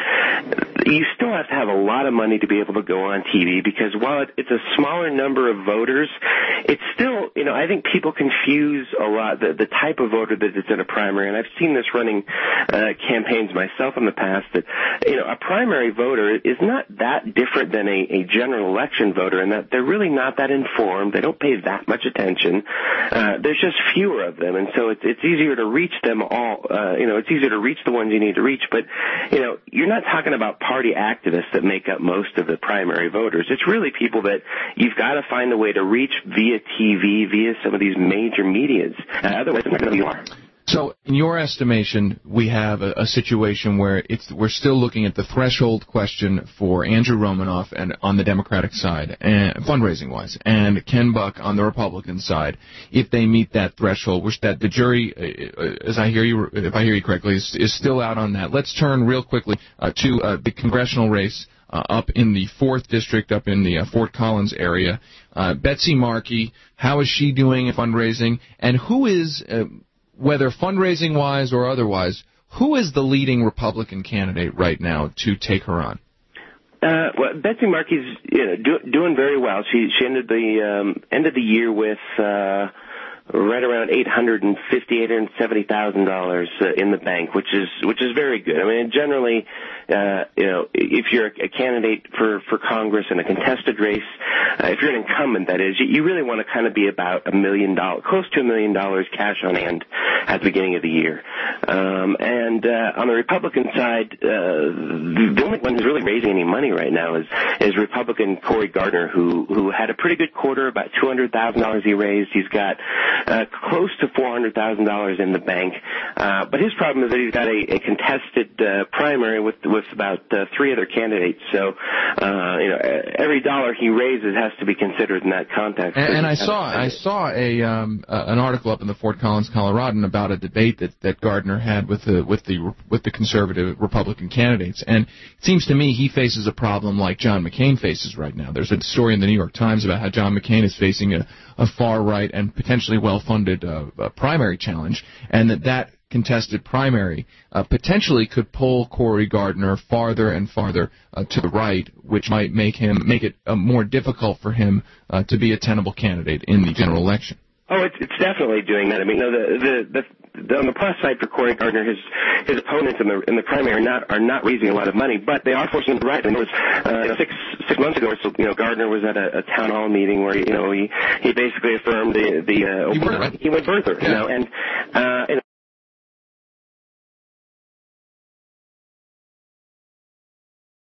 you still have to have a lot of money to be able to go on T V, because while it, it's a smaller number of voters, it's still, you know, I think people confuse a lot the, the type of voter that is in a primary, and I've seen this running uh, campaigns myself in the past, that, you know, a primary voter is not that different than a, a general election voter, in that they're really not that informed, they don't pay that much attention, uh, there's just fewer of them, and so it's, it's easier to reach them all, uh, you know, it's easier to reach the ones you need to reach, but, you know, you're not talking about party activists that make up most of the primary voters. It's really people that you've got to find a way to reach via T V, via some of these major medias. Uh, otherwise, they're not going to be are. So, in your estimation, we have a, a situation where it's we're still looking at the threshold question for Andrew Romanoff and on the Democratic side, and fundraising-wise, and Ken Buck on the Republican side. If they meet that threshold, which that the jury, uh, as I hear you, if I hear you correctly, is, is still out on that. Let's turn real quickly uh, to uh, the congressional race uh, up in the fourth district, up in the uh, Fort Collins area. Uh, Betsy Markey, how is she doing in fundraising, and who is uh, whether fundraising-wise or otherwise, who is the leading Republican candidate right now to take her on? Uh, well, Betsy Markey's, you know, do, doing very well. She she ended the um, ended the year with uh, right around eight hundred and fifty, eight hundred seventy thousand dollars uh, in the bank, which is which is very good. I mean, generally, uh, you know, if you're a candidate for, for Congress in a contested race, uh, if you're an incumbent, that is, you, you really want to kind of be about a million dollars, close to a million dollars cash on hand at the beginning of the year. Um, and uh, on the Republican side, uh, the, the only one who's really raising any money right now is is Republican Cory Gardner, who who had a pretty good quarter, about two hundred thousand dollars he raised. He's got uh, close to four hundred thousand dollars in the bank. Uh, but his problem is that he's got a, a contested uh, primary with with about uh, three other candidates. So, uh, you know, every dollar he raises has to be considered in that context. And, and I saw I saw a um, uh, an article up in the Fort Collins Coloradan about a debate that, that Gardner had with the with the with the conservative Republican candidates, and it seems to me he faces a problem like John McCain faces right now. There's a story in the New York Times about how John McCain is facing a, a far right and potentially well-funded uh, uh, primary challenge, and that that contested primary uh, potentially could pull Cory Gardner farther and farther uh, to the right, which might make him make it uh, more difficult for him uh, to be a tenable candidate in the general election. Oh, it's it's definitely doing that. I mean, you know, the the, the, the on the plus side for Cory Gardner, his his opponents in the in the primary are not are not raising a lot of money, but they are forcing him to rise. And it was uh, six six months ago, so you know, Gardner was at a, a town hall meeting where you know he he basically affirmed the the uh, he, went, right? he went birther, yeah. you know, and uh, and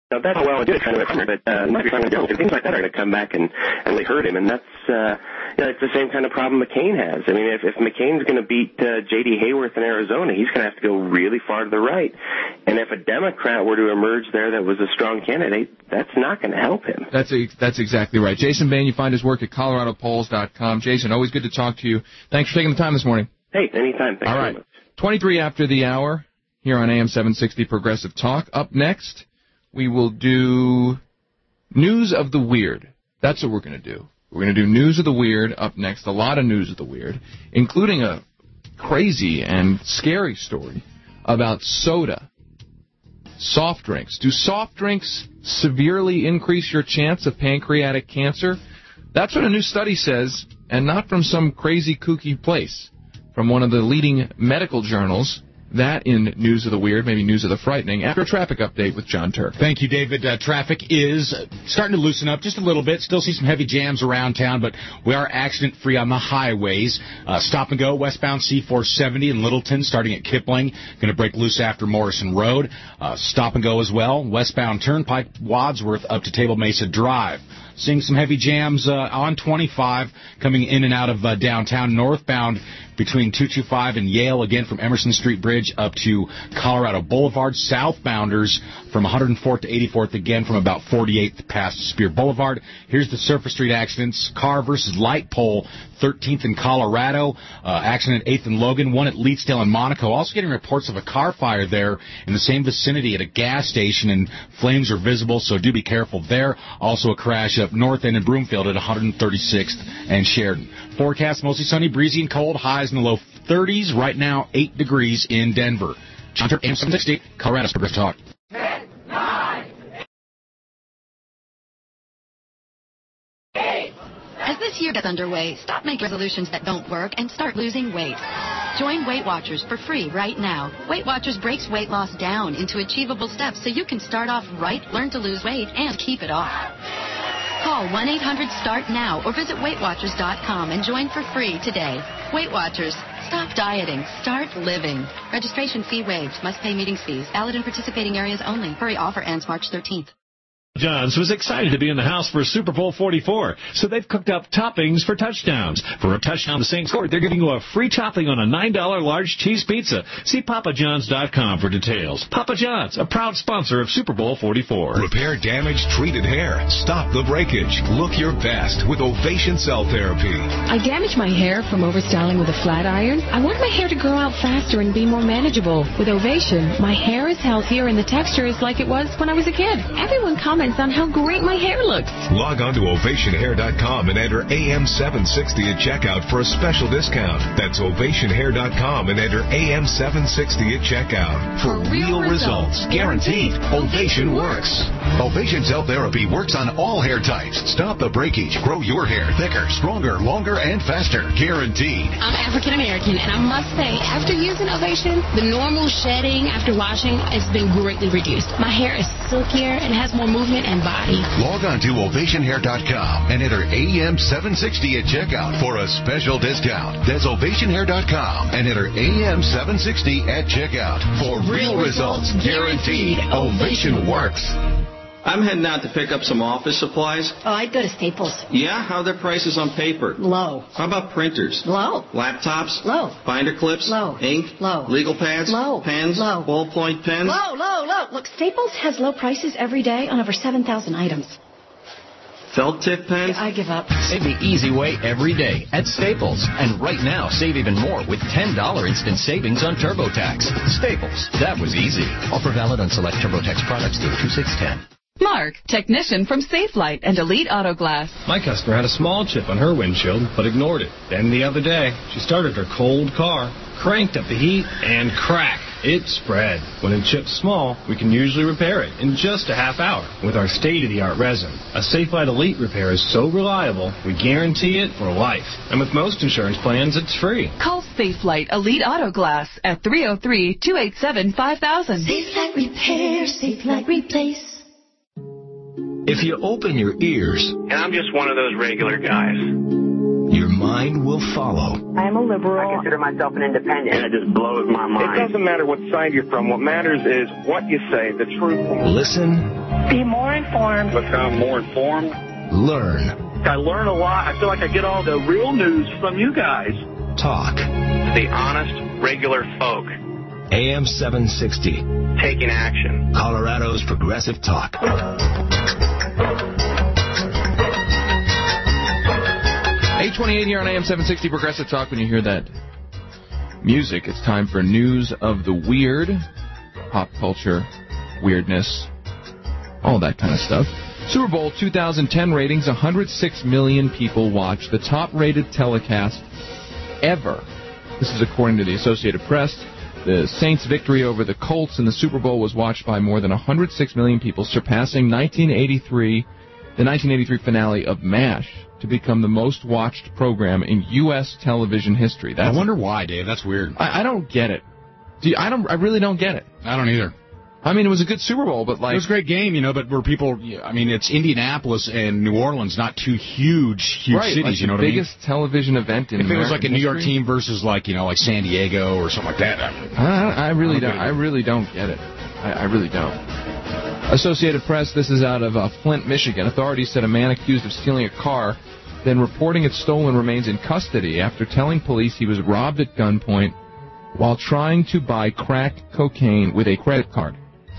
Now, that's well and good kind of a but uh, might be trying to go. Things like that are going to come back and, and really hurt him, and that's uh, you know, it's the same kind of problem McCain has. I mean, if, if McCain's going to beat uh, J D Hayworth in Arizona, he's going to have to go really far to the right. And if a Democrat were to emerge there that was a strong candidate, that's not going to help him. That's a, that's exactly right. Jason Bain, you find his work at colorado polls dot com. Jason, always good to talk to you. Thanks for taking the time this morning. Hey, anytime. Thanks All right. twenty-three after the hour here on A M seven sixty Progressive Talk. Up next, we will do News of the Weird. That's what we're going to do. We're going to do News of the Weird up next. A lot of News of the Weird, including a crazy and scary story about soda, soft drinks. Do soft drinks severely increase your chance of pancreatic cancer? That's what a new study says, and not from some crazy kooky place. From one of the leading medical journals. That in News of the Weird, maybe News of the Frightening, after a traffic update with John Turk. Thank you, David. Uh, traffic is starting to loosen up just a little bit. Still see some heavy jams around town, but we are accident-free on the highways. Uh, stop and go, westbound C four seventy in Littleton, starting at Kipling. Going to break loose after Morrison Road. Uh, stop and go as well. Westbound Turnpike, Wadsworth up to Table Mesa Drive. Seeing some heavy jams uh, on twenty-five coming in and out of uh, downtown. Northbound between two two five and Yale, again from Emerson Street Bridge up to Colorado Boulevard. Southbounders from one hundred fourth to eighty-fourth, again from about forty-eighth past Spear Boulevard. Here's the Surface Street accidents. Car versus light pole, thirteenth in Colorado. Uh, accident at eighth and Logan. One at Leetsdale and Monaco. Also getting reports of a car fire there in the same vicinity at a gas station, and flames are visible, so do be careful there. Also a crash up north end in Broomfield at one hundred thirty-sixth and Sheridan. Forecast mostly sunny, breezy, and cold. Highs in the low thirties. Right now, eight degrees in Denver. John Turk, A M seven sixty, Colorado's Progressive Talk. ten, nine, eight. As this year gets underway, stop making resolutions that don't work and start losing weight. Join Weight Watchers for free right now. Weight Watchers breaks weight loss down into achievable steps so you can start off right, learn to lose weight, and keep it off. Call one eight hundred start now or visit weight watchers dot com and join for free today. Weight Watchers. Stop dieting. Start living. Registration fee waived. Must pay meetings fees. Valid in participating areas only. Hurry, offer ends March thirteenth. John's was excited to be in the house for Super Bowl forty-four, so they've cooked up toppings for touchdowns. For a touchdown the Saints scored, they're giving you a free topping on a nine dollar large cheese pizza. See papa johns dot com for details. Papa John's, a proud sponsor of Super Bowl forty-four. Repair damaged, treated hair. Stop the breakage. Look your best with Ovation Cell Therapy. I damaged my hair from overstyling with a flat iron. I want my hair to grow out faster and be more manageable. With Ovation, my hair is healthier and the texture is like it was when I was a kid. Everyone comments on how great my hair looks. Log on to ovation hair dot com and enter A M seven sixty at checkout for a special discount. That's ovation hair dot com and enter A M seven sixty at checkout. For real results, guaranteed, Ovation works. Ovation Cell Therapy works on all hair types. Stop the breakage. Grow your hair thicker, stronger, longer, and faster. Guaranteed. I'm African American, and I must say, after using Ovation, the normal shedding after washing has been greatly reduced. My hair is silkier and has more movement and body. Log on to ovation hair dot com and enter A M seven sixty at checkout for a special discount. That's ovation hair dot com and enter A M seven sixty at checkout. For real results, guaranteed, Ovation works. I'm heading out to pick up some office supplies. Oh, I'd go to Staples. Yeah? How are their prices on paper? Low. How about printers? Low. Laptops? Low. Binder clips? Low. Ink? Low. Legal pads? Low. Pens? Low. Ballpoint pens? Low, low, low. Look, Staples has low prices every day on over seven thousand items. Felt tip pens? I give up. Save the easy way every day at Staples. And right now, save even more with ten dollars instant savings on TurboTax. Staples. That was easy. Offer valid on select TurboTax products through two six ten. Mark, technician from Safelite and Elite Auto Glass. My customer had a small chip on her windshield, but ignored it. Then the other day, she started her cold car, cranked up the heat, and crack, it spread. When a chip's small, we can usually repair it in just a half hour with our state-of-the-art resin. A Safelite Elite repair is so reliable, we guarantee it for life. And with most insurance plans, it's free. Call Safelite Elite Auto Glass at three oh three, two eight seven, five thousand. Safelite Repair, Safelite Replace. If you open your ears, and I'm just one of those regular guys, your mind will follow. I'm a liberal. I consider myself an independent. And it just blows my mind. It doesn't matter what side you're from. What matters is what you say, the truth. Listen. Be more informed. Become more informed. Learn. I learn a lot. I feel like I get all the real news from you guys. Talk. The honest, regular folk. A M seven sixty. Taking action. Colorado's Progressive Talk. eight twenty-eight here on A M seven sixty Progressive Talk. When you hear that music, it's time for news of the weird, pop culture, weirdness, all that kind of stuff. Super Bowl two thousand ten ratings, one hundred six million people watched. The top-rated telecast ever. This is according to the Associated Press. The Saints' victory over the Colts in the Super Bowl was watched by more than one hundred six million people, surpassing nineteen eighty-three, the nineteen eighty-three finale of MASH to become the most watched program in U S television history. That's I wonder why, Dave. That's weird. I, I don't get it. Do you, I don't. I really don't get it. I don't either. I mean, it was a good Super Bowl, but like... It was a great game, you know, but were people... I mean, it's Indianapolis and New Orleans, not two huge, huge right, cities, like you know what I mean? the biggest television event in If American it was like a New York history? team versus, like, you know, like San Diego or something like that. I, I really don't. I really don't get it. I, I really don't. Associated Press, this is out of uh, Flint, Michigan. Authorities said a man accused of stealing a car, then reporting it stolen, remains in custody after telling police he was robbed at gunpoint while trying to buy crack cocaine with a credit card.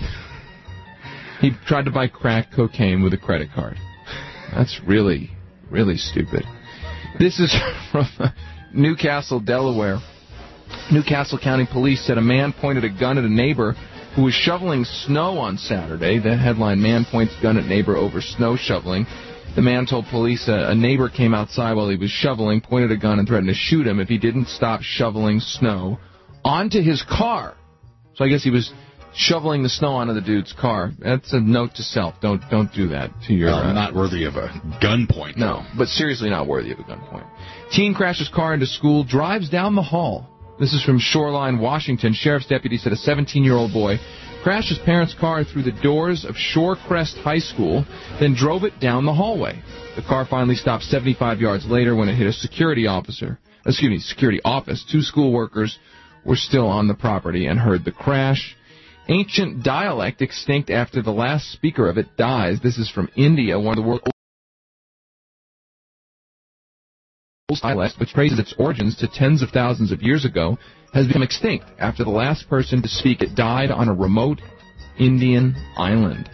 He tried to buy crack cocaine with a credit card. That's really, really stupid. This is from Newcastle, Delaware. Newcastle County Police said a man pointed a gun at a neighbor who was shoveling snow on Saturday. The headline, man points gun at neighbor over snow shoveling. The man told police a, a neighbor came outside while he was shoveling, pointed a gun and threatened to shoot him if he didn't stop shoveling snow onto his car. So I guess he was shoveling the snow onto the dude's car. That's a note to self. Don't don't do that to your... Well, uh, not worthy of a gunpoint. No, but seriously not worthy of a gunpoint. Teen crashes car into school, drives down the hall. This is from Shoreline, Washington. Sheriff's deputy said a seventeen-year-old boy crashed his parents' car through the doors of Shorecrest High School, then drove it down the hallway. The car finally stopped seventy-five yards later when it hit a security officer. Excuse me, security office. Two school workers were still on the property and heard the crash. Ancient dialect extinct after the last speaker of it dies. This is from India, one of the world's oldest dialects, which traces its origins to tens of thousands of years ago, has become extinct after the last person to speak it died on a remote Indian island.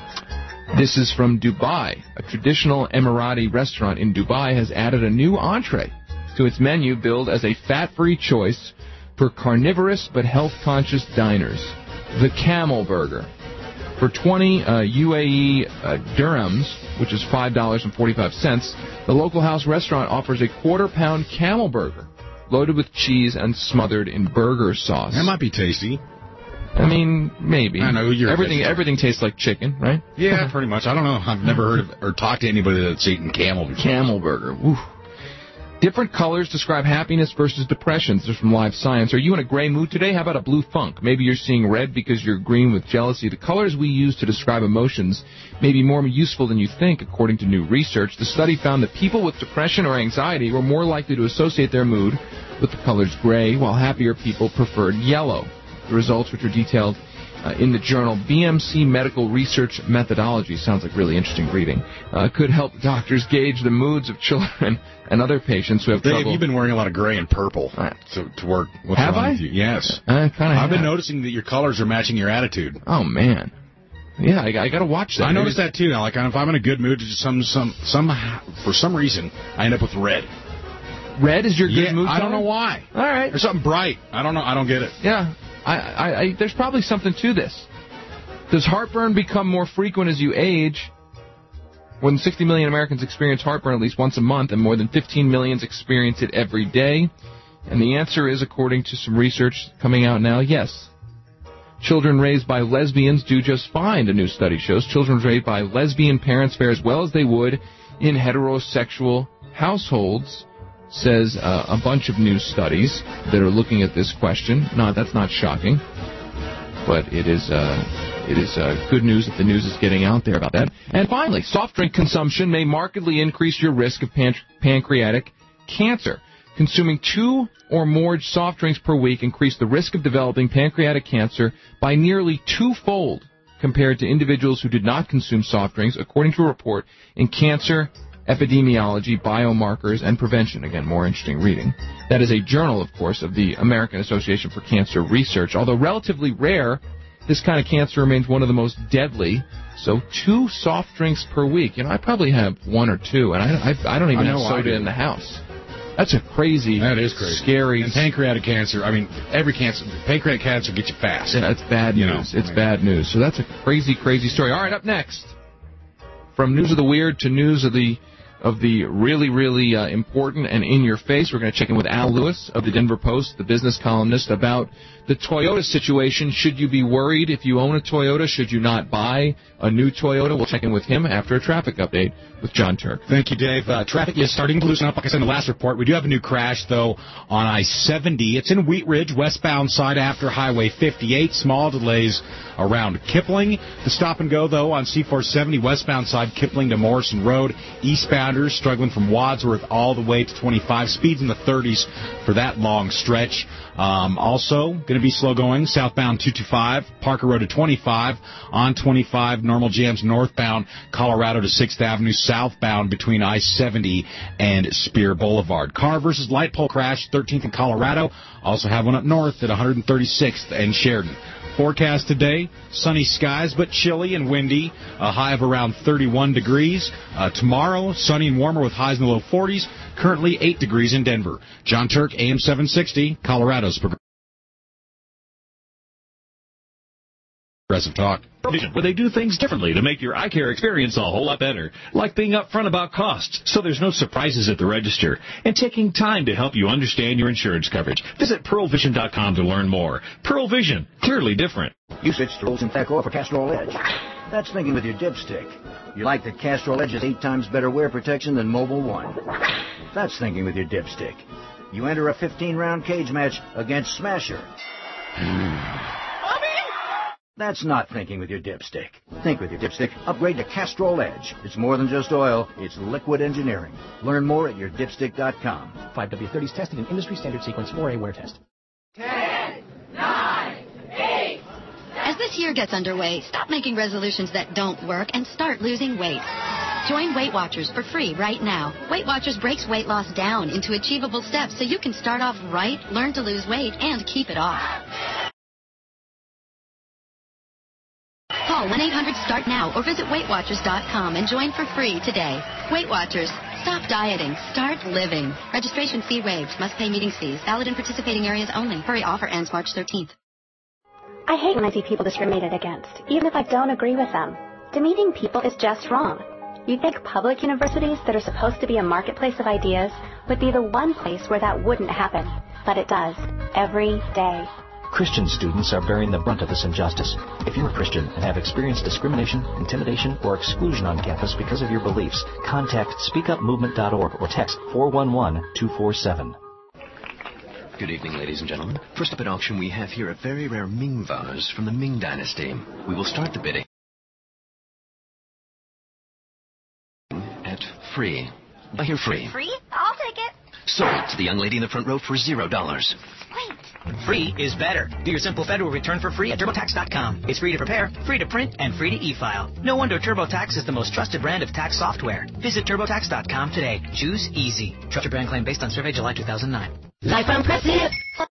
This is from Dubai. A traditional Emirati restaurant in Dubai has added a new entree to its menu billed as a fat-free choice for carnivorous but health-conscious diners. The Camel Burger. For twenty uh, U A E uh, dirhams, which is five dollars and forty-five cents, the local house restaurant offers a quarter-pound camel burger, loaded with cheese and smothered in burger sauce. That might be tasty. I mean, maybe. I know you're everything. Everything tastes like chicken, right? Yeah, pretty much. I don't know. I've never heard of or talked to anybody that's eaten camel before. Camel burger. Woo. Different colors describe happiness versus depression. This is from Live Science. Are you in a gray mood today? How about a blue funk? Maybe you're seeing red because you're green with jealousy. The colors we use to describe emotions may be more useful than you think, according to new research. The study found that people with depression or anxiety were more likely to associate their mood with the colors gray, while happier people preferred yellow. The results, which are detailed uh, in the journal B M C Medical Research Methodology, sounds like really interesting reading, uh, could help doctors gauge the moods of children and other patients who have Dave, trouble. You've been wearing a lot of gray and purple right. to, to work. What's have wrong I? With you? Yes. I kind of I've been noticing that your colors are matching your attitude. Oh, man. Yeah, I, I got to watch that. I Maybe noticed that, too. Now, like, if I'm in a good mood, just some, some, some, for some reason, I end up with red. Red is your good yeah, mood color? I don't know why. All right. There's something bright. I don't know. I don't get it. Yeah. I, I, I, there's probably something to this. Does heartburn become more frequent as you age? More than sixty million Americans experience heartburn at least once a month, and more than fifteen million experience it every day. And the answer is, according to some research coming out now, yes. Children raised by lesbians do just fine, a new study shows. Children raised by lesbian parents fare as well as they would in heterosexual households, says uh, a bunch of new studies that are looking at this question. No, that's not shocking, but it is uh, it is uh, good news that the news is getting out there about that. And finally, soft drink consumption may markedly increase your risk of pan- pancreatic cancer. Consuming two or more soft drinks per week increased the risk of developing pancreatic cancer by nearly twofold compared to individuals who did not consume soft drinks, according to a report in Cancer Epidemiology, Biomarkers, and Prevention. Again, more interesting reading. That is a journal, of course, of the American Association for Cancer Research. Although relatively rare, this kind of cancer remains one of the most deadly. So two soft drinks per week. You know, I probably have one or two, and I, I, I don't even I have soda in the house. That's a crazy, that is crazy, scary. And pancreatic cancer, I mean, every cancer, pancreatic cancer gets you fast. Yeah, it's bad you news. Know, it's I mean. bad news. So that's a crazy, crazy story. All right, up next, from news of the weird to news of the of the really, really uh, important and in your face, we're going to check in with Al Lewis of the Denver Post, the business columnist, about the Toyota situation. Should you be worried if you own a Toyota? Should you not buy a new Toyota? We'll check in with him after a traffic update with John Turk. Thank you, Dave. Uh, traffic is starting to loosen up. Like I said in the last report, we do have a new crash, though, on I seventy. It's in Wheat Ridge, westbound side after Highway fifty-eight. Small delays around Kipling. The stop and go, though, on C four seventy, westbound side, Kipling to Morrison Road. Eastbounders struggling from Wadsworth all the way to twenty-five. Speeds in the thirties for that long stretch. Um, also, going to be slow going, southbound two twenty-five, Parker Road to twenty-five, on twenty-five, normal jams northbound, Colorado to sixth Avenue, southbound between I seventy and Spear Boulevard. Car versus light pole crash, thirteenth in Colorado. Also have one up north at one thirty-sixth and Sheridan. Forecast today, sunny skies but chilly and windy, a high of around thirty-one degrees. Uh, tomorrow, sunny and warmer with highs in the low forties, currently eight degrees in Denver. John Turk, A M seven sixty, Colorado's Progressive Talk. Where they do things differently to make your eye care experience a whole lot better, like being upfront about costs so there's no surprises at the register, and taking time to help you understand your insurance coverage. Visit Pearl Vision dot com to learn more. Pearl Vision, clearly different. You switched to Old Synthetic Oil for Castrol Edge. That's thinking with your dipstick. You like that Castrol Edge has eight times better wear protection than Mobile One. That's thinking with your dipstick. You enter a fifteen-round cage match against Smasher. That's not thinking with your dipstick. Think with your dipstick. Upgrade to Castrol Edge. It's more than just oil. It's liquid engineering. Learn more at your dipstick dot com. five W thirty is tested in industry standard sequence four A wear test. ten, nine, eight. As this year gets underway, stop making resolutions that don't work and start losing weight. Join Weight Watchers for free right now. Weight Watchers breaks weight loss down into achievable steps so you can start off right, learn to lose weight, and keep it off. Call one eight hundred start now or visit weight watchers dot com and join for free today. Weight Watchers. Stop dieting. Start living. Registration fee waived. Must pay meeting fees. Valid in participating areas only. Hurry offer ends March thirteenth. I hate when I see people discriminated against, even if I don't agree with them. Demeaning people is just wrong. You'd think public universities that are supposed to be a marketplace of ideas would be the one place where that wouldn't happen. But it does. Every day. Christian students are bearing the brunt of this injustice. If you're a Christian and have experienced discrimination, intimidation, or exclusion on campus because of your beliefs, contact speak up movement dot org or text four one one two four seven. Good evening, ladies and gentlemen. First up at auction, we have here a very rare Ming vase from the Ming Dynasty. We will start the bidding at free. I hear free. Free? I'll take it. Sold to the young lady in the front row for zero dollars. Wait. Free is better. Do your simple federal return for free at TurboTax dot com. It's free to prepare, free to print, and free to e-file. No wonder TurboTax is the most trusted brand of tax software. Visit TurboTax dot com today. Choose easy. Trusted brand claim based on survey July two thousand nine. Life unprecedented.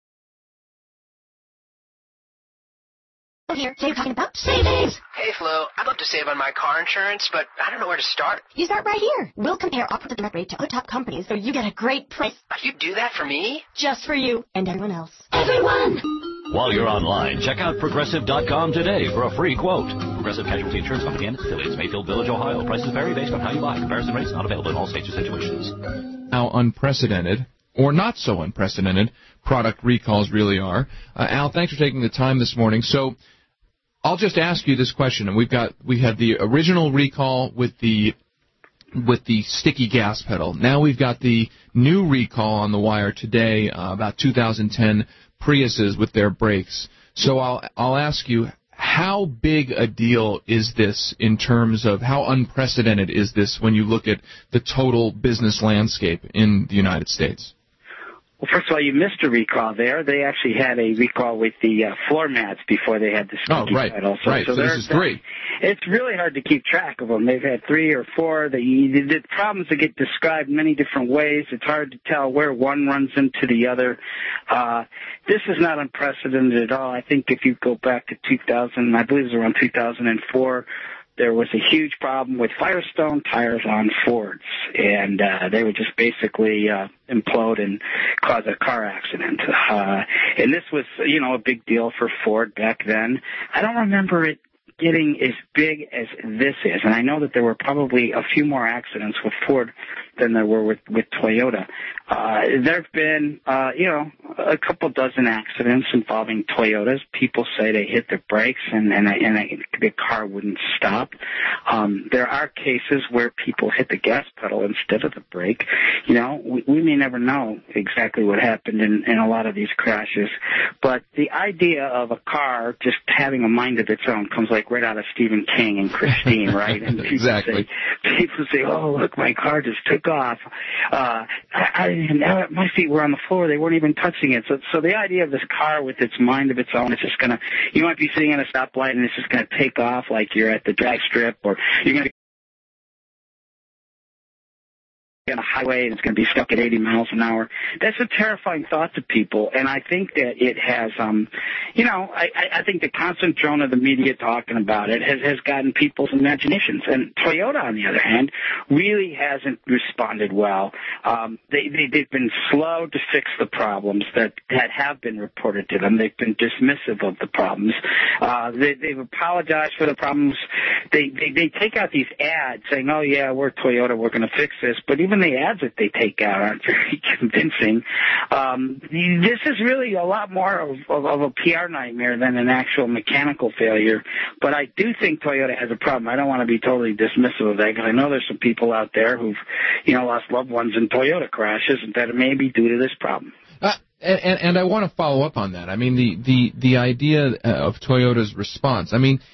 Here, so you're talking about savings. Hey, Flo, I'd love to save on my car insurance, but I don't know where to start. You start right here. We'll compare offer the direct rate to other top companies so you get a great price. You do that for me? Just for you and everyone else. Everyone! While you're online, check out Progressive dot com today for a free quote. Progressive Casualty Insurance Company and its affiliates, Mayfield Village, Ohio. Prices vary based on how you buy. Comparison rates not available in all states or situations. How unprecedented, or not so unprecedented, product recalls really are. Uh, Al, thanks for taking the time this morning. So I'll just ask you this question, and we've got we had the original recall with the with the sticky gas pedal. Now we've got the new recall on the wire today uh, about two thousand ten Priuses with their brakes. So I'll I'll ask you, how big a deal is this in terms of how unprecedented is this when you look at the total business landscape in the United States? Well, first of all, you missed a recall there. They actually had a recall with the uh, floor mats before they had the oh, right, title. So, right. So, so this is three. It's really hard to keep track of them. They've had three or four. The, the problems that get described many different ways. It's hard to tell where one runs into the other. Uh, this is not unprecedented at all. I think if you go back to two thousand, I believe it was around two thousand four, there was a huge problem with Firestone tires on Fords, and uh, they would just basically uh, implode and cause a car accident. Uh, and this was, you know, a big deal for Ford back then. I don't remember it getting as big as this is, and I know that there were probably a few more accidents with Ford than there were with, with Toyota. Uh, there have been, uh, you know, a couple dozen accidents involving Toyotas. People say they hit their brakes and, and, and the car wouldn't stop. Um, there are cases where people hit the gas pedal instead of the brake. You know, we, we may never know exactly what happened in, in a lot of these crashes, but the idea of a car just having a mind of its own comes like right out of Stephen King and Christine, right? And people exactly. Say, people say, oh, look, my car just took off. Uh, I, I didn't even, my feet were on the floor. They weren't even touching it. So, so the idea of this car with its mind of its own, it's just going to, you might be sitting at a stoplight and it's just going to take off like you're at the drag strip, or you're going to on a highway and it's going to be stuck at eighty miles an hour. That's a terrifying thought to people, and I think that it has, um, you know, I, I think the constant drone of the media talking about it has, has gotten people's imaginations. And Toyota, on the other hand, really hasn't responded well. Um, they, they, they've been slow to fix the problems that, that have been reported to them. They've been dismissive of the problems. Uh, they, they've apologized for the problems. They, they, they take out these ads saying, oh, yeah, we're Toyota, we're going to fix this. But even the ads that they take out aren't very convincing. Um, this is really a lot more of, of, of a P R nightmare than an actual mechanical failure. But I do think Toyota has a problem. I don't want to be totally dismissive of that because I know there's some people out there who've, you know, lost loved ones in Toyota crashes that it may be due to this problem. Uh, and, and I want to follow up on that. I mean, the, the, the idea of Toyota's response. I mean,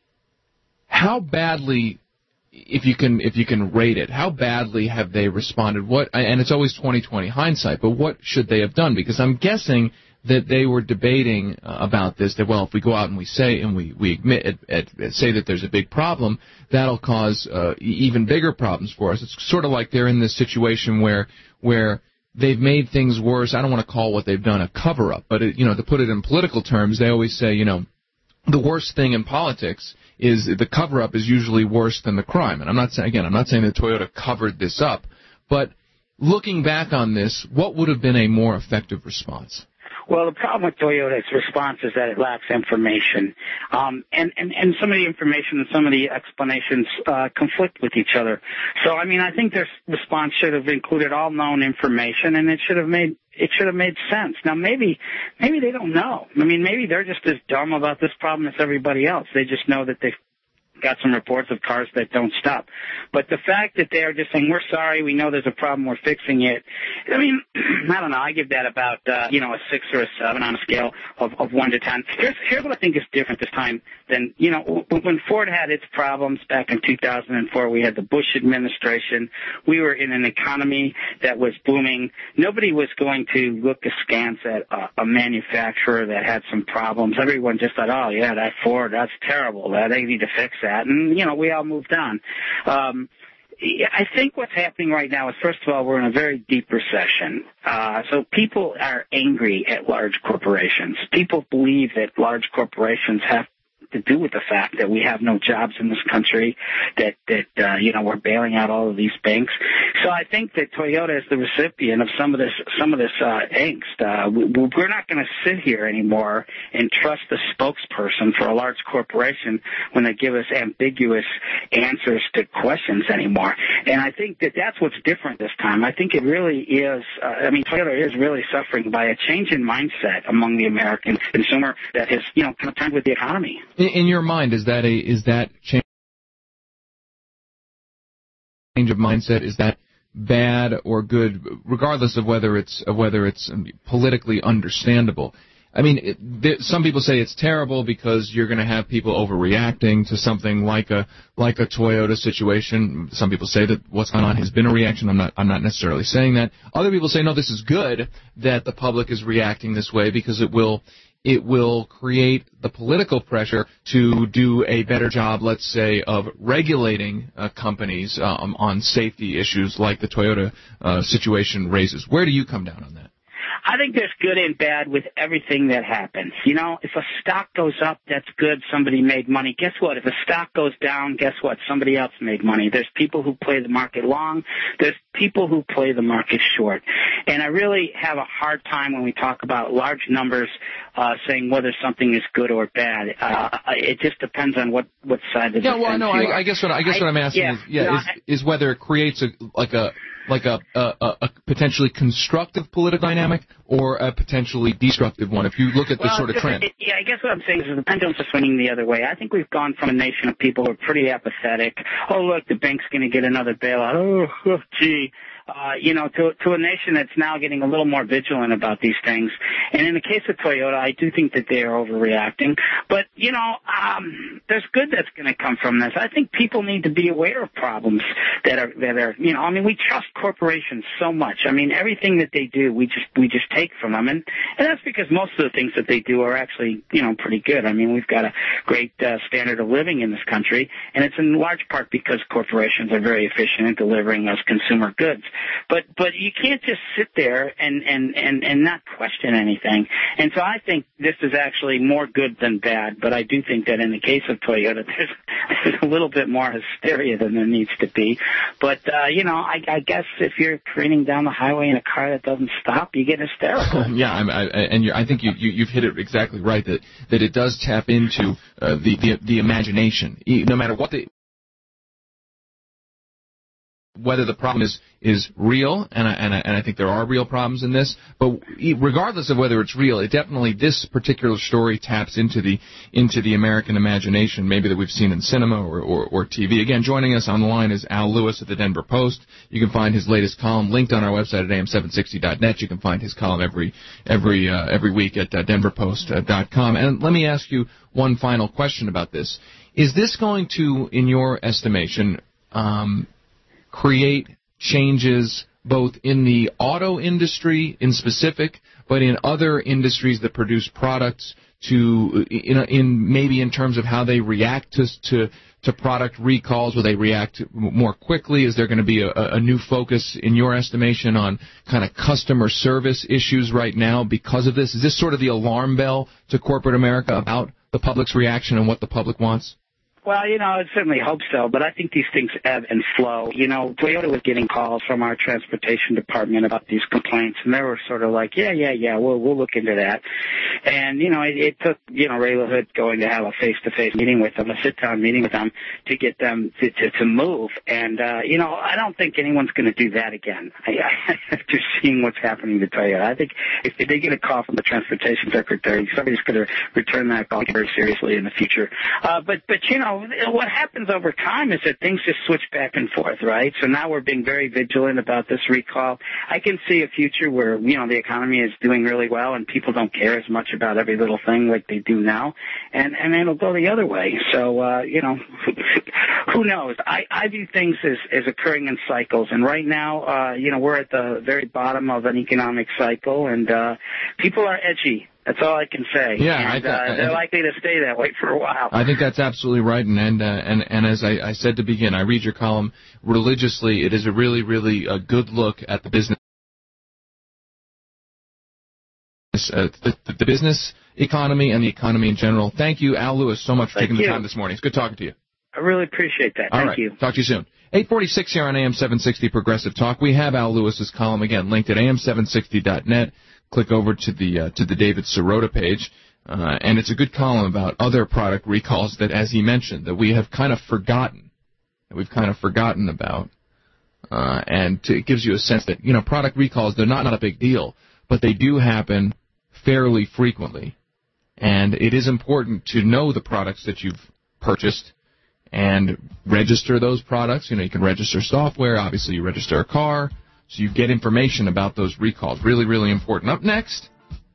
how badly, if you can if you can rate it, how badly have they responded? What, and it's always twenty twenty hindsight, but what should they have done? Because I'm guessing that they were debating uh, about this, that, well, if we go out and we say and we, we admit at, at, say that there's a big problem, that'll cause uh, even bigger problems for us. It's sort of like they're in this situation where where they've made things worse. I don't want to call what they've done a cover-up, but, it, you know, to put it in political terms, they always say, you know, the worst thing in politics is the cover-up is usually worse than the crime. And I'm not saying, again, I'm not saying that Toyota covered this up, but looking back on this, what would have been a more effective response? Well, the problem with Toyota's response is that it lacks information. Um, and, and, and some of the information and some of the explanations uh, conflict with each other. So, I mean, I think their response should have included all known information, and it should have made it should have made sense. Now, maybe maybe they don't know. I mean, maybe they're just as dumb about this problem as everybody else. They just know that they've got some reports of cars that don't stop. But the fact that they are just saying, we're sorry, we know there's a problem, we're fixing it, I mean, I don't know, I give that about, uh, you know, a six or a seven on a scale of, of one to ten. Here's, here's what I think is different this time than, you know, when Ford had its problems back in two thousand four, we had the Bush administration, we were in an economy that was booming. Nobody was going to look askance at a, a manufacturer that had some problems. Everyone just thought, oh, yeah, that Ford, that's terrible, that they need to fix that. And, you know, we all moved on. Um, I think what's happening right now is, first of all, we're in a very deep recession. Uh, so people are angry at large corporations. People believe that large corporations have to do with the fact that we have no jobs in this country, that, that uh, you know, we're bailing out all of these banks. So I think that Toyota is the recipient of some of this some of this uh, angst. Uh, we, we're not going to sit here anymore and trust the spokesperson for a large corporation when they give us ambiguous answers to questions anymore. And I think that that's what's different this time. I think it really is, uh, I mean, Toyota is really suffering by a change in mindset among the American consumer that has, you know, kind of turned with the economy. In, in your mind, is that a is that change of mindset, is that bad or good, regardless of whether it's of whether it's politically understandable? I mean, it, there, some people say it's terrible because you're going to have people overreacting to something like a like a Toyota situation. Some people say that what's going on has been a reaction. I'm not I'm not necessarily saying that. Other people say, no, this is good that the public is reacting this way because it will it will create the political pressure to do a better job, let's say, of regulating uh, companies um, on safety issues like the Toyota uh, situation raises. Where do you come down on that? I think there's good and bad with everything that happens. You know, if a stock goes up, that's good. Somebody made money. Guess what? If a stock goes down, guess what? Somebody else made money. There's people who play the market long. There's people who play the market short. And I really have a hard time when we talk about large numbers uh, saying whether something is good or bad. Uh, it just depends on what, what side of the yeah, well, no, I, I guess what I guess what I'm asking I, yeah, is, yeah, no, is, is whether it creates a like a like a, a, a potentially constructive political dynamic or a potentially destructive one, if you look at the well, sort of trend. It, yeah, I guess what I'm saying is the pendulums are swinging the other way. I think we've gone from a nation of people who are pretty apathetic. Oh, look, the bank's going to get another bailout. Oh, oh gee. Uh, you know, to, to a nation that's now getting a little more vigilant about these things. And in the case of Toyota, I do think that they are overreacting. But, you know, um, there's good that's going to come from this. I think people need to be aware of problems that are, that are, you know, I mean, we trust corporations so much. I mean, everything that they do, we just, we just take from them. And, and that's because most of the things that they do are actually, you know, pretty good. I mean, we've got a great uh, standard of living in this country, and it's in large part because corporations are very efficient in delivering us consumer goods. But but you can't just sit there and, and, and, and not question anything. And so I think this is actually more good than bad. But I do think that in the case of Toyota, there's, there's a little bit more hysteria than there needs to be. But, uh, you know, I, I guess if you're careening down the highway in a car that doesn't stop, you get hysterical. yeah, I'm, I, and you're, I think you, you, you've hit it exactly right, that, that it does tap into uh, the, the, the imagination. No matter what the... whether the problem is, is real, and I, and, I, and I think there are real problems in this, but regardless of whether it's real, it definitely, this particular story taps into the into the American imagination, maybe that we've seen in cinema or, or, or T V. Again, joining us on the line is Al Lewis at the Denver Post. You can find his latest column linked on our website at A M seven sixty dot net. You can find his column every every uh, every week at uh, denver post dot com. And let me ask you one final question about this. Is this going to, in your estimation, um, create changes both in the auto industry in specific, but in other industries that produce products to, in, in maybe in terms of how they react to, to, to product recalls? Will they react more quickly? Is there going to be a, a new focus, in your estimation, on kind of customer service issues right now because of this? Is this sort of the alarm bell to corporate America about the public's reaction and what the public wants? Well, you know, I certainly hope so, but I think these things ebb and flow. You know, Toyota was getting calls from our transportation department about these complaints, and they were sort of like, yeah, yeah, yeah, we'll we'll look into that. And, you know, it, it took, you know, Ray LaHood going to have a face-to-face meeting with them, a sit-down meeting with them to get them to, to, to move. And, uh, you know, I don't think anyone's going to do that again. I, I, after seeing what's happening to Toyota, I think if they get a call from the transportation secretary, somebody's going to return that call very seriously in the future. Uh, but, but, you know, what happens over time is that things just switch back and forth, right? So now we're being very vigilant about this recall. I can see a future where, you know, the economy is doing really well and people don't care as much about every little thing like they do now, and and it'll go the other way. So, uh, you know, who knows? I, I view things as, as occurring in cycles, and right now, uh, you know, we're at the very bottom of an economic cycle, and uh, people are edgy. That's all I can say. Yeah, and, I th- uh, they're I, likely to stay that way for a while. I think that's absolutely right, and and uh, and, and as I, I said to begin, I read your column religiously. It is a really, really uh, good look at the business, uh, the, the business economy and the economy in general. Thank you, Al Lewis, so much for Thank taking you. the time this morning. It's good talking to you. I really appreciate that. All Thank right. you. Talk to you soon. eight forty-six here on A M seven sixty Progressive Talk. We have Al Lewis's column again linked at A M seven sixty dot net. Click over to the uh, to the David Sirota page, uh, and it's a good column about other product recalls that, as he mentioned, that we have kind of forgotten, that we've kind of forgotten about, uh, and to, it gives you a sense that, you know, product recalls, they're not not a big deal, but they do happen fairly frequently, and it is important to know the products that you've purchased and register those products. You know, you can register software. Obviously, you register a car. So you get information about those recalls. Really, really important. Up next,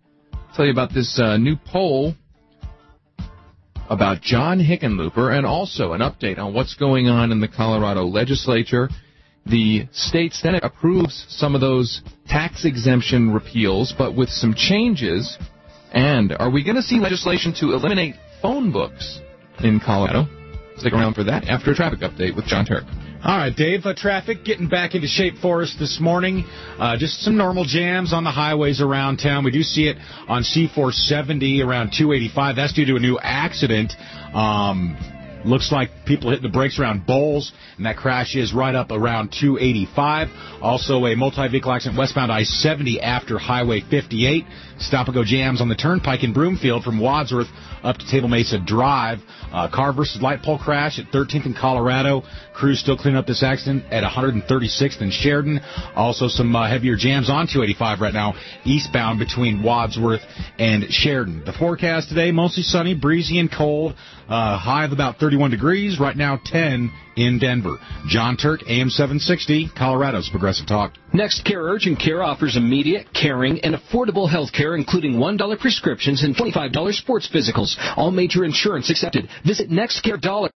tell you about this uh, new poll about John Hickenlooper, and also an update on what's going on in the Colorado legislature. The state Senate approves some of those tax exemption repeals, but with some changes. And are we going to see legislation to eliminate phone books in Colorado? Stick around for that after a traffic update with John Turk. All right, Dave, uh, traffic getting back into shape for us this morning. Uh, just some normal jams on the highways around town. We do see it on C four seventy around two eighty-five. That's due to a new accident. Um, looks like people hitting the brakes around Bowles, and that crash is right up around two eighty-five. Also, a multi-vehicle accident westbound I seventy after Highway fifty-eight. Stop-and-go jams on the Turnpike in Broomfield from Wadsworth up to Table Mesa Drive. Uh, car versus light pole crash at thirteenth in Colorado. Crews still cleaning up this accident at one thirty-sixth in Sheridan. Also some uh, heavier jams on two eighty-five right now, eastbound between Wadsworth and Sheridan. The forecast today, mostly sunny, breezy and cold. Uh, high of about thirty-one degrees. Right now, ten in Denver. John Turk, A M seven sixty, Colorado's Progressive Talk. Next Care Urgent Care offers immediate, caring, and affordable health care, including one dollar prescriptions and twenty-five dollars sports physicals. All major insurance accepted. Visit nextcare dollar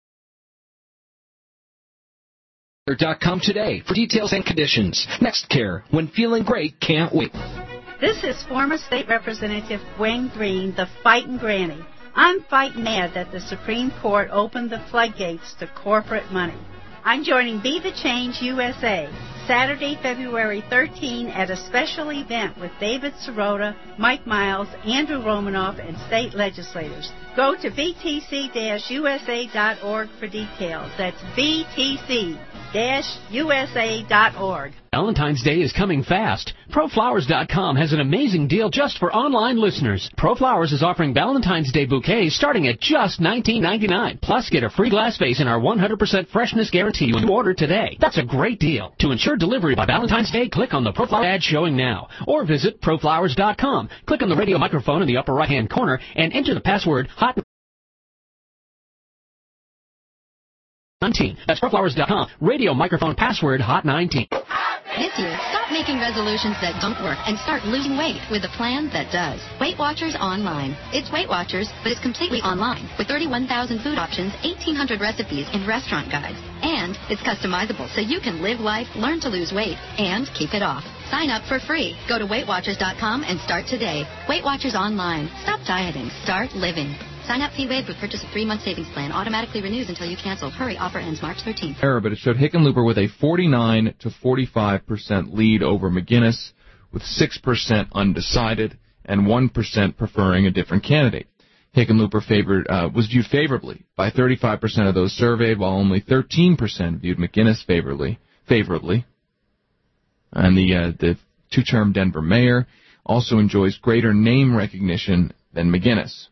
dot com today for details and conditions. Next Care, when feeling great, can't wait. This is former State Representative Wayne Green, the fighting granny. I'm fighting mad that the Supreme Court opened the floodgates to corporate money. I'm joining Be the Change U S A Saturday, February thirteenth at a special event with David Sirota, Mike Miles, Andrew Romanoff, and state legislators. Go to b t c dash u s a dot org for details. That's b t c dash u s a dot org. Valentine's Day is coming fast. Pro Flowers dot com has an amazing deal just for online listeners. ProFlowers is offering Valentine's Day bouquets starting at just nineteen ninety-nine. Plus, get a free glass vase and our one hundred percent freshness guarantee when you order today. That's a great deal. To ensure delivery by Valentine's Day, click on the ProFlowers ad showing now. Or visit Pro Flowers dot com. Click on the radio microphone in the upper right-hand corner and enter the password HOT nineteen. That's Pro Flowers dot com. Radio microphone password HOT nineteen. This year, stop making resolutions that don't work and start losing weight with a plan that does. Weight Watchers Online. It's Weight Watchers, but it's completely online with thirty-one thousand food options, eighteen hundred recipes, and restaurant guides. And it's customizable so you can live life, learn to lose weight, and keep it off. Sign up for free. Go to Weight Watchers dot com and start today. Weight Watchers Online. Stop dieting. Start living. Sign up fee waived with purchase of three-month savings plan. Automatically renews until you cancel. Hurry, offer ends March thirteenth. Error, but it showed Hickenlooper with a forty-nine to forty-five percent lead over McGinnis, with six percent undecided and one percent preferring a different candidate. Hickenlooper favored, uh, was viewed favorably by thirty-five percent of those surveyed, while only thirteen percent viewed McGinnis favorably. favorably. And the, uh, the two-term Denver mayor also enjoys greater name recognition than McGinnis.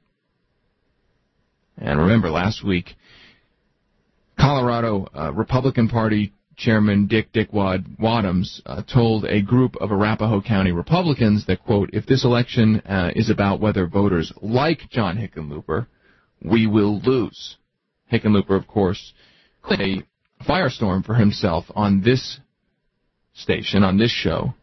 And remember, last week, Colorado uh, Republican Party Chairman Dick Dickwad Wadhams uh, told a group of Arapahoe County Republicans that, quote, if this election uh, is about whether voters like John Hickenlooper, we will lose. Hickenlooper, of course, a firestorm for himself on this station, on this show,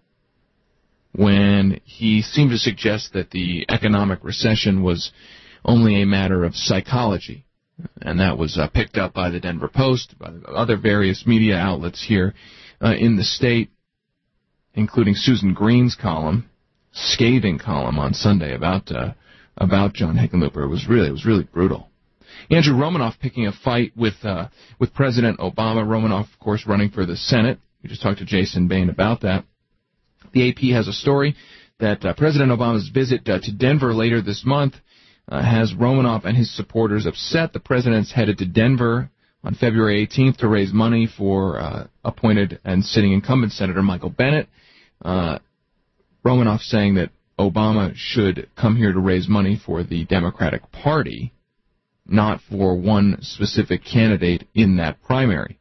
when he seemed to suggest that the economic recession was only a matter of psychology. And that was uh, picked up by the Denver Post, by other various media outlets here uh, in the state, including Susan Green's column, scathing column on Sunday about uh, about John Hickenlooper. It was really it was really brutal. Andrew Romanoff picking a fight with uh, with President Obama. Romanoff, of course, running for the Senate. We just talked to Jason Bain about that. The A P has a story that uh, President Obama's visit uh, to Denver later this month Uh, has Romanoff and his supporters upset. The president's headed to Denver on February eighteenth to raise money for uh, appointed and sitting incumbent Senator Michael Bennet. Uh, Romanoff saying that Obama should come here to raise money for the Democratic Party, not for one specific candidate in that primary.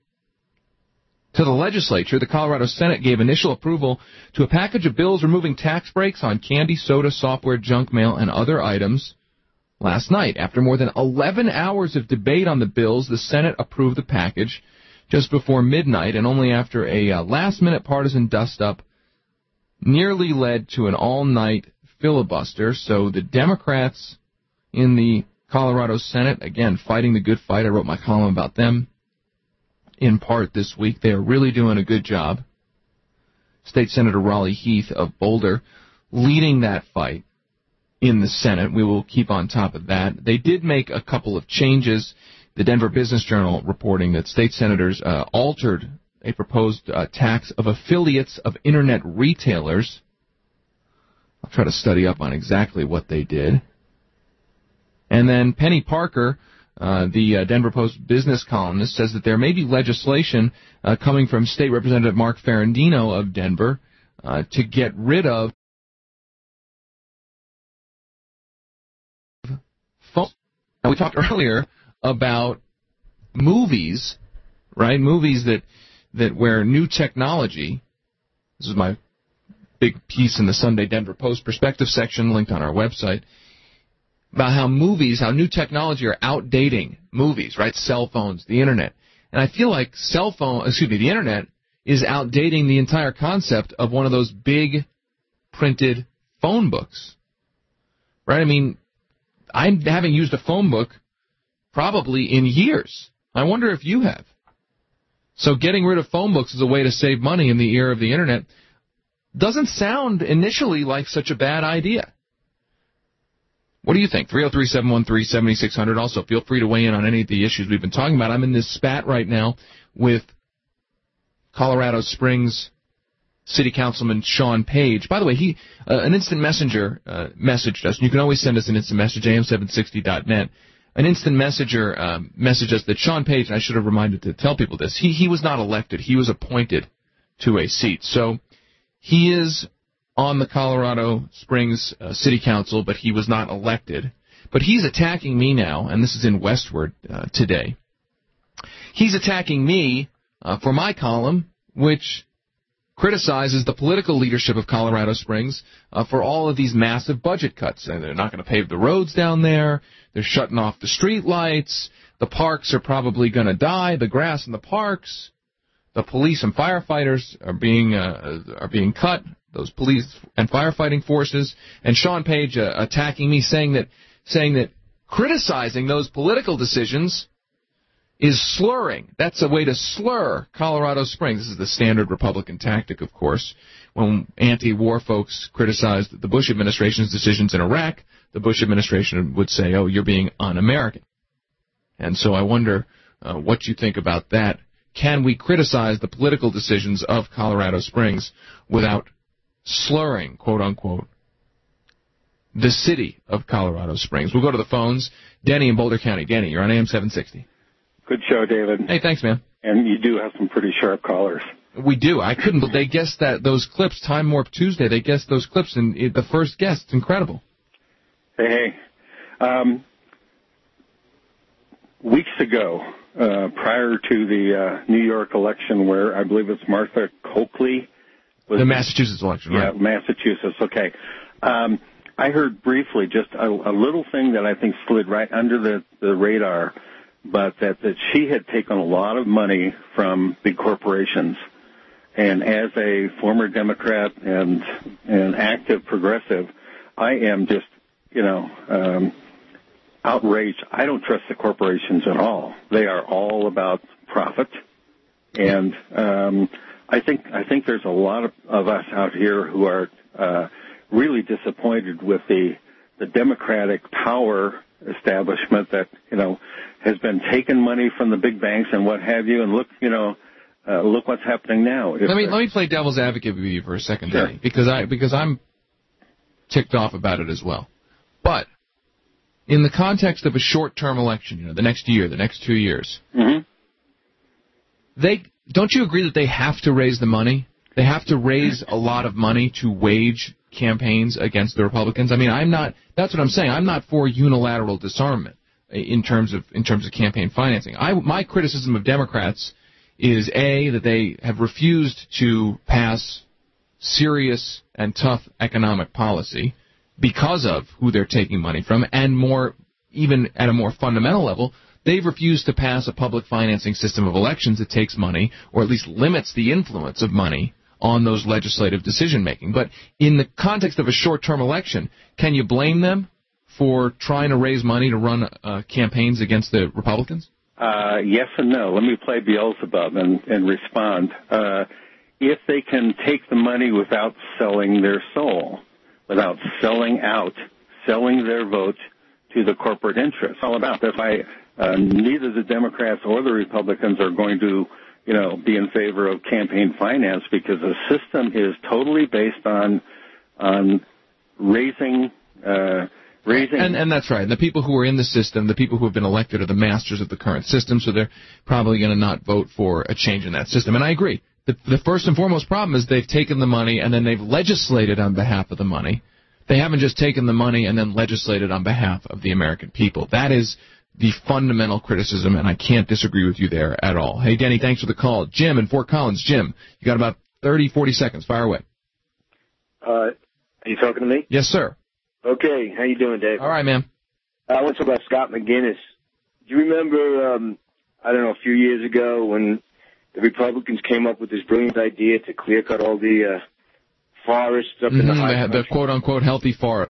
To the legislature, the Colorado Senate gave initial approval to a package of bills removing tax breaks on candy, soda, software, junk mail, and other items. Last night, after more than eleven hours of debate on the bills, the Senate approved the package just before midnight, and only after a uh, last-minute partisan dust-up nearly led to an all-night filibuster. So the Democrats in the Colorado Senate, again, fighting the good fight. I wrote my column about them in part this week. They are really doing a good job. State Senator Raleigh Heath of Boulder leading that fight in the Senate. We will keep on top of that. They did make a couple of changes. The Denver Business Journal reporting that state senators uh, altered a proposed uh, tax of affiliates of Internet retailers. I'll try to study up on exactly what they did. And then Penny Parker, uh, the uh, Denver Post business columnist, says that there may be legislation uh, coming from State Representative Mark Ferrandino of Denver uh, to get rid of phones. Now, we talked earlier about movies, right? Movies that that where new technology, this is my big piece in the Sunday Denver Post perspective section linked on our website, about how movies, how new technology are outdating movies, right? Cell phones, the Internet. And I feel like cell phone, excuse me, the Internet is outdating the entire concept of one of those big printed phone books, right? I mean, I haven't used a phone book probably in years. I wonder if you have. So getting rid of phone books is a way to save money in the era of the Internet. Doesn't sound initially like such a bad idea. What do you think? three oh three, seven one three, seven six zero zero. Also, feel free to weigh in on any of the issues we've been talking about. I'm in this spat right now with Colorado Springs City Councilman Sean Page. By the way, he uh, an instant messenger uh, messaged us. You can always send us an instant message, A M seven sixty dot net. An instant messenger um, messaged us that Sean Page, and I should have reminded to tell people this, he, he was not elected. He was appointed to a seat. So he is on the Colorado Springs uh, City Council, but he was not elected. But he's attacking me now, and this is in Westward uh, today. He's attacking me uh, for my column, which criticizes the political leadership of Colorado Springs uh, for all of these massive budget cuts. And they're not going to pave the roads down there. They're shutting off the street lights. The parks are probably going to die. The grass in the parks. The police and firefighters are being uh, are being cut. Those police and firefighting forces. And Sean Page uh, attacking me, saying that saying that criticizing those political decisions is slurring. That's a way to slur Colorado Springs. This is the standard Republican tactic, of course. When anti-war folks criticized the Bush administration's decisions in Iraq, the Bush administration would say, oh, you're being un-American. And so I wonder uh, what you think about that. Can we criticize the political decisions of Colorado Springs without slurring, quote-unquote, the city of Colorado Springs? We'll go to the phones. Denny in Boulder County. Denny, you're on A M seven sixty. Good show, David. Hey, thanks, man. And you do have some pretty sharp callers. We do. I couldn't. They guessed that those clips. Time Warp Tuesday. They guessed those clips in, in the first guest. It's incredible. Hey, hey. Um, weeks ago, uh, prior to the uh, New York election, where I believe it's Martha Coakley was the Massachusetts election, right? Yeah, Massachusetts. Okay. Um, I heard briefly just a, a little thing that I think slid right under the, the radar. But that, that she had taken a lot of money from big corporations. And as a former Democrat and an active progressive, I am just, you know, um, outraged. I don't trust the corporations at all. They are all about profit. And um, I think I think there's a lot of, of us out here who are uh, really disappointed with the the Democratic power establishment that, you know, has been taking money from the big banks and what have you, and look, you know, uh, look what's happening now. If let me let me play devil's advocate with you for a second, sure. Danny, because I because I'm ticked off about it as well. But in the context of a short-term election, you know, the next year, the next two years, mm-hmm. they don't you agree that they have to raise the money? They have to raise a lot of money to wage campaigns against the Republicans. I mean, I'm not. That's what I'm saying. I'm not for unilateral disarmament in terms of in terms of campaign financing. I, my criticism of Democrats is A, that they have refused to pass serious and tough economic policy because of who they're taking money from, and more, even at a more fundamental level, they've refused to pass a public financing system of elections that takes money, or at least limits the influence of money on those legislative decision-making. But in the context of a short-term election, can you blame them for trying to raise money to run uh, campaigns against the Republicans? Uh, yes and no. Let me play Beelzebub and, and respond. Uh, if they can take the money without selling their soul, without selling out, selling their vote to the corporate interests, all about. That's why uh, neither the Democrats or the Republicans are going to, you know, be in favor of campaign finance, because the system is totally based on on raising. Uh, Raising. And, and that's right. And the people who are in the system, the people who have been elected, are the masters of the current system, so they're probably going to not vote for a change in that system. And I agree. The, the first and foremost problem is they've taken the money and then they've legislated on behalf of the money. They haven't just taken the money and then legislated on behalf of the American people. That is the fundamental criticism, and I can't disagree with you there at all. Hey, Denny, thanks for the call. Jim in Fort Collins. Jim, you got about thirty, forty seconds. Fire away. Uh, are you talking to me? Yes, sir. Okay, how you doing, Dave? All right, man. I want to talk about Scott McGinnis. Do you remember, um, I don't know, a few years ago when the Republicans came up with this brilliant idea to clear-cut all the uh, forests up Mm-hmm, in the high the, country? the quote-unquote healthy forest.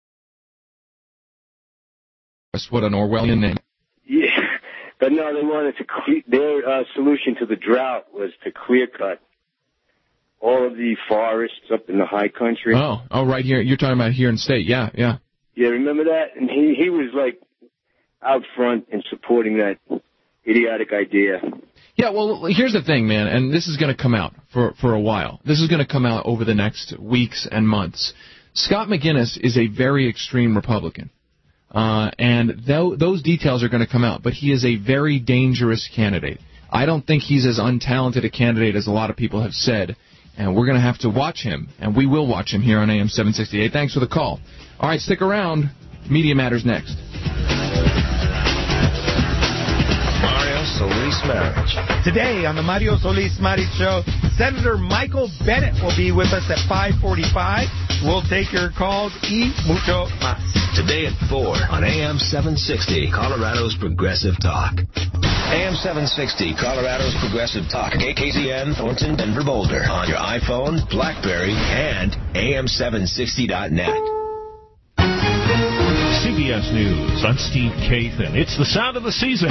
What an Orwellian name. Yeah, but no, they wanted to cle- their uh, solution to the drought was to clear-cut all of the forests up in the high country. Oh, oh, right here. You're talking about here in state. Yeah, yeah. Yeah, remember that? And he, he was, like, out front in supporting that idiotic idea. Yeah, well, here's the thing, man, and this is going to come out for, for a while. This is going to come out over the next weeks and months. Scott McGinnis is a very extreme Republican, uh, and th- those details are going to come out, but he is a very dangerous candidate. I don't think he's as untalented a candidate as a lot of people have said. And we're going to have to watch him, and we will watch him here on A M seven sixty-eight. Thanks for the call. All right, stick around. Media Matters next. Mario Solis Marriage. Today on the Mario Solis Marriage Show, Senator Michael Bennett will be with us at five forty-five. We'll take your calls. Y mucho más. Today at four on A M seven sixty, Colorado's Progressive Talk. A M seven sixty, Colorado's Progressive Talk. K K Z N, Thornton, Denver, Boulder. On your iPhone, BlackBerry, and A M seven sixty dot net. C B S News, I'm Steve Kathan. It's the sound of the season.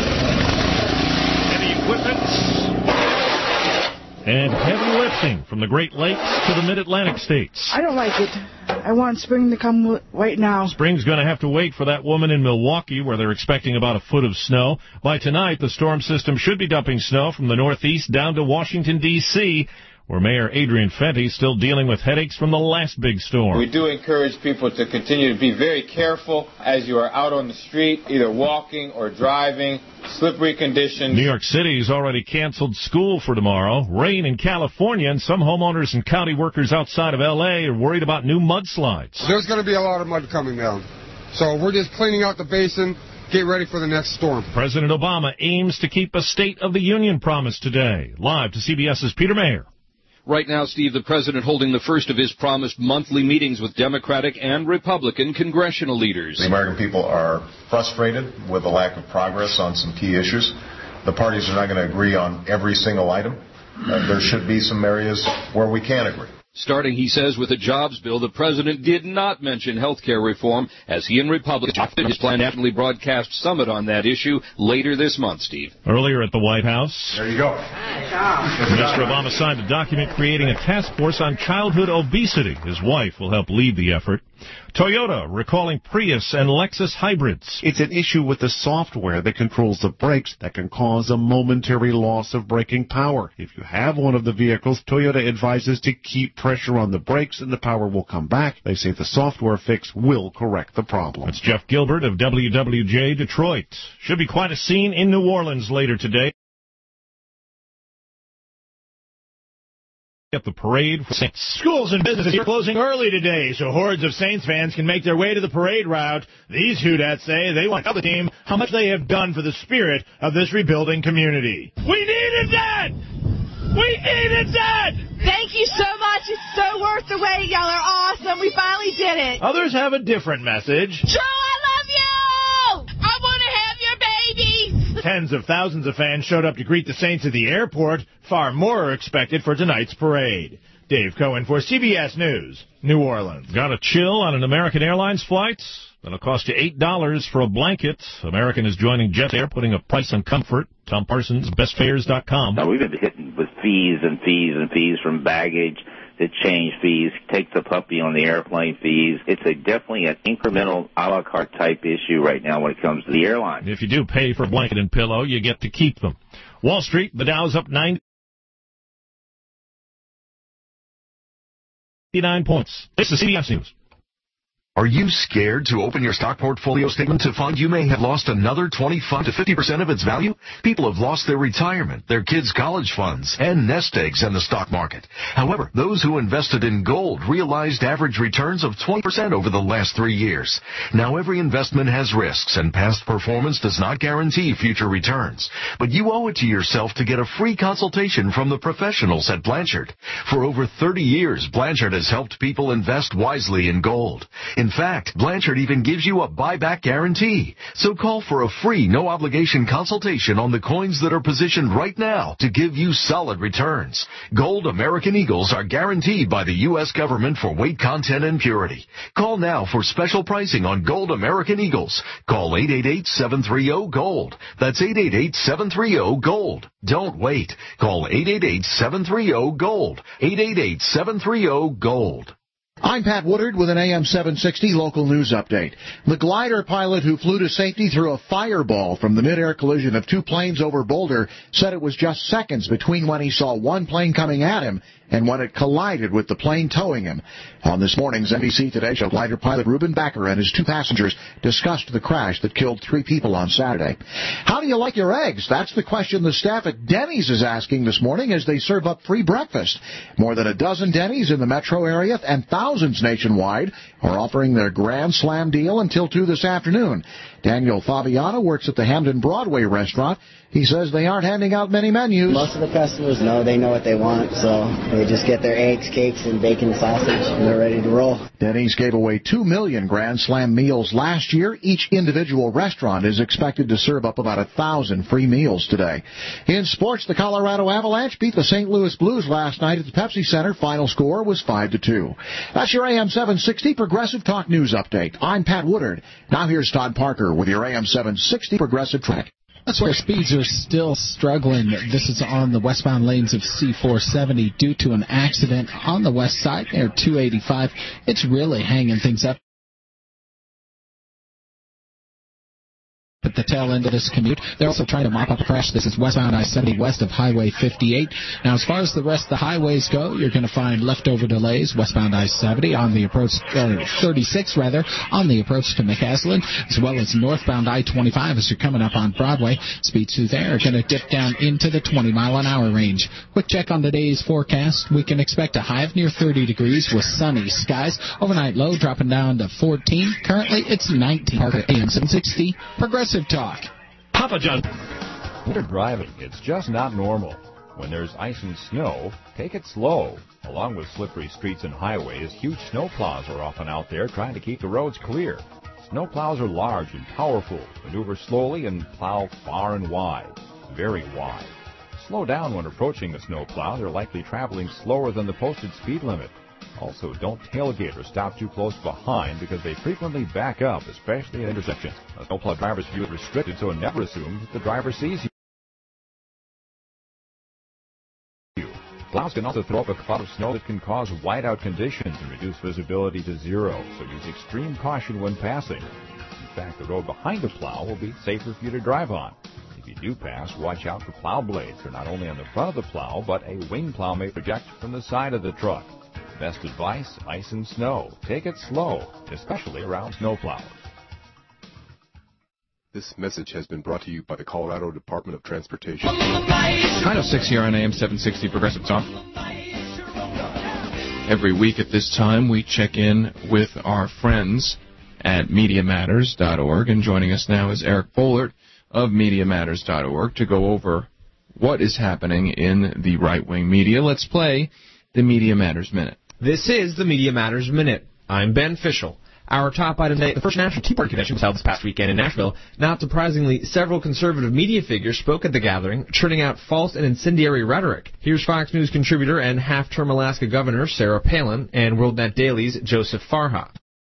Heavy equipment and heavy lifting from the Great Lakes to the Mid-Atlantic states. I don't like it. I want spring to come right now. Spring's going to have to wait for that woman in Milwaukee, where they're expecting about a foot of snow. By tonight, the storm system should be dumping snow from the northeast down to Washington, D C, where Mayor Adrian Fenty is still dealing with headaches from the last big storm. We do encourage people to continue to be very careful as you are out on the street, either walking or driving. Slippery conditions. New York City has already canceled school for tomorrow. Rain in California, and some homeowners and county workers outside of L A are worried about new mudslides. There's going to be a lot of mud coming down. So we're just cleaning out the basin, get ready for the next storm. President Obama aims to keep a State of the Union promise today. Live to CBS's Peter Mayer. Right now, Steve, the president holding the first of his promised monthly meetings with Democratic and Republican congressional leaders. The American people are frustrated with the lack of progress on some key issues. The parties are not going to agree on every single item. Uh, there should be some areas where we can agree. Starting, he says, with a jobs bill, the president did not mention health care reform as he and Republicans adopted his planned nationally broadcast summit on that issue later this month, Steve. Earlier at the White House, there you go. Mister Obama signed a document creating a task force on childhood obesity. His wife will help lead the effort. Toyota recalling Prius and Lexus hybrids. It's an issue with the software that controls the brakes that can cause a momentary loss of braking power. If you have one of the vehicles, Toyota advises to keep pressure on the brakes and the power will come back. They say the software fix will correct the problem. That's Jeff Gilbert of W W J Detroit. Should be quite a scene in New Orleans later today. At the parade for Saints. Schools and businesses are closing early today, so hordes of Saints fans can make their way to the parade route. These Houdads say they want to tell the team how much they have done for the spirit of this rebuilding community. We needed that! We needed that! Thank you so much. It's so worth the wait. Y'all are awesome. We finally did it. Others have a different message. Joe, I love you! I want to have your baby! Tens of thousands of fans showed up to greet the Saints at the airport. Far more are expected for tonight's parade. Dave Cohen for C B S News, New Orleans. Got a chill on an American Airlines flight? That'll cost you eight dollars for a blanket. American is joining Jet Air, putting a price on comfort. Tom Parsons, best fares dot com. Now, we've been hitting with fees and fees and fees from baggage to change fees, take the puppy on the airplane fees. It's a definitely an incremental a la carte type issue right now when it comes to the airline. If you do pay for a blanket and pillow, you get to keep them. Wall Street, the Dow's up ninety-nine points. This is C B S News. Are you scared to open your stock portfolio statement to find you may have lost another twenty-five to fifty percent of its value? People have lost their retirement, their kids' college funds, and nest eggs in the stock market. However, those who invested in gold realized average returns of twenty percent over the last three years. Now, every investment has risks, and past performance does not guarantee future returns. But you owe it to yourself to get a free consultation from the professionals at Blanchard. For over thirty years, Blanchard has helped people invest wisely in gold. In fact, Blanchard even gives you a buyback guarantee. So call for a free, no-obligation consultation on the coins that are positioned right now to give you solid returns. Gold American Eagles are guaranteed by the U S government for weight content and purity. Call now for special pricing on Gold American Eagles. Call eight eight eight, seven three zero, GOLD. That's eight eight eight, seven three zero, GOLD. Don't wait. Call eight eight eight, seven three zero, GOLD. eight eight eight, seven three zero, GOLD. I'm Pat Woodard with an A M seven sixty local news update. The glider pilot who flew to safety through a fireball from the mid-air collision of two planes over Boulder said it was just seconds between when he saw one plane coming at him and when it collided with the plane towing him. On this morning's N B C Today Show, glider pilot Reuben Backer and his two passengers discussed the crash that killed three people on Saturday. How do you like your eggs? That's the question the staff at Denny's is asking this morning as they serve up free breakfast. More than a dozen Denny's in the metro area and thousands nationwide are offering their Grand Slam deal until two this afternoon. Daniel Fabiano works at the Hamden Broadway restaurant. He says they aren't handing out many menus. Most of the customers know they know what they want, so they just get their eggs, cakes, and bacon sausage, and they're ready to roll. Denny's gave away two million Grand Slam meals last year. Each individual restaurant is expected to serve up about a thousand free meals today. In sports, the Colorado Avalanche beat the Saint Louis Blues last night at the Pepsi Center. Final score was five to two. That's your A M seven sixty Progressive Talk News Update. I'm Pat Woodard. Now here's Todd Parker with your A M seven sixty Progressive Track. That's where speeds are still struggling. This is on the westbound lanes of C four seventy due to an accident on the west side near two eighty-five. It's really hanging things up at the tail end of this commute. They're also trying to mop up a crash. This is westbound I seventy west of Highway fifty-eight. Now, as far as the rest of the highways go, you're going to find leftover delays westbound I seventy on the approach, uh, thirty-six rather, on the approach to McCaslin, as well as northbound I twenty-five as you're coming up on Broadway. Speeds through there are going to dip down into the twenty mile an hour range. Quick check on the day's forecast. We can expect a high of near thirty degrees with sunny skies. Overnight low dropping down to fourteen. Currently, it's nineteen. Parker A M seven sixty Progressive Talk. Papa John. Winter driving, it's just not normal. When there's ice and snow, take it slow. Along with slippery streets and highways, huge snow plows are often out there trying to keep the roads clear. Snow plows are large and powerful, maneuver slowly and plow far and wide, very wide. Slow down when approaching a snow plow. They're likely traveling slower than the posted speed limit. Also, don't tailgate or stop too close behind because they frequently back up, especially at intersections. A snowplow driver's view is restricted, so never assume that the driver sees you. Plows can also throw up a cloud of snow that can cause whiteout conditions and reduce visibility to zero, so use extreme caution when passing. In fact, the road behind the plow will be safer for you to drive on. If you do pass, watch out for plow blades. They're not only on the front of the plow, but a wing plow may project from the side of the truck. Best advice, ice and snow. Take it slow, especially around snowplows. This message has been brought to you by the Colorado Department of Transportation. nine oh six here on A M seven sixty Progressive Talk. Every week at this time, we check in with our friends at Media Matters dot org, and joining us now is Eric Boehlert of Media Matters dot org to go over what is happening in the right-wing media. Let's play the Media Matters Minute. This is the Media Matters Minute. I'm Ben Fischel. Our top item today, the first National Tea Party Convention was held this past weekend in Nashville. Not surprisingly, several conservative media figures spoke at the gathering, churning out false and incendiary rhetoric. Here's Fox News contributor and half-term Alaska Governor Sarah Palin and WorldNet Daily's Joseph Farha.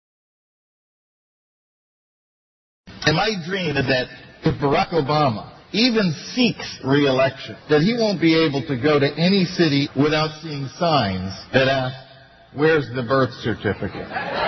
And my dream is that if Barack Obama even seeks re-election, that he won't be able to go to any city without seeing signs that ask, where's the birth certificate?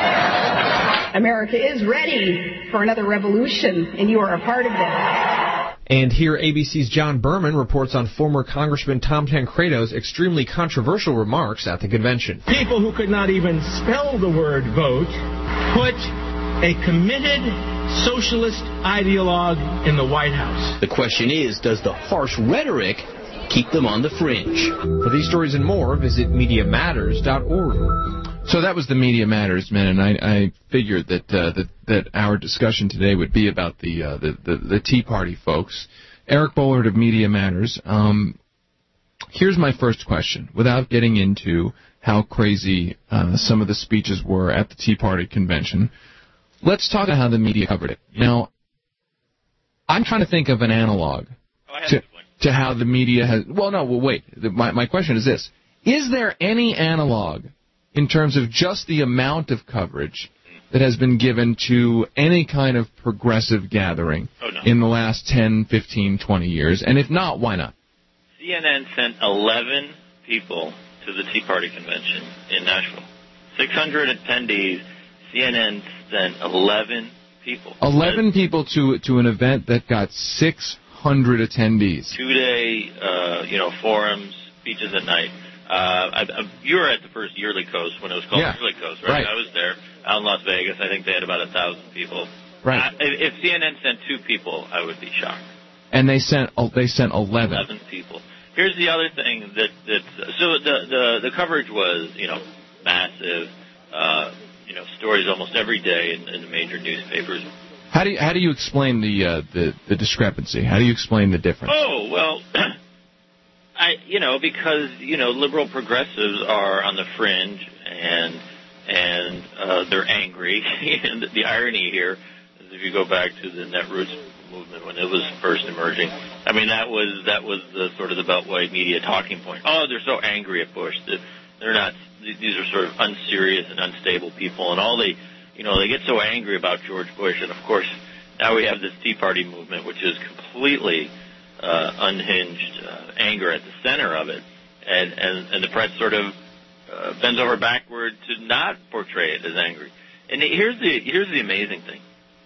America is ready for another revolution, and you are a part of that. And here A B C's John Berman reports on former Congressman Tom Tancredo's extremely controversial remarks at the convention. People who could not even spell the word vote put a committed socialist ideologue in the White House. The question is, does the harsh rhetoric keep them on the fringe? For these stories and more, visit media matters dot org. So that was the Media Matters minute, and I, I figured that, uh, that that our discussion today would be about the uh, the, the, the Tea Party folks. Eric Bollard of Media Matters. Um, here's my first question, without getting into how crazy uh, some of the speeches were at the Tea Party convention. Let's talk about how the media covered it. Now, I'm trying to think of an analog to, to how the media has... Well, no, well, wait. The, my, my question is this. Is there any analog in terms of just the amount of coverage that has been given to any kind of progressive gathering oh, no. in the last ten, fifteen, twenty years? And if not, why not? C N N sent eleven people to the Tea Party convention in Nashville. six hundred attendees, C N N sent eleven people. eleven people to to an event that got six hundred attendees. Two-day, uh, you know, forums, speeches at night. Uh, I, I, you were at the first Yearly Coast when it was called Yeah. Yearly Coast, right? Right. I was there out in Las Vegas. I think they had about a thousand people. Right. I, if, if C N N sent two people, I would be shocked. And they sent they sent eleven. Eleven people. Here's the other thing that that so the the the coverage was you know massive. Uh, you know stories almost every day in, in the major newspapers. How do you, how do you explain the uh, the the discrepancy? How do you explain the difference? Oh well. I, you know, because, you know, liberal progressives are on the fringe and and uh, they're angry. And the irony here is if you go back to the Netroots movement when it was first emerging, I mean, that was that was the sort of the Beltway media talking point. Oh, they're so angry at Bush. That they're not, these are sort of unserious and unstable people. And all they, you know, they get so angry about George Bush. And, of course, now we have this Tea Party movement, which is completely Uh, unhinged uh, anger at the center of it, and, and, and the press sort of uh, bends over backward to not portray it as angry. And here's the here's the amazing thing.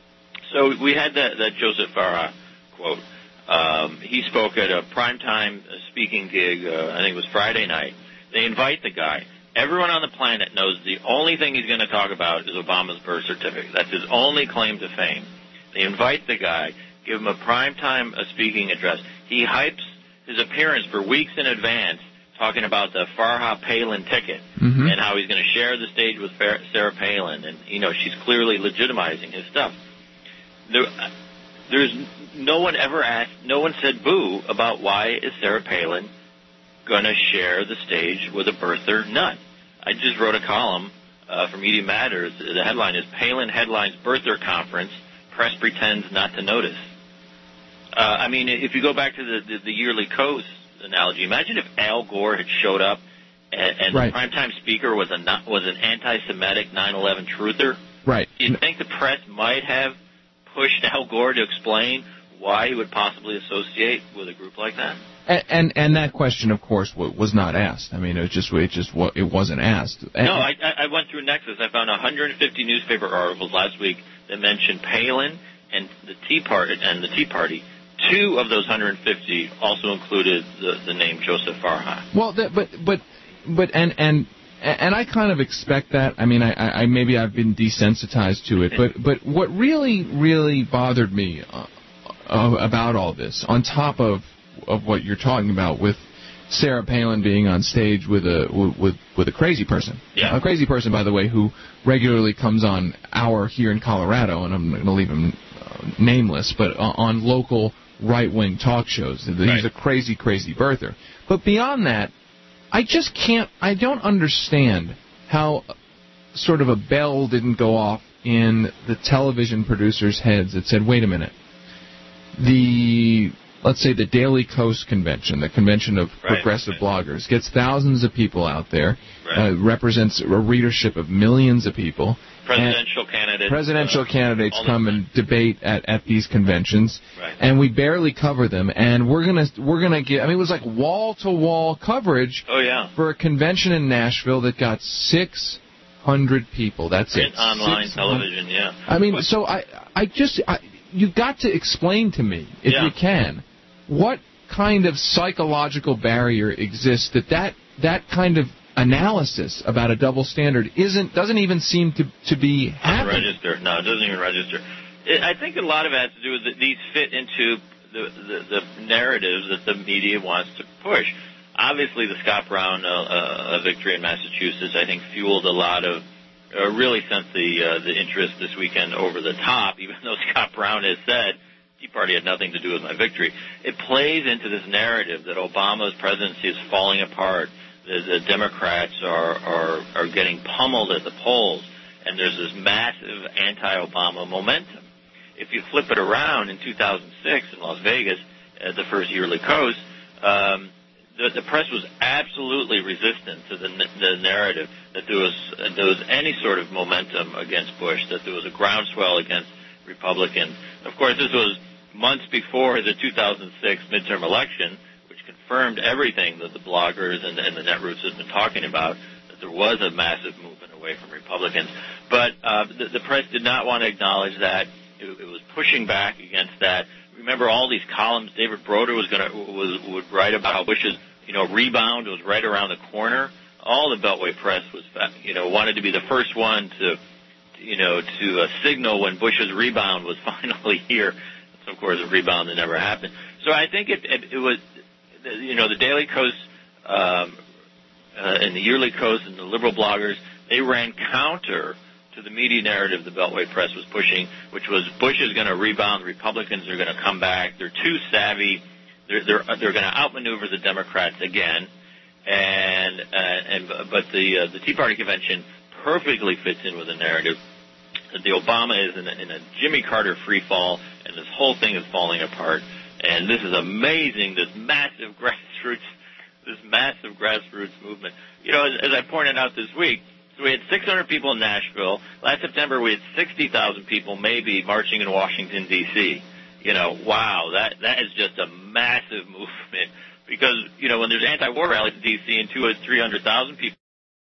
So we had that, that Joseph Farha quote. Um, he spoke at a primetime speaking gig, uh, I think it was Friday night. They invite the guy. Everyone on the planet knows the only thing he's going to talk about is Obama's birth certificate. That's his only claim to fame. They invite the guy, give him a primetime uh, speaking address. He hypes his appearance for weeks in advance, talking about the Farha Palin ticket mm-hmm. and how he's going to share the stage with Sarah Palin. And, you know, she's clearly legitimizing his stuff. There, there's no one ever asked, no one said boo about why is Sarah Palin going to share the stage with a birther nut. I just wrote a column uh, for Media Matters. The headline is Palin Headlines Birther Conference. Press pretends not to notice. Uh, I mean, if you go back to the, the, the Yearly Coast analogy, imagine if Al Gore had showed up and, and right. the primetime speaker was a was an anti-Semitic nine eleven truther. Right. Do you think the press might have pushed Al Gore to explain why he would possibly associate with a group like that? And and, and that question, of course, was not asked. I mean, it was just it just it wasn't asked. No, I, I went through Nexus. I found one hundred fifty newspaper articles last week that mentioned Palin and the Tea Party and the Tea Party. Two of those one hundred fifty also included the, the name Joseph Farha. Well, that, but but but and and and I kind of expect that. I mean, I, I maybe I've been desensitized to it, but but what really really bothered me uh, about all this, on top of of what you're talking about with Sarah Palin being on stage with a with with a crazy person, yeah. a crazy person, by the way, who regularly comes on our here in Colorado, and I'm going to leave him uh, nameless, but uh, on local right-wing talk shows. He's right. a crazy, crazy birther. But beyond that, I just can't, I don't understand how sort of a bell didn't go off in the television producers' heads that said, wait a minute, the, let's say the Daily Kos convention, the convention of right, progressive right. bloggers, gets thousands of people out there, right. uh, represents a readership of millions of people. Presidential candidates. Presidential uh, candidates come and debate at, at these conventions, right. and we barely cover them. And we're gonna we're gonna get. I mean, it was like wall to wall coverage. Oh yeah. For a convention in Nashville that got six hundred people. That's Print, it. online television. Yeah. I mean, so I I just I, you got to explain to me if yeah. you can what kind of psychological barrier exists that that that kind of analysis about a double standard isn't doesn't even seem to to be happening. Register. No, it doesn't even register. It, I think a lot of it has to do with that these fit into the, the the narratives that the media wants to push. Obviously, the Scott Brown uh, uh, victory in Massachusetts, I think, fueled a lot of uh, really sent the uh, the interest this weekend over the top. Even though Scott Brown has said Tea Party had nothing to do with my victory, it plays into this narrative that Obama's presidency is falling apart. The, the Democrats are, are are getting pummeled at the polls, and there's this massive anti-Obama momentum. If you flip it around in two thousand six in Las Vegas, at the first yearly coast, um, the, the press was absolutely resistant to the, the narrative that there was uh, there was any sort of momentum against Bush, that there was a groundswell against Republicans. Of course, this was months before the two thousand six midterm election, confirmed everything that the bloggers and, and the netroots have been talking about, that there was a massive movement away from Republicans. But uh, the, the press did not want to acknowledge that. It, it was pushing back against that. Remember all these columns David Broder was going to was would write about how Bush's you know rebound was right around the corner. All the Beltway press was you know wanted to be the first one to you know to uh, signal when Bush's rebound was finally here. So of course, a rebound that never happened. So I think it it, it was. You know, the Daily Kos um, uh, and the Yearly Kos and the liberal bloggers, they ran counter to the media narrative the Beltway press was pushing, which was Bush is going to rebound, Republicans are going to come back, they're too savvy, they're they're, they're going to outmaneuver the Democrats again, and uh, and but the uh, the Tea Party convention perfectly fits in with the narrative that the Obama is in a, in a Jimmy Carter free fall, and this whole thing is falling apart. And this is amazing, this massive grassroots, this massive grassroots movement. You know, as, as I pointed out this week, so we had six hundred people in Nashville. Last September, we had sixty thousand people maybe marching in Washington, D C You know, wow, that that is just a massive movement. Because, you know, when there's anti-war rallies in D C and two or three hundred thousand people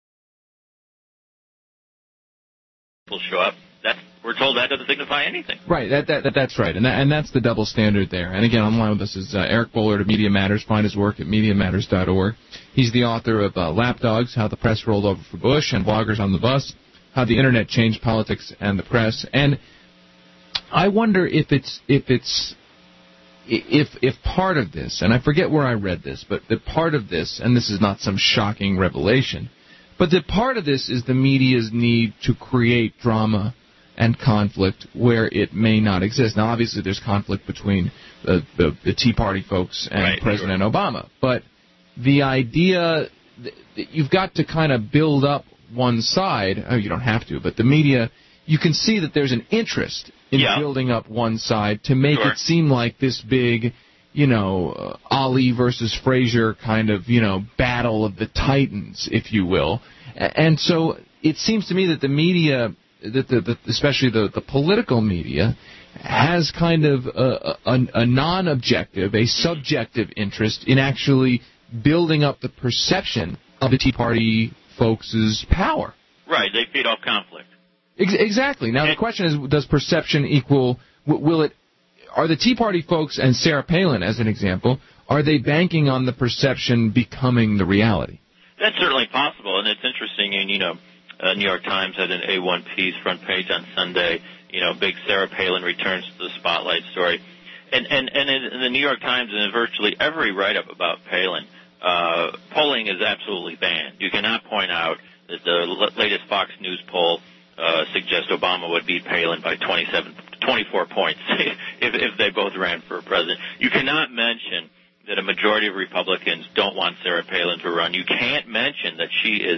show up, that's, we're told that doesn't signify anything. Right, that, that, that that's right, and that, and that's the double standard there. And again, online with us is uh, Eric Boehlert of Media Matters. Find his work at media matters dot org. He's the author of uh, Lapdogs: How the Press Rolled Over for Bush, and Bloggers on the Bus: How the Internet Changed Politics and the Press. And I wonder if it's if it's if if part of this, and I forget where I read this, but that part of this, and this is not some shocking revelation, but that part of this is the media's need to create drama and conflict where it may not exist. Now, obviously, there's conflict between the, the, the Tea Party folks and right, President right. Obama. But the idea that you've got to kind of build up one side. Oh, you don't have to, but the media, you can see that there's an interest in yeah. building up one side to make sure. it seem like this big, you know, uh, Ali versus Frazier kind of, you know, battle of the titans, if you will. And so it seems to me that the media, that the, the especially the, the political media, has kind of a, a, a non-objective, a subjective interest in actually building up the perception of the Tea Party folks' power. Right, they feed off conflict. Ex- exactly. Now the question is, does perception equal? Will it? Are the Tea Party folks and Sarah Palin, as an example, are they banking on the perception becoming the reality? That's certainly possible, and it's interesting. And you know, uh, New York Times had an A one piece front page on Sunday. You know, big Sarah Palin returns to the spotlight story, and and and in the New York Times and in virtually every write-up about Palin, uh, polling is absolutely banned. You cannot point out that the l- latest Fox News poll uh, suggests Obama would beat Palin by twenty-seven, twenty-four points if, if they both ran for president. You cannot mention that a majority of Republicans don't want Sarah Palin to run. You can't mention that she is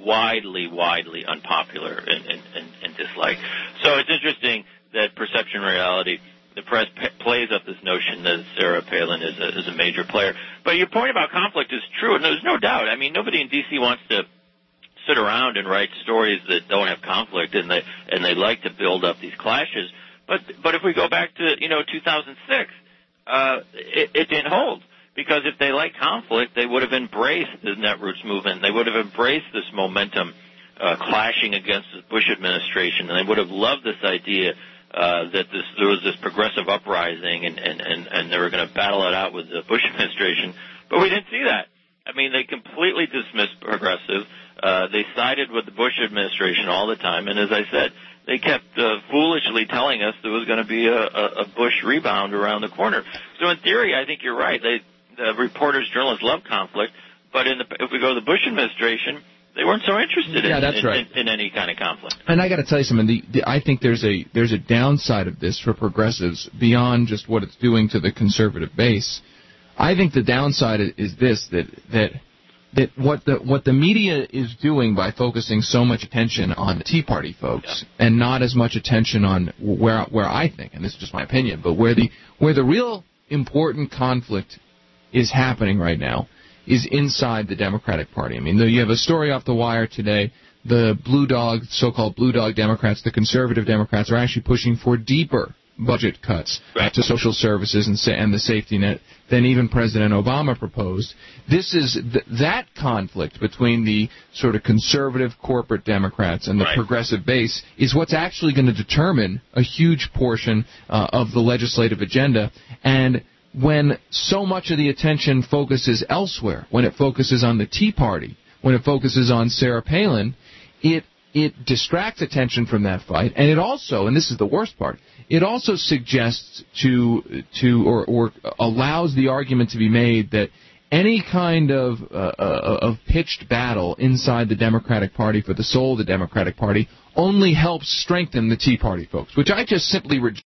widely, widely unpopular and, and, and, and disliked. So it's interesting that perception reality, the press p- plays up this notion that Sarah Palin is a, is a major player. But your point about conflict is true, and there's no doubt. I mean, nobody in D C wants to sit around and write stories that don't have conflict, and they and they like to build up these clashes. But but if we go back to, you know, two thousand six, uh, it, it didn't hold. Because if they like conflict, they would have embraced the Netroots movement. They would have embraced this momentum uh, clashing against the Bush administration, and they would have loved this idea uh, that this, there was this progressive uprising, and, and, and, and they were going to battle it out with the Bush administration. But we didn't see that. I mean, they completely dismissed progressive. Uh, they sided with the Bush administration all the time, and as I said, they kept uh, foolishly telling us there was going to be a, a, a Bush rebound around the corner. So in theory, I think you're right. They The reporters, journalists love conflict, but in the, if we go to the Bush administration, they weren't so interested yeah, in, that's in, right. in, in any kind of conflict. And I got to tell you something. The, the, I think there's a there's a downside of this for progressives beyond just what it's doing to the conservative base. I think the downside is this: that that that what the what the media is doing by focusing so much attention on the Tea Party folks yeah. and not as much attention on where where I think, and this is just my opinion, but where the where the real important conflict is happening right now is inside the Democratic Party. I mean, you have a story off the wire today. The blue dog, so-called blue dog Democrats, the conservative Democrats, are actually pushing for deeper budget cuts right. to social services and, sa- and the safety net than even President Obama proposed. This is th- that conflict between the sort of conservative corporate Democrats and the right. progressive base is what's actually going to determine a huge portion uh, of the legislative agenda. And when so much of the attention focuses elsewhere, when it focuses on the Tea Party, when it focuses on Sarah Palin, it it distracts attention from that fight, and it also, and this is the worst part, it also suggests to to or, or allows the argument to be made that any kind of uh, of pitched battle inside the Democratic Party for the soul of the Democratic Party only helps strengthen the Tea Party folks, which I just simply reject.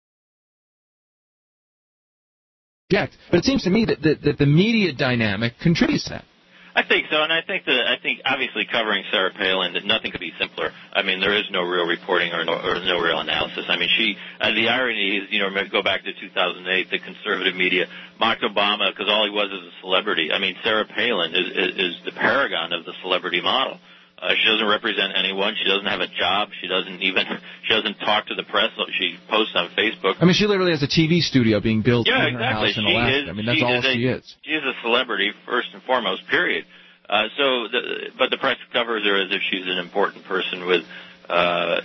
But it seems to me that, that, that the media dynamic contributes to that. I think so, and I think that I think obviously covering Sarah Palin, that nothing could be simpler. I mean, there is no real reporting or no, or no real analysis. I mean, she. Uh, the irony is, you know, go back to two thousand eight, the conservative media mocked Obama because all he was is a celebrity. I mean, Sarah Palin is, is, is the paragon of the celebrity model. Uh, she doesn't represent anyone. She doesn't have a job. She doesn't even. She doesn't talk to the press. She posts on Facebook. I mean, she literally has a T V studio being built yeah, in her exactly. house in she Alaska. Is, I mean, that's she all is a, she is. She is a celebrity first and foremost. Period. Uh, so, the, but the press covers her as if she's an important person with, uh,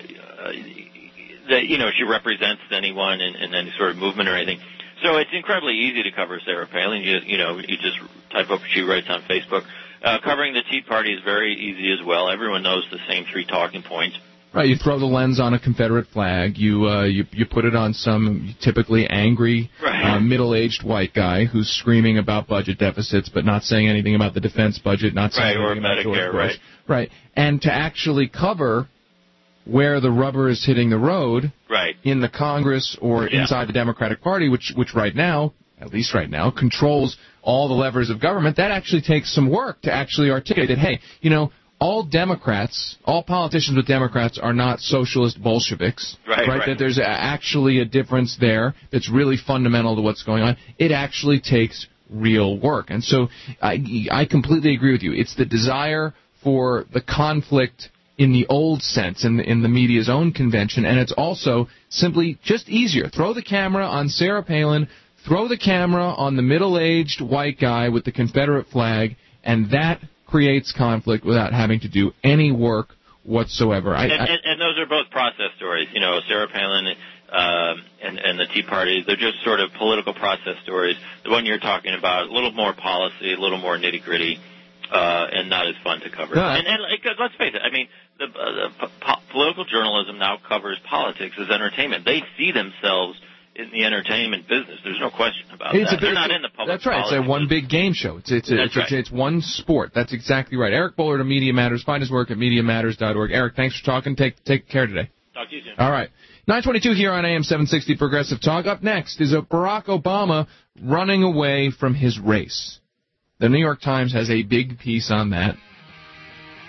that you know, she represents anyone in, in any sort of movement or anything. So it's incredibly easy to cover Sarah Palin. You, you know, you just type up what she writes on Facebook. Uh, covering the Tea Party is very easy as well. Everyone knows the same three talking points. Right, you throw the lens on a Confederate flag. You uh, you you put it on some typically angry, right. uh, middle-aged white guy who's screaming about budget deficits, but not saying anything about the defense budget, not saying right, anything or about George Medicare, Bush. right? Right, and to actually cover where the rubber is hitting the road, right. in the Congress or yeah. inside the Democratic Party, which which right now, at least right now, controls all the levers of government. That actually takes some work to actually articulate that, hey, you know, all Democrats, all politicians with Democrats are not socialist Bolsheviks, right, right? That there's a, actually a difference there that's really fundamental to what's going on. It actually takes real work. And so I, I completely agree with you. It's the desire for the conflict in the old sense, in the, in the media's own convention, and it's also simply just easier. Throw the camera on Sarah Palin, throw the camera on the middle-aged white guy with the Confederate flag, and that creates conflict without having to do any work whatsoever. I, and, I, and, and those are both process stories. You know, Sarah Palin uh, and, and the Tea Party, they're just sort of political process stories. The one you're talking about, a little more policy, a little more nitty-gritty, uh, and not as fun to cover. No, and, and let's face it, I mean, the, uh, the po- political journalism now covers politics as entertainment. They see themselves in the entertainment business. There's no question about it's that. A, They're not in the public That's right. It's a one business. big game show. It's it's a, it's, right. it's, it's one sport. That's exactly right. Eric Bullard of Media Matters. Find his work at media matters dot org. Eric, thanks for talking. Take take care today. Talk to you soon. All right. nine twenty-two here on A M seven sixty Progressive Talk. Up next is a Barack Obama running away from his race. The New York Times has a big piece on that.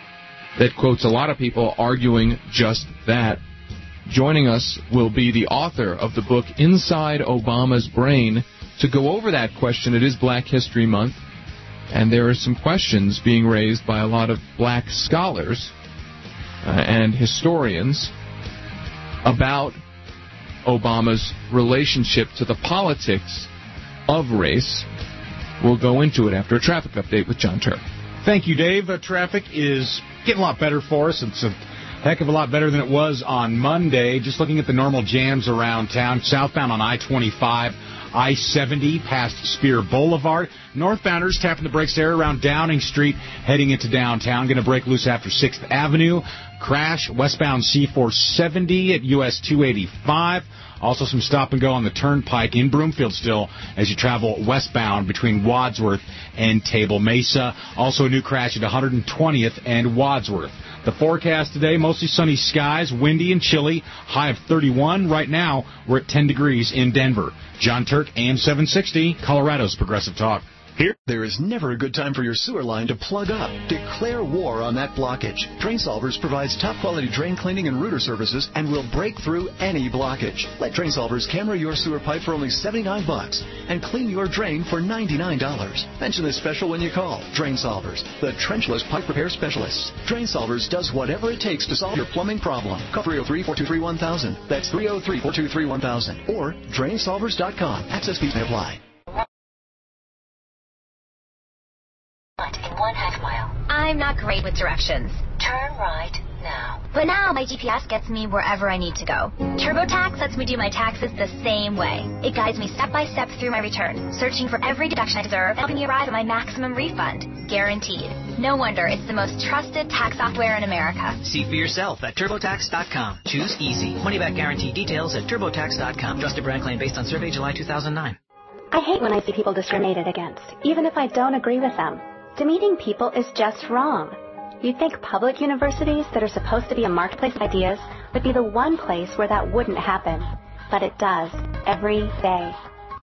that quotes a lot of people arguing just that. Joining us will be the author of the book Inside Obama's Brain to go over that question. It is Black History Month, and there are some questions being raised by a lot of black scholars uh, and historians about Obama's relationship to the politics of race. We'll go into it after a traffic update with John Turk. Thank you, Dave. Uh, traffic is getting a lot better for us. It's a heck of a lot better than it was on Monday. Just looking at the normal jams around town. Southbound on I twenty-five, I seventy past Spear Boulevard. Northbounders tapping the brakes there around Downing Street, heading into downtown. Going to break loose after sixth Avenue. Crash westbound C four seventy at U S two eighty-five. Also some stop and go on the Turnpike in Broomfield still as you travel westbound between Wadsworth and Table Mesa. Also a new crash at one hundred twentieth and Wadsworth. The forecast today, mostly sunny skies, windy and chilly, high of thirty-one. Right now, we're at ten degrees in Denver. John Turk, A M seven sixty, Colorado's Progressive Talk. Here. There is never a good time for your sewer line to plug up. Declare war on that blockage. Drain Solvers provides top-quality drain cleaning and rooter services and will break through any blockage. Let Drain Solvers camera your sewer pipe for only seventy-nine bucks and clean your drain for ninety-nine dollars. Mention this special when you call. Drain Solvers, the trenchless pipe repair specialists. Drain Solvers does whatever it takes to solve your plumbing problem. Call three oh three, four two three, one thousand. That's three oh three, four two three, one thousand. Or drain solvers dot com. Access fees may apply. In one half mile. I'm not great with directions. Turn right now. But now my G P S gets me wherever I need to go. TurboTax lets me do my taxes the same way. It guides me step by step through my return, searching for every deduction I deserve, helping me arrive at my maximum refund. Guaranteed. No wonder it's the most trusted tax software in America. See for yourself at TurboTax dot com. Choose easy. Money back guarantee details at TurboTax dot com. Trusted brand claim based on survey July two thousand nine. I hate when I see people discriminated against, even if I don't agree with them. Demeaning people is just wrong. You'd think public universities that are supposed to be a marketplace of ideas would be the one place where that wouldn't happen. But it does, every day.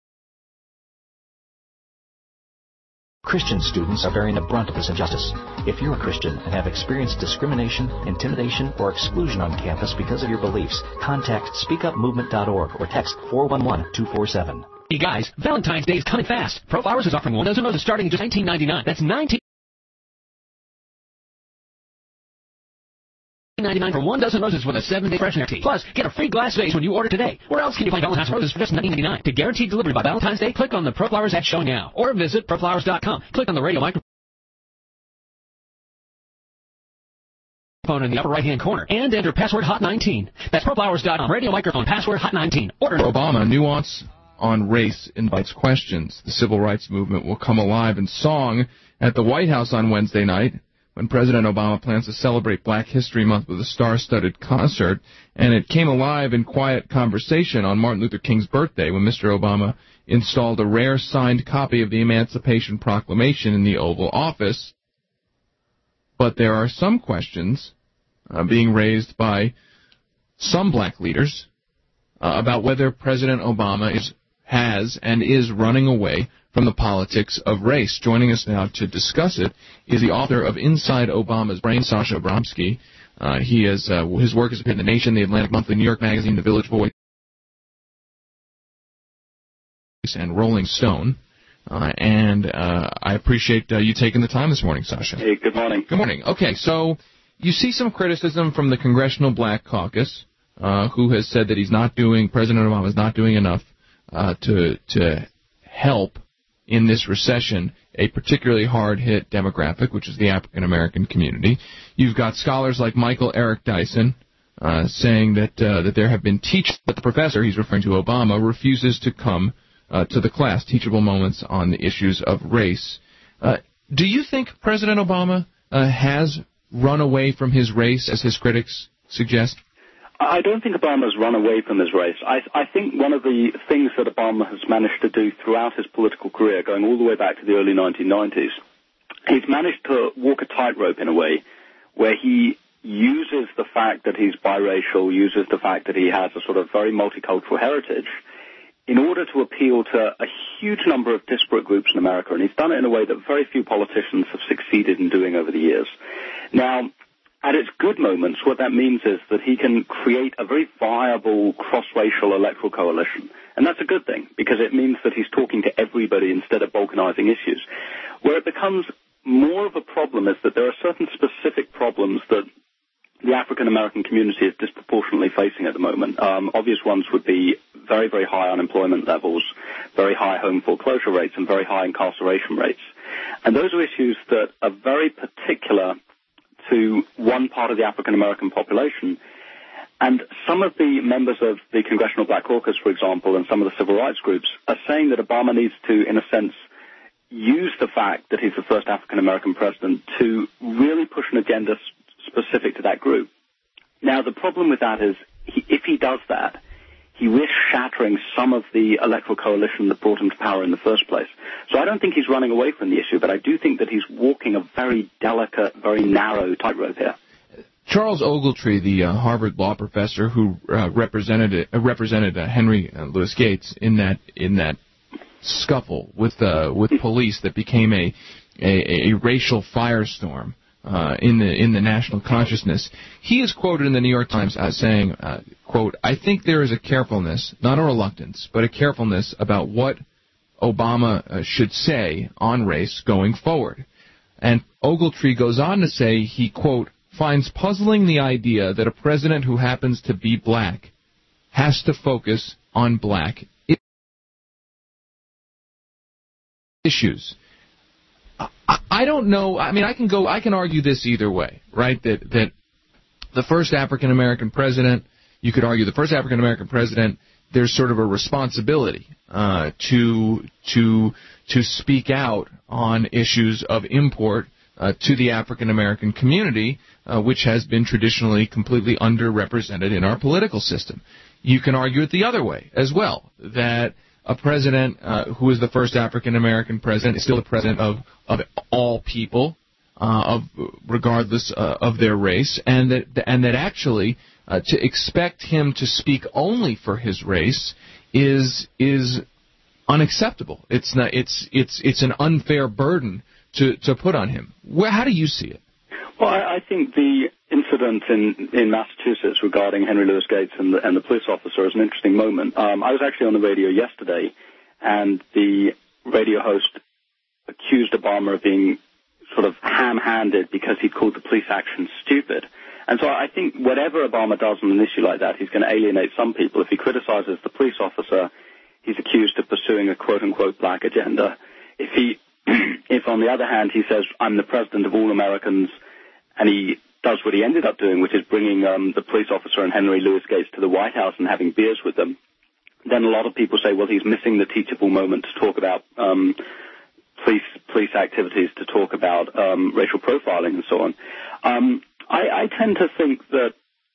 Christian students are bearing the brunt of this injustice. If you're a Christian and have experienced discrimination, intimidation, or exclusion on campus because of your beliefs, contact speak up movement dot org or text four one one, two four seven. Hey guys, Valentine's Day is coming fast. ProFlowers is offering one dozen roses starting at just nineteen ninety-nine. That's nineteen ninety-nine for one dozen roses with a seven-day fresh guarantee. Plus, get a free glass vase when you order today. Where else can you find Valentine's roses for just nineteen ninety-nine? To guaranteed delivery by Valentine's Day, click on the ProFlowers ad showing now, or visit ProFlowers dot com. Click on the radio microphone in the upper right-hand corner and enter password hot nineteen. That's ProFlowers dot com. Radio microphone password hot nineteen. Order. Obama nuance on race invites questions. The civil rights movement will come alive in song at the White House on Wednesday night when President Obama plans to celebrate Black History Month with a star-studded concert, and it came alive in quiet conversation on Martin Luther King's birthday when Mister Obama installed a rare signed copy of the Emancipation Proclamation in the Oval Office. But there are some questions uh, being raised by some black leaders uh, about whether President Obama is has and is running away from the politics of race. Joining us now to discuss it is the author of Inside Obama's Brain, Sasha Abramsky. Uh, he has uh, his work has appeared in The Nation, The Atlantic Monthly, New York Magazine, The Village Voice, and Rolling Stone. Uh, and uh, I appreciate uh, you taking the time this morning, Sasha. Hey, good morning. Good morning. Okay, so you see some criticism from the Congressional Black Caucus, uh, who has said that he's not doing, President Obama is not doing enough Uh, to to help in this recession a particularly hard-hit demographic, which is the African American community. You've got scholars like Michael Eric Dyson uh, saying that uh, that there have been teach that the professor, he's referring to Obama, refuses to come uh, to the class, teachable moments on the issues of race. Uh, do you think President Obama uh, has run away from his race, as his critics suggest? I don't think Obama's run away from his race. I, I think one of the things that Obama has managed to do throughout his political career, going all the way back to the early nineteen nineties, he's managed to walk a tightrope in a way where he uses the fact that he's biracial, uses the fact that he has a sort of very multicultural heritage in order to appeal to a huge number of disparate groups in America. And he's done it in a way that very few politicians have succeeded in doing over the years. Now, at its good moments, what that means is that he can create a very viable cross-racial electoral coalition. And that's a good thing, because it means that he's talking to everybody instead of balkanizing issues. Where it becomes more of a problem is that there are certain specific problems that the African-American community is disproportionately facing at the moment. Um, obvious ones would be very, very high unemployment levels, very high home foreclosure rates, and very high incarceration rates. And those are issues that are very particular to one part of the African-American population. And some of the members of the Congressional Black Caucus, for example, and some of the civil rights groups are saying that Obama needs to, in a sense, use the fact that he's the first African-American president to really push an agenda specific to that group. Now, the problem with that is, he, if he does that, he risks shattering some of the electoral coalition that brought him to power in the first place. So I don't think he's running away from the issue, but I do think that he's walking a very delicate, very narrow tightrope here. Charles Ogletree, the uh, Harvard law professor who uh, represented uh, represented uh, Henry uh, Louis Gates in that in that scuffle with uh, with police that became a a, a racial firestorm uh, in the in the national consciousness. He is quoted in the New York Times as saying, uh, "quote I think there is a carefulness, not a reluctance, but a carefulness about what Obama uh, should say on race going forward." And Ogletree goes on to say he, quote, finds puzzling the idea that a president who happens to be black has to focus on black issues. I, I don't know. I mean, I can go. I can argue this either way, right? That that the first African American president, you could argue the first African American president, there's sort of a responsibility uh, to to to speak out on issues of import uh, to the African American community, uh, which has been traditionally completely underrepresented in our political system. You can argue it the other way as well, that a president uh, who is the first African American president is still the president of of all people, uh, of regardless uh, of their race, and that and that actually uh, to expect him to speak only for his race is is unacceptable. It's not. It's it's it's an unfair burden to to put on him. Well, how do you see it? Well, I, I think the incident in, in Massachusetts regarding Henry Louis Gates and the, and the police officer is an interesting moment. Um, I was actually on the radio yesterday, and the radio host accused Obama of being sort of ham-handed because he called the police action stupid. And so I think whatever Obama does on an issue like that, he's going to alienate some people. If he criticizes the police officer, he's accused of pursuing a quote-unquote black agenda. If he, if on the other hand he says, I'm the president of all Americans, and he does what he ended up doing, which is bringing um, the police officer and Henry Louis Gates to the White House and having beers with them, then a lot of people say, well, he's missing the teachable moment to talk about um, police police activities, to talk about um, racial profiling and so on. Um, I, I tend to think that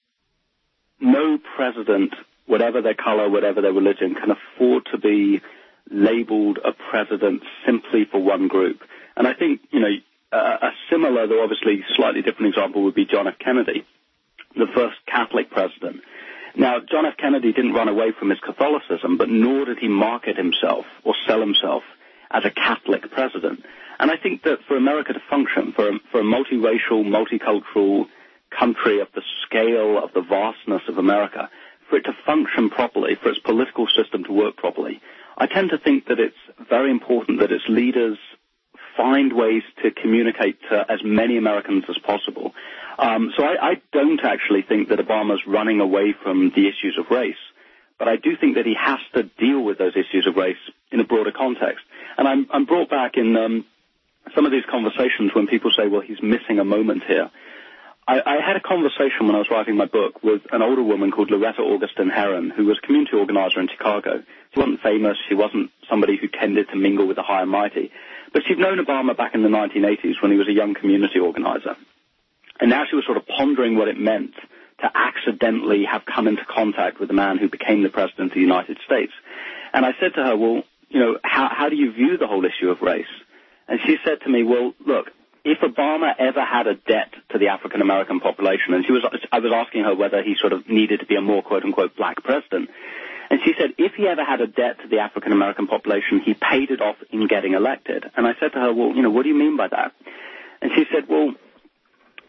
no president, whatever their color, whatever their religion, can afford to be labeled a president simply for one group. And I think, you know, Uh, a similar, though obviously slightly different example would be John F. Kennedy, the first Catholic president. Now, John F. Kennedy didn't run away from his Catholicism, but nor did he market himself or sell himself as a Catholic president. And I think that for America to function, for a, for a multiracial, multicultural country of the scale, of the vastness of America, for it to function properly, for its political system to work properly, I tend to think that it's very important that its leaders find ways to communicate to as many Americans as possible. Um, so I, I don't actually think that Obama's running away from the issues of race, but I do think that he has to deal with those issues of race in a broader context. And I'm, I'm brought back in um, some of these conversations when people say, well, he's missing a moment here. I, I had a conversation when I was writing my book with an older woman called Loretta Augustin Heron, who was a community organizer in Chicago. She wasn't famous. She wasn't somebody who tended to mingle with the high and mighty. But she'd known Obama back in the nineteen eighties when he was a young community organizer. And now she was sort of pondering what it meant to accidentally have come into contact with the man who became the president of the United States. And I said to her, well, you know, how, how do you view the whole issue of race? And she said to me, well, look, if Obama ever had a debt to the African-American population, and she was, I was asking her whether he sort of needed to be a more quote-unquote black president, and she said if he ever had a debt to the African-American population, he paid it off in getting elected. And I said to her, well, you know, what do you mean by that? And she said, well,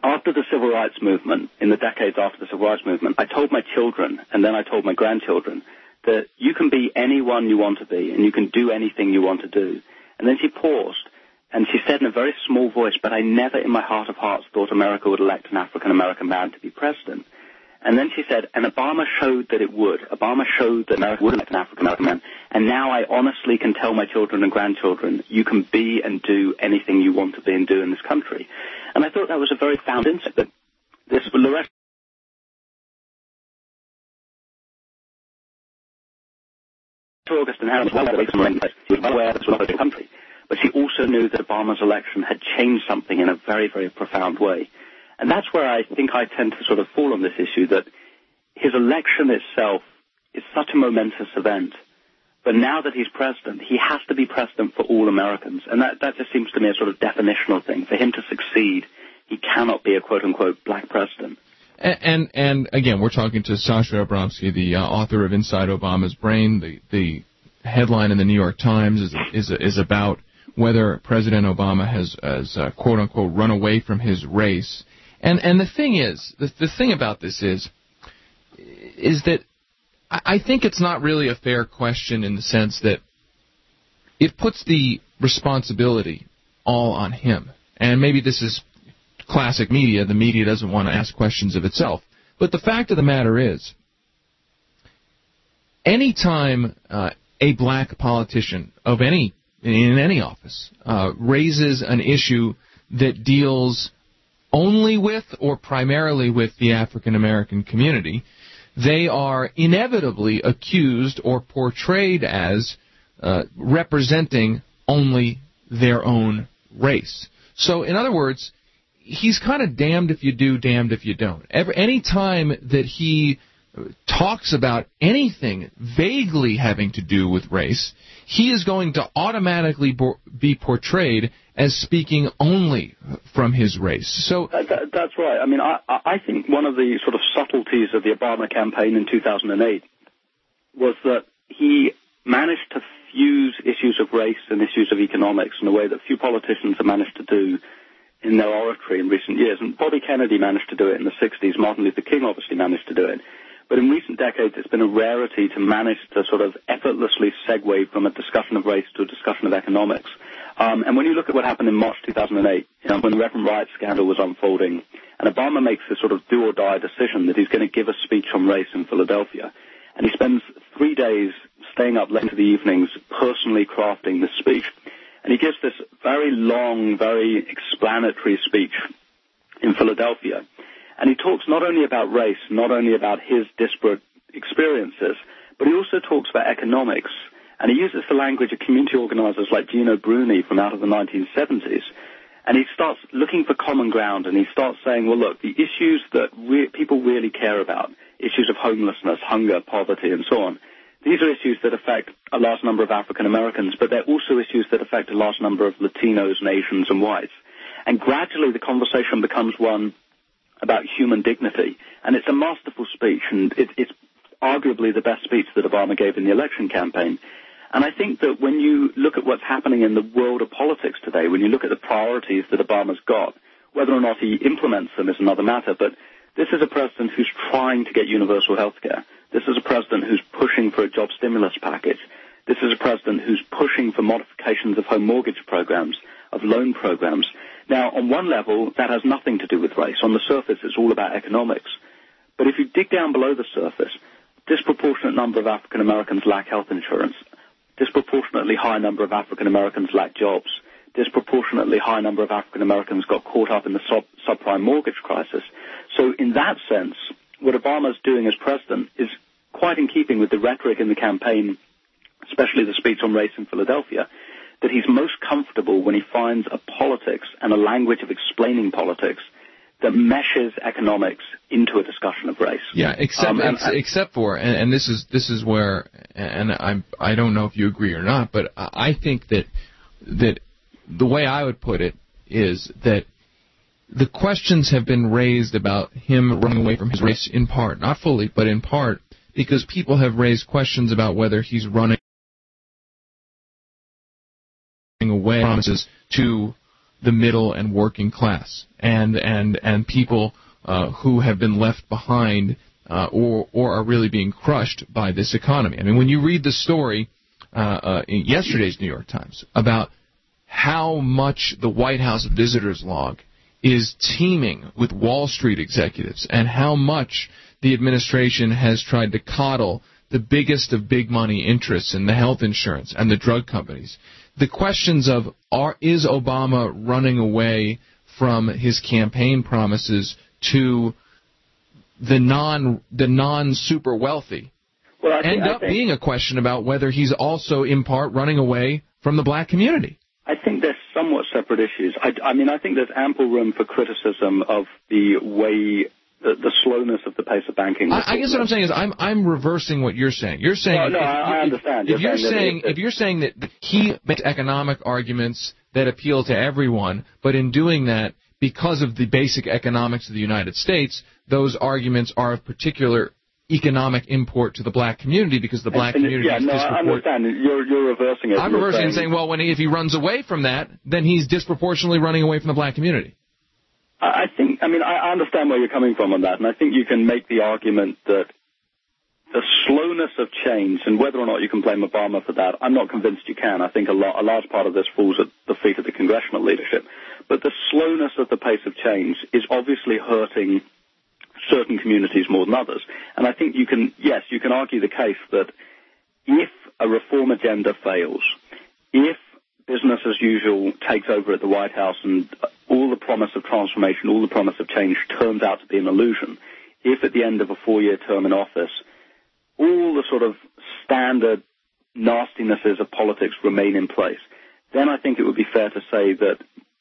after the civil rights movement, in the decades after the civil rights movement, I told my children, and then I told my grandchildren, that you can be anyone you want to be, and you can do anything you want to do. And then she paused, and she said in a very small voice, but I never in my heart of hearts thought America would elect an African-American man to be president. And then she said, and Obama showed that it would. Obama showed that America would elect an African-American man. And now I honestly can tell my children and grandchildren, you can be and do anything you want to be and do in this country. And I thought that was a very profound insight, that this Loretta Augustin Harris was well aware that she was well aware that this was not a country. But she also knew that Obama's election had changed something in a very, very profound way. And that's where I think I tend to sort of fall on this issue, that his election itself is such a momentous event. But now that he's president, he has to be president for all Americans. And that, that just seems to me a sort of definitional thing. For him to succeed, he cannot be a quote-unquote black president. And, and, and again, we're talking to Sasha Abramsky, the uh, author of Inside Obama's Brain. The, the headline in the New York Times is, is, is about whether President Obama has, has uh, quote-unquote, run away from his race. And and the thing is, the, the thing about this is, is that I think it's not really a fair question in the sense that it puts the responsibility all on him. And maybe this is classic media. The media doesn't want to ask questions of itself. But the fact of the matter is, any time uh, a black politician of any in any office uh, raises an issue that deals only with or primarily with the African American community, they are inevitably accused or portrayed as uh, representing only their own race. So, in other words, he's kind of damned if you do, damned if you don't. Every, any time that he talks about anything vaguely having to do with race, he is going to automatically bo- be portrayed as speaking only from his race. So that, that, that's right. I mean, I, I think one of the sort of subtleties of the Obama campaign in two thousand eight was that he managed to fuse issues of race and issues of economics in a way that few politicians have managed to do in their oratory in recent years. And Bobby Kennedy managed to do it in the sixties. Martin Luther King obviously managed to do it. But in recent decades, it's been a rarity to manage to sort of effortlessly segue from a discussion of race to a discussion of economics. Um, and when you look at what happened in March two thousand eight, you know, when the Reverend Wright scandal was unfolding, and Obama makes this sort of do-or-die decision that he's going to give a speech on race in Philadelphia, and he spends three days staying up late into the evenings personally crafting this speech, and he gives this very long, very explanatory speech in Philadelphia. And he talks not only about race, not only about his disparate experiences, but he also talks about economics. And he uses the language of community organizers like Gino Bruni from out of the nineteen seventies. And he starts looking for common ground, and he starts saying, well, look, the issues that re- people really care about, issues of homelessness, hunger, poverty, and so on, these are issues that affect a large number of African Americans, but they're also issues that affect a large number of Latinos and Asians and whites. And gradually the conversation becomes one about human dignity. And it's a masterful speech, and it, it's arguably the best speech that Obama gave in the election campaign. And I think that when you look at what's happening in the world of politics today, when you look at the priorities that Obama's got, whether or not he implements them is another matter, but this is a president who's trying to get universal health care. This is a president who's pushing for a job stimulus package. This is a president who's pushing for modifications of home mortgage programs, of loan programs. Now, on one level, that has nothing to do with race. On the surface, it's all about economics. But if you dig down below the surface, disproportionate number of African Americans lack health insurance. Disproportionately high number of African Americans lack jobs. Disproportionately high number of African Americans got caught up in the sub- subprime mortgage crisis. So in that sense, what Obama's doing as president is quite in keeping with the rhetoric in the campaign, especially the speech on race in Philadelphia, that he's most comfortable when he finds a politics and a language of explaining politics that meshes economics into a discussion of race. Yeah, except um, and, ex- except for, and, and this is this is where, and I I don't know if you agree or not, but I think that that the way I would put it is that the questions have been raised about him running away from his race in part, not fully, but in part, because people have raised questions about whether he's running away promises to the middle and working class and and and people uh, who have been left behind uh, or or are really being crushed by this economy. I mean, when you read the story uh, uh, in yesterday's New York Times about how much the White House visitors log is teeming with Wall Street executives and how much the administration has tried to coddle the biggest of big money interests in the health insurance and the drug companies. The questions of are is Obama running away from his campaign promises to the non the non super wealthy well, I think, end I up think, being a question about whether he's also in part running away from the black community. I think they're somewhat separate issues. I, I mean, I think there's ample room for criticism of the way. The, the slowness of the pace of banking. I, I guess what I'm saying is I'm I'm reversing what you're saying. You're saying no, no, if, I, I understand. If you're you're saying that if you're saying that he makes economic arguments that appeal to everyone, but in doing that, because of the basic economics of the United States, those arguments are of particular economic import to the black community because the black and, community yeah, is no, I understand. You're you're reversing it. I'm you're reversing saying, and saying, well, when he, if he runs away from that, then he's disproportionately running away from the black community. I think, I mean, I understand where you're coming from on that, and I think you can make the argument that the slowness of change, and whether or not you can blame Obama for that, I'm not convinced you can. I think a, lot, a large part of this falls at the feet of the congressional leadership. But the slowness of the pace of change is obviously hurting certain communities more than others. And I think you can, yes, you can argue the case that if a reform agenda fails, if business as usual takes over at the White House and all the promise of transformation, all the promise of change turns out to be an illusion, if at the end of a four-year term in office, all the sort of standard nastinesses of politics remain in place, then I think it would be fair to say that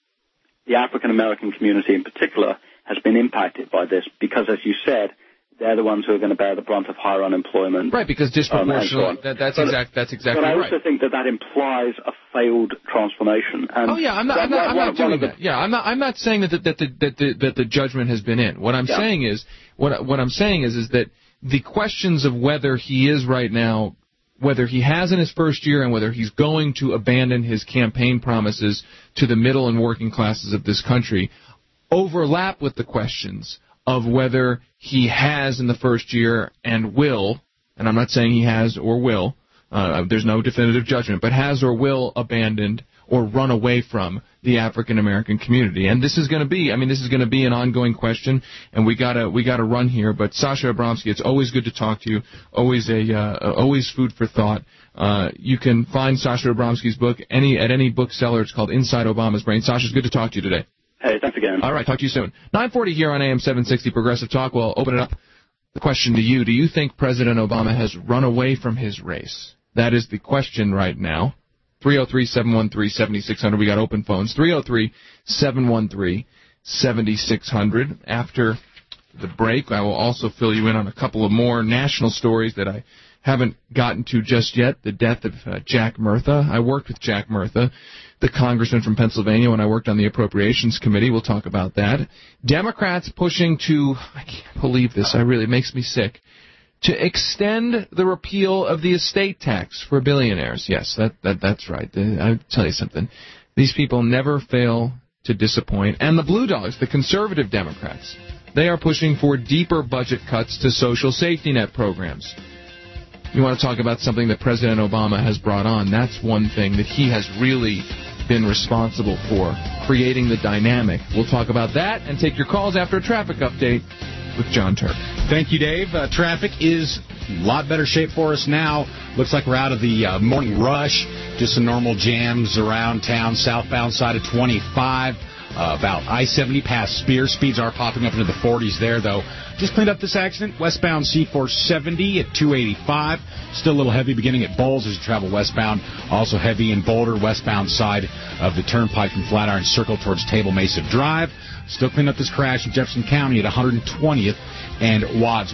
the African-American community in particular has been impacted by this because, as you said, they're the ones who are going to bear the brunt of higher unemployment. Right, because disproportionately, um, so that, that's, but, exact, that's exactly right. But I right. also think that that implies a failed transformation. And oh yeah, I'm not. I'm not, I'm not doing that. Yeah, I'm not. I'm not saying that the, that the that the that the judgment has been in. What I'm yeah. saying is what what I'm saying is is that the questions of whether he is right now, whether he has in his first year, and whether he's going to abandon his campaign promises to the middle and working classes of this country, overlap with the questions of whether he has in the first year and will, and I'm not saying he has or will, uh, there's no definitive judgment, but has or will abandoned or run away from the African American community. And this is going to be, I mean, this is going to be an ongoing question, and we gotta we gotta run here. But Sasha Abramsky, it's always good to talk to you. Always a uh, always food for thought. Uh, you can find Sasha Abramsky's book any at any bookseller. It's called Inside Obama's Brain. Sasha, it's good to talk to you today. Hey, thanks again. All right, talk to you soon. nine forty here on A M seven sixty Progressive Talk. We'll open it up. The question to you, do you think President Obama has run away from his race? That is the question right now. three oh three, seven one three, seven six zero zero. We got open phones. three oh three, seven one three, seven six zero zero. After the break, I will also fill you in on a couple of more national stories that I haven't gotten to just yet. The death of uh, Jack Murtha. I worked with Jack Murtha, the congressman from Pennsylvania, when I worked on the Appropriations Committee. We'll talk about that. Democrats pushing to, I can't believe this, I really, it makes me sick, to extend the repeal of the estate tax for billionaires. Yes, that, that that's right. I'll tell you something. These people never fail to disappoint. And the Blue Dogs, the conservative Democrats, they are pushing for deeper budget cuts to social safety net programs. You want to talk about something that President Obama has brought on, that's one thing that he has really been responsible for, creating the dynamic. We'll talk about that and take your calls after a traffic update with John Turk. Thank you, Dave. Uh, traffic is a lot better shape for us now. Looks like we're out of the uh, morning rush. Just some normal jams around town, southbound side of twenty-five. Uh, about I seventy past Spear. Speeds are popping up into the forties there, though. Just cleaned up this accident. Westbound C four seventy at two eighty-five. Still a little heavy beginning at Bowles as you travel westbound. Also heavy in Boulder, westbound side of the turnpike from Flatiron Circle towards Table Mesa Drive. Still cleaning up this crash in Jefferson County at one hundred twentieth and Wadsworth.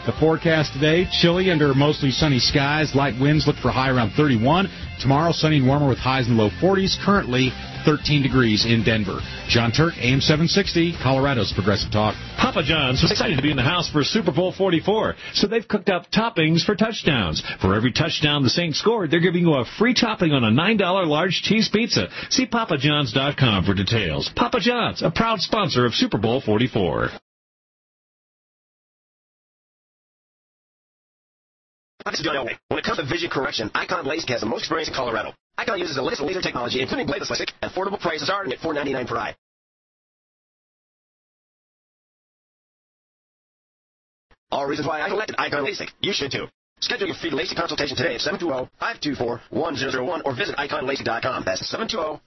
The forecast today, chilly under mostly sunny skies. Light winds look for high around thirty-one. Tomorrow, sunny and warmer with highs in the low forties. Currently, thirteen degrees in Denver. John Turk, A M seven sixty, Colorado's Progressive Talk. Papa John's was excited to be in the house for Super Bowl forty-four, so they've cooked up toppings for touchdowns. For every touchdown the Saints scored, they're giving you a free topping on a nine dollar large cheese pizza. See Papa Johns dot com for details. Papa John's, a proud sponsor of Super Bowl forty-four. This is John Elway. When it comes to vision correction, Icon LASIK has the most experience in Colorado. Icon uses the latest laser technology, including bladeless LASIK, and affordable prices starting at four ninety-nine per eye. All reasons why I selected Icon LASIK. You should too. Schedule your free LASIK consultation today at seven two zero, five two four, one zero zero one or visit icon lasik dot com. That's seven two zero,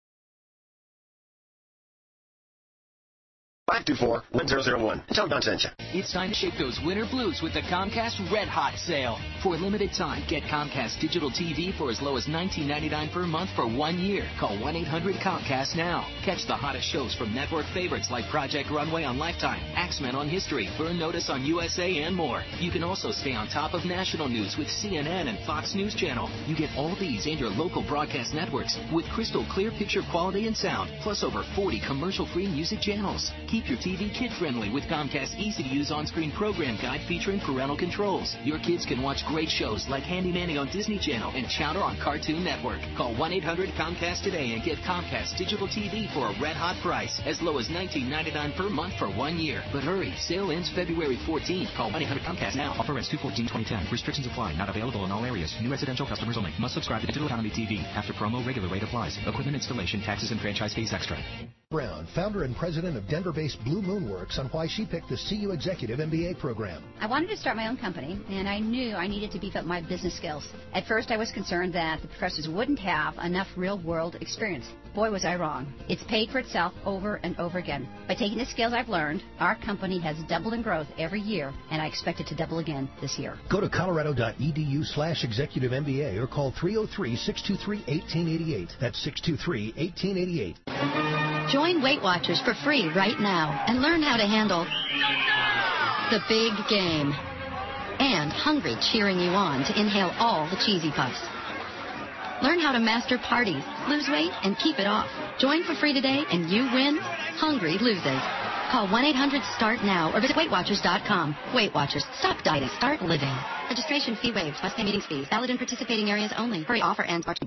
five two four, one zero zero one. And tell them Don sent you. It's time to shake those winter blues with the Comcast Red Hot Sale. For a limited time, get Comcast Digital T V for as low as nineteen ninety-nine per month for one year. Call one eight hundred Comcast now. Catch the hottest shows from network favorites like Project Runway on Lifetime, Axemen on History, Burn Notice on U S A, and more. You can also stay on top of national news with C N N and Fox News Channel. You get all these and your local broadcast networks with crystal clear picture quality and sound, plus over forty commercial-free music channels. Keep your T V kid-friendly with Comcast's easy-to-use on-screen program guide featuring parental controls. Your kids can watch great shows like Handy Manny on Disney Channel and Chowder on Cartoon Network. Call one eight hundred Comcast today and get Comcast Digital T V for a red-hot price, as low as nineteen ninety-nine per month for one year. But hurry, sale ends February fourteenth. Call one eight hundred Comcast now. Offer ends two fourteen twenty ten. Restrictions apply. Not available in all areas. New residential customers only. Must subscribe to Digital Economy T V. After promo, regular rate applies. Equipment installation, taxes, and franchise fees extra. Brown, founder and president of Denver-based Blue Moon Works, on why she picked the C U Executive M B A program. I wanted to start my own company, and I knew I needed to beef up my business skills. At first, I was concerned that the professors wouldn't have enough real-world experience. Boy, was I wrong. It's paid for itself over and over again. By taking the skills I've learned, our company has doubled in growth every year, and I expect it to double again this year. Go to colorado.edu slash executive MBA or call three oh three, six two three, one eight eight eight. That's six two three, one eight eight eight. Join Weight Watchers for free right now and learn how to handle the big game. And Hungry cheering you on to inhale all the cheesy puffs. Learn how to master parties, lose weight, and keep it off. Join for free today and you win. Hungry loses. Call one eight hundred start now or visit weight watchers dot com. Weight Watchers. Stop dieting. Start living. Registration fee waived. Must pay meetings fees. Valid in participating areas only. Hurry, offer ends March.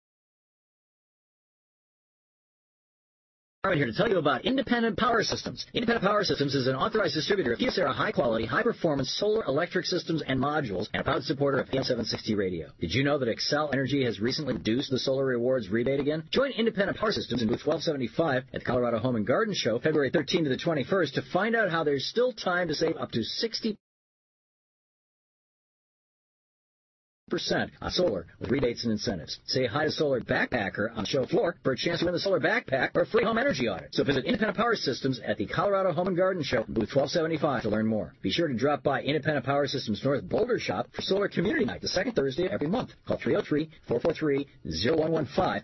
I'm here to tell you about Independent Power Systems. Independent Power Systems is an authorized distributor of Kyocera high-quality, high-performance solar electric systems and modules, and a proud supporter of A M seven sixty radio. Did you know that Xcel Energy has recently reduced the solar rewards rebate again? Join Independent Power Systems in booth twelve seventy-five at the Colorado Home and Garden Show, February thirteenth to the twenty-first, to find out how there's still time to save up to sixty percent on solar with rebates and incentives. Say hi to Solar Backpacker on the show floor for a chance to win the solar backpack or a free home energy audit. So visit Independent Power Systems at the Colorado Home and Garden Show, booth twelve seventy-five, to learn more. Be sure to drop by Independent Power Systems North Boulder Shop for Solar Community Night, the second Thursday of every month. Call three oh three, four four three, oh one one five.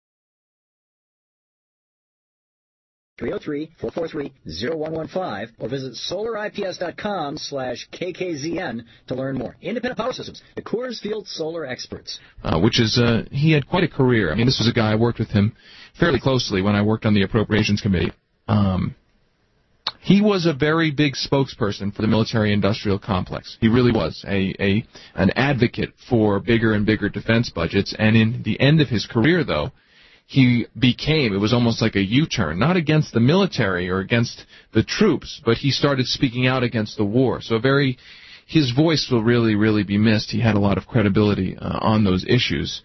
three oh three, four four three, oh one one five or visit solar I P S dot com slash K K Z N to learn more. Independent Power Systems, the Coors Field solar experts. Uh, which is, uh, he had quite a career. I mean, this was a guy I worked with him fairly closely when I worked on the Appropriations Committee. Um, he was a very big spokesperson for the military-industrial complex. He really was a, a an advocate for bigger and bigger defense budgets, and in the end of his career, though, he became, it was almost like a U-turn, not against the military or against the troops, but he started speaking out against the war. So very, his voice will really, really be missed. He had a lot of credibility uh, on those issues.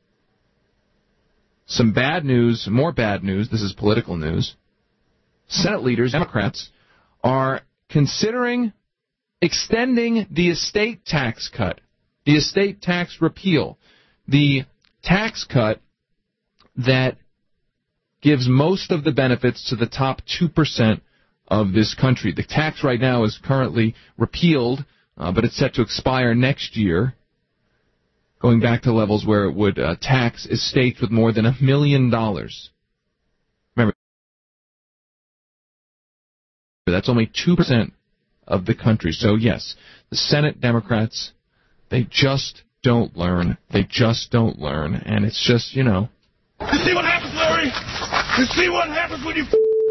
Some bad news, more bad news, this is political news. Senate leaders, Democrats, are considering extending the estate tax cut, the estate tax repeal, the tax cut that gives most of the benefits to the top two percent of this country. The tax right now is currently repealed, uh, but it's set to expire next year, going back to levels where it would uh, tax estates with more than a million dollars. Remember, that's only two percent of the country. So, yes, the Senate Democrats, they just don't learn. They just don't learn. And it's just, you know. You see what happens, Larry? You see what happens when you...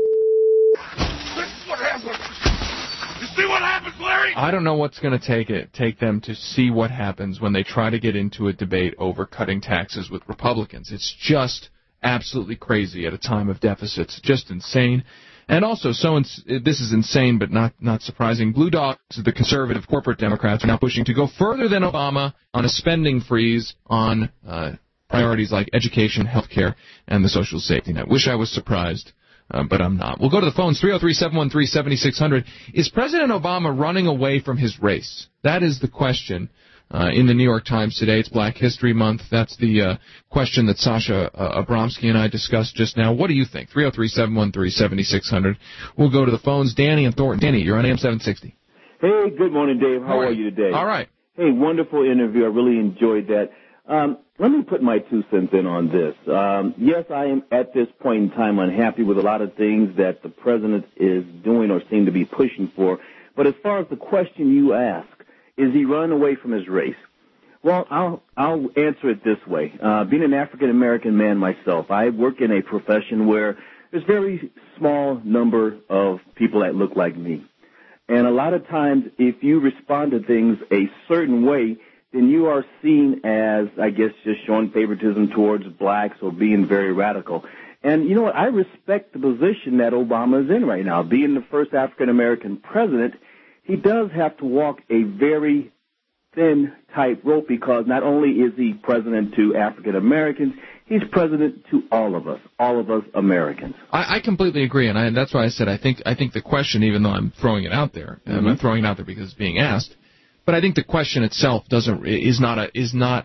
This is what happens. You see what happens, Larry? I don't know what's going to take it, take them to see what happens when they try to get into a debate over cutting taxes with Republicans. It's just absolutely crazy at a time of deficits. Just insane. And also, so ins- this is insane, but not, not surprising. Blue Dogs, the conservative corporate Democrats, are now pushing to go further than Obama on a spending freeze on uh, priorities like education, health care, and the social safety net. Wish I was surprised, uh, but I'm not. We'll go to the phones, three oh three, seven one three, seven six zero zero. Is President Obama running away from his race? That is the question. Uh, in the New York Times today, it's Black History Month. That's the uh, question that Sasha uh, Abramsky and I discussed just now. What do you think? three oh three, seven one three, seven six zero zero. We'll go to the phones. Danny and Thornton. Danny, you're on A M seven sixty. Hey, good morning, Dave. How How are are you? you today? All right. Hey, wonderful interview. I really enjoyed that. Um, let me put my two cents in on this. Um, yes, I am at this point in time unhappy with a lot of things that the president is doing or seem to be pushing for. But as far as the question you ask, is he running away from his race? Well, I'll I'll answer it this way. Uh, being an African American man myself, I work in a profession where there's very small number of people that look like me, and a lot of times, if you respond to things a certain way, then you are seen as, I guess, just showing favoritism towards blacks or being very radical. And you know what? I respect the position that Obama is in right now. Being the first African American president, he does have to walk a very thin tightrope because not only is he president to African Americans, he's president to all of us, all of us Americans. I, I completely agree, and I, that's why I said I think I think the question, even though I'm throwing it out there, mm-hmm. I'm not throwing it out there because it's being asked, but I think the question itself doesn't is not a is not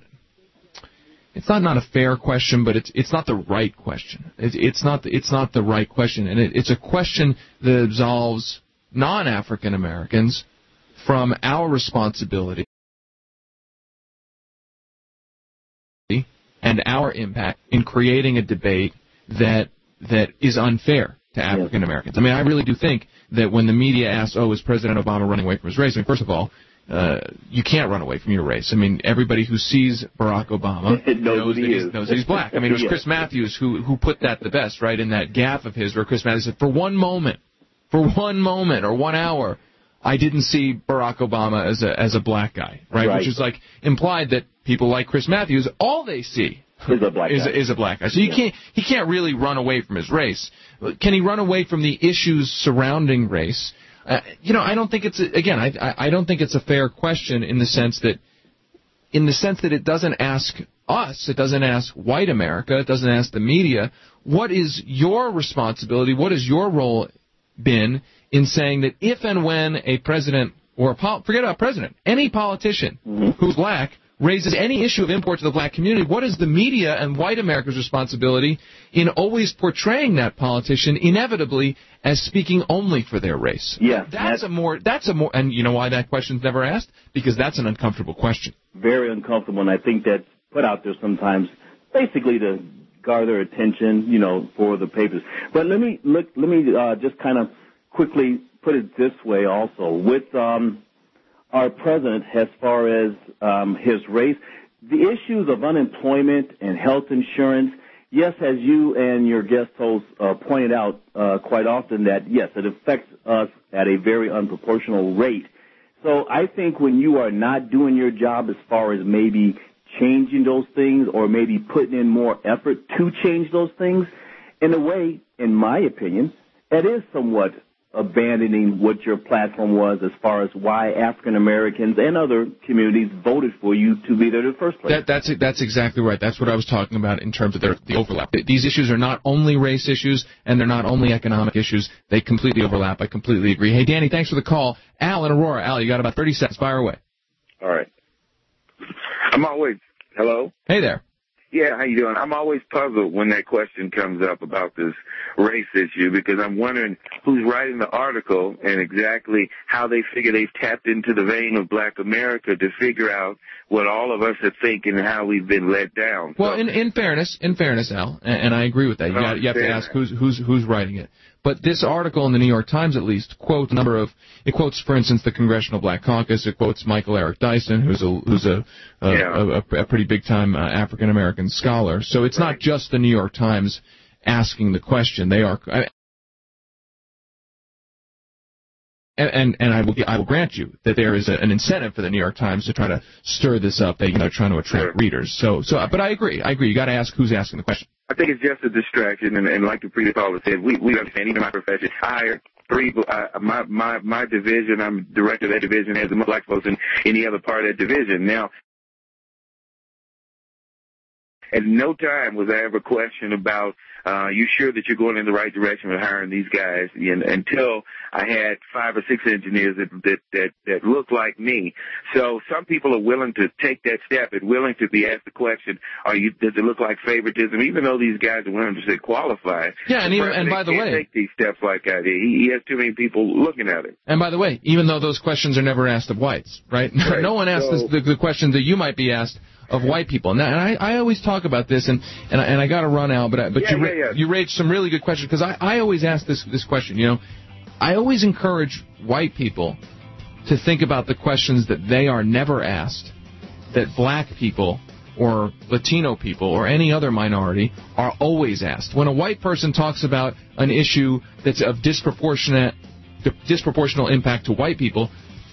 it's not not a fair question, but it's it's not the right question. It, it's not it's not the right question, and it, it's a question that absolves non-African Americans from our responsibility and our impact in creating a debate that that is unfair to African Americans. I mean, I really do think that when the media asks, oh, is President Obama running away from his race? I mean, first of all, uh, you can't run away from your race. I mean, everybody who sees Barack Obama knows, that he's, knows that he's black. I mean, it was yes. Chris Matthews who who put that the best, right, in that gaffe of his where Chris Matthews said, for one moment, for one moment or one hour, I didn't see Barack Obama as a as a black guy, right? right? Which is like implied that people like Chris Matthews, all they see is a black is, guy. Is a black guy. So you yeah. can't he can't really run away from his race. Can he run away from the issues surrounding race? Uh, you know, I don't think it's a, again. I I don't think it's a fair question in the sense that in the sense that it doesn't ask us, it doesn't ask white America, it doesn't ask the media. What is your responsibility? What has your role been in saying that if and when a president or a pol- forget about president, any politician mm-hmm. who's black raises any issue of import to the black community, what is the media and white America's responsibility in always portraying that politician inevitably as speaking only for their race? Yeah, that's, that's a more that's a more and you know why that question's never asked? Because that's an uncomfortable question. Very uncomfortable, and I think that's put out there sometimes basically to garner attention, you know, for the papers. But let me look let me uh, just kind of quickly put it this way also. With um our president, as far as um, his race, the issues of unemployment and health insurance, yes, as you and your guest host uh, pointed out uh, quite often, that, yes, it affects us at a very unproportional rate. So I think when you are not doing your job as far as maybe changing those things or maybe putting in more effort to change those things, in a way, in my opinion, it is somewhat abandoning what your platform was as far as why African Americans and other communities voted for you to be there in the first place. That, that's that's exactly right. That's what I was talking about in terms of their, the overlap. These issues are not only race issues and they're not only economic issues. They completely overlap. I completely agree. Hey, Danny, thanks for the call. Al in Aurora. Al, you got about thirty seconds. Fire away. All right. I'm always, hello? Hey there. Yeah, how you doing? I'm always puzzled when that question comes up about this race issue because I'm wondering who's writing the article and exactly how they figure they've tapped into the vein of black America to figure out what all of us are thinking and how we've been let down. Well, so, in, in fairness, in fairness, Al, and, and I agree with that. You, got, you have to ask who's who's who's writing it. But this article in the New York Times, at least, quotes a number of, it quotes, for instance, the Congressional Black Caucus. It quotes Michael Eric Dyson, who's a who's a a, Yeah. a, a pretty big-time uh, African-American scholar. So it's not just the New York Times asking the question. They are, I, and and, and I will I will grant you that there is a, an incentive for the New York Times to try to stir this up. They, you know, trying to attract Sure. readers. So so, but I agree. I agree. You got to ask who's asking the question. I think it's just a distraction, and, and like the previous caller said, we we understand. Even my profession, I hired three. Uh, my my my division. I'm director of that division. Has the most black folks in any other part of that division. Now, at no time was I ever questioned about, uh, you sure that you're going in the right direction with hiring these guys? And, until I had five or six engineers that, that, that, that looked like me. So some people are willing to take that step and willing to be asked the question, are you, does it look like favoritism? Even though these guys are willing to say qualify. Yeah, and, even, and by the way, take these steps like that. He, he has too many people looking at it. And by the way, even though those questions are never asked of whites, right? Right. No one asks So, this, the, the questions that you might be asked of white people. And, that, and I, I always talk about this, and and I, and I got to run out, but I, but Yeah, you ra- yeah, yeah. you raised some really good questions, because I, I always ask this this question. You know, I always encourage white people to think about the questions that they are never asked, that black people or Latino people or any other minority are always asked. When a white person talks about an issue that's of disproportionate disproportional impact to white people,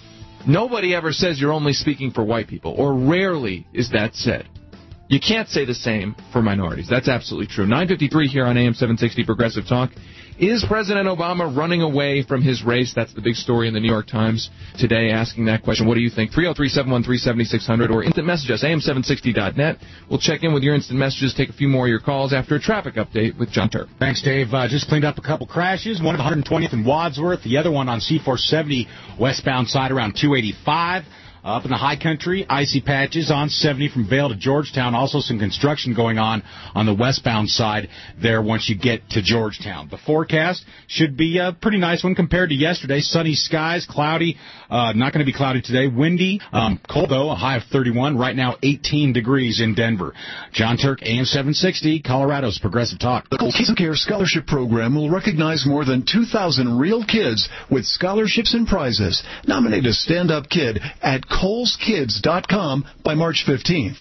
nobody ever says you're only speaking for white people, or rarely is that said. You can't say the same for minorities. That's absolutely true. nine fifty-three here on A M seven sixty Progressive Talk. Is President Obama running away from his race? That's the big story in the New York Times today, asking that question. What do you think? three oh three, seven one three, seven six zero zero or instant message us, A M seven sixty dot net. We'll check in with your instant messages, take a few more of your calls after a traffic update with John Turk. Thanks, Dave. Uh, just cleaned up a couple crashes. One at one hundred twentieth and Wadsworth. The other one on C four seventy westbound side around two eighty-five. Uh, up in the high country, icy patches on seventy from Vail to Georgetown. Also some construction going on on the westbound side there once you get to Georgetown. The forecast should be a pretty nice one compared to yesterday. Sunny skies, cloudy, uh, not going to be cloudy today. Windy, um, cold though, a high of thirty-one. Right now, eighteen degrees in Denver. John Turk, A M seven sixty, Colorado's Progressive Talk. The Kids Who Care Scholarship Program will recognize more than two thousand real kids with scholarships and prizes. Nominate a stand-up kid at coles kids dot com by March fifteenth.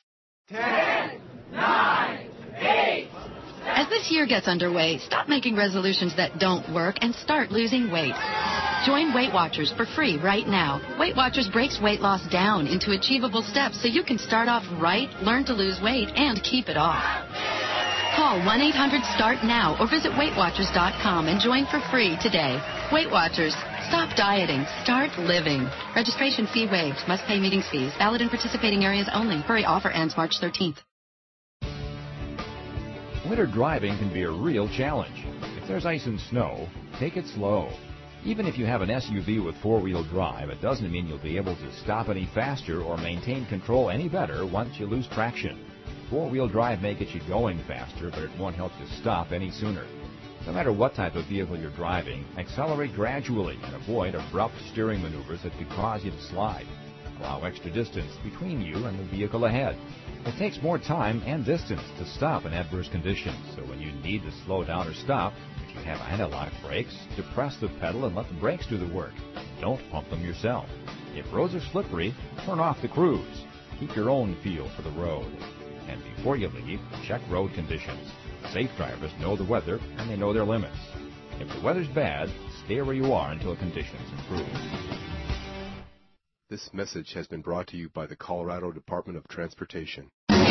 Ten, nine, eight. As this year gets underway, stop making resolutions that don't work and start losing weight. Join Weight Watchers for free right now. Weight Watchers breaks weight loss down into achievable steps so you can start off right, learn to lose weight, and keep it off. Call one eight hundred start now or visit weight watchers dot com and join for free today. Weight Watchers. Stop dieting. Start living. Registration fee waived. Must pay meetings fees. Valid in participating areas only. Hurry, offer ends March thirteenth. Winter driving can be a real challenge. If there's ice and snow, take it slow. Even if you have an S U V with four-wheel drive, it doesn't mean you'll be able to stop any faster or maintain control any better once you lose traction. Four-wheel drive may get you going faster, but it won't help you stop any sooner. No matter what type of vehicle you're driving, accelerate gradually and avoid abrupt steering maneuvers that could cause you to slide. Allow extra distance between you and the vehicle ahead. It takes more time and distance to stop in adverse conditions, so when you need to slow down or stop, if you have anti-lock brakes, depress the pedal and let the brakes do the work. Don't pump them yourself. If roads are slippery, turn off the cruise. Keep your own feel for the road. And before you leave, check road conditions. Safe drivers know the weather and they know their limits. If the weather's bad, stay where you are until conditions improve. This message has been brought to you by the Colorado Department of Transportation.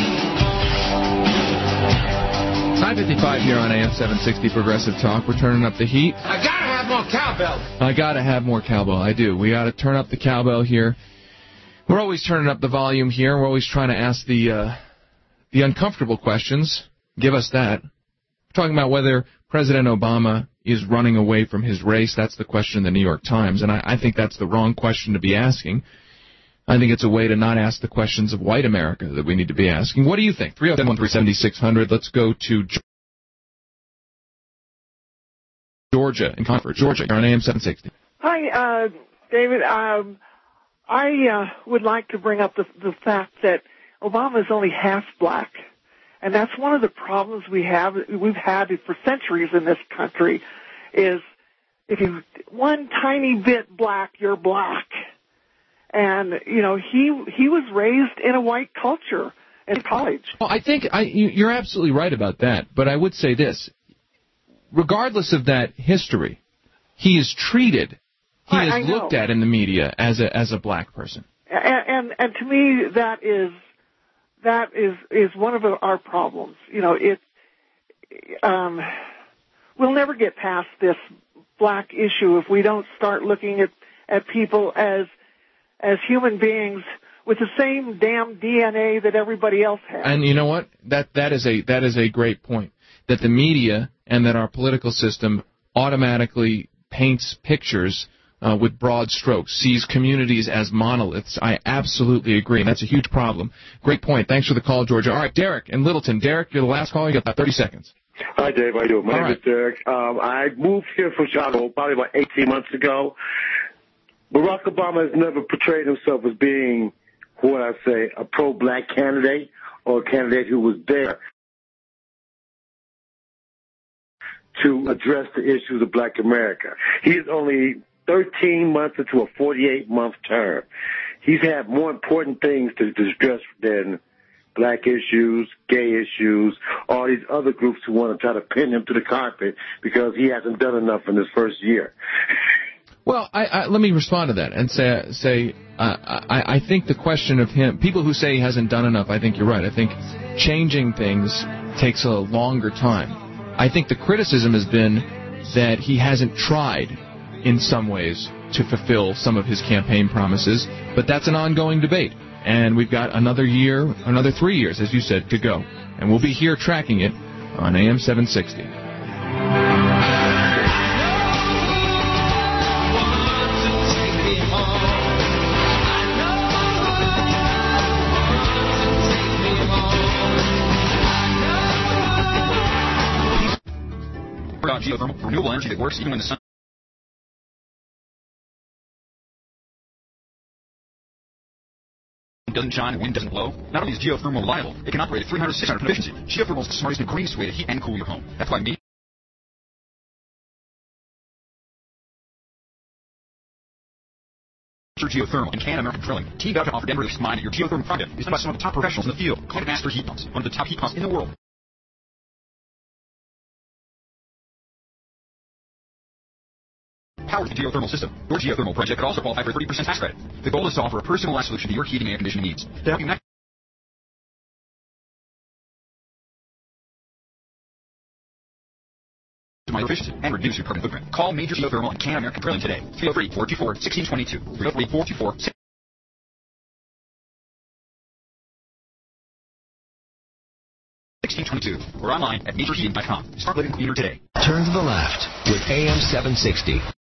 nine fifty-five here on A M seven sixty Progressive Talk. We're turning up the heat. I gotta have more cowbell. I gotta have more cowbell. I do. We gotta turn up the cowbell here. We're always turning up the volume here. We're always trying to ask the uh, the uncomfortable questions. Give us that. We're talking about whether President Obama is running away from his race. That's the question in the New York Times, and I, I think that's the wrong question to be asking. I think it's a way to not ask the questions of white America that we need to be asking. What do you think? three oh seven, one three seven six zero zero. Let's go to Georgia in Concord. Georgia, you're on A M seven sixty. Hi, uh, David. Um, I uh, would like to bring up the, the fact that Obama is only half black. And that's one of the problems we have, we've had for centuries in this country. is if you one tiny bit black, you're black. And, you know, he he was raised in a white culture in college. Well, I think I, you're absolutely right about that, but I would say this. Regardless of that history, he is treated, he I, is I looked at in the media as a as a black person. And, and and to me, that is that is is one of our problems. You know, it um, we'll never get past this black issue if we don't start looking at at people as as human beings with the same damn D N A that everybody else has. And you know what? That that is a that is a great point. That the media and that our political system automatically paints pictures uh, with broad strokes, sees communities as monoliths. I absolutely agree, and that's a huge problem. Great point. Thanks for the call, Georgia. All right, Derek in Littleton. Derek, you're the last caller. You got about thirty seconds. Hi, Dave. How you doing? My All name right. is Derek. Um, I moved here from Chicago probably about eighteen months ago. Barack Obama has never portrayed himself as being, what I say, a pro-black candidate or a candidate who was there to address the issues of black America. He is only thirteen months into a forty-eight month term. He's had more important things to address than black issues, gay issues, all these other groups who want to try to pin him to the carpet because he hasn't done enough in his first year. Well, I, I, let me respond to that and say, say uh, I, I think the question of him, people who say he hasn't done enough, I think you're right. I think changing things takes a longer time. I think the criticism has been that he hasn't tried in some ways to fulfill some of his campaign promises, but that's an ongoing debate. And we've got another year, another three years, as you said, to go. And we'll be here tracking it on A M seven sixty. Geothermal, renewable energy that works even when the sun doesn't shine and wind doesn't blow. Not only is geothermal reliable, it can operate at three hundred, six hundred efficiency. Geothermal is the smartest and greenest way to heat and cool your home. That's why me Geothermal and Can American Drilling teamed up to offer Denver peace of mind that your geothermal project is done by some of the top professionals in the field. Climate Master Heat Pumps, one of the top heat pumps in the world. Powered with the geothermal system. Your geothermal project could also qualify for a thirty percent tax credit. The goal is to offer a personalized solution to your heating and air conditioning needs. To help you maximize your efficiency and reduce your carbon footprint. Call Major Geothermal and Can American Drilling today. three oh three, four two four, one six two two. three oh three, four two four, one six two two. Or online at major heating dot com. Start living cleaner today. Turn to the left with A M seven sixty.